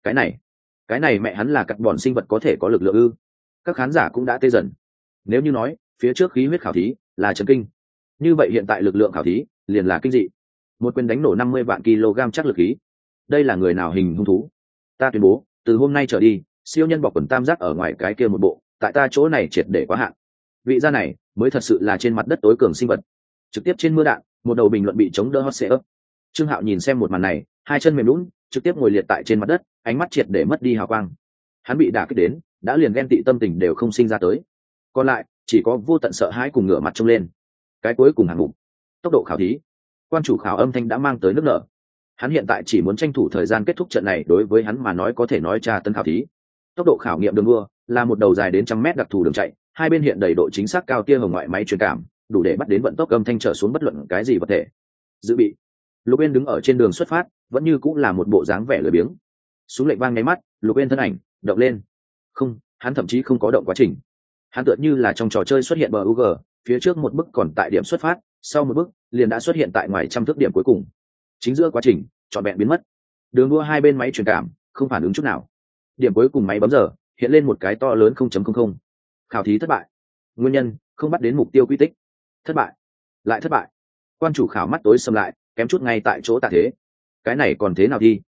Cái này mẹ hắn là cặn bọn sinh vật có thể có lực lượng ư? Các khán giả cũng đã tê dần. Nếu như nói phía trước khí huyết khảo thí là chấn kinh, như vậy hiện tại lực lượng khảo thí liền là kinh dị. Một quyền đánh nổ 50 vạn kg chắc lực khí. Đây là người nào hình hung thú? Ta tuyên bố, từ hôm nay trở đi, siêu nhân bọc quần tam giác ở ngoài cái kia một bộ, tại ta chỗ này triệt để quá hạn. vị gia này mới thật sự là trên mặt đất tối cường sinh vật. Trực tiếp trên mưa đạn, một đầu bình luận bị chống đỡ hot sệ ấp. Trương Hạo nhìn xem một màn này, hai chân mềm lún, trực tiếp ngồi liệt tại trên mặt đất, ánh mắt triệt để mất đi hào quang. Hắn bị đả kích đến, đã liền ghen tị tâm tình đều không sinh ra tới. Còn lại, chỉ có vô tận sợ hãi cùng ngửa mặt trông lên. Cái cuối cùng hạng mục, tốc độ khảo thí. Quan chủ khảo âm thanh đã mang tới nước nở. Hắn hiện tại chỉ muốn tranh thủ thời gian kết thúc trận này, đối với hắn mà nói có thể nói tra tấn khảo thí. Tốc độ khảo nghiệm đường đua là một đầu dài đến 100 mét đặc thù đường chạy, hai bên hiện đầy độ chính xác cao tia hồng ngoại máy truyền cảm, đủ để bắt đến vận tốc âm thanh trở xuống bất luận cái gì vật thể. Dự bị. Lục Uyên đứng ở trên đường xuất phát, vẫn như cũng là một bộ dáng vẻ lười biếng. Súng lệnh vang nháy mắt, Lục Uyên thân ảnh động lên. Không, hắn thậm chí không có động quá trình. Hắn tựa như là trong trò chơi xuất hiện bug, phía trước một bước còn tại điểm xuất phát, sau một bước liền đã xuất hiện tại ngoài trăm thước điểm cuối cùng. Chính giữa quá trình, trọn vẹn biến mất. Đường đua hai bên máy truyền cảm không phản ứng chút nào. Điểm cuối cùng máy bấm giờ, hiện lên một cái to lớn 0.00. Khảo thí thất bại. Nguyên nhân, không bắt đến mục tiêu quy tích. Thất bại, lại thất bại. Quan chủ khảo mắt tối sầm lại, kém chút ngay tại chỗ tạ thế. Cái này còn thế nào đi?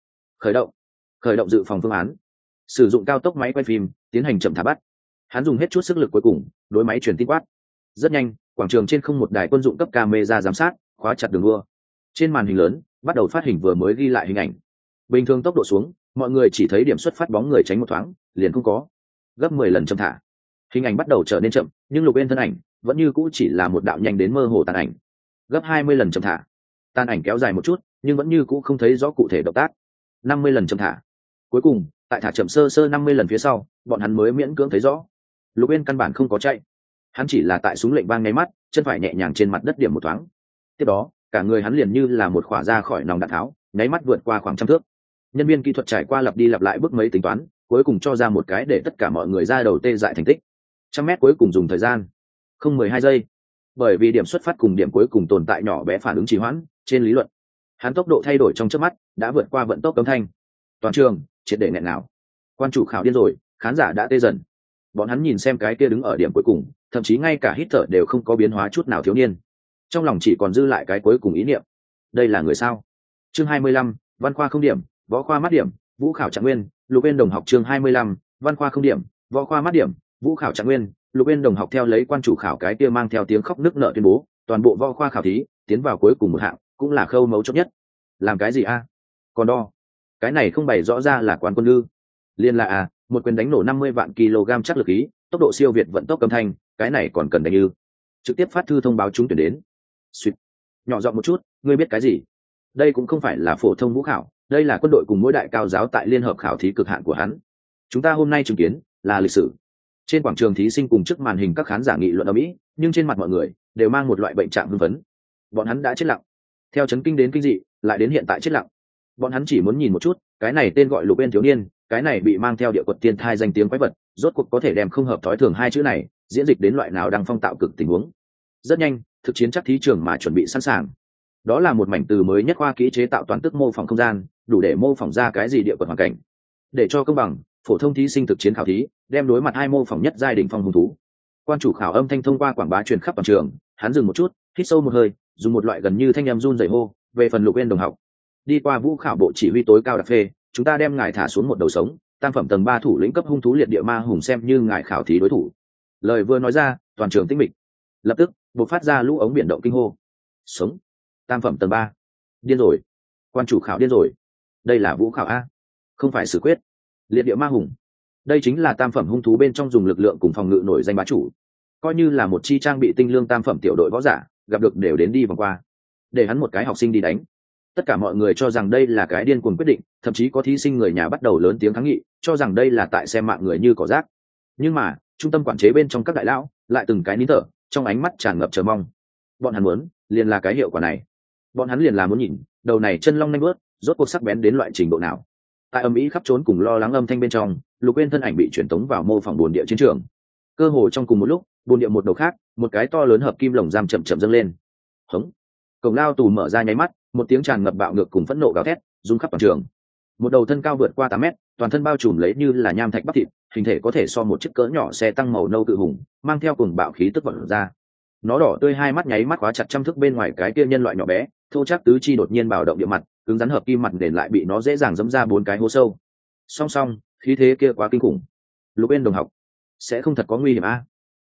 Khởi động dự phòng phương án. Sử dụng cao tốc máy quay phim, tiến hành chậm thả bắt. Hắn dùng hết chút sức lực cuối cùng, đối máy truyền tin quát. Rất nhanh, quảng trường trên không một đài quân dụng cấp camera giám sát, khóa chặt đường đua. Trên màn hình lớn, bắt đầu phát hình vừa mới ghi lại hình ảnh. Bình thường tốc độ xuống, mọi người chỉ thấy điểm xuất phát bóng người tránh một thoáng, liền không có. Gấp 10 lần chậm thả. Hình ảnh bắt đầu trở nên chậm, nhưng Lục Uyên thân ảnh vẫn như cũ chỉ là một đạo nhanh đến mơ hồ tàn ảnh. Gấp 20 lần chậm thả. Tàn ảnh kéo dài một chút, nhưng vẫn như cũ không thấy rõ cụ thể động tác. 50 lần chậm thả. Cuối cùng, tại thả chậm sơ sơ 50 lần phía sau, bọn hắn mới miễn cưỡng thấy rõ. Lục Uyên căn bản không có chạy. Hắn chỉ là tại súng lệnh vang nháy mắt, chân phải nhẹ nhàng trên mặt đất điểm một thoáng. Tiếp đó, cả người hắn liền như là một khỏa ra khỏi nòng đạn tháo, nháy mắt vượt qua khoảng trăm thước. Nhân viên kỹ thuật trải qua lặp đi lặp lại bước mấy tính toán, cuối cùng cho ra một cái để tất cả mọi người ra đầu tê dại thành tích. 100 mét cuối cùng dùng thời gian không 12 giây. Bởi vì điểm xuất phát cùng điểm cuối cùng tồn tại nhỏ bé phản ứng trì hoãn, trên lý luận, hắn tốc độ thay đổi trong chớp mắt đã vượt qua vận tốc âm thanh. Toàn trường triệt để nghẹn ngào. Quan chủ khảo điên rồi, khán giả đã tê dần. Bọn hắn nhìn xem cái kia đứng ở điểm cuối cùng, thậm chí ngay cả hít thở đều không có biến hóa chút nào thiếu niên, trong lòng chỉ còn dư lại cái cuối cùng ý niệm: đây là người sao? Chương 25, văn khoa không điểm, võ khoa mát điểm, vũ khảo trạng nguyên. Lục Uyên đồng học. Chương 25, văn khoa không điểm, võ khoa mát điểm, vũ khảo trạng nguyên. Lục Uyên đồng học theo lấy quan chủ khảo cái kia mang theo tiếng khóc nức nở tuyên bố, toàn bộ võ khoa khảo thí tiến vào cuối cùng một hạng, cũng là khâu mấu chốt nhất. Làm cái gì a? Còn đo? Cái này không bày rõ ra là quán quân ư? Liên là một quyền đánh nổ 50 vạn kg chắc lực khí, tốc độ siêu việt vận tốc âm thanh, cái này còn cần đánh ư? Trực tiếp phát thư thông báo trúng tuyển đến. Suýt. Nhỏ giọng một chút, ngươi biết cái gì? Đây cũng không phải là phổ thông vũ khảo, đây là quân đội cùng mỗi đại cao giáo tại liên hợp khảo thí cực hạn của hắn. Chúng ta hôm nay chứng kiến là lịch sử. Trên quảng trường, thí sinh cùng trước màn hình các khán giả nghị luận ầm ĩ, nhưng trên mặt mọi người đều mang một loại bệnh trạng hưng phấn. Bọn hắn đã chết lặng. Theo chấn kinh đến kinh dị, lại đến hiện tại chết lặng. Bọn hắn chỉ muốn nhìn một chút, cái này tên gọi Lục Uyên thiếu niên, cái này bị mang theo địa quật tiên thai danh tiếng quái vật, rốt cuộc có thể đem không hợp thói thường hai chữ này diễn dịch đến loại nào đang phong tạo cực tình huống. Rất nhanh, thực chiến chắc thí trường mà chuẩn bị sẵn sàng. Đó là một mảnh từ mới nhất khoa kỹ chế tạo toàn tức mô phỏng không gian, đủ để mô phỏng ra cái gì địa quật hoàn cảnh. Để cho công bằng, phổ thông thí sinh thực chiến khảo thí đem đối mặt hai mô phỏng nhất giai đỉnh phong hung thú. Quan chủ khảo âm thanh thông qua quảng bá truyền khắp toàn trường. Hắn dừng một chút, hít sâu một hơi, dùng một loại gần như thanh âm run rẩy hô: về phần Lục Uyên đồng học, đi qua vũ khảo bộ chỉ huy tối cao đặc phê, chúng ta đem ngài thả xuống một đầu sống, tam phẩm tầng 3 thủ lĩnh cấp hung thú liệt địa ma hùng xem như ngài khảo thí đối thủ. Lời vừa nói ra, toàn trường tĩnh mịch. Lập tức bộc phát ra lũ ống biển động kinh hô. Sống, tam phẩm tầng 3, điên rồi, quan chủ khảo điên rồi, đây là vũ khảo a, không phải xử quyết. Liệt địa ma hùng, đây chính là tam phẩm hung thú bên trong dùng lực lượng cùng phòng ngự nổi danh bá chủ, coi như là một chi trang bị tinh lương tam phẩm tiểu đội võ giả, gặp được đều đến đi vòng qua. Để hắn một cái học sinh đi đánh. Tất cả mọi người cho rằng đây là cái điên cuồng quyết định, thậm chí có thí sinh người nhà bắt đầu lớn tiếng kháng nghị, cho rằng đây là tại xem mạng người như cỏ rác. Nhưng mà trung tâm quản chế bên trong các đại lão lại từng cái nín thở, trong ánh mắt tràn ngập chờ mong. Bọn hắn muốn liền là cái hiệu quả này. Bọn hắn liền là muốn nhìn đầu này chân long nanh bớt rốt cuộc sắc bén đến loại trình độ nào. Tại âm ý khắp trốn cùng lo lắng âm thanh bên trong, Lục Uyên thân ảnh bị chuyển tống vào mô phỏng bồn địa chiến trường. Cơ hồ trong cùng một lúc, bồn địa một đầu khác, một cái to lớn hợp kim lồng giam chậm chậm dâng lên. Hống. Cổng lao tù mở ra nháy mắt, một tiếng tràn ngập bạo ngược cùng phẫn nộ gào thét rung khắp toàn trường. Một đầu thân cao vượt qua 8 mét, toàn thân bao trùm lấy như là nham thạch bắp thịt, hình thể có thể so một chiếc cỡ nhỏ xe tăng màu nâu cự hùng, mang theo cùng bạo khí tức vọt ra. Nó đỏ tươi hai mắt nháy mắt khóa chặt trăm thước bên ngoài cái kia nhân loại nhỏ bé, thô chắc tứ chi đột nhiên bạo động địa mặt, cứng rắn hợp kim mặt nền lại bị nó dễ dàng dẫm ra 4 cái hố sâu. Song song, khí thế kia quá kinh khủng. Lục Uyên đồng học, sẽ không thật có nguy hiểm a?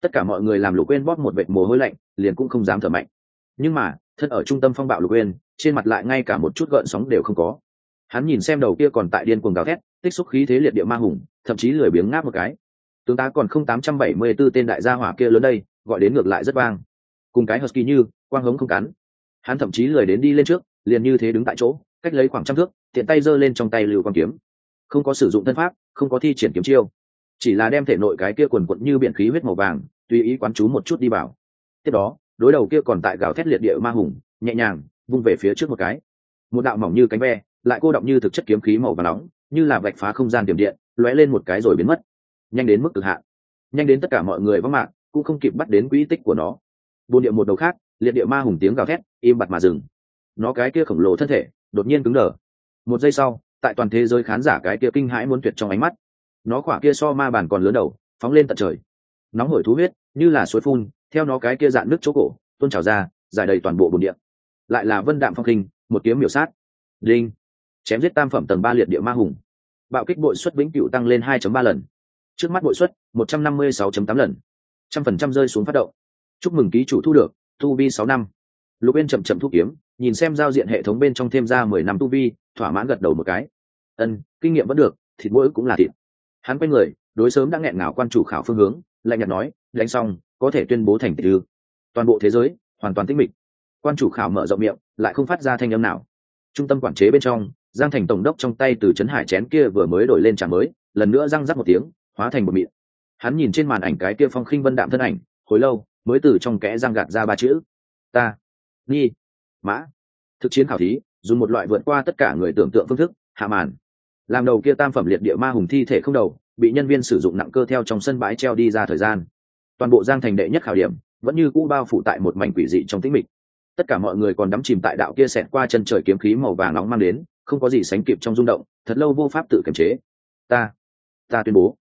Tất cả mọi người làm Lục Uyên bóp một vệt mồ hôi lạnh, liền cũng không dám thở mạnh. Nhưng mà thân ở trung tâm phong bạo Lục Uyên, trên mặt lại ngay cả một chút gợn sóng đều không có. Hắn nhìn xem đầu kia còn tại điên cuồng gào thét, tích xúc khí thế liệt địa ma hùng, thậm chí lười biếng ngáp một cái. Tướng tá còn không 874 tên đại gia hỏa kia lớn đây, gọi đến ngược lại rất vang. Cùng cái husky như quang hống không cắn. Hắn thậm chí lười đến đi lên trước, liền như thế đứng tại chỗ, cách lấy khoảng trăm thước, tiện tay giơ lên trong tay lưu quang kiếm. Không có sử dụng thân pháp, không có thi triển kiếm chiêu, chỉ là đem thể nội cái kia quần quật như biển khí huyết màu vàng, tùy ý quán chú một chút đi vào. Tiếp đó, đối đầu kia còn tại gào thét liệt địa ma hùng, nhẹ nhàng vung về phía trước một cái. Một đạo mỏng như cánh ve, lại cô động như thực chất kiếm khí màu vàng nóng, như là vạch phá không gian tiềm điện, lóe lên một cái rồi biến mất, nhanh đến mức cực hạn, nhanh đến tất cả mọi người vắng mạng cũng không kịp bắt đến quỹ tích của nó. Buôn địa một đầu khác, liệt địa ma hùng tiếng gào thét im bặt mà dừng. Nó cái kia khổng lồ thân thể đột nhiên cứng đờ. Một giây sau, tại toàn thế giới khán giả cái kia kinh hãi muốn tuyệt trong ánh mắt, nó khỏa kia so ma bản còn lớn đầu, phóng lên tận trời, nóng hổi thú huyết như là suối phun theo nó cái kia dạn nước chỗ cổ tuôn trào ra, giải đầy toàn bộ bồn địa. Lại là vân đạm phong kinh, một kiếm miểu sát. Đinh, chém giết tam phẩm tầng 3 liệt địa ma hùng. Bạo kích bội suất vĩnh cửu tăng lên 2.3 lần. Trước mắt bội suất 156.8 lần. 100% rơi xuống phát động. Chúc mừng ký chủ thu được tu vi 6 năm. Lục Uyên chậm chậm thu kiếm, nhìn xem giao diện hệ thống bên trong thêm ra 10 năm tu vi, thỏa mãn gật đầu một cái. Kinh nghiệm vẫn được, thịt mỗi cũng là thịt. Hắn quay người, đối sớm đã nghẹn ngào quan chủ khảo phương hướng, lạnh nhạt nói, đánh xong, có thể tuyên bố thành tựu ư? Toàn bộ thế giới hoàn toàn tĩnh mịch. Quan chủ khảo mở rộng miệng, lại không phát ra thanh âm nào. Trung tâm quản chế bên trong, Giang Thành tổng đốc trong tay từ trấn hải chén kia vừa mới đổi lên trà mới, lần nữa răng rắc một tiếng, hóa thành một mịn. Hắn nhìn trên màn ảnh cái kia phong khinh vân đạm thân ảnh, hồi lâu mới từ trong kẽ răng gạt ra ba chữ: ta, nghi, mã. Thực chiến khảo thí, dùng một loại vượt qua tất cả người tưởng tượng phương thức, hạ màn. Làm đầu kia tam phẩm liệt địa ma hùng thi thể không đầu, bị nhân viên sử dụng nặng cơ theo trong sân bãi treo đi ra thời gian. Toàn bộ Giang Thành đệ nhất khảo điểm, vẫn như cũ bao phủ tại một mảnh quỷ dị trong tĩnh mịch. Tất cả mọi người còn đắm chìm tại đạo kia xẹt qua chân trời kiếm khí màu vàng nóng mang đến, không có gì sánh kịp trong rung động, thật lâu vô pháp tự kiềm chế. Ta tuyên bố,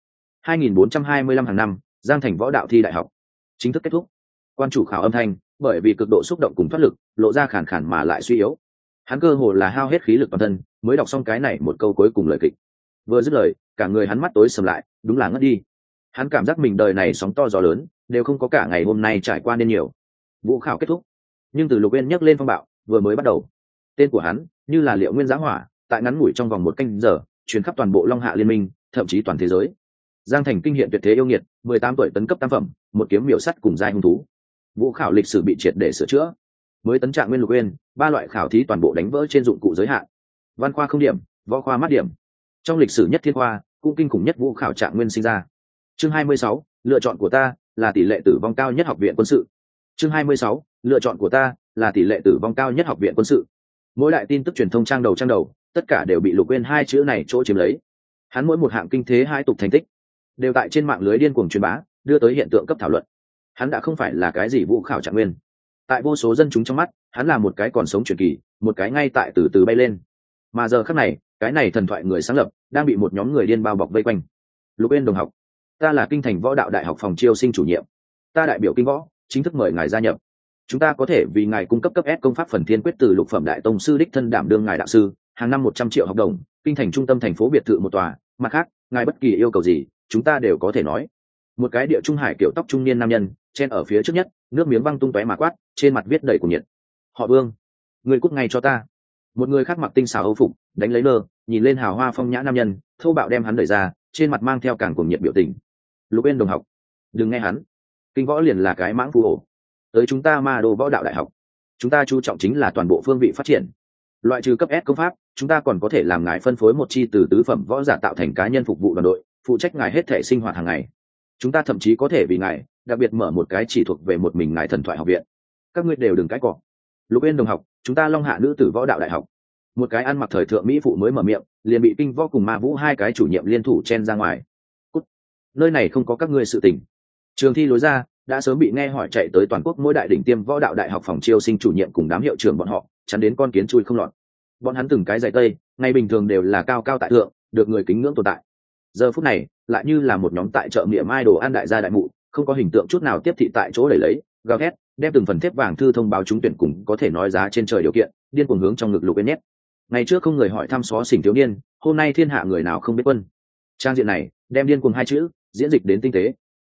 2425 hàng năm, Giang Thành võ đạo thi đại học chính thức kết thúc. Quan chủ khảo âm thanh, bởi vì cực độ xúc động cùng thoát lực, lộ ra khàn khàn mà lại suy yếu. Hắn cơ hồ là hao hết khí lực toàn thân, mới đọc xong cái này một câu cuối cùng lời kịch. Vừa dứt lời, cả người hắn mắt tối sầm lại, đúng là ngất đi. Hắn cảm giác mình đời này sóng to gió lớn, đều không có cả ngày hôm nay trải qua nên nhiều. Vũ khảo kết thúc, nhưng từ Lục Uyên nhấc lên phong bạo vừa mới bắt đầu, tên của hắn như là liệu nguyên giá hỏa, tại ngắn ngủi trong vòng một canh giờ, truyền khắp toàn bộ Long Hạ liên minh, thậm chí toàn thế giới. Giang Thành kinh hiện tuyệt thế yêu nghiệt, 18 tuổi tấn cấp tam phẩm, một kiếm miểu sắt cùng giai hung thú. Vũ khảo lịch sử bị triệt để sửa chữa, mới tấn trạng nguyên Lục Uyên, 3 loại khảo thí toàn bộ đánh vỡ trên dụng cụ giới hạn. Văn khoa không điểm, võ khoa mát điểm. Trong lịch sử nhất thiên khoa, cũng kinh khủng nhất vũ khảo trạng nguyên sinh ra. Chương 26, lựa chọn của ta là tỷ lệ tử vong cao nhất học viện quân sự. Chương 26, lựa chọn của ta là tỷ lệ tử vong cao nhất học viện quân sự. Mỗi đại tin tức truyền thông trang đầu, tất cả đều bị Lục Uyên hai chữ này chỗ chiếm lấy. Hắn mỗi một hạng kinh thế hai tục thành tích, đều tại trên mạng lưới điên cuồng truyền bá, đưa tới hiện tượng cấp thảo luận. Hắn đã không phải là cái gì vũ khảo trạng nguyên, tại vô số dân chúng trong mắt, hắn là một cái còn sống truyền kỳ, một cái ngay tại từ từ bay lên. Mà giờ khắc này, cái này thần thoại người sáng lập đang bị một nhóm người điên bao bọc vây quanh. Lục Uyên đồng học, ta là Kinh Thành Võ Đạo Đại học phòng chiêu sinh chủ nhiệm, ta đại biểu Kinh Võ, chính thức mời ngài gia nhập. Chúng ta có thể vì ngài cung cấp S công pháp phần thiên quyết từ lục phẩm đại tông sư đích thân đảm đương ngài đạo sư, hàng năm 100 triệu học đồng, Kinh Thành trung tâm thành phố biệt thự một tòa. Mặt khác, ngài bất kỳ yêu cầu gì, chúng ta đều có thể nói. Một cái địa trung hải kiểu tóc trung niên nam nhân chen ở phía trước nhất, nước miếng văng tung tóe mà quát, trên mặt viết đầy cuồng nhiệt. Họ Vương, người cút ngay cho ta. Một người khác mặc tinh xảo âu phục, đánh lấy nơ, nhìn lên hào hoa phong nhã nam nhân, thô bạo đem hắn đẩy ra, trên mặt mang theo càng cuồng nhiệt biểu tình. Lục Uyên đồng học, đừng nghe hắn, Kinh Võ liền là cái mãng phù ổ. Tới chúng ta Ma Đô Võ Đạo Đại học, chúng ta chú trọng chính là toàn bộ phương vị phát triển. Loại trừ cấp S công pháp, chúng ta còn có thể làm ngài phân phối một chi từ tứ phẩm võ giả tạo thành cá nhân phục vụ đoàn đội, phụ trách ngài hết thể sinh hoạt hàng ngày. Chúng ta thậm chí có thể vì ngài đặc biệt mở một cái chỉ thuộc về một mình ngài thần thoại học viện. Các ngươi đều đừng cãi cọ. Lục Uyên đồng học, chúng ta Long Hạ nữ tử võ đạo đại học. Một cái ăn mặc thời thượng mỹ phụ mới mở miệng, liền bị Kinh Võ cùng Ma Vũ hai cái chủ nhiệm liên thủ chen ra ngoài. Cút. Nơi này không có các ngươi sự tình. Trường thi lối ra đã sớm bị nghe hỏi chạy tới toàn quốc mỗi đại đỉnh tiêm võ đạo đại học phòng chiêu sinh chủ nhiệm cùng đám hiệu trưởng bọn họ chắn đến con kiến chui không lọt. Bọn hắn từng cái giày tây, ngày bình thường đều là cao cao tại thượng, được người kính ngưỡng tồn tại. Giờ phút này lại như là một nhóm tại chợ miệng mai đồ ăn đại gia đại mụ, không có hình tượng chút nào tiếp thị tại chỗ đẩy lấy, gào thét, đem từng phần thép vàng thư thông báo trúng tuyển cùng có thể nói giá trên trời điều kiện, điên cuồng hướng trong ngực Lục Uyên nhét. Ngày trước không người hỏi thăm xó xỉnh thiếu niên, hôm nay thiên hạ người nào không biết quân. Trang diện này đem điên cuồng hai chữ diễn dịch đến tinh tế.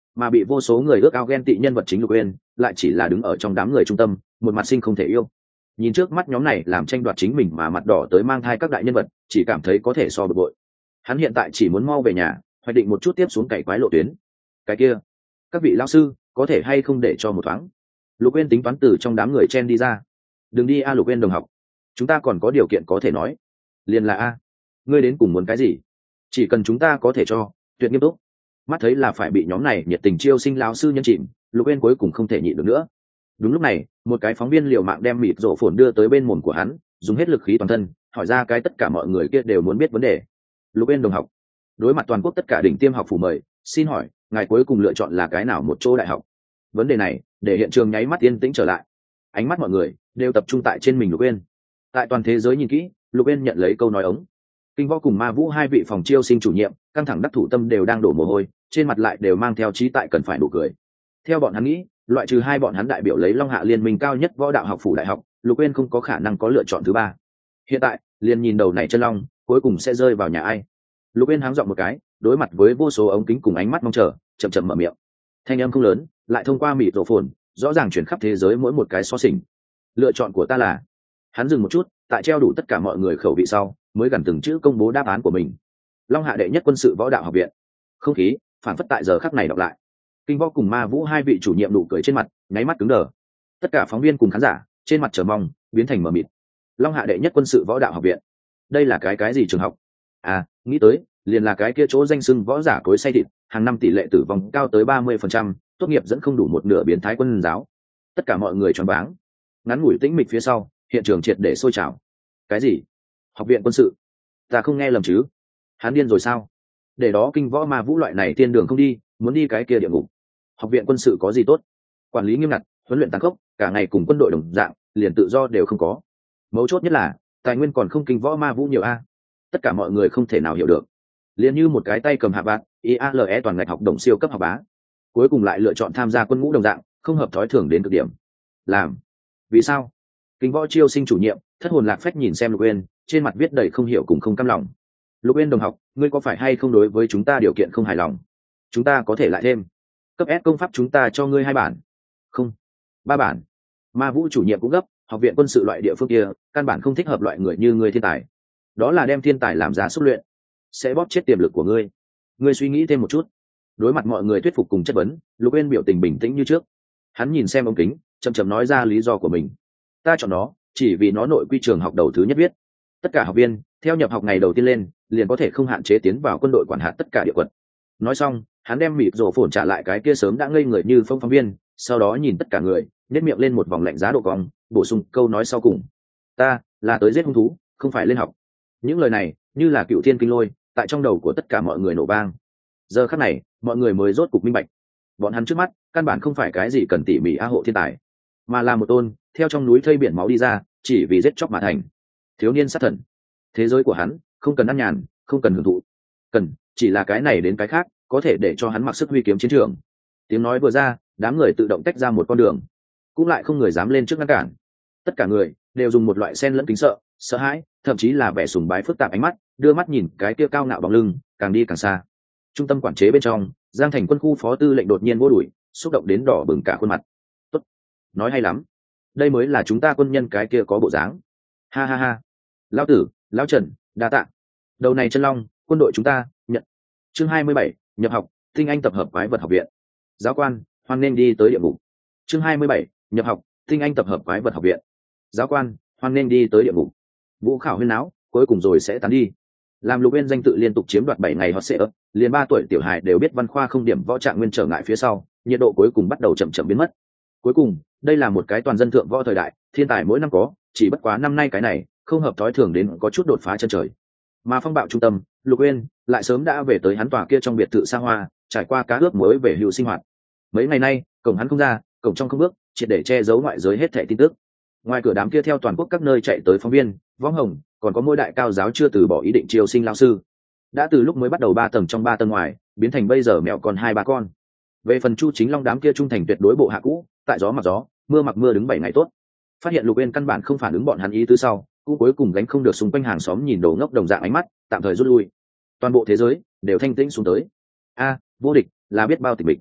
mà bị vô số người ước ao ghen tị nhân vật chính Lục Uyên lại chỉ là đứng ở trong đám người trung tâm, một mặt sinh không thể yêu. Nhìn trước mắt nhóm này làm tranh đoạt chính mình mà mặt đỏ tới mang thai các đại nhân vật, chỉ cảm thấy có thể so bực bội. Hắn hiện tại chỉ muốn mau về nhà, hoạch định một chút tiếp xuống cày quái lộ tuyến. Cái kia, các vị lão sư, có thể hay không để cho một thoáng? Lục Uyên tính toán từ trong đám người chen đi ra. Đừng đi a Lục Uyên đồng học, chúng ta còn có điều kiện có thể nói. Liền là a, ngươi đến cùng muốn cái gì? Chỉ cần chúng ta có thể cho, tuyệt nghiêm túc. Mắt thấy là phải bị nhóm này nhiệt tình chiêu sinh lão sư nhân chìm, Lục Uyên cuối cùng không thể nhịn được nữa. Đúng lúc này, một cái phóng viên liều mạng đem mịt rổ phồn đưa tới bên mồm của hắn, dùng hết lực khí toàn thân, hỏi ra cái tất cả mọi người kia đều muốn biết vấn đề. Lục Uyên đồng học, đối mặt toàn quốc tất cả đỉnh tiêm học phủ mời, xin hỏi, ngài cuối cùng lựa chọn là cái nào một chỗ đại học? Vấn đề này, để hiện trường nháy mắt yên tĩnh trở lại. Ánh mắt mọi người đều tập trung tại trên mình Lục Uyên. Tại toàn thế giới nhìn kỹ, Lục Uyên nhận lấy câu nói ống. Kinh Võ cùng Ma Vũ hai vị phòng chiêu sinh chủ nhiệm, căng thẳng đắc thủ tâm đều đang đổ mồ hôi, trên mặt lại đều mang theo trí tại cần phải nụ cười. Theo bọn hắn nghĩ, loại trừ hai bọn hắn đại biểu lấy Long Hạ liên minh cao nhất võ đạo học phủ đại học, Lục Uyên không có khả năng có lựa chọn thứ ba. Hiện tại, liền nhìn đầu này chân long, cuối cùng sẽ rơi vào nhà ai? Lục Uyên háng giọng một cái, đối mặt với vô số ống kính cùng ánh mắt mong chờ, chậm chậm mở miệng. Thanh âm không lớn, lại thông qua mịt rổ phồn, rõ ràng truyền khắp thế giới mỗi một cái so sình. Lựa chọn của ta là. Hắn dừng một chút, tại treo đủ tất cả mọi người khẩu vị sau, mới gần từng chữ công bố đáp án của mình. Long Hạ đệ nhất quân sự võ đạo học viện. Không khí phản phất tại giờ khắc này đọc lại. Kinh Võ cùng Ma Vũ hai vị chủ nhiệm nụ cười trên mặt nháy mắt cứng đờ. Tất cả phóng viên cùng khán giả trên mặt chờ mong biến thành mờ mịt. Long Hạ đệ nhất quân sự võ đạo học viện, đây là cái gì trường học? À, nghĩ tới liền là cái kia chỗ danh xưng võ giả cối xay thịt, hàng năm tỷ lệ tử vong cao tới 30%, tốt nghiệp dẫn không đủ một nửa biến thái quân giáo. Tất cả mọi người choáng váng. Ngắn ngủi tĩnh mịch phía sau, hiện trường triệt để sôi trào. Cái gì? Học viện quân sự? Ta không nghe lầm chứ? Hắn điên rồi sao? Để đó Kinh Võ Ma Vũ loại này tiên đường không đi, muốn đi cái kia địa ngục. Học viện quân sự có gì tốt? Quản lý nghiêm ngặt, huấn luyện tàn khốc, cả ngày cùng quân đội đồng dạng, liền tự do đều không có. Mấu chốt nhất là tài nguyên còn không Kinh Võ Ma Vũ nhiều a. Tất cả mọi người không thể nào hiểu được. Liền như một cái tay cầm hạ bát, IALE toàn ngạch học đồng siêu cấp học bá, cuối cùng lại lựa chọn tham gia quân ngũ đồng dạng, không hợp thói thường đến cực điểm. Làm? Vì sao? Kinh Võ chiêu sinh chủ nhiệm thất hồn lạc phách nhìn xem Lục Uyên, trên mặt viết đầy không hiểu cùng không cam lòng. Lục Uyên đồng học, ngươi có phải hay không đối với chúng ta điều kiện không hài lòng? Chúng ta có thể lại thêm. Cấp S công pháp chúng ta cho ngươi 2 bản. Không, 3 bản. Ma Vũ chủ nhiệm cũng gấp, học viện quân sự loại địa phương kia, căn bản không thích hợp loại người như ngươi thiên tài. Đó là đem thiên tài làm giá xúc luyện, sẽ bóp chết tiềm lực của ngươi. Ngươi suy nghĩ thêm một chút. Đối mặt mọi người thuyết phục cùng chất vấn, Lục Uyên biểu tình bình tĩnh như trước. Hắn nhìn xem ống kính, chậm chậm nói ra lý do của mình. Ta chọn nó, chỉ vì nó nội quy trường học đầu thứ nhất viết. Tất cả học viên, theo nhập học ngày đầu tiên lên, liền có thể không hạn chế tiến vào quân đội quản hạt tất cả địa quận. Nói xong, hắn đem mịt rổ phồn trả lại cái kia sớm đã ngây người như phóng viên, sau đó nhìn tất cả người, nhếch miệng lên một vòng lạnh giá độ cong, bổ sung câu nói sau cùng. Ta là tới giết hung thú, không phải lên học. Những lời này như là cựu thiên kinh lôi, tại trong đầu của tất cả mọi người nổ vang. Giờ khắc này, mọi người mới rốt cục minh bạch. Bọn hắn trước mắt, căn bản không phải cái gì cần tỉ mỉ hộ thiên tài, mà là một tôn theo trong núi thây biển máu đi ra, chỉ vì giết chóc mà thành thiếu niên sát thần. Thế giới của hắn không cần ăn nhàn, không cần hưởng thụ, cần chỉ là cái này đến cái khác, có thể để cho hắn mặc sức huy kiếm chiến trường. Tiếng nói vừa ra, đám người tự động tách ra một con đường, cũng lại không người dám lên trước ngăn cản. Tất cả người đều dùng một loại xen lẫn kính sợ, sợ hãi, thậm chí là vẻ sùng bái phức tạp ánh mắt, đưa mắt nhìn cái kia cao ngạo bóng lưng càng đi càng xa. Trung tâm quản chế bên trong, Giang Thành quân khu phó tư lệnh đột nhiên vô đuổi, xúc động đến đỏ bừng cả khuôn mặt. Tốt, nói hay lắm, đây mới là chúng ta quân nhân cái kia có bộ dáng. Ha ha ha, lão tử, lão Trần, đa tạ. Đầu này chân long, quân đội chúng ta nhận. Chương 27, nhập học, tinh anh tập hợp quái vật học viện. Giáo quan, hoan nên đi tới địa ngục. Chương 27, nhập học, tinh anh tập hợp quái vật học viện. Giáo quan, hoan nên đi tới địa ngục. Vũ khảo huyên náo, cuối cùng rồi sẽ tán đi. Làm Lục Uyên danh tự liên tục chiếm đoạt 7 ngày hot sẽ ấp, liền 3 tuổi tiểu hài đều biết văn khoa không điểm võ trạng nguyên trở ngại phía sau, nhiệt độ cuối cùng bắt đầu chậm chậm biến mất. Cuối cùng, đây là một cái toàn dân thượng võ thời đại, thiên tài mỗi năm có, chỉ bất quá năm nay cái này không hợp thói thường đến có chút đột phá chân trời. Mà phong bạo trung tâm, Lục Uyên lại sớm đã về tới hắn tòa kia trong biệt thự xa hoa, trải qua cá ướp muối về hưu sinh hoạt. Mấy ngày nay, cổng hắn không ra, cổng trong không bước, triệt để che giấu ngoại giới hết thảy tin tức. Ngoài cửa đám kia theo toàn quốc các nơi chạy tới phóng viên, võng hồng, còn có mỗi đại cao giáo chưa từ bỏ ý định chiêu sinh lao sư. Đã từ lúc mới bắt đầu 3 tầng trong 3 tầng ngoài, biến thành bây giờ mèo còn 2-3 con. Về phần Chu Chính Long đám kia trung thành tuyệt đối bộ hạ cũ, tại gió mặc gió, mưa mặc mưa đứng 7 ngày tốt. Phát hiện Lục Uyên căn bản không phản ứng bọn hắn ý tứ sau, cũng cuối cùng gánh không được xung quanh hàng xóm nhìn đồ ngốc đồng dạng ánh mắt, tạm thời rút lui. Toàn bộ thế giới đều thanh tĩnh xuống tới. A, vô địch là biết bao tịch mịch.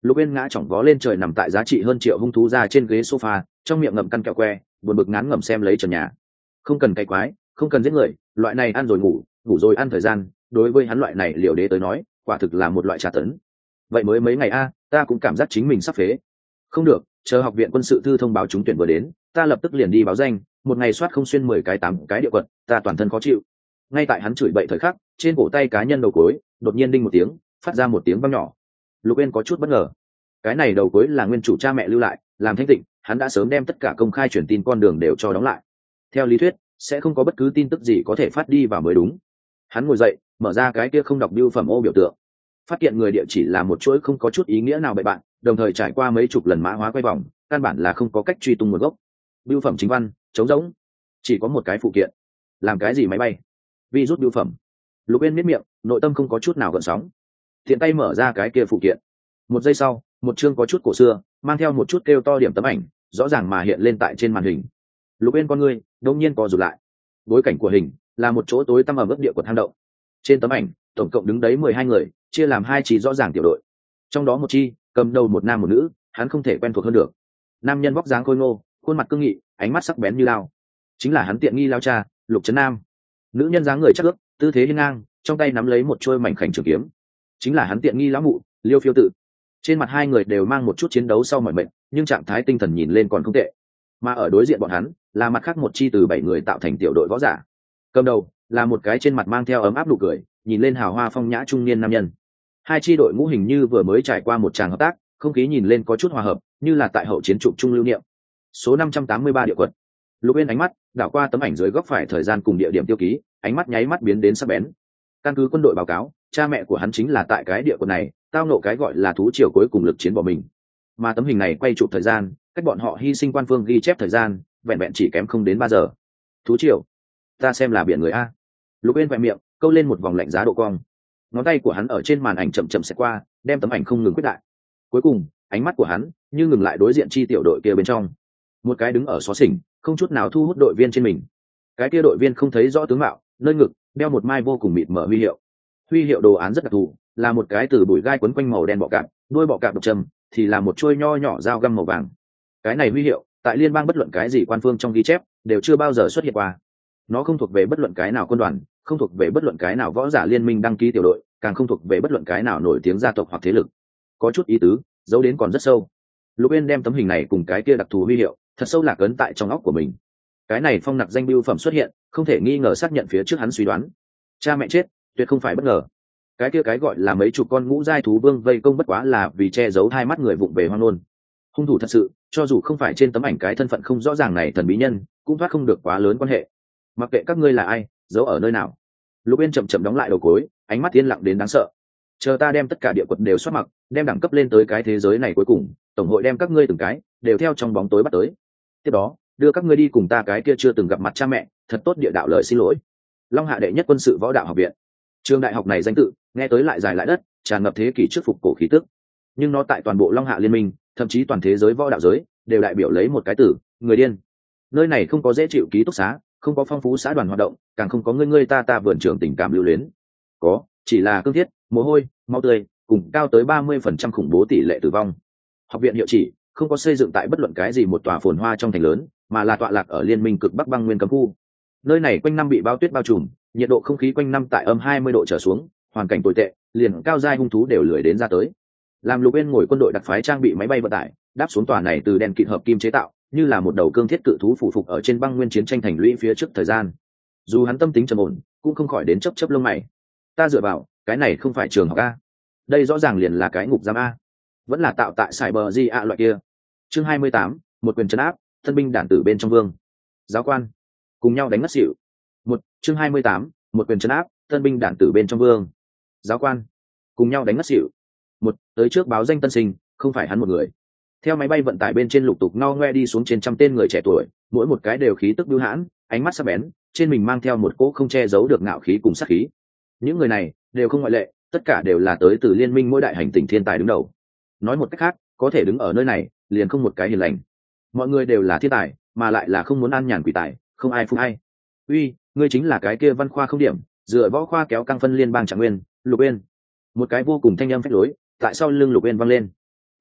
Lục Uyên ngã chỏng vó lên trời, nằm tại giá trị hơn triệu hung thú ra trên ghế sofa, trong miệng ngậm căn kẹo que, buồn bực ngán ngẩm xem lấy trần nhà. Không cần cày quái, không cần giết người, loại này ăn rồi ngủ, ngủ rồi ăn thời gian, đối với hắn loại này liều đế tới nói, quả thực là một loại tra tấn. Vậy mới mấy ngày a, ta cũng cảm giác chính mình sắp phế. Không được, chờ học viện quân sự thư thông báo trúng tuyển vừa đến, ta lập tức liền đi báo danh, một ngày soát không xuyên 10 cái 8 cái địa quật, ta toàn thân khó chịu. Ngay tại hắn chửi bậy thời khắc, trên cổ tay cá nhân đầu cuối đột nhiên đinh một tiếng, phát ra một tiếng vang nhỏ. Lục Uyên có chút bất ngờ. Cái này đầu cuối là nguyên chủ cha mẹ lưu lại, làm thanh tịnh, hắn đã sớm đem tất cả công khai truyền tin con đường đều cho đóng lại. Theo lý thuyết, sẽ không có bất cứ tin tức gì có thể phát đi vào mới đúng. Hắn ngồi dậy, mở ra cái kia không đọc bưu phẩm ô biểu tượng. Phát hiện người địa chỉ là một chuỗi không có chút ý nghĩa nào bậy bạn, đồng thời trải qua mấy chục lần mã hóa quay vòng, căn bản là không có cách truy tung nguồn gốc. Bưu phẩm chính văn, trống rỗng, chỉ có một cái phụ kiện. Làm cái gì máy bay? Virus bưu phẩm. Lục Uyên miết miệng, nội tâm không có chút nào gợn sóng. Tiện tay mở ra cái kia phụ kiện. Một giây sau, một chương có chút cổ xưa, mang theo một chút kêu to điểm tấm ảnh, rõ ràng mà hiện lên tại trên màn hình. Lục Uyên con ngươi đột nhiên co rụt lại. Bối cảnh của hình là một chỗ tối tăm ẩm ướt địa quật hang động. Trên tấm ảnh, tổng cộng đứng đấy 12 người, chia làm hai chi rõ ràng tiểu đội. Trong đó một chi, cầm đầu một nam một nữ, hắn không thể quen thuộc hơn được. Nam nhân vóc dáng khôi ngô, khuôn mặt cương nghị, ánh mắt sắc bén như lao, chính là hắn tiện nghi lao cha, Lục Trấn Nam. Nữ nhân dáng người chắc ước, tư thế hiên ngang, trong tay nắm lấy một trôi mảnh khảnh trường kiếm, chính là hắn tiện nghi lão mụ, Liêu Phiêu Tự. Trên mặt hai người đều mang một chút chiến đấu sau mọi mệnh, nhưng trạng thái tinh thần nhìn lên còn không tệ. Mà ở đối diện bọn hắn là mặt khác một chi từ 7 người tạo thành tiểu đội võ giả. Cầm đầu là một cái trên mặt mang theo ấm áp nụ cười, nhìn lên hào hoa phong nhã trung niên nam nhân. Hai chi đội ngũ hình như vừa mới trải qua một tràng hợp tác, không khí nhìn lên có chút hòa hợp, như là tại hậu chiến trục trung lưu niệm. Số 583 địa quật. Lục Uyên ánh mắt đảo qua tấm ảnh dưới góc phải thời gian cùng địa điểm tiêu ký, ánh mắt nháy mắt biến đến sắc bén. Căn cứ quân đội báo cáo, cha mẹ của hắn chính là tại cái địa quật này tao nộ cái gọi là thú triều cuối cùng lực chiến bỏ mình. Mà tấm hình này quay chụp thời gian, cách bọn họ hy sinh quan phương ghi chép thời gian, vẹn vẹn chỉ kém không đến 3 giờ. Thú triều? Ta xem là biển người a. Lục Uyên vẹn miệng, câu lên một vòng lạnh giá độ cong. Ngón tay của hắn ở trên màn ảnh chậm chậm xẹt qua, đem tấm ảnh không ngừng quyết đại. Cuối cùng, ánh mắt của hắn như ngừng lại đối diện chi tiểu đội kia bên trong. Một cái đứng ở xó xỉnh, không chút nào thu hút đội viên trên mình. Cái kia đội viên không thấy rõ tướng mạo, nơi ngực đeo một mai vô cùng mịt mờ huy hiệu. Huy hiệu đồ án rất đặc thù, là một cái từ bụi gai quấn quanh màu đen bọ cạp, đuôi bọ cạp độc trầm thì là một chuôi nho nhỏ dao găm màu vàng. Cái này huy hiệu, tại liên bang bất luận cái gì quan phương trong ghi chép đều chưa bao giờ xuất hiện qua. Nó không thuộc về bất luận cái nào quân đoàn, không thuộc về bất luận cái nào võ giả liên minh đăng ký tiểu đội, càng không thuộc về bất luận cái nào nổi tiếng gia tộc hoặc thế lực. Có chút ý tứ, giấu đến còn rất sâu. Lục Uyên đem tấm hình này cùng cái kia đặc thù huy hiệu thật sâu lạc ấn tại trong óc của mình. Cái này phong nặc danh bưu phẩm xuất hiện, không thể nghi ngờ xác nhận phía trước hắn suy đoán. Cha mẹ chết, tuyệt không phải bất ngờ. Cái kia cái gọi là mấy chục con ngũ giai thú vương vây công bất quá là vì che giấu hai mắt người vụng về hoang nôn. Hung thủ thật sự, cho dù không phải trên tấm ảnh cái thân phận không rõ ràng này thần bí nhân, cũng thoát không được quá lớn quan hệ. Mặc kệ các ngươi là ai, giấu ở nơi nào. Lục Uyên chậm chậm đóng lại đầu cối, ánh mắt yên lặng đến đáng sợ. Chờ ta đem tất cả địa quật đều soát mặc, đem đẳng cấp lên tới cái thế giới này cuối cùng, tổng hội đem các ngươi từng cái đều theo trong bóng tối bắt tới. Tiếp đó, đưa các ngươi đi cùng ta cái kia chưa từng gặp mặt cha mẹ, thật tốt địa đạo lời xin lỗi. Long Hạ đệ nhất quân sự võ đạo học viện. Trường đại học này danh tự, nghe tới lại dài lại đất, tràn ngập thế kỷ trước phục cổ khí tức. Nhưng nó tại toàn bộ Long Hạ liên minh, thậm chí toàn thế giới võ đạo giới, đều đại biểu lấy một cái từ, người điên. Nơi này không có dễ chịu ký túc xá, không có phong phú xã đoàn hoạt động, càng không có ngươi ta vườn trường tình cảm lưu luyến. Có, chỉ là cương thiết, mồ hôi, máu tươi, cùng cao tới 30% khủng bố tỷ lệ tử vong. Học viện hiệu chỉ không có xây dựng tại bất luận cái gì một tòa phồn hoa trong thành lớn, mà là tọa lạc ở liên minh cực bắc băng nguyên cấm khu. Nơi này quanh năm bị bao tuyết bao trùm, nhiệt độ không khí quanh năm tại âm 20 độ trở xuống, hoàn cảnh tồi tệ, liền cao giai hung thú đều lười đến ra tới. Làm Lục Uyên ngồi quân đội đặc phái trang bị máy bay vận tải, đáp xuống tòa này từ đèn kịt hợp kim chế tạo, như là một đầu cương thiết cự thú phụ phục ở trên băng nguyên chiến tranh thành lũy phía trước thời gian. Dù hắn tâm tính trầm ổn, cũng không khỏi đến chớp lông mày. Ta dựa vào, cái này không phải trường học a, đây rõ ràng liền là cái ngục giam a, vẫn là tạo tại Cyber Di a loại kia. Chương 28, một quyền trấn áp, thân binh đản tử bên trong vương. Giáo quan, cùng nhau đánh ngất xỉu. Chương 28, một quyền trấn áp, thân binh đản tử bên trong vương. Giáo quan, cùng nhau đánh ngất xỉu. Tới trước báo danh tân sinh, không phải hắn một người. Theo máy bay vận tải bên trên lục tục ngo ngoe đi xuống trên trăm tên người trẻ tuổi, mỗi một cái đều khí tức bưu hãn, ánh mắt sắc bén, trên mình mang theo một cỗ không che giấu được ngạo khí cùng sát khí. Những người này đều không ngoại lệ, tất cả đều là tới từ liên minh mỗi đại hành tinh thiên tài đứng đầu. Nói một cách khác, có thể đứng ở nơi này, liền không một cái hiền lành. Mọi người đều là thiên tài, mà lại là không muốn ăn nhàn quỷ tài, không ai phục ai. Uy, ngươi chính là cái kia văn khoa không điểm, dựa võ khoa kéo căng phân liên bang Trạng Nguyên, Lục Uyên. Một cái vô cùng thanh âm phách lối, tại sau lưng Lục Uyên vang lên.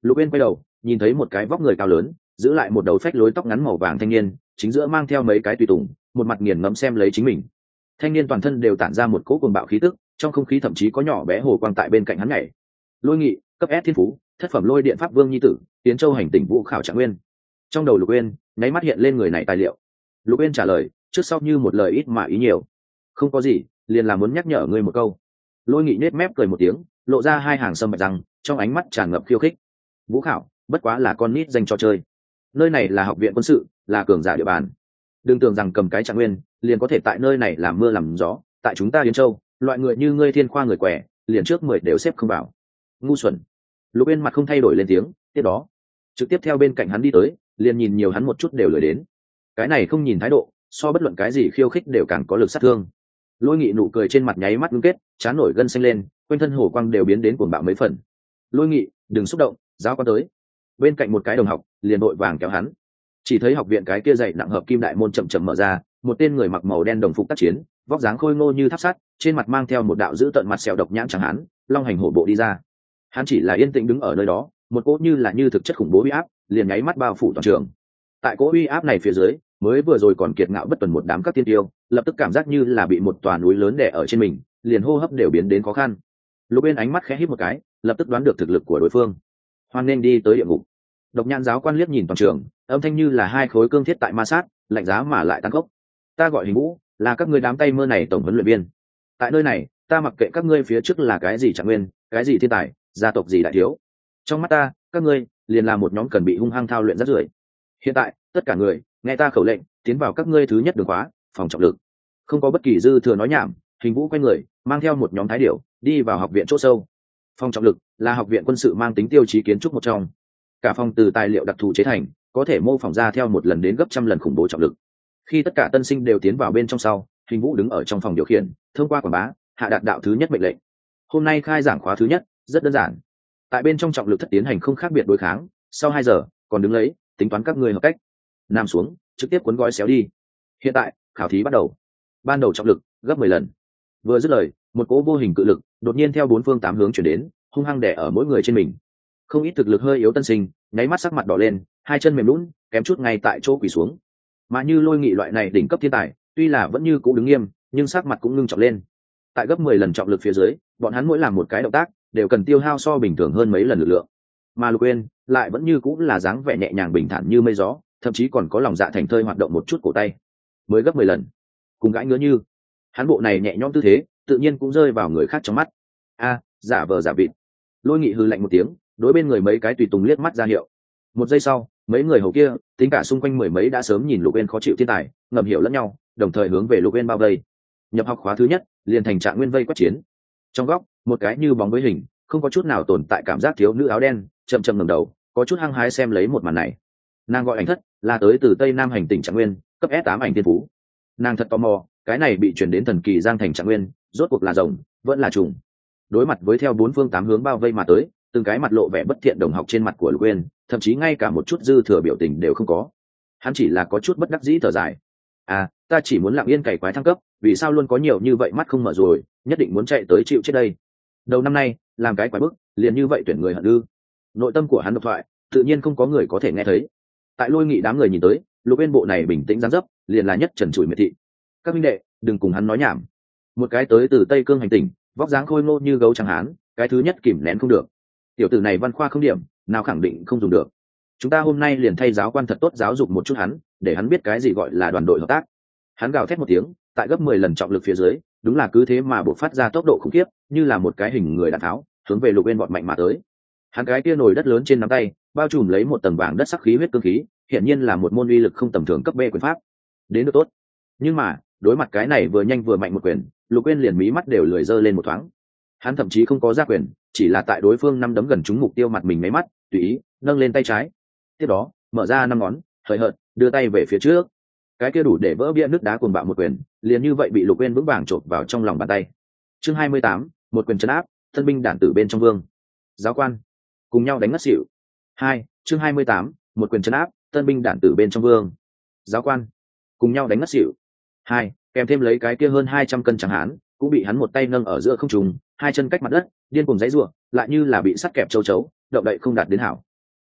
Lục Uyên quay đầu nhìn thấy một cái vóc người cao lớn, giữ lại một đầu phách lối tóc ngắn màu vàng thanh niên, chính giữa mang theo mấy cái tùy tùng, một mặt nghiền ngẫm xem lấy chính mình. Thanh niên toàn thân đều tản ra một cỗ cuồng bạo khí tức, trong không khí thậm chí có nhỏ bé hồ quang tại bên cạnh hắn nhảy. Lôi Nghị, cấp S thiên phú, thất phẩm lôi điện pháp vương nhi tử, tiến châu hành tỉnh vũ khảo trạng nguyên. Trong đầu Lục Uyên nháy mắt hiện lên người này tài liệu. Lục Uyên trả lời trước sau như một lời ít mà ý nhiều. Không có gì, liền là muốn nhắc nhở ngươi một câu. Lôi Nghị nết mép cười một tiếng, lộ ra hai hàng sâm bạch răng, trong ánh mắt tràn ngập khiêu khích. Vũ khảo bất quá là con nít dành cho chơi, nơi này là học viện quân sự, là cường giả địa bàn. Đừng tưởng rằng cầm cái trạng nguyên liền có thể tại nơi này làm mưa làm gió. Tại chúng ta Yến Châu, loại người như ngươi thiên khoa người quẻ liền trước 10 đều xếp không vào. Ngu xuẩn. Lục Uyên mặt không thay đổi lên tiếng, tiếp đó trực tiếp theo bên cạnh hắn đi tới, liền nhìn nhiều hắn một chút đều lười đến. Cái này không nhìn thái độ, so bất luận cái gì khiêu khích đều càng có lực sát thương. Lôi Nghị nụ cười trên mặt nháy mắt ngưng kết, trán nổi gân xanh lên, quanh thân hổ quang đều biến đến cuồng bạo mấy phần. Lôi Nghị, đừng xúc động, giáo quan tới. Bên cạnh một cái đồng học liền đội vàng kéo hắn. Chỉ thấy học viện cái kia dày nặng hợp kim đại môn chậm chậm mở ra, một tên người mặc màu đen đồng phục tác chiến, vóc dáng khôi ngô như tháp sắt, trên mặt mang theo một đạo dữ tợn mặt sẹo độc nhãn chẳng hắn, long hành hổ bộ đi ra. Hắn chỉ là yên tĩnh đứng ở nơi đó, một cỗ như thực chất khủng bố uy áp liền nháy mắt bao phủ toàn trường. Tại cỗ uy áp này phía dưới, mới vừa rồi còn kiệt ngạo bất tuần một đám các tiên tiêu, lập tức cảm giác như là bị một tòa núi lớn đè ở trên mình, liền hô hấp đều biến đến khó khăn. Lục Uyên ánh mắt khẽ híp một cái, lập tức đoán được thực lực của đối phương. Hoan nên đi tới địa ngục. Độc nhãn giáo quan liếc nhìn toàn trường, âm thanh như là hai khối cương thiết tại ma sát, lạnh giá mà lại tăng gốc. Ta gọi Hình Vũ, là các ngươi đám tay mơ này tổng huấn luyện viên. Tại nơi này, ta mặc kệ các ngươi phía trước là cái gì trạng nguyên, cái gì thiên tài, gia tộc gì đại thiếu. Trong mắt ta, các ngươi liền là một nhóm cần bị hung hăng thao luyện rất rưởi. Hiện tại, tất cả người, nghe ta khẩu lệnh, tiến vào các ngươi thứ nhất đường khóa, phòng trọng lực. Không có bất kỳ dư thừa nói nhảm, Hình Vũ quay người, mang theo một nhóm thái điểu, đi vào học viện chỗ sâu. Phòng trọng lực là học viện quân sự mang tính tiêu chí kiến trúc một trong. Cả phòng từ tài liệu đặc thù chế thành, có thể mô phỏng ra theo một lần đến gấp trăm lần khủng bố trọng lực. Khi tất cả tân sinh đều tiến vào bên trong sau, Hình Vũ đứng ở trong phòng điều khiển, thông qua quảng bá, hạ đạt đạo thứ nhất mệnh lệnh. Hôm nay khai giảng khóa thứ nhất, rất đơn giản. Tại bên trong trọng lực thất tiến hành không khác biệt đối kháng, sau 2 giờ, còn đứng lấy, tính toán các người hợp cách. Nằm xuống, trực tiếp cuốn gói xéo đi. Hiện tại, khảo thí bắt đầu. Ban đầu trọng lực gấp 10 lần. Vừa dứt lời, một cỗ vô hình cự lực đột nhiên theo 4 phương 8 hướng chuyển đến, hung hăng đè ở mỗi người trên mình. Không ít thực lực hơi yếu tân sinh, nháy mắt sắc mặt đỏ lên, hai chân mềm lún, kém chút ngay tại chỗ quỳ xuống. Mà như Lôi Nghị loại này đỉnh cấp thiên tài, tuy là vẫn như cũ đứng nghiêm, nhưng sắc mặt cũng ngưng trọng lên. Tại gấp 10 lần trọng lực phía dưới, bọn hắn mỗi làm một cái động tác, đều cần tiêu hao so bình thường hơn mấy lần lực lượng. Mà Lục Uyên lại vẫn như cũ là dáng vẻ nhẹ nhàng bình thản như mây gió, thậm chí còn có lòng dạ thành thơi hoạt động một chút cổ tay. Mới gấp 10 lần, cùng gãi ngứa như. Hắn bộ này nhẹ nhõm tư thế, tự nhiên cũng rơi vào người khác trong mắt. A, giả vờ giả vịt. Lôi Nghị hừ lạnh một tiếng, đối bên người mấy cái tùy tùng liếc mắt ra hiệu. Một giây sau, mấy người hầu kia, tính cả xung quanh mười mấy đã sớm nhìn Lục Uyên khó chịu thiên tài, ngầm hiểu lẫn nhau, đồng thời hướng về Lục Uyên bao vây. Nhập học khóa thứ nhất, liền thành trạng nguyên vây quét chiến. Trong góc, một cái như bóng với hình, không có chút nào tồn tại cảm giác thiếu nữ áo đen, chậm chậm ngẩng đầu, có chút hăng hái xem lấy một màn này. Nàng gọi Ảnh Thất, là tới từ Tây Nam hành tỉnh trạng nguyên, cấp S8 ảnh tiên phú. Nàng thật tò mò, cái này bị chuyển đến thần kỳ Giang thành trạng nguyên, rốt cuộc là rồng, vẫn là trùng. Đối mặt với theo 4 phương 8 hướng bao vây mà tới, từng cái mặt lộ vẻ bất thiện đồng học trên mặt của Lục Uyên, thậm chí ngay cả một chút dư thừa biểu tình đều không có. Hắn chỉ là có chút bất đắc dĩ thở dài. À, ta chỉ muốn lặng yên cày quái thăng cấp, vì sao luôn có nhiều như vậy mắt không mở rồi, nhất định muốn chạy tới chịu chết đây. Đầu năm nay, làm cái quái bức, liền như vậy tuyển người hận ư? Nội tâm của hắn độc thoại, tự nhiên không có người có thể nghe thấy. Tại Lôi Nghị đám người nhìn tới, Lục Uyên bộ này bình tĩnh dáng dấp, liền là nhất trần trụi miệt thị. Các minh đệ, đừng cùng hắn nói nhảm. Một cái tới từ Tây Cương hành tỉnh, vóc dáng khôi ngô như gấu trắng hán, cái thứ nhất kìm nén không được. Tiểu tử này văn khoa không điểm, nào khẳng định không dùng được. Chúng ta hôm nay liền thay giáo quan thật tốt giáo dục một chút hắn, để hắn biết cái gì gọi là đoàn đội hợp tác. Hắn gào thét một tiếng, tại gấp 10 lần trọng lực phía dưới, đúng là cứ thế mà buộc phát ra tốc độ khủng khiếp, như là một cái hình người đạn tháo, hướng về Lục Uyên vọt mạnh mà tới. Hắn cái kia nồi đất lớn trên nắm tay, bao trùm lấy một tầng vàng đất sắc khí huyết cương khí, hiển nhiên là một môn uy lực không tầm thường cấp B quyền pháp. Đến được tốt. Nhưng mà, đối mặt cái này vừa nhanh vừa mạnh một quyền, Lục Uyên liền mí mắt đều lười dơ lên một thoáng. Hắn thậm chí không có ra quyền, chỉ là tại đối phương năm đấm gần trúng mục tiêu mặt mình mấy mắt, tùy ý nâng lên tay trái. Tiếp đó, mở ra 5 ngón, hời hợt, đưa tay về phía trước. Cái kia đủ để vỡ bia nước đá cuồng bạo một quyền, liền như vậy bị Lục Uyên vững vàng chộp vào trong lòng bàn tay. Chương 28, một quyền trấn áp, thân binh đản tử bên trong vương. Giáo quan, cùng nhau đánh ngất xỉu. 2, chương 28, một quyền trấn áp, tân binh đản tử bên trong vương. Giáo quan, cùng nhau đánh ngất xỉu. 2, kèm thêm lấy cái kia hơn 200 cân chẳng hán, cũng bị hắn một tay nâng ở giữa không trung, hai chân cách mặt đất, điên cuồng giãy giụa, lại như là bị sắt kẹp châu chấu, động đậy không đạt đến hảo.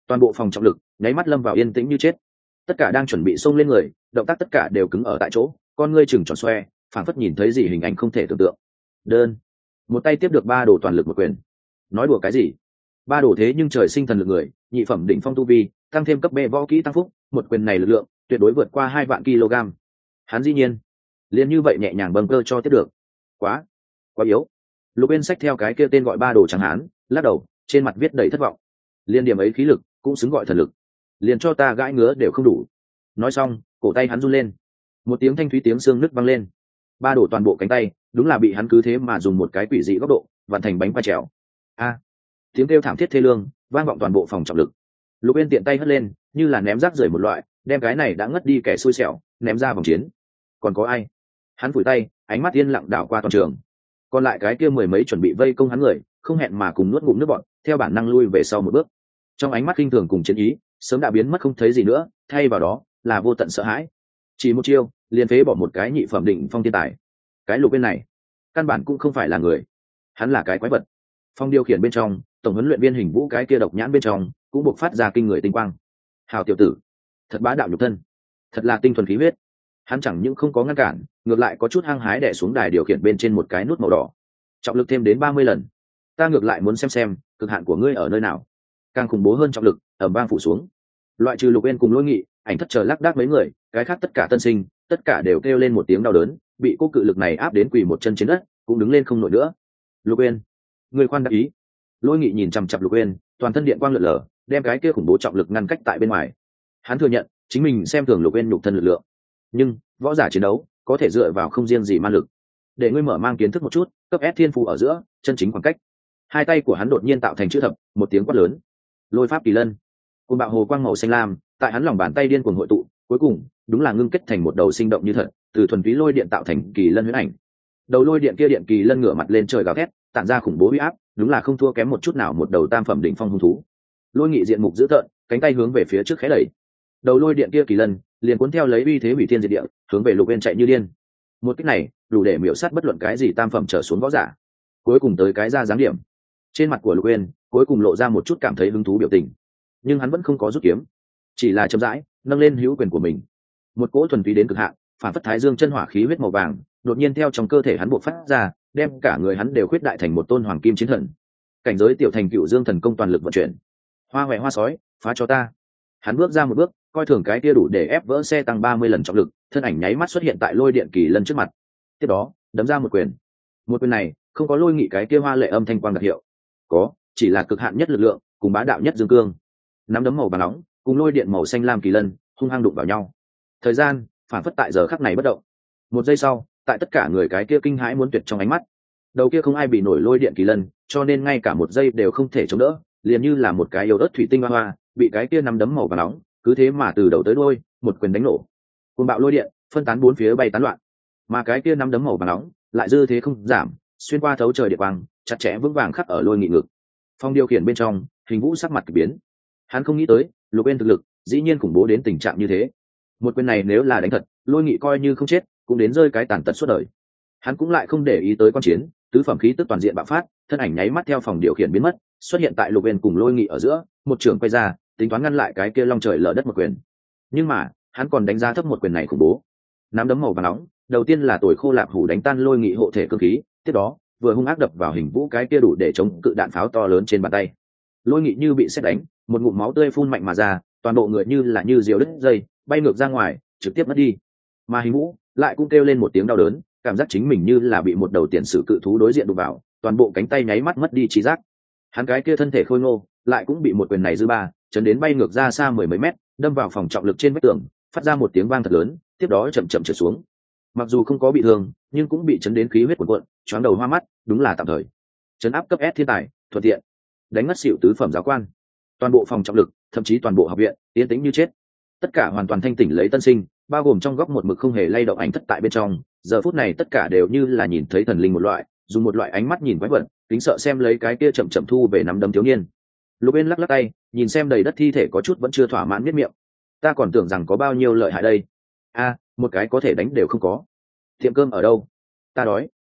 toàn bộ phòng trọng lực nháy mắt lâm vào yên tĩnh như chết. Tất cả đang chuẩn bị xông lên người, động tác tất cả đều cứng ở tại chỗ, con ngươi chừng tròn xoe, phảng phất nhìn thấy gì hình ảnh không thể tưởng tượng. Đơn, một tay tiếp được ba đồ toàn lực một quyền. Nói đùa cái gì? Ba đồ thế nhưng trời sinh thần lực người, nhị phẩm đỉnh phong tu vi, tăng thêm cấp B võ kỹ tăng phúc, một quyền này lực lượng tuyệt đối vượt qua 2 vạn kg. Hắn dĩ nhiên liền như vậy nhẹ nhàng bâng cơ cho tiếp được. Quá yếu. Lục Uyên xách theo cái kia tên gọi ba đồ trắng hán, lắc đầu, trên mặt viết đầy thất vọng. Liên điểm ấy khí lực cũng xứng gọi thần lực, liền cho ta gãi ngứa đều không đủ. Nói xong, cổ tay hắn run lên, một tiếng thanh thúy tiếng xương nứt vang lên. Ba đổ toàn bộ cánh tay, đúng là bị hắn cứ thế mà dùng một cái quỷ dị góc độ vặn thành bánh qua trèo. A! Tiếng kêu thảm thiết thê lương vang vọng toàn bộ phòng trọng lực. Lục Uyên tiện tay hất lên, như là ném rác rưởi một loại, đem cái này đã ngất đi kẻ xui xẻo ném ra vòng chiến. Còn có ai? Hắn phủi tay, ánh mắt yên lặng đảo qua toàn trường. Còn lại cái kia mười mấy chuẩn bị vây công hắn người, không hẹn mà cùng nuốt ngụm nước bọt, theo bản năng lui về sau một bước. Trong ánh mắt kinh thường cùng chiến ý, sớm đã biến mất không thấy gì nữa, thay vào đó là vô tận sợ hãi. Chỉ một chiêu, liền phế bỏ một cái nhị phẩm đỉnh phong thiên tài. Cái Lục Uyên này, căn bản cũng không phải là người, hắn là cái quái vật. Phong điều khiển bên trong, tổng huấn luyện viên Hình Vũ cái kia độc nhãn bên trong, cũng bộc phát ra kinh người tinh quang. Hào tiểu tử, thật bá đạo nhục thân, thật là tinh thuần khí huyết. Hắn chẳng những không có ngăn cản, ngược lại có chút hăng hái đè xuống đài điều khiển bên trên một cái nút màu đỏ. Trọng lực thêm đến 30 lần. Ta ngược lại muốn xem cực hạn của ngươi ở nơi nào. Càng khủng bố hơn trọng lực, ầm vang phủ xuống. Loại trừ Lục Uyên cùng Lôi Nghị, Ảnh Thất chờ lác đác mấy người, cái khác tất cả tân sinh, tất cả đều kêu lên một tiếng đau đớn, bị cô cự lực này áp đến quỳ một chân trên đất, cũng đứng lên không nổi nữa. Lục Uyên, ngươi khoan đắc ý. Lôi Nghị nhìn chằm chằm Lục Uyên, toàn thân điện quang lượn lờ, đem cái kia khủng bố trọng lực ngăn cách tại bên ngoài. Hắn thừa nhận, chính mình xem thường Lục Uyên nhục thân lực lượng, nhưng võ giả chiến đấu có thể dựa vào không riêng gì man lực. Để ngươi mở mang kiến thức một chút, cấp S thiên phú ở giữa, chân chính khoảng cách. Hai tay của hắn đột nhiên tạo thành chữ thập, một tiếng quát lớn. Lôi pháp kỳ lân. Cùng bạo hồ quang màu xanh lam, tại hắn lòng bàn tay điên cuồng hội tụ, cuối cùng, đúng là ngưng kết thành một đầu sinh động như thật, từ thuần túy lôi điện tạo thành kỳ lân huyễn ảnh. Đầu lôi điện kia điện kỳ lân ngửa mặt lên trời gào thét, tản ra khủng bố uy áp, đúng là không thua kém một chút nào một đầu tam phẩm đỉnh phong hung thú. Lôi Nghị diện mục dữ tợn, cánh tay hướng về phía trước khẽ đẩy. Đầu lôi điện kia kỳ lân liền cuốn theo lấy uy thế hủy thiên diệt địa, hướng về Lục Uyên chạy như điên. Một kích này, đủ để miểu sát bất luận cái gì tam phẩm trở xuống võ giả. Cuối cùng tới cái ra dáng điểm. Trên mặt của Lục Uyên cuối cùng lộ ra một chút cảm thấy hứng thú biểu tình, nhưng hắn vẫn không có rút kiếm, chỉ là chậm rãi nâng lên hữu quyền của mình. Một cỗ thuần túy đến cực hạn, phản phất thái dương chân hỏa khí huyết màu vàng, đột nhiên theo trong cơ thể hắn bộc phát ra, đem cả người hắn đều khuyết đại thành một tôn hoàng kim chiến thần. Cảnh giới tiểu thành cựu dương thần công toàn lực vận chuyển. Hoa hoè hoa sói, phá cho ta. Hắn bước ra một bước, coi thường cái kia đủ để ép vỡ xe tăng 30 lần trọng lực, thân ảnh nháy mắt xuất hiện tại lôi điện kỳ lân trước mặt. Tiếp đó, đấm ra một quyền. Một quyền này, không có Lôi Nghị cái kia hoa lệ âm thanh quang đặc hiệu, có, chỉ là cực hạn nhất lực lượng, cùng bá đạo nhất dương cương. Nắm đấm màu vàng nóng, cùng lôi điện màu xanh lam kỳ lân, hung hăng đụng vào nhau. Thời gian, phản phất tại giờ khắc này bất động. Một giây sau, tại tất cả người cái kia kinh hãi muốn tuyệt trong ánh mắt, đầu kia không ai bị nổi lôi điện kỳ lân, cho nên ngay cả một giây đều không thể chống đỡ, liền như là một cái yếu ớt thủy tinh hoa hoa, bị cái kia nắm đấm màu vàng nóng, cứ thế mà từ đầu tới đuôi, một quyền đánh nổ. Cuồng bạo lôi điện, phân tán bốn phía bay tán loạn. Mà cái kia nắm đấm màu vàng nóng, lại dư thế không giảm, xuyên qua thấu trời điện quang, chặt chẽ vững vàng khắc ở Lôi Nghị ngực. Phong điều khiển bên trong, Hình Vũ sắc mặt kỳ biến. Hắn không nghĩ tới, Lục Uyên thực lực dĩ nhiên khủng bố đến tình trạng như thế. Một quyền này nếu là đánh thật, Lôi Nghị coi như không chết, cũng đến rơi cái tàn tật suốt đời. Hắn cũng lại không để ý tới quan chiến, tứ phẩm khí tức toàn diện bạo phát, thân ảnh nháy mắt theo phòng điều khiển biến mất, xuất hiện tại Lục Uyên cùng Lôi Nghị ở giữa, một trường quay ra, tính toán ngăn lại cái kia long trời lở đất một quyền. Nhưng mà, hắn còn đánh giá thấp một quyền này khủng bố. Nắm đấm màu vàng nóng, đầu tiên là tuổi khô lạp hủ đánh tan Lôi Nghị hộ thể cơ khí, tiếp đó, vừa hung ác đập vào Hình Vũ cái kia đủ để chống cự đạn pháo to lớn trên bàn tay. Lôi Nghị như bị sét đánh, một ngụm máu tươi phun mạnh mà ra, toàn bộ người như là như diều đứt dây, bay ngược ra ngoài, trực tiếp mất đi. Mà Hình Vũ lại cũng kêu lên một tiếng đau đớn, cảm giác chính mình như là bị một đầu tiền sử cự thú đối diện đụng vào, toàn bộ cánh tay nháy mắt mất đi trí giác. Hắn cái kia thân thể khôi ngô, lại cũng bị một quyền này dư ba chấn đến bay ngược ra xa mười mấy mét, đâm vào phòng trọng lực trên vách tường, phát ra một tiếng vang thật lớn, tiếp đó chậm chậm trượt xuống. Mặc dù không có bị thương, nhưng cũng bị chấn đến khí huyết cuồn cuộn, choáng đầu hoa mắt, đúng là tạm thời. Chấn áp cấp S thiên tài, thuận tiện đánh ngất xỉu tứ phẩm giáo quan. Toàn bộ phòng trọng lực, thậm chí toàn bộ học viện, yên tĩnh như chết. Tất cả hoàn toàn thanh tỉnh lấy tân sinh, bao gồm trong góc một mực không hề lay động Ảnh Thất tại bên trong, giờ phút này tất cả đều như là nhìn thấy thần linh một loại, dùng một loại ánh mắt nhìn quái vật, kính sợ xem lấy cái kia chậm chậm thu về nắm đấm thiếu niên. Lục Uyên lắc lắc tay, nhìn xem đầy đất thi thể có chút vẫn chưa thỏa mãn miết miệng. Ta còn tưởng rằng có bao nhiêu lợi hại đây. A, một cái có thể đánh đều không có. Tiệm cơm ở đâu? Ta đói.